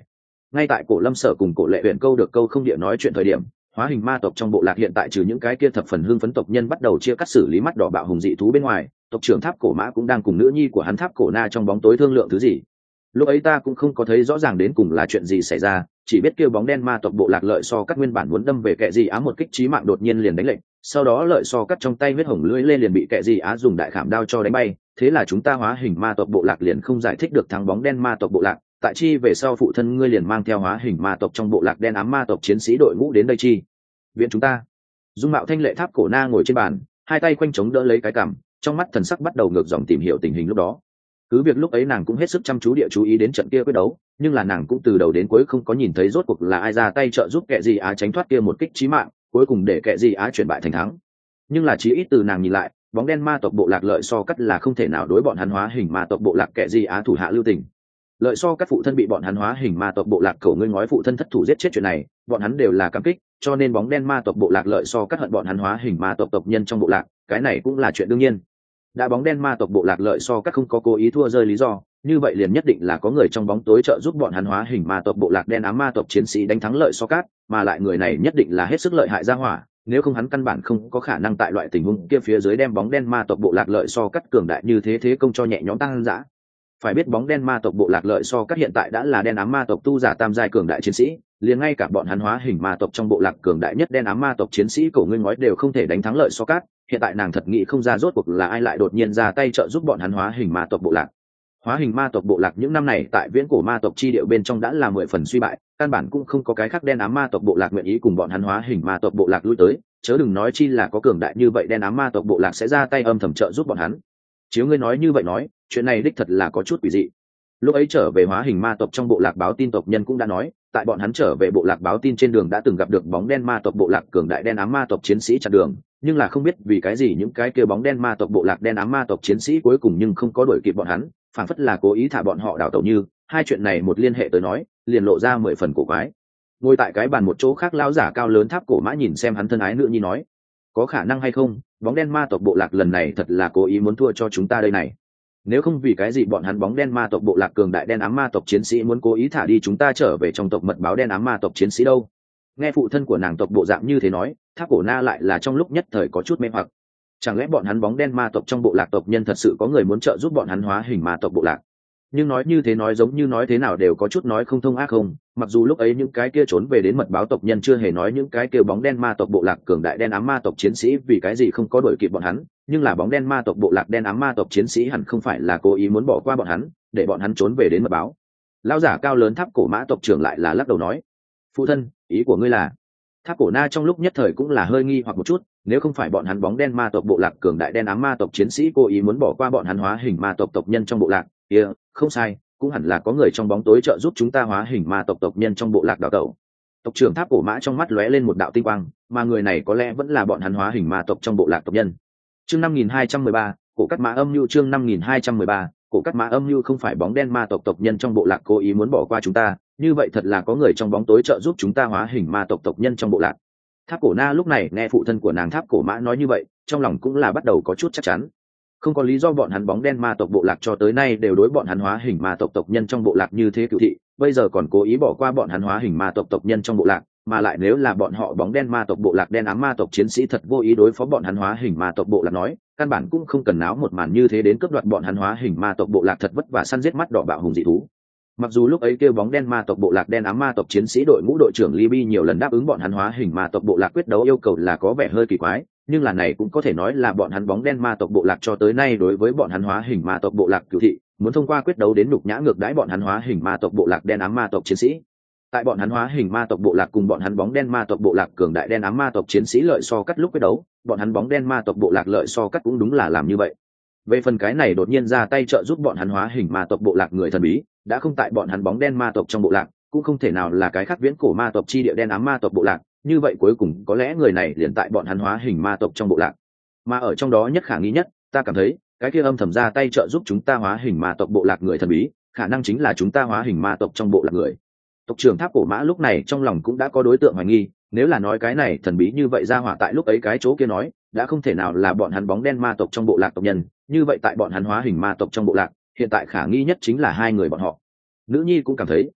Ngay tại Cổ Lâm Sở cùng Cổ Lệ Uyển câu được câu không địa nói chuyện thời điểm, hóa hình ma tộc trong bộ lạc hiện tại trừ những cái kia thập phần hưng phấn tộc nhân bắt đầu chia cắt xử lý mắt đỏ bạo hùng dị thú bên ngoài, tộc trưởng Tháp Cổ Mã cũng đang cùng nữ nhi của hắn Tháp Cổ Na trong bóng tối thương lượng thứ gì. Lúc ấy ta cũng không có thấy rõ ràng đến cùng là chuyện gì xảy ra, chỉ biết kêu bóng đen ma tộc bộ lạc Lợi So Cắt nguyên bản muốn đâm về kẻ gì á một kích chí mạng đột nhiên liền đánh lệnh, sau đó Lợi So Cắt trong tay huyết hồng lưỡi lên liền bị kẻ gì á dùng đại khảm đao cho đánh bay, thế là chúng ta hóa hình ma tộc bộ lạc liền không giải thích được thắng bóng đen ma tộc bộ lạc, tại chi về sau phụ thân ngươi liền mang theo hóa hình ma tộc trong bộ lạc đen ám ma tộc chiến sĩ đội ngũ đến đây chi viện chúng ta. Dung mạo thanh lệ Tháp Cổ Na ngồi trên bàn, hai tay quanh chống đỡ lấy cái cằm, trong mắt thần sắc bắt đầu ngược dòng tìm hiểu tình hình lúc đó. Cứ việc lúc ấy nàng cũng hết sức chăm chú địa chú ý đến trận kia quyết đấu, nhưng là nàng cũng từ đầu đến cuối không có nhìn thấy rốt cuộc là ai ra tay trợ giúp kẻ gì á tránh thoát kia một kích chí mạng, cuối cùng để kẻ gì á chuyển bại thành thắng. Nhưng là chí ít từ nàng nhìn lại, bóng đen ma tộc bộ lạc Lợi So Cắt là không thể nào đối bọn hắn hóa hình ma tộc bộ lạc kẻ gì á thủ hạ lưu tình. Lợi So Cắt phụ thân bị bọn hắn hóa hình ma tộc bộ lạc Cẩu Ngươi Ngói phụ thân thất thủ giết chết chuyện này, bọn hắn đều là cảm kích, cho nên bóng đen ma tộc bộ lạc Lợi So Cắt hận bọn hắn hóa hình ma tộc tộc nhân trong bộ lạc, cái này cũng là chuyện đương nhiên. Đã bóng đen ma tộc bộ lạc Lợi So Cắt không có cố ý thua rơi lý do, như vậy liền nhất định là có người trong bóng tối trợ giúp bọn hắn hóa hình ma tộc bộ lạc đen ám ma tộc chiến sĩ đánh thắng Lợi So Cắt, mà lại người này nhất định là hết sức lợi hại ra hỏa, nếu không hắn căn bản không có khả năng tại loại tình huống kia phía dưới đem bóng đen ma tộc bộ lạc Lợi So Cắt cường đại như thế công cho nhẹ nhõm tăng dã. Phải biết bóng đen ma tộc bộ lạc Lợi So Cắt hiện tại đã là đen ám ma tộc tu giả tam giai cường đại chiến sĩ, liền ngay cả bọn hắn hóa hình ma tộc trong bộ lạc cường đại nhất đen ám ma tộc chiến sĩ Cổ Ngươi Ngói đều không thể đánh thắng Lợi So Cắt. Hiện tại nàng thật nghĩ không ra rốt cuộc là ai lại đột nhiên ra tay trợ giúp bọn hắn hóa hình ma tộc bộ lạc. Hóa hình ma tộc bộ lạc những năm này tại viễn cổ ma tộc chi điệu bên trong đã là 10 phần suy bại, căn bản cũng không có cái khác đen ám ma tộc bộ lạc nguyện ý cùng bọn hắn hóa hình ma tộc bộ lạc lui tới, chớ đừng nói chi là có cường đại như vậy đen ám ma tộc bộ lạc sẽ ra tay âm thầm trợ giúp bọn hắn. Chiếu ngươi nói như vậy nói, chuyện này đích thật là có chút quỷ dị. Lúc ấy trở về hóa hình ma tộc trong bộ lạc báo tin tộc nhân cũng đã nói, tại bọn hắn trở về bộ lạc báo tin trên đường đã từng gặp được bóng đen ma tộc bộ lạc cường đại đen ám ma tộc chiến sĩ chặn đường, nhưng là không biết vì cái gì những cái kia bóng đen ma tộc bộ lạc đen ám ma tộc chiến sĩ cuối cùng nhưng không có đuổi kịp bọn hắn, phản phất là cố ý thả bọn họ đào tẩu như. Hai chuyện này một liên hệ tới nói, liền lộ ra 10 phần cổ quái. Ngồi tại cái bàn một chỗ khác lão giả cao lớn Tháp Cổ Mã nhìn xem hắn thân ái nữ nhi nói, có khả năng hay không, bóng đen ma tộc bộ lạc lần này thật là cố ý muốn thua cho chúng ta đây này. Nếu không vì cái gì bọn hắn bóng đen ma tộc bộ lạc cường đại đen ám ma tộc chiến sĩ muốn cố ý thả đi chúng ta trở về trong tộc mật báo đen ám ma tộc chiến sĩ đâu. Nghe phụ thân của nàng tộc bộ dạng như thế nói, Tháp Cổ Na lại là trong lúc nhất thời có chút mê hoặc. Chẳng lẽ bọn hắn bóng đen ma tộc trong bộ lạc tộc nhân thật sự có người muốn trợ giúp bọn hắn hóa hình ma tộc bộ lạc? Nhưng nói như thế nói giống như nói thế nào đều có chút nói không thông ác không. Mặc dù lúc ấy những cái kia trốn về đến mật báo tộc nhân chưa hề nói những cái kia bóng đen ma tộc bộ lạc cường đại đen ám ma tộc chiến sĩ vì cái gì không có đuổi kịp bọn hắn, nhưng là bóng đen ma tộc bộ lạc đen ám ma tộc chiến sĩ hẳn không phải là cố ý muốn bỏ qua bọn hắn để bọn hắn trốn về đến mật báo. Lão giả cao lớn Tháp Cổ Mã tộc trưởng lại là lắc đầu nói, phụ thân, ý của ngươi là? Tháp Cổ Na trong lúc nhất thời cũng là hơi nghi hoặc một chút, nếu không phải bọn hắn bóng đen ma tộc bộ lạc cường đại đen ám ma tộc chiến sĩ cố ý muốn bỏ qua bọn hắn hóa hình ma tộc tộc nhân trong bộ lạc, kia không sai, cũng hẳn là có người trong bóng tối trợ giúp chúng ta hóa hình ma tộc tộc nhân trong bộ lạc đào tẩu. Tộc trưởng Tháp Cổ Mã trong mắt lóe lên một đạo tinh quang, mà người này có lẽ vẫn là bọn hắn hóa hình ma tộc trong bộ lạc tộc nhân. Chương 5213, Cổ Cắt Mã Âm Nhu. Chương 5213, Cổ Cắt Mã Âm Nhu. Không phải bóng đen ma tộc tộc nhân trong bộ lạc cố ý muốn bỏ qua chúng ta, như vậy thật là có người trong bóng tối trợ giúp chúng ta hóa hình ma tộc tộc nhân trong bộ lạc. Tháp Cổ Na lúc này nghe phụ thân của nàng Tháp Cổ Mã nói như vậy, trong lòng cũng là bắt đầu có chút chắc chắn. Không có lý do bọn hắn bóng đen ma tộc bộ lạc cho tới nay đều đối bọn hắn hóa hình ma tộc tộc nhân trong bộ lạc như thế cựu thị, bây giờ còn cố ý bỏ qua bọn hắn hóa hình ma tộc tộc nhân trong bộ lạc, mà lại nếu là bọn họ bóng đen ma tộc bộ lạc đen ám ma tộc chiến sĩ thật vô ý đối phó bọn hắn hóa hình ma tộc bộ lạc nói, căn bản cũng không cần náo một màn như thế đến cướp đoạt bọn hắn hóa hình ma tộc bộ lạc thật vất vả săn giết mắt đỏ bạo hùng dị thú. Mặc dù lúc ấy kêu bóng đen ma tộc bộ lạc đen ám ma tộc chiến sĩ đội ngũ đội trưởng Libby nhiều lần đáp ứng bọn hắn hóa hình ma tộc bộ lạc quyết đấu yêu cầu là có vẻ hơi kỳ quái, nhưng là này cũng có thể nói là bọn hắn bóng đen ma tộc bộ lạc cho tới nay đối với bọn hắn hóa hình ma tộc bộ lạc cửu thị, muốn thông qua quyết đấu đến nhục nhã ngược đãi bọn hắn hóa hình ma tộc bộ lạc đen ám ma tộc chiến sĩ. Tại bọn hắn hóa hình ma tộc bộ lạc cùng bọn hắn bóng đen ma tộc bộ lạc cường đại đen ám ma tộc chiến sĩ Lợi So Cắt lúc quyết đấu, bọn hắn bóng đen ma tộc bộ lạc Lợi So Cắt cũng đúng là làm như vậy. Về phần cái này đột nhiên ra tay trợ giúp bọn hắn hóa hình ma tộc bộ lạc người thần bí, đã không tại bọn hắn bóng đen ma tộc trong bộ lạc, cũng không thể nào là cái khác viễn cổ ma tộc chi địa đen ám ma tộc bộ lạc, như vậy cuối cùng có lẽ người này liền tại bọn hắn hóa hình ma tộc trong bộ lạc. Mà ở trong đó nhất khả nghi nhất, ta cảm thấy, cái kia âm thầm ra tay trợ giúp chúng ta hóa hình ma tộc bộ lạc người thần bí, khả năng chính là chúng ta hóa hình ma tộc trong bộ lạc người. Tộc trưởng Tháp Cổ Mã lúc này trong lòng cũng đã có đối tượng hoài nghi, nếu là nói cái này thần bí như vậy ra hỏa tại lúc ấy cái chỗ kia nói, đã không thể nào là bọn hắn bóng đen ma tộc trong bộ lạc tộc nhân, như vậy tại bọn hắn hóa hình ma tộc trong bộ lạc, hiện tại khả nghi nhất chính là hai người bọn họ. Nữ nhi cũng cảm thấy,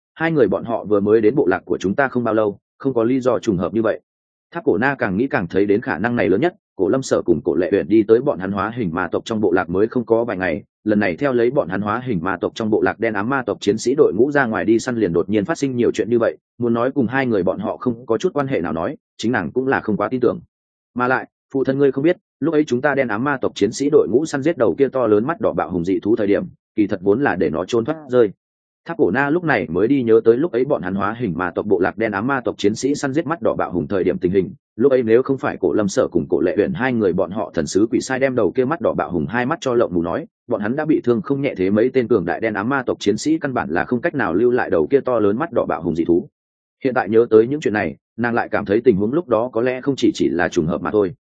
hai người bọn họ vừa mới đến bộ lạc của chúng ta không bao lâu, không có lý do trùng hợp như vậy. Tháp Cổ Na càng nghĩ càng thấy đến khả năng này lớn nhất. Cổ Lâm Sở cùng Cổ Lệ Uyển đi tới bọn hắn hóa hình ma tộc trong bộ lạc mới không có vài ngày, lần này theo lấy bọn hắn hóa hình ma tộc trong bộ lạc đen ám ma tộc chiến sĩ đội ngũ ra ngoài đi săn liền đột nhiên phát sinh nhiều chuyện như vậy, muốn nói cùng hai người bọn họ không có chút quan hệ nào nói, chính nàng cũng là không quá tin tưởng. Mà lại, phụ thân ngươi không biết, lúc ấy chúng ta đen ám ma tộc chiến sĩ đội ngũ săn giết đầu kia to lớn mắt đỏ bạo hùng dị thú thời điểm, kỳ thật vốn là để nó trốn thoát rơi. Tháp Cổ Na lúc này mới đi nhớ tới lúc ấy bọn hắn hóa hình ma tộc bộ lạc đen ám ma tộc chiến sĩ săn giết mắt đỏ bạo hùng thời điểm tình hình, lúc ấy nếu không phải Cổ Lâm Sở cùng Cổ Lệ Uyển hai người bọn họ thần sứ quỷ sai đem đầu kia mắt đỏ bạo hùng hai mắt cho lộng mù nói, bọn hắn đã bị thương không nhẹ thế mấy tên cường đại đen ám ma tộc chiến sĩ căn bản là không cách nào lưu lại đầu kia to lớn mắt đỏ bạo hùng dị thú. Hiện tại nhớ tới những chuyện này, nàng lại cảm thấy tình huống lúc đó có lẽ không chỉ là trùng hợp mà thôi.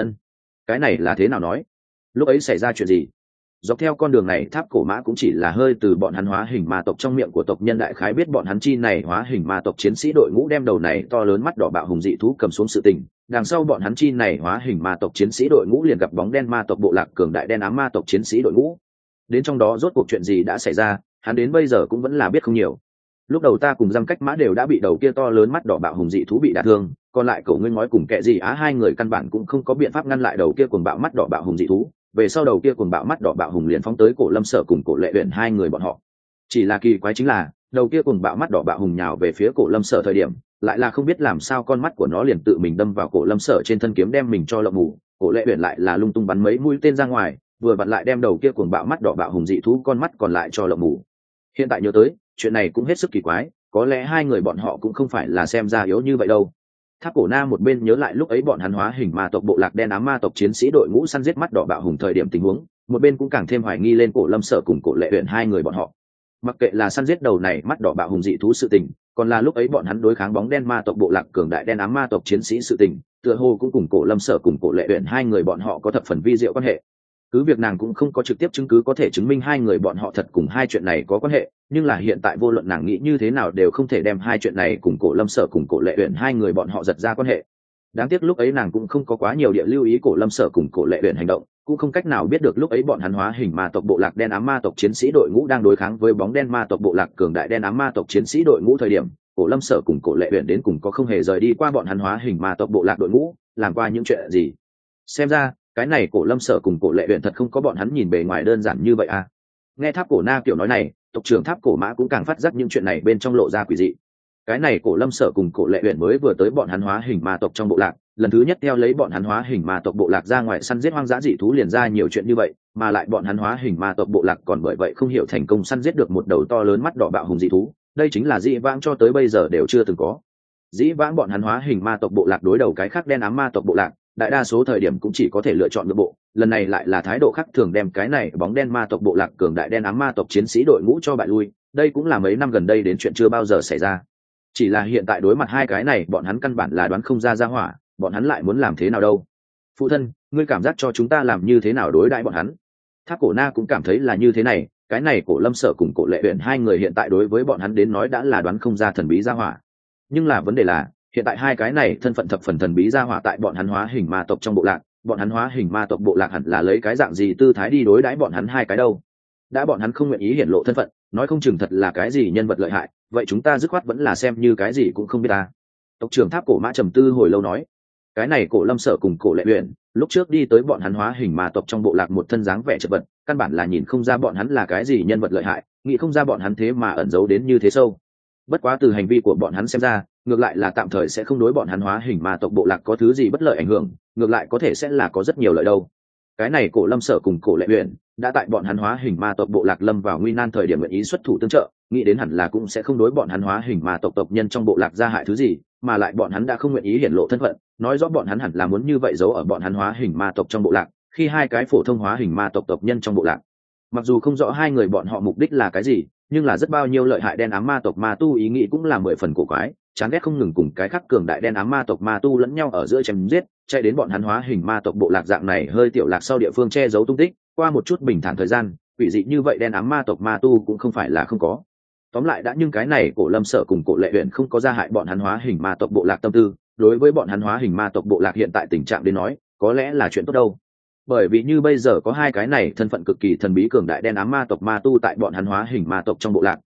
Cái này là thế nào nói? Lúc ấy xảy ra chuyện gì? Dọc theo con đường này Tháp Cổ Mã cũng chỉ là hơi từ bọn hắn hóa hình ma tộc trong miệng của tộc nhân đại khái biết bọn hắn chi này hóa hình ma tộc chiến sĩ đội ngũ đem đầu này to lớn mắt đỏ bạo hùng dị thú cầm xuống sự tình, đằng sau bọn hắn chi này hóa hình ma tộc chiến sĩ đội ngũ liền gặp bóng đen ma tộc bộ lạc cường đại đen ám ma tộc chiến sĩ đội ngũ. Đến trong đó rốt cuộc chuyện gì đã xảy ra, hắn đến bây giờ cũng vẫn là biết không nhiều. Lúc đầu ta cùng Giang Cách Mã đều đã bị đầu kia to lớn mắt đỏ bạo hùng dị thú bị đả thương, còn lại Cổ Nguyên Ngói cùng Kệ Dị Á hai người căn bản cũng không có biện pháp ngăn lại đầu kia cuồng bạo mắt đỏ bạo hùng dị thú. Về sau đầu kia cuồng bạo mắt đỏ bạo hùng liền phóng tới Cổ Lâm Sở cùng Cổ Lệ Uyển hai người bọn họ. Chỉ là kỳ quái chính là, đầu kia cuồng bạo mắt đỏ bạo hùng nhào về phía Cổ Lâm Sở thời điểm, lại là không biết làm sao con mắt của nó liền tự mình đâm vào Cổ Lâm Sở trên thân kiếm đem mình cho lộng mù, Cổ Lệ Uyển lại là lung tung bắn mấy mũi tên ra ngoài, vừa vặn lại đem đầu kia cuồng bạo mắt đỏ bạo hùng dị thú con mắt còn lại cho lộng mù. Hiện tại nhớ tới, chuyện này cũng hết sức kỳ quái, có lẽ hai người bọn họ cũng không phải là xem ra yếu như vậy đâu. Tháp Cổ Na một bên nhớ lại lúc ấy bọn hắn hóa hình ma tộc bộ lạc đen ám ma tộc chiến sĩ đội ngũ săn giết mắt đỏ bạo hùng thời điểm tình huống, một bên cũng càng thêm hoài nghi lên Cổ Lâm Sở cùng Cổ Lệ Uyển hai người bọn họ. Mặc kệ là săn giết đầu này mắt đỏ bạo hùng dị thú sự tình, còn là lúc ấy bọn hắn đối kháng bóng đen ma tộc bộ lạc cường đại đen ám ma tộc chiến sĩ sự tình, tựa hồ cũng cùng Cổ Lâm Sở cùng Cổ Lệ Uyển hai người bọn họ có thập phần vi diệu quan hệ. Cứ việc nàng cũng không có trực tiếp chứng cứ có thể chứng minh hai người bọn họ thật cùng hai chuyện này có quan hệ, nhưng là hiện tại vô luận nàng nghĩ như thế nào đều không thể đem hai chuyện này cùng Cổ Lâm Sở cùng Cổ Lệ Uyển hai người bọn họ giật ra quan hệ. Đáng tiếc lúc ấy nàng cũng không có quá nhiều địa lưu ý Cổ Lâm Sở cùng Cổ Lệ Uyển hành động, cũng không cách nào biết được lúc ấy bọn hắn hóa hình ma tộc bộ lạc đen ám ma tộc chiến sĩ đội ngũ đang đối kháng với bóng đen ma tộc bộ lạc cường đại đen ám ma tộc chiến sĩ đội ngũ thời điểm, Cổ Lâm Sở cùng Cổ Lệ Uyển đến cùng có không hề rời đi qua bọn hắn hóa hình ma tộc bộ lạc đội ngũ, làm qua những chuyện gì. Xem ra cái này Cổ Lâm Sở cùng Cổ Lệ Uyển thật không có bọn hắn nhìn bề ngoài đơn giản như vậy à. Nghe Tháp Cổ Na kiểu nói này, tộc trưởng Tháp Cổ Mã cũng càng phát giác những chuyện này bên trong lộ ra quỷ dị. Cái này Cổ Lâm Sở cùng Cổ Lệ Uyển mới vừa tới bọn hắn hóa hình ma tộc trong bộ lạc, lần thứ nhất theo lấy bọn hắn hóa hình ma tộc bộ lạc ra ngoài săn giết hoang dã dị thú liền ra nhiều chuyện như vậy, mà lại bọn hắn hóa hình ma tộc bộ lạc còn bởi vậy không hiểu thành công săn giết được một đầu to lớn mắt đỏ bạo hùng dị thú, đây chính là dĩ vãng cho tới bây giờ đều chưa từng có. Dĩ vãng bọn hắn hóa hình ma tộc bộ lạc đối đầu cái khác đen ám ma tộc bộ lạc, đại đa số thời điểm cũng chỉ có thể lựa chọn nội bộ, lần này lại là thái độ khác thường đem cái này bóng đen ma tộc bộ lạc cường đại đen ám ma tộc chiến sĩ đội ngũ cho bại lui, đây cũng là mấy năm gần đây đến chuyện chưa bao giờ xảy ra. Chỉ là hiện tại đối mặt hai cái này bọn hắn căn bản là đoán không ra hỏa, bọn hắn lại muốn làm thế nào đâu. Phụ thân, ngươi cảm giác cho chúng ta làm như thế nào đối đãi bọn hắn? Tháp Cổ Na cũng cảm thấy là như thế này, cái này Cổ Lâm Sở cùng Cổ Lệ Uyển hai người hiện tại đối với bọn hắn đến nói đã là đoán không ra thần bí hỏa. Nhưng là vấn đề là, hiện tại hai cái này thân phận thập phần thần bí hỏa tại bọn hắn hóa hình ma tộc trong bộ lạc, bọn hắn hóa hình ma tộc bộ lạc hẳn là lấy cái dạng gì tư thái đi đối đãi bọn hắn hai cái đâu? Đã bọn hắn không nguyện ý hiển lộ thân phận, nói không chừng thật là cái gì nhân vật lợi hại, vậy chúng ta dứt khoát vẫn là xem như cái gì cũng không biết ta. Tộc trưởng Tháp Cổ Mã trầm tư hồi lâu nói, cái này Cổ Lâm Sở cùng Cổ Lệ Uyển lúc trước đi tới bọn hắn hóa hình ma tộc trong bộ lạc một thân dáng vẻ chật vật, căn bản là nhìn không ra bọn hắn là cái gì nhân vật lợi hại, nghĩ không ra bọn hắn thế mà ẩn giấu đến như thế sâu. Bất quá từ hành vi của bọn hắn xem ra, ngược lại là tạm thời sẽ không đối bọn hắn hóa hình ma tộc bộ lạc có thứ gì bất lợi ảnh hưởng, ngược lại có thể sẽ là có rất nhiều lợi đâu. Cái này Cổ Lâm Sở cùng Cổ Lệ Uyển đã tại bọn hắn hóa hình ma tộc bộ lạc lâm vào nguy nan thời điểm nguyện ý xuất thủ tương trợ, nghĩ đến hẳn là cũng sẽ không đối bọn hắn hóa hình ma tộc tộc nhân trong bộ lạc ra hại thứ gì, mà lại bọn hắn đã không nguyện ý hiển lộ thân phận, nói rõ bọn hắn hẳn là muốn như vậy giấu ở bọn hắn hóa hình ma tộc trong bộ lạc, khi hai cái phổ thông hóa hình ma tộc tộc nhân trong bộ lạc. Mặc dù không rõ hai người bọn họ mục đích là cái gì, nhưng là rất bao nhiêu lợi hại đen ám ma tộc ma tu ý nghĩ cũng là 10 phần cổ quái, chán ghét không ngừng cùng cái khác cường đại đen ám ma tộc ma tu lẫn nhau ở giữa chém giết, chạy đến bọn hắn hóa hình ma tộc bộ lạc dạng này hơi tiểu lạc sau địa phương che giấu tung tích, qua một chút bình thản thời gian, quỷ dị như vậy đen ám ma tộc ma tu cũng không phải là không có. Tóm lại đã nhưng cái này Cổ Lâm Sở cùng Cổ Lệ Uyển không có ra hại bọn hắn hóa hình ma tộc bộ lạc tâm tư, đối với bọn hắn hóa hình ma tộc bộ lạc hiện tại tình trạng đến nói, có lẽ là chuyện tốt đâu. Bởi vì như bây giờ có hai cái này thân phận cực kỳ thần bí cường đại đen ám ma tộc ma tu tại bọn hắn hóa hình ma tộc trong bộ lạc,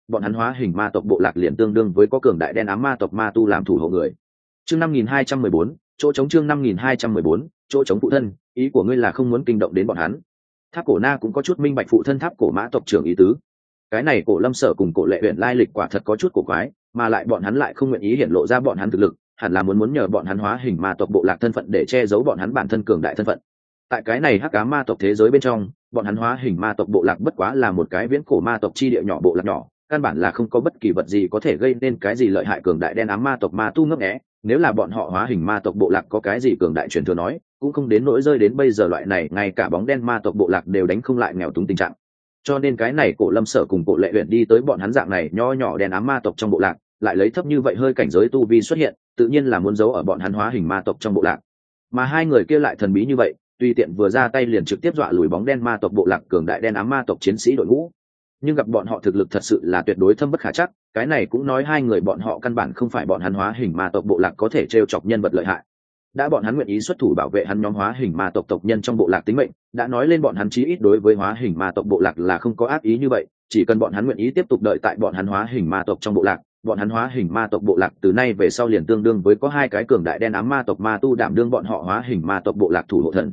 bọn hắn hóa hình ma tộc bộ lạc liền tương đương với có cường đại đen ám ma tộc ma tu làm thủ hộ người. Chương 5214, chỗ chống. Chương 5214, chỗ chống. Phụ thân, ý của ngươi là không muốn kinh động đến bọn hắn? Tháp Cổ Na cũng có chút minh bạch phụ thân Tháp Cổ Mã tộc trưởng ý tứ. Cái này Cổ Lâm Sở cùng Cổ Lệ Uyển lai lịch quả thật có chút cổ quái, mà lại bọn hắn lại không nguyện ý hiển lộ ra bọn hắn thực lực, hẳn là muốn nhờ bọn hắn hóa hình ma tộc bộ lạc thân phận để che giấu bọn hắn bản thân cường đại thân phận. Tại cái này hắc ám ma tộc thế giới bên trong, bọn hắn hóa hình ma tộc bộ lạc bất quá là một cái viễn cổ ma tộc chi địa nhỏ bộ lạc nhỏ, căn bản là không có bất kỳ vật gì có thể gây nên cái gì lợi hại cường đại đen ám ma tộc ma tu ngấp nghé. Nếu là bọn họ hóa hình ma tộc bộ lạc có cái gì cường đại truyền thừa nói, cũng không đến nỗi rơi đến bây giờ loại này, ngay cả bóng đen ma tộc bộ lạc đều đánh không lại nghèo túng tình trạng. Cho nên cái này Cổ Lâm Sở cùng Cổ Lệ Uyển đi tới bọn hắn dạng này nho nhỏ đen ám ma tộc trong bộ lạc, lại lấy thấp như vậy hơi cảnh giới tu vi xuất hiện, tự nhiên là muốn giấu ở bọn hắn hóa hình ma tộc trong bộ lạc. Mà hai người kia lại thần bí như vậy, tùy tiện vừa ra tay liền trực tiếp dọa lùi bóng đen ma tộc bộ lạc cường đại đen ám ma tộc chiến sĩ đội ngũ. Nhưng gặp bọn họ thực lực thật sự là tuyệt đối thâm bất khả trắc, cái này cũng nói hai người bọn họ căn bản không phải bọn hắn hóa hình ma tộc bộ lạc có thể trêu chọc nhân vật lợi hại. Đã bọn hắn nguyện ý xuất thủ bảo vệ hắn nhóm hóa hình ma tộc tộc nhân trong bộ lạc tính mệnh, đã nói lên bọn hắn chí ít đối với hóa hình ma tộc bộ lạc là không có ác ý như vậy, chỉ cần bọn hắn nguyện ý tiếp tục đợi tại bọn hắn hóa hình ma tộc trong bộ lạc, bọn hắn hóa hình ma tộc bộ lạc từ nay về sau liền tương đương với có hai cái cường đại đen ám ma tộc ma tu đảm đương bọn họ hóa hình ma tộc bộ lạc thủ hộ thần.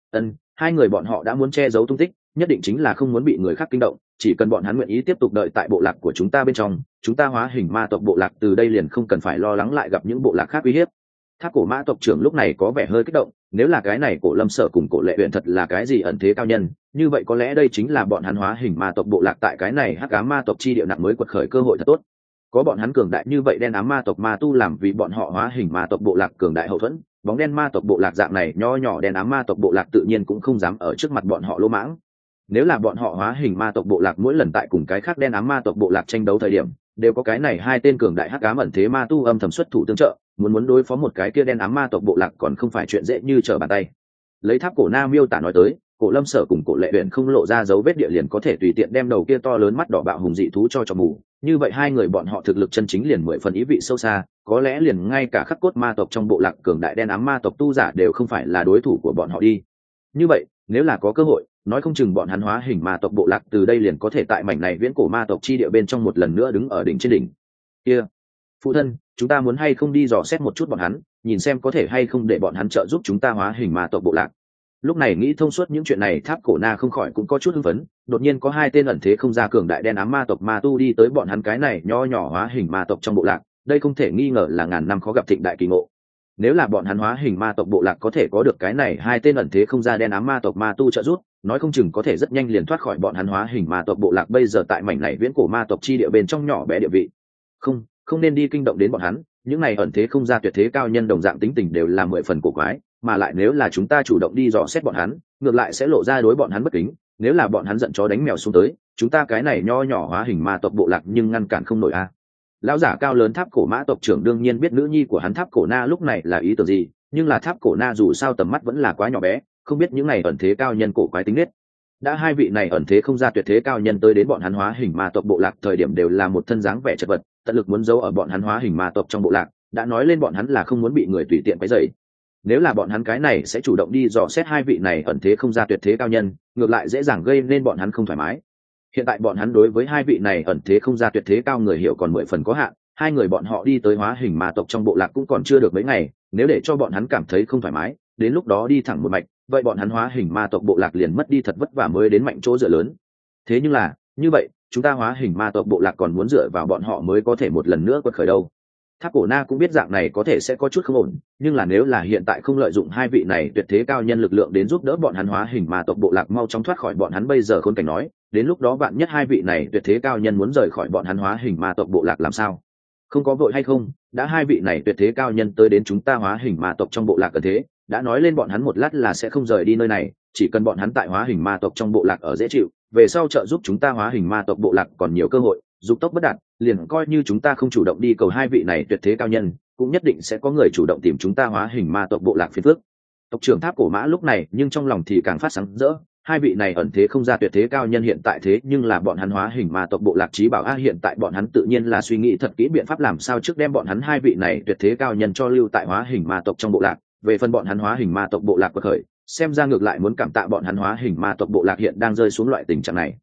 Hai người bọn họ đã muốn che giấu tung tích, nhất định chính là không muốn bị người khác kinh động, chỉ cần bọn hắn nguyện ý tiếp tục đợi tại bộ lạc của chúng ta bên trong, chúng ta hóa hình ma tộc bộ lạc từ đây liền không cần phải lo lắng lại gặp những bộ lạc khác uy hiếp. Tháp Cổ Mã tộc trưởng lúc này có vẻ hơi kích động, nếu là cái này Cổ Lâm Sở cùng Cổ Lệ Uyển thật là cái gì ẩn thế cao nhân, như vậy có lẽ đây chính là bọn hắn hóa hình ma tộc bộ lạc tại cái này hắc ám ma tộc chi địa nặng mới quật khởi cơ hội thật tốt. Có bọn hắn cường đại như vậy đen ám ma tộc ma tu làm vì bọn họ hóa hình ma tộc bộ lạc cường đại hậu thuẫn, bóng đen ma tộc bộ lạc dạng này nho nhỏ đen ám ma tộc bộ lạc tự nhiên cũng không dám ở trước mặt bọn họ lỗ mãng. Nếu là bọn họ hóa hình ma tộc bộ lạc mỗi lần tại cùng cái khác đen ám ma tộc bộ lạc tranh đấu thời điểm, đều có cái này hai tên cường đại hắc ám ẩn thế ma tu âm thầm xuất thủ tương trợ, muốn đối phó một cái kia đen ám ma tộc bộ lạc còn không phải chuyện dễ như trở bàn tay. Lấy Tháp Cổ Na miêu tả nói tới, Cổ Lâm Sở cùng Cổ Lệ Uyển không lộ ra dấu vết địa liền có thể tùy tiện đem đầu kia to lớn mắt đỏ bạo hùng dị thú cho mù, như vậy hai người bọn họ thực lực chân chính liền 10 phần ý vị sâu xa, có lẽ liền ngay cả khắc cốt ma tộc trong bộ lạc cường đại đen ám ma tộc tu giả đều không phải là đối thủ của bọn họ đi. Như vậy, nếu là có cơ hội, nói không chừng bọn hắn hóa hình ma tộc bộ lạc từ đây liền có thể tại mảnh này viễn cổ ma tộc chi địa bên trong một lần nữa đứng ở đỉnh trên đỉnh. Kia, phụ thân, chúng ta muốn hay không đi dò xét một chút bọn hắn, nhìn xem có thể hay không để bọn hắn trợ giúp chúng ta hóa hình ma tộc bộ lạc. Lúc này nghĩ thông suốt những chuyện này, Tháp Cổ Na không khỏi cũng có chút hưng phấn, đột nhiên có hai tên ẩn thế không ra cường đại đen ám ma tộc ma tu đi tới bọn hắn cái này nho nhỏ hóa hình ma tộc trong bộ lạc, đây không thể nghi ngờ là ngàn năm khó gặp thịnh đại kỳ ngộ. Nếu là bọn hắn hóa hình ma tộc bộ lạc có thể có được cái này hai tên ẩn thế không ra đen ám ma tộc ma tu trợ giúp, nói không chừng có thể rất nhanh liền thoát khỏi bọn hắn hóa hình ma tộc bộ lạc bây giờ tại mảnh này viễn cổ ma tộc chi địa bên trong nhỏ bé địa vị. Không nên đi kinh động đến bọn hắn, những này ẩn thế không ra tuyệt thế cao nhân đồng dạng tính tình đều là 10 phần cổ quái, mà lại nếu là chúng ta chủ động đi dò xét bọn hắn, ngược lại sẽ lộ ra đối bọn hắn bất kính, nếu là bọn hắn giận chó đánh mèo xuống tới, chúng ta cái này nho nhỏ hóa hình ma tộc bộ lạc nhưng ngăn cản không nổi a. Lão giả cao lớn Tháp Cổ Mã tộc trưởng đương nhiên biết nữ nhi của hắn Tháp Cổ Na lúc này là ý tưởng gì, nhưng là Tháp Cổ Na dù sao tầm mắt vẫn là quá nhỏ bé, không biết những này ẩn thế cao nhân cổ quái tính nết. Đã hai vị này ẩn thế không ra tuyệt thế cao nhân tới đến bọn hắn hóa hình ma tộc bộ lạc thời điểm đều là một thân dáng vẻ chật vật, tận lực muốn giấu ở bọn hắn hóa hình ma tộc trong bộ lạc, đã nói lên bọn hắn là không muốn bị người tùy tiện quấy rầy. Nếu là bọn hắn cái này sẽ chủ động đi dò xét hai vị này ẩn thế không ra tuyệt thế cao nhân, ngược lại dễ dàng gây nên bọn hắn không thoải mái. Hiện tại bọn hắn đối với hai vị này ẩn thế không ra tuyệt thế cao người hiểu còn 10 phần có hạn, hai người bọn họ đi tới hóa hình ma tộc trong bộ lạc cũng còn chưa được mấy ngày, nếu để cho bọn hắn cảm thấy không thoải mái, đến lúc đó đi thẳng một mạch, vậy bọn hắn hóa hình ma tộc bộ lạc liền mất đi thật vất vả mới đến mạnh chỗ dựa lớn. Thế nhưng là, như vậy, chúng ta hóa hình ma tộc bộ lạc còn muốn dựa vào bọn họ mới có thể một lần nữa quật khởi đâu. Tháp Cổ Na cũng biết dạng này có thể sẽ có chút không ổn, nhưng là nếu là hiện tại không lợi dụng hai vị này tuyệt thế cao nhân lực lượng đến giúp đỡ bọn hắn hóa hình ma tộc bộ lạc mau chóng thoát khỏi bọn hắn bây giờ khốn cảnh nói, đến lúc đó bạn nhất hai vị này tuyệt thế cao nhân muốn rời khỏi bọn hắn hóa hình ma tộc bộ lạc làm sao? Không có vội hay không, đã hai vị này tuyệt thế cao nhân tới đến chúng ta hóa hình ma tộc trong bộ lạc cần thế, đã nói lên bọn hắn một lát là sẽ không rời đi nơi này, chỉ cần bọn hắn tại hóa hình ma tộc trong bộ lạc ở dễ chịu, về sau trợ giúp chúng ta hóa hình ma tộc bộ lạc còn nhiều cơ hội, dục tốc bất đạt, liền coi như chúng ta không chủ động đi cầu hai vị này tuyệt thế cao nhân, cũng nhất định sẽ có người chủ động tìm chúng ta hóa hình ma tộc bộ lạc phiền phức. Tộc trưởng Tháp Cổ Mã lúc này nhưng trong lòng thì càng phát sáng rỡ, hai vị này ẩn thế không ra tuyệt thế cao nhân hiện tại thế nhưng là bọn hắn hóa hình ma tộc bộ lạc trí bảo a, hiện tại bọn hắn tự nhiên là suy nghĩ thật kỹ biện pháp làm sao trước đem bọn hắn hai vị này tuyệt thế cao nhân cho lưu tại hóa hình ma tộc trong bộ lạc, về phần bọn hắn hóa hình ma tộc bộ lạc quật khởi, xem ra ngược lại muốn cảm tạ bọn hắn hóa hình ma tộc bộ lạc hiện đang rơi xuống loại tình trạng này.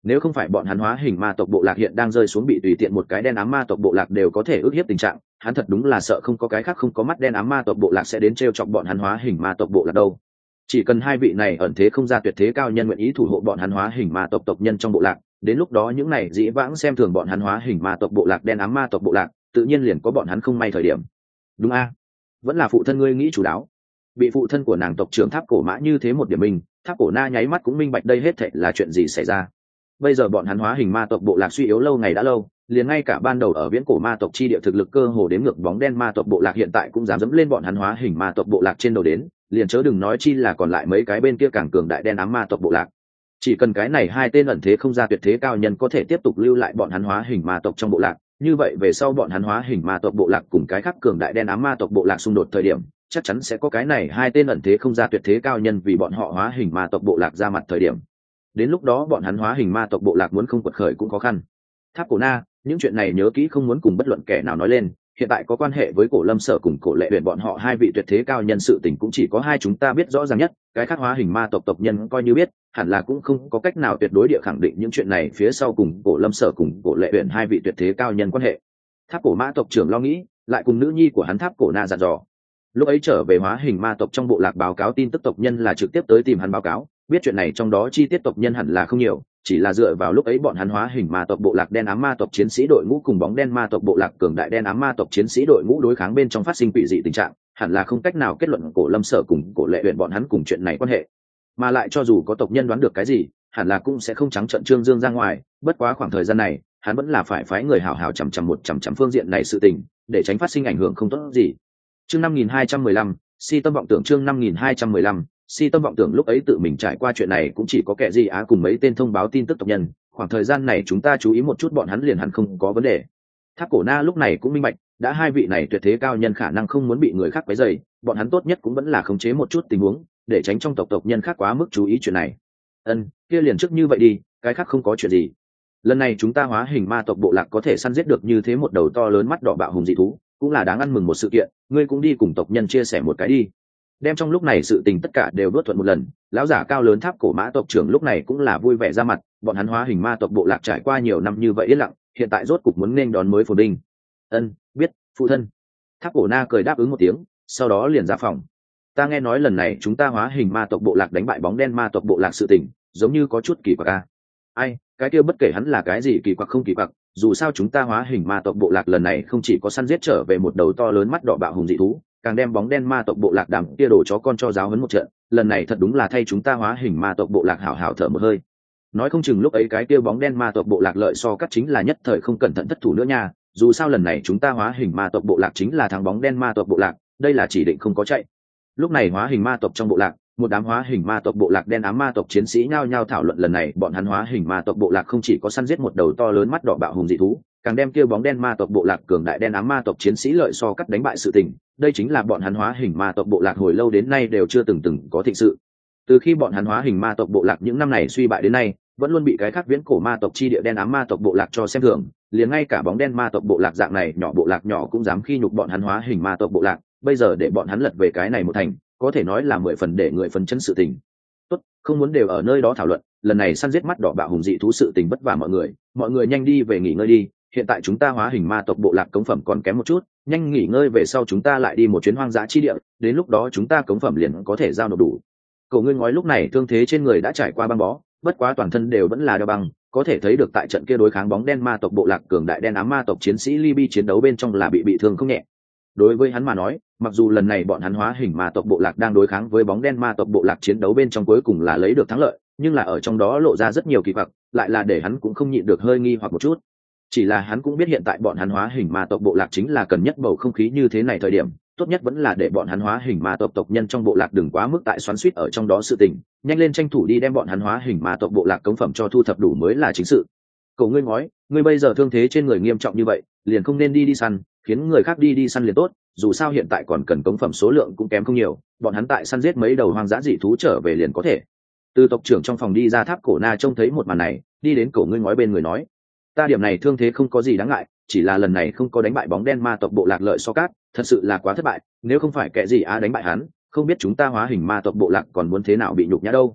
Nếu không phải bọn hắn hóa hình ma tộc bộ lạc hiện đang rơi xuống bị tùy tiện một cái đen ám ma tộc bộ lạc đều có thể ức hiếp tình trạng, hắn thật đúng là sợ không có cái khác không có mắt đen ám ma tộc bộ lạc sẽ đến trêu chọc bọn hắn hóa hình ma tộc bộ lạc đâu. Chỉ cần hai vị này ẩn thế không ra tuyệt thế cao nhân nguyện ý thủ hộ bọn hắn hóa hình ma tộc tộc nhân trong bộ lạc, đến lúc đó những này dĩ vãng xem thường bọn hắn hóa hình ma tộc bộ lạc đen ám ma tộc bộ lạc, tự nhiên liền có bọn hắn không may thời điểm. Đúng a, vẫn là phụ thân ngươi nghĩ chủ đáo. Bị phụ thân của nàng tộc trưởng Tháp Cổ Mã như thế một điểm mình, Tháp Cổ Na nháy mắt cũng minh bạch đây hết thảy là chuyện gì xảy ra. Bây giờ bọn hắn hóa hình ma tộc bộ lạc suy yếu lâu ngày đã lâu, liền ngay cả ban đầu ở viễn cổ ma tộc chi địa thực lực cơ hồ đếm ngược bóng đen ma tộc bộ lạc hiện tại cũng dám dẫm lên bọn hắn hóa hình ma tộc bộ lạc trên đầu đến, liền chớ đừng nói chi là còn lại mấy cái bên kia càng cường đại đen ám ma tộc bộ lạc. Chỉ cần cái này hai tên ẩn thế không ra tuyệt thế cao nhân có thể tiếp tục lưu lại bọn hắn hóa hình ma tộc trong bộ lạc, như vậy về sau bọn hắn hóa hình ma tộc bộ lạc cùng cái khác cường đại đen ám ma tộc bộ lạc xung đột thời điểm, chắc chắn sẽ có cái này hai tên ẩn thế không ra tuyệt thế cao nhân vì bọn họ hóa hình ma tộc bộ lạc ra mặt thời điểm. Đến lúc đó bọn hắn hóa hình ma tộc bộ lạc muốn không quật khởi cũng khó khăn. Tháp Cổ Na, những chuyện này nhớ kỹ không muốn cùng bất luận kẻ nào nói lên, hiện tại có quan hệ với Cổ Lâm Sở cùng Cổ Lệ Huyền bọn họ hai vị tuyệt thế cao nhân sự tình cũng chỉ có hai chúng ta biết rõ ràng nhất, cái khác hóa hình ma tộc nhân coi như biết, hẳn là cũng không có cách nào tuyệt đối địa khẳng định những chuyện này phía sau cùng Cổ Lâm Sở cùng Cổ Lệ Huyền hai vị tuyệt thế cao nhân quan hệ. Tháp Cổ Mã tộc trưởng lo nghĩ, lại cùng nữ nhi của hắn Tháp Cổ Na dặn dò. Lúc ấy trở về hóa hình ma tộc trong bộ lạc báo cáo tin tức tộc nhân là trực tiếp tới tìm hắn báo cáo, biết chuyện này trong đó chi tiết tộc nhân hẳn là không nhiều, chỉ là dựa vào lúc ấy bọn hắn hóa hình ma tộc bộ lạc đen ám ma tộc chiến sĩ đội ngũ cùng bóng đen ma tộc bộ lạc cường đại đen ám ma tộc chiến sĩ đội ngũ đối kháng bên trong phát sinh quỷ dị tình trạng, hẳn là không cách nào kết luận Cổ Lâm Sở cùng Cổ Lệ Huyền bọn hắn cùng chuyện này quan hệ. Mà lại cho dù có tộc nhân đoán được cái gì, hẳn là cũng sẽ không trắng trợn trương dương ra ngoài, bất quá khoảng thời gian này, hắn vẫn là phải phái người hảo hảo chằm chằm phương diện này sự tình, để tránh phát sinh ảnh hưởng không tốt gì. Chương 5215, si tâm vọng tưởng chương 5215, si tâm vọng tưởng lúc ấy tự mình trải qua chuyện này cũng chỉ có kẻ gì á cùng mấy tên thông báo tin tức tộc nhân, khoảng thời gian này chúng ta chú ý một chút bọn hắn liền hẳn không có vấn đề. Tháp Cổ Na lúc này cũng minh bạch, đã hai vị này tuyệt thế cao nhân khả năng không muốn bị người khác quấy rầy, bọn hắn tốt nhất cũng vẫn là khống chế một chút tình huống, để tránh trong tộc nhân khác quá mức chú ý chuyện này. Kia liền trước như vậy đi, cái khác không có chuyện gì. Lần này chúng ta hóa hình ma tộc bộ lạc có thể săn giết được như thế một đầu to lớn mắt đỏ bạo hùng dị thú, cũng là đáng ăn mừng một sự kiện, ngươi cũng đi cùng tộc nhân chia sẻ một cái đi. Đem trong lúc này sự tình tất cả đều đốt thuận một lần, lão giả cao lớn Tháp Cổ Mã tộc trưởng lúc này cũng là vui vẻ ra mặt, bọn hắn hóa hình ma tộc bộ lạc trải qua nhiều năm như vậy yên lặng, hiện tại rốt cục muốn nên đón mới phồn vinh. Biết, phụ thân. Tháp Cổ Na cười đáp ứng một tiếng, sau đó liền ra phòng. Ta nghe nói lần này chúng ta hóa hình ma tộc bộ lạc đánh bại bóng đen ma tộc bộ lạc sự tình, giống như có chút kỳ quặc a. Ai, cái kia bất kể hắn là cái gì kỳ quặc không kỳ quặc, dù sao chúng ta hóa hình ma tộc bộ lạc lần này không chỉ có săn giết trở về một đầu to lớn mắt đỏ bạo hùng dị thú, càng đem bóng đen ma tộc bộ lạc đàm kia đổ chó con cho giáo huấn một trận, lần này thật đúng là thay chúng ta hóa hình ma tộc bộ lạc hảo hảo thở một hơi. Nói không chừng lúc ấy cái kia bóng đen ma tộc bộ lạc lợi so cắt chính là nhất thời không cẩn thận thất thủ nữa nha, dù sao lần này chúng ta hóa hình ma tộc bộ lạc chính là thằng bóng đen ma tộc bộ lạc, đây là chỉ định không có chạy. Lúc này hóa hình ma tộc trong bộ lạc, một đám hóa hình ma tộc bộ lạc đen ám ma tộc chiến sĩ nhao nhao thảo luận lần này bọn hắn hóa hình ma tộc bộ lạc không chỉ có săn giết một đầu to lớn mắt đỏ bạo hùng dị thú, càng đem kia bóng đen ma tộc bộ lạc cường đại đen ám ma tộc chiến sĩ lợi so cắt đánh bại sự tình, đây chính là bọn hắn hóa hình ma tộc bộ lạc hồi lâu đến nay đều chưa từng có thịnh sự. Từ khi bọn hắn hóa hình ma tộc bộ lạc những năm này suy bại đến nay, vẫn luôn bị cái khác viễn cổ ma tộc chi địa đen ám ma tộc bộ lạc cho xem thường, liền ngay cả bóng đen ma tộc bộ lạc dạng này nhỏ bộ lạc nhỏ cũng dám khi nhục bọn hắn hóa hình ma tộc bộ lạc, bây giờ để bọn hắn lật về cái này một thành, có thể nói là 10 phần để người phấn chấn sự tình. Tốt, không muốn đều ở nơi đó thảo luận, lần này săn giết mắt đỏ bạo hùng dị thú sự tình vất vả mọi người nhanh đi về nghỉ ngơi đi, hiện tại chúng ta hóa hình ma tộc bộ lạc cống phẩm còn kém một chút, nhanh nghỉ ngơi về sau chúng ta lại đi một chuyến hoang dã chi địa, đến lúc đó chúng ta cống phẩm liền có thể giao nộp đủ. Cậu ngươi ngói lúc này thương thế trên người đã trải qua băng bó, bất quá toàn thân đều vẫn là đeo băng, có thể thấy được tại trận kia đối kháng bóng đen ma tộc bộ lạc cường đại đen ám ma tộc chiến sĩ Libby chiến đấu bên trong là bị thương không nhẹ. Đối với hắn mà nói, mặc dù lần này bọn hắn hóa hình ma tộc bộ lạc đang đối kháng với bóng đen ma tộc bộ lạc chiến đấu bên trong cuối cùng là lấy được thắng lợi, nhưng là ở trong đó lộ ra rất nhiều kỳ quặc, lại là để hắn cũng không nhịn được hơi nghi hoặc một chút. Chỉ là hắn cũng biết hiện tại bọn hắn hóa hình ma tộc bộ lạc chính là cần nhất bầu không khí như thế này thời điểm, tốt nhất vẫn là để bọn hắn hóa hình ma tộc nhân trong bộ lạc đừng quá mức tại xoắn xuýt ở trong đó sự tình, nhanh lên tranh thủ đi đem bọn hắn hóa hình ma tộc bộ lạc cống phẩm cho thu thập đủ mới là chính sự. Cậu ngươi ngói, ngươi bây giờ thương thế trên người nghiêm trọng như vậy, liền không nên đi săn, khiến người khác đi săn liền tốt, dù sao hiện tại còn cần cống phẩm số lượng cũng kém không nhiều, bọn hắn tại săn giết mấy đầu hoang dã dị thú trở về liền có thể. Từ tộc trưởng trong phòng đi ra Tháp Cổ Na trông thấy một màn này, đi đến Cậu ngươi ngói bên người nói, ta điểm này thương thế không có gì đáng ngại, chỉ là lần này không có đánh bại bóng đen ma tộc bộ lạc lợi so cát, thật sự là quá thất bại, nếu không phải kẻ gì á đánh bại hắn, không biết chúng ta hóa hình ma tộc bộ lạc còn muốn thế nào bị nhục nhã đâu.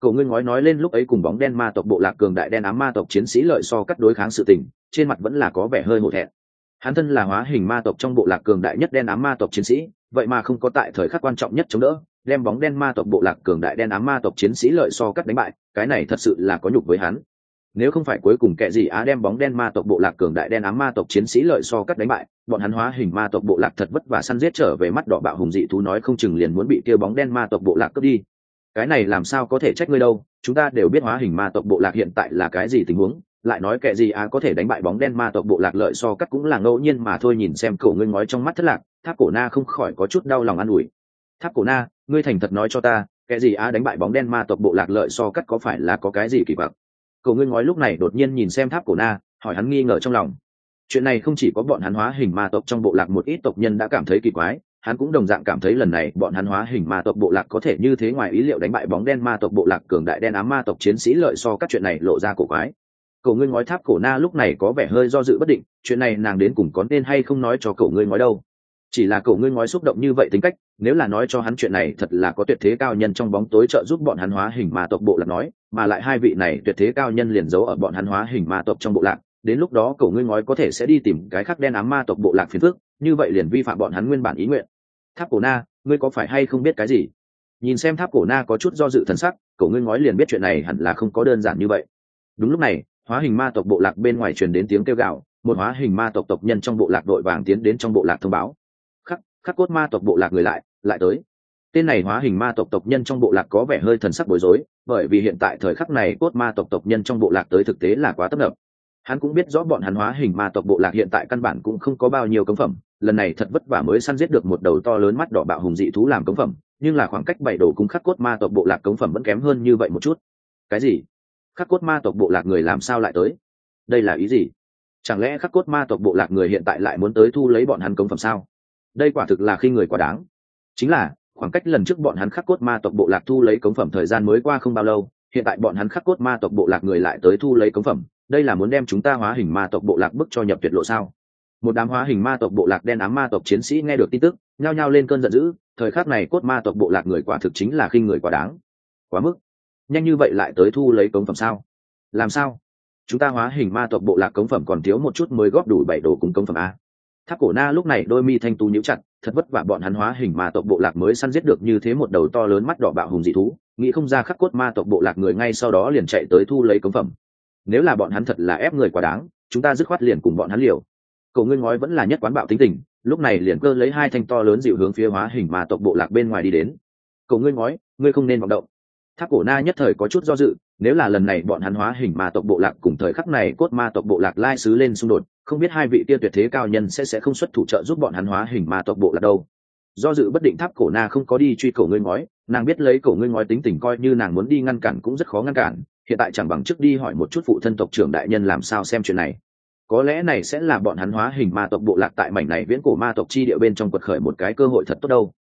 Cậu ngươi ngói nói lên lúc ấy cùng bóng đen ma tộc bộ lạc cường đại đen ám ma tộc chiến sĩ lợi so cắt đối kháng sự tình, trên mặt vẫn là có vẻ hơi hổ thẹn. Hắn thân là hóa hình ma tộc trong bộ lạc cường đại nhất đen ám ma tộc chiến sĩ, vậy mà không có tại thời khắc quan trọng nhất chống đỡ, đem bóng đen ma tộc bộ lạc cường đại đen ám ma tộc chiến sĩ lợi so cắt đánh bại, cái này thật sự là có nhục với hắn. Nếu không phải cuối cùng kẻ gì á đem bóng đen ma tộc bộ lạc cường đại đen ám ma tộc chiến sĩ lợi so cắt đánh bại, bọn hắn hóa hình ma tộc bộ lạc thật vất vả săn giết trở về mắt đỏ bạo hùng dị thú nói không chừng liền muốn bị kia bóng đen ma tộc bộ lạc cướp đi. Cái này làm sao có thể trách ngươi đâu, chúng ta đều biết hóa hình ma tộc bộ lạc hiện tại là cái gì tình huống, lại nói kẻ gì á có thể đánh bại bóng đen ma tộc bộ lạc lợi so cắt cũng là ngẫu nhiên mà thôi. Nhìn xem cậu ngươi ngói trong mắt thất lạc, Tháp Cổ Na không khỏi có chút đau lòng an ủi. Tháp Cổ Na, ngươi thành thật nói cho ta, kẻ gì á đánh bại bóng đen ma tộc bộ lạc lợi so cắt có phải là có cái gì kỳ quặc? Cậu ngươi ngói lúc này đột nhiên nhìn xem Tháp Cổ Na, hỏi hắn nghi ngờ trong lòng. Chuyện này không chỉ có bọn hắn hóa hình ma tộc trong bộ lạc một ít tộc nhân đã cảm thấy kỳ quái, hắn cũng đồng dạng cảm thấy lần này bọn hắn hóa hình ma tộc bộ lạc có thể như thế ngoài ý liệu đánh bại bóng đen ma tộc bộ lạc cường đại đen ám ma tộc chiến sĩ lợi so các chuyện này lộ ra cổ quái. Cậu ngươi ngói Tháp Cổ Na lúc này có vẻ hơi do dự bất định, chuyện này nàng đến cùng có nên hay không nói cho cậu ngươi ngói đâu. Chỉ là cậu ngươi ngói xúc động như vậy tính cách, nếu là nói cho hắn chuyện này thật là có tuyệt thế cao nhân trong bóng tối trợ giúp bọn hắn hóa hình ma tộc bộ lạc nói, mà lại hai vị này tuyệt thế cao nhân liền giấu ở bọn hắn hóa hình ma tộc trong bộ lạc, đến lúc đó cậu ngươi ngói có thể sẽ đi tìm cái khác đen ám ma tộc bộ lạc phiền phức, như vậy liền vi phạm bọn hắn nguyên bản ý nguyện. Tháp Cổ Na, ngươi có phải hay không biết cái gì? Nhìn xem Tháp Cổ Na có chút do dự thần sắc, cậu ngươi ngói liền biết chuyện này hẳn là không có đơn giản như vậy. Đúng lúc này, hóa hình ma tộc bộ lạc bên ngoài truyền đến tiếng kêu gào, một hóa hình ma tộc tộc nhân trong bộ lạc đội vàng tiến đến trong bộ lạc thông báo. Khắc cốt ma tộc bộ lạc người lại tới. Tên này hóa hình ma tộc tộc nhân trong bộ lạc có vẻ hơi thần sắc bối rối, bởi vì hiện tại thời khắc này cốt ma tộc tộc nhân trong bộ lạc tới thực tế là quá tấp nập. Hắn cũng biết rõ bọn hắn hóa hình ma tộc bộ lạc hiện tại căn bản cũng không có bao nhiêu cống phẩm, lần này thật vất vả mới săn giết được một đầu to lớn mắt đỏ bạo hùng dị thú làm cống phẩm, nhưng là khoảng cách 7 đầu cung khắc cốt ma tộc bộ lạc cống phẩm vẫn kém hơn như vậy một chút. Cái gì? Khắc cốt ma tộc bộ lạc người làm sao lại tới? Đây là ý gì? Chẳng lẽ khắc cốt ma tộc bộ lạc người hiện tại lại muốn tới thu lấy bọn hắn cống phẩm sao? Đây quả thực là khi người quá đáng. Chính là khoảng cách lần trước bọn hắn khắc cốt ma tộc bộ lạc thu lấy cống phẩm thời gian mới qua không bao lâu, hiện tại bọn hắn khắc cốt ma tộc bộ lạc người lại tới thu lấy cống phẩm, đây là muốn đem chúng ta hóa hình ma tộc bộ lạc bức cho nhập tuyệt lộ sao? Một đám hóa hình ma tộc bộ lạc đen ám ma tộc chiến sĩ nghe được tin tức, nhao nhao lên cơn giận dữ, thời khắc này cốt ma tộc bộ lạc người quả thực chính là khinh người quá đáng. Quá mức, nhanh như vậy lại tới thu lấy cống phẩm sao? Làm sao? Chúng ta hóa hình ma tộc bộ lạc cống phẩm còn thiếu một chút mới góp đủ 7 đồ cùng cống phẩm a. Tháp Cổ Na lúc này đôi mi thanh tú nhíu chặt, thật vất vả bọn hắn hóa hình ma tộc bộ lạc mới săn giết được như thế một đầu to lớn mắt đỏ bạo hùng dị thú, nghĩ không ra khắc cốt ma tộc bộ lạc người ngay sau đó liền chạy tới thu lấy cống phẩm. Nếu là bọn hắn thật là ép người quá đáng, chúng ta dứt khoát liền cùng bọn hắn liều. Cậu ngươi ngói vẫn là nhất quán bạo tính tình, lúc này liền cơ lấy 2 thanh to lớn dịu hướng phía hóa hình ma tộc bộ lạc bên ngoài đi đến. Cậu ngươi ngói, ngươi không nên vọng động. Tháp Cổ Na nhất thời có chút do dự, nếu là lần này bọn hắn hóa hình ma tộc bộ lạc cùng thời khắc này cốt ma tộc bộ lạc lai sứ lên xung đột, không biết hai vị kia tuyệt thế cao nhân sẽ không xuất thủ trợ giúp bọn hắn hóa hình ma tộc bộ lạc đâu. Do dự bất định Tháp Cổ Na không có đi truy cậu ngươi ngói, nàng biết lấy cậu ngươi ngói tính tình coi như nàng muốn đi ngăn cản cũng rất khó ngăn cản, hiện tại chẳng bằng trước đi hỏi một chút phụ thân tộc trưởng đại nhân làm sao xem chuyện này. Có lẽ này sẽ là bọn hắn hóa hình ma tộc bộ lạc tại mảnh này viễn cổ ma tộc chi địa bên trong quật khởi một cái cơ hội thật tốt đâu.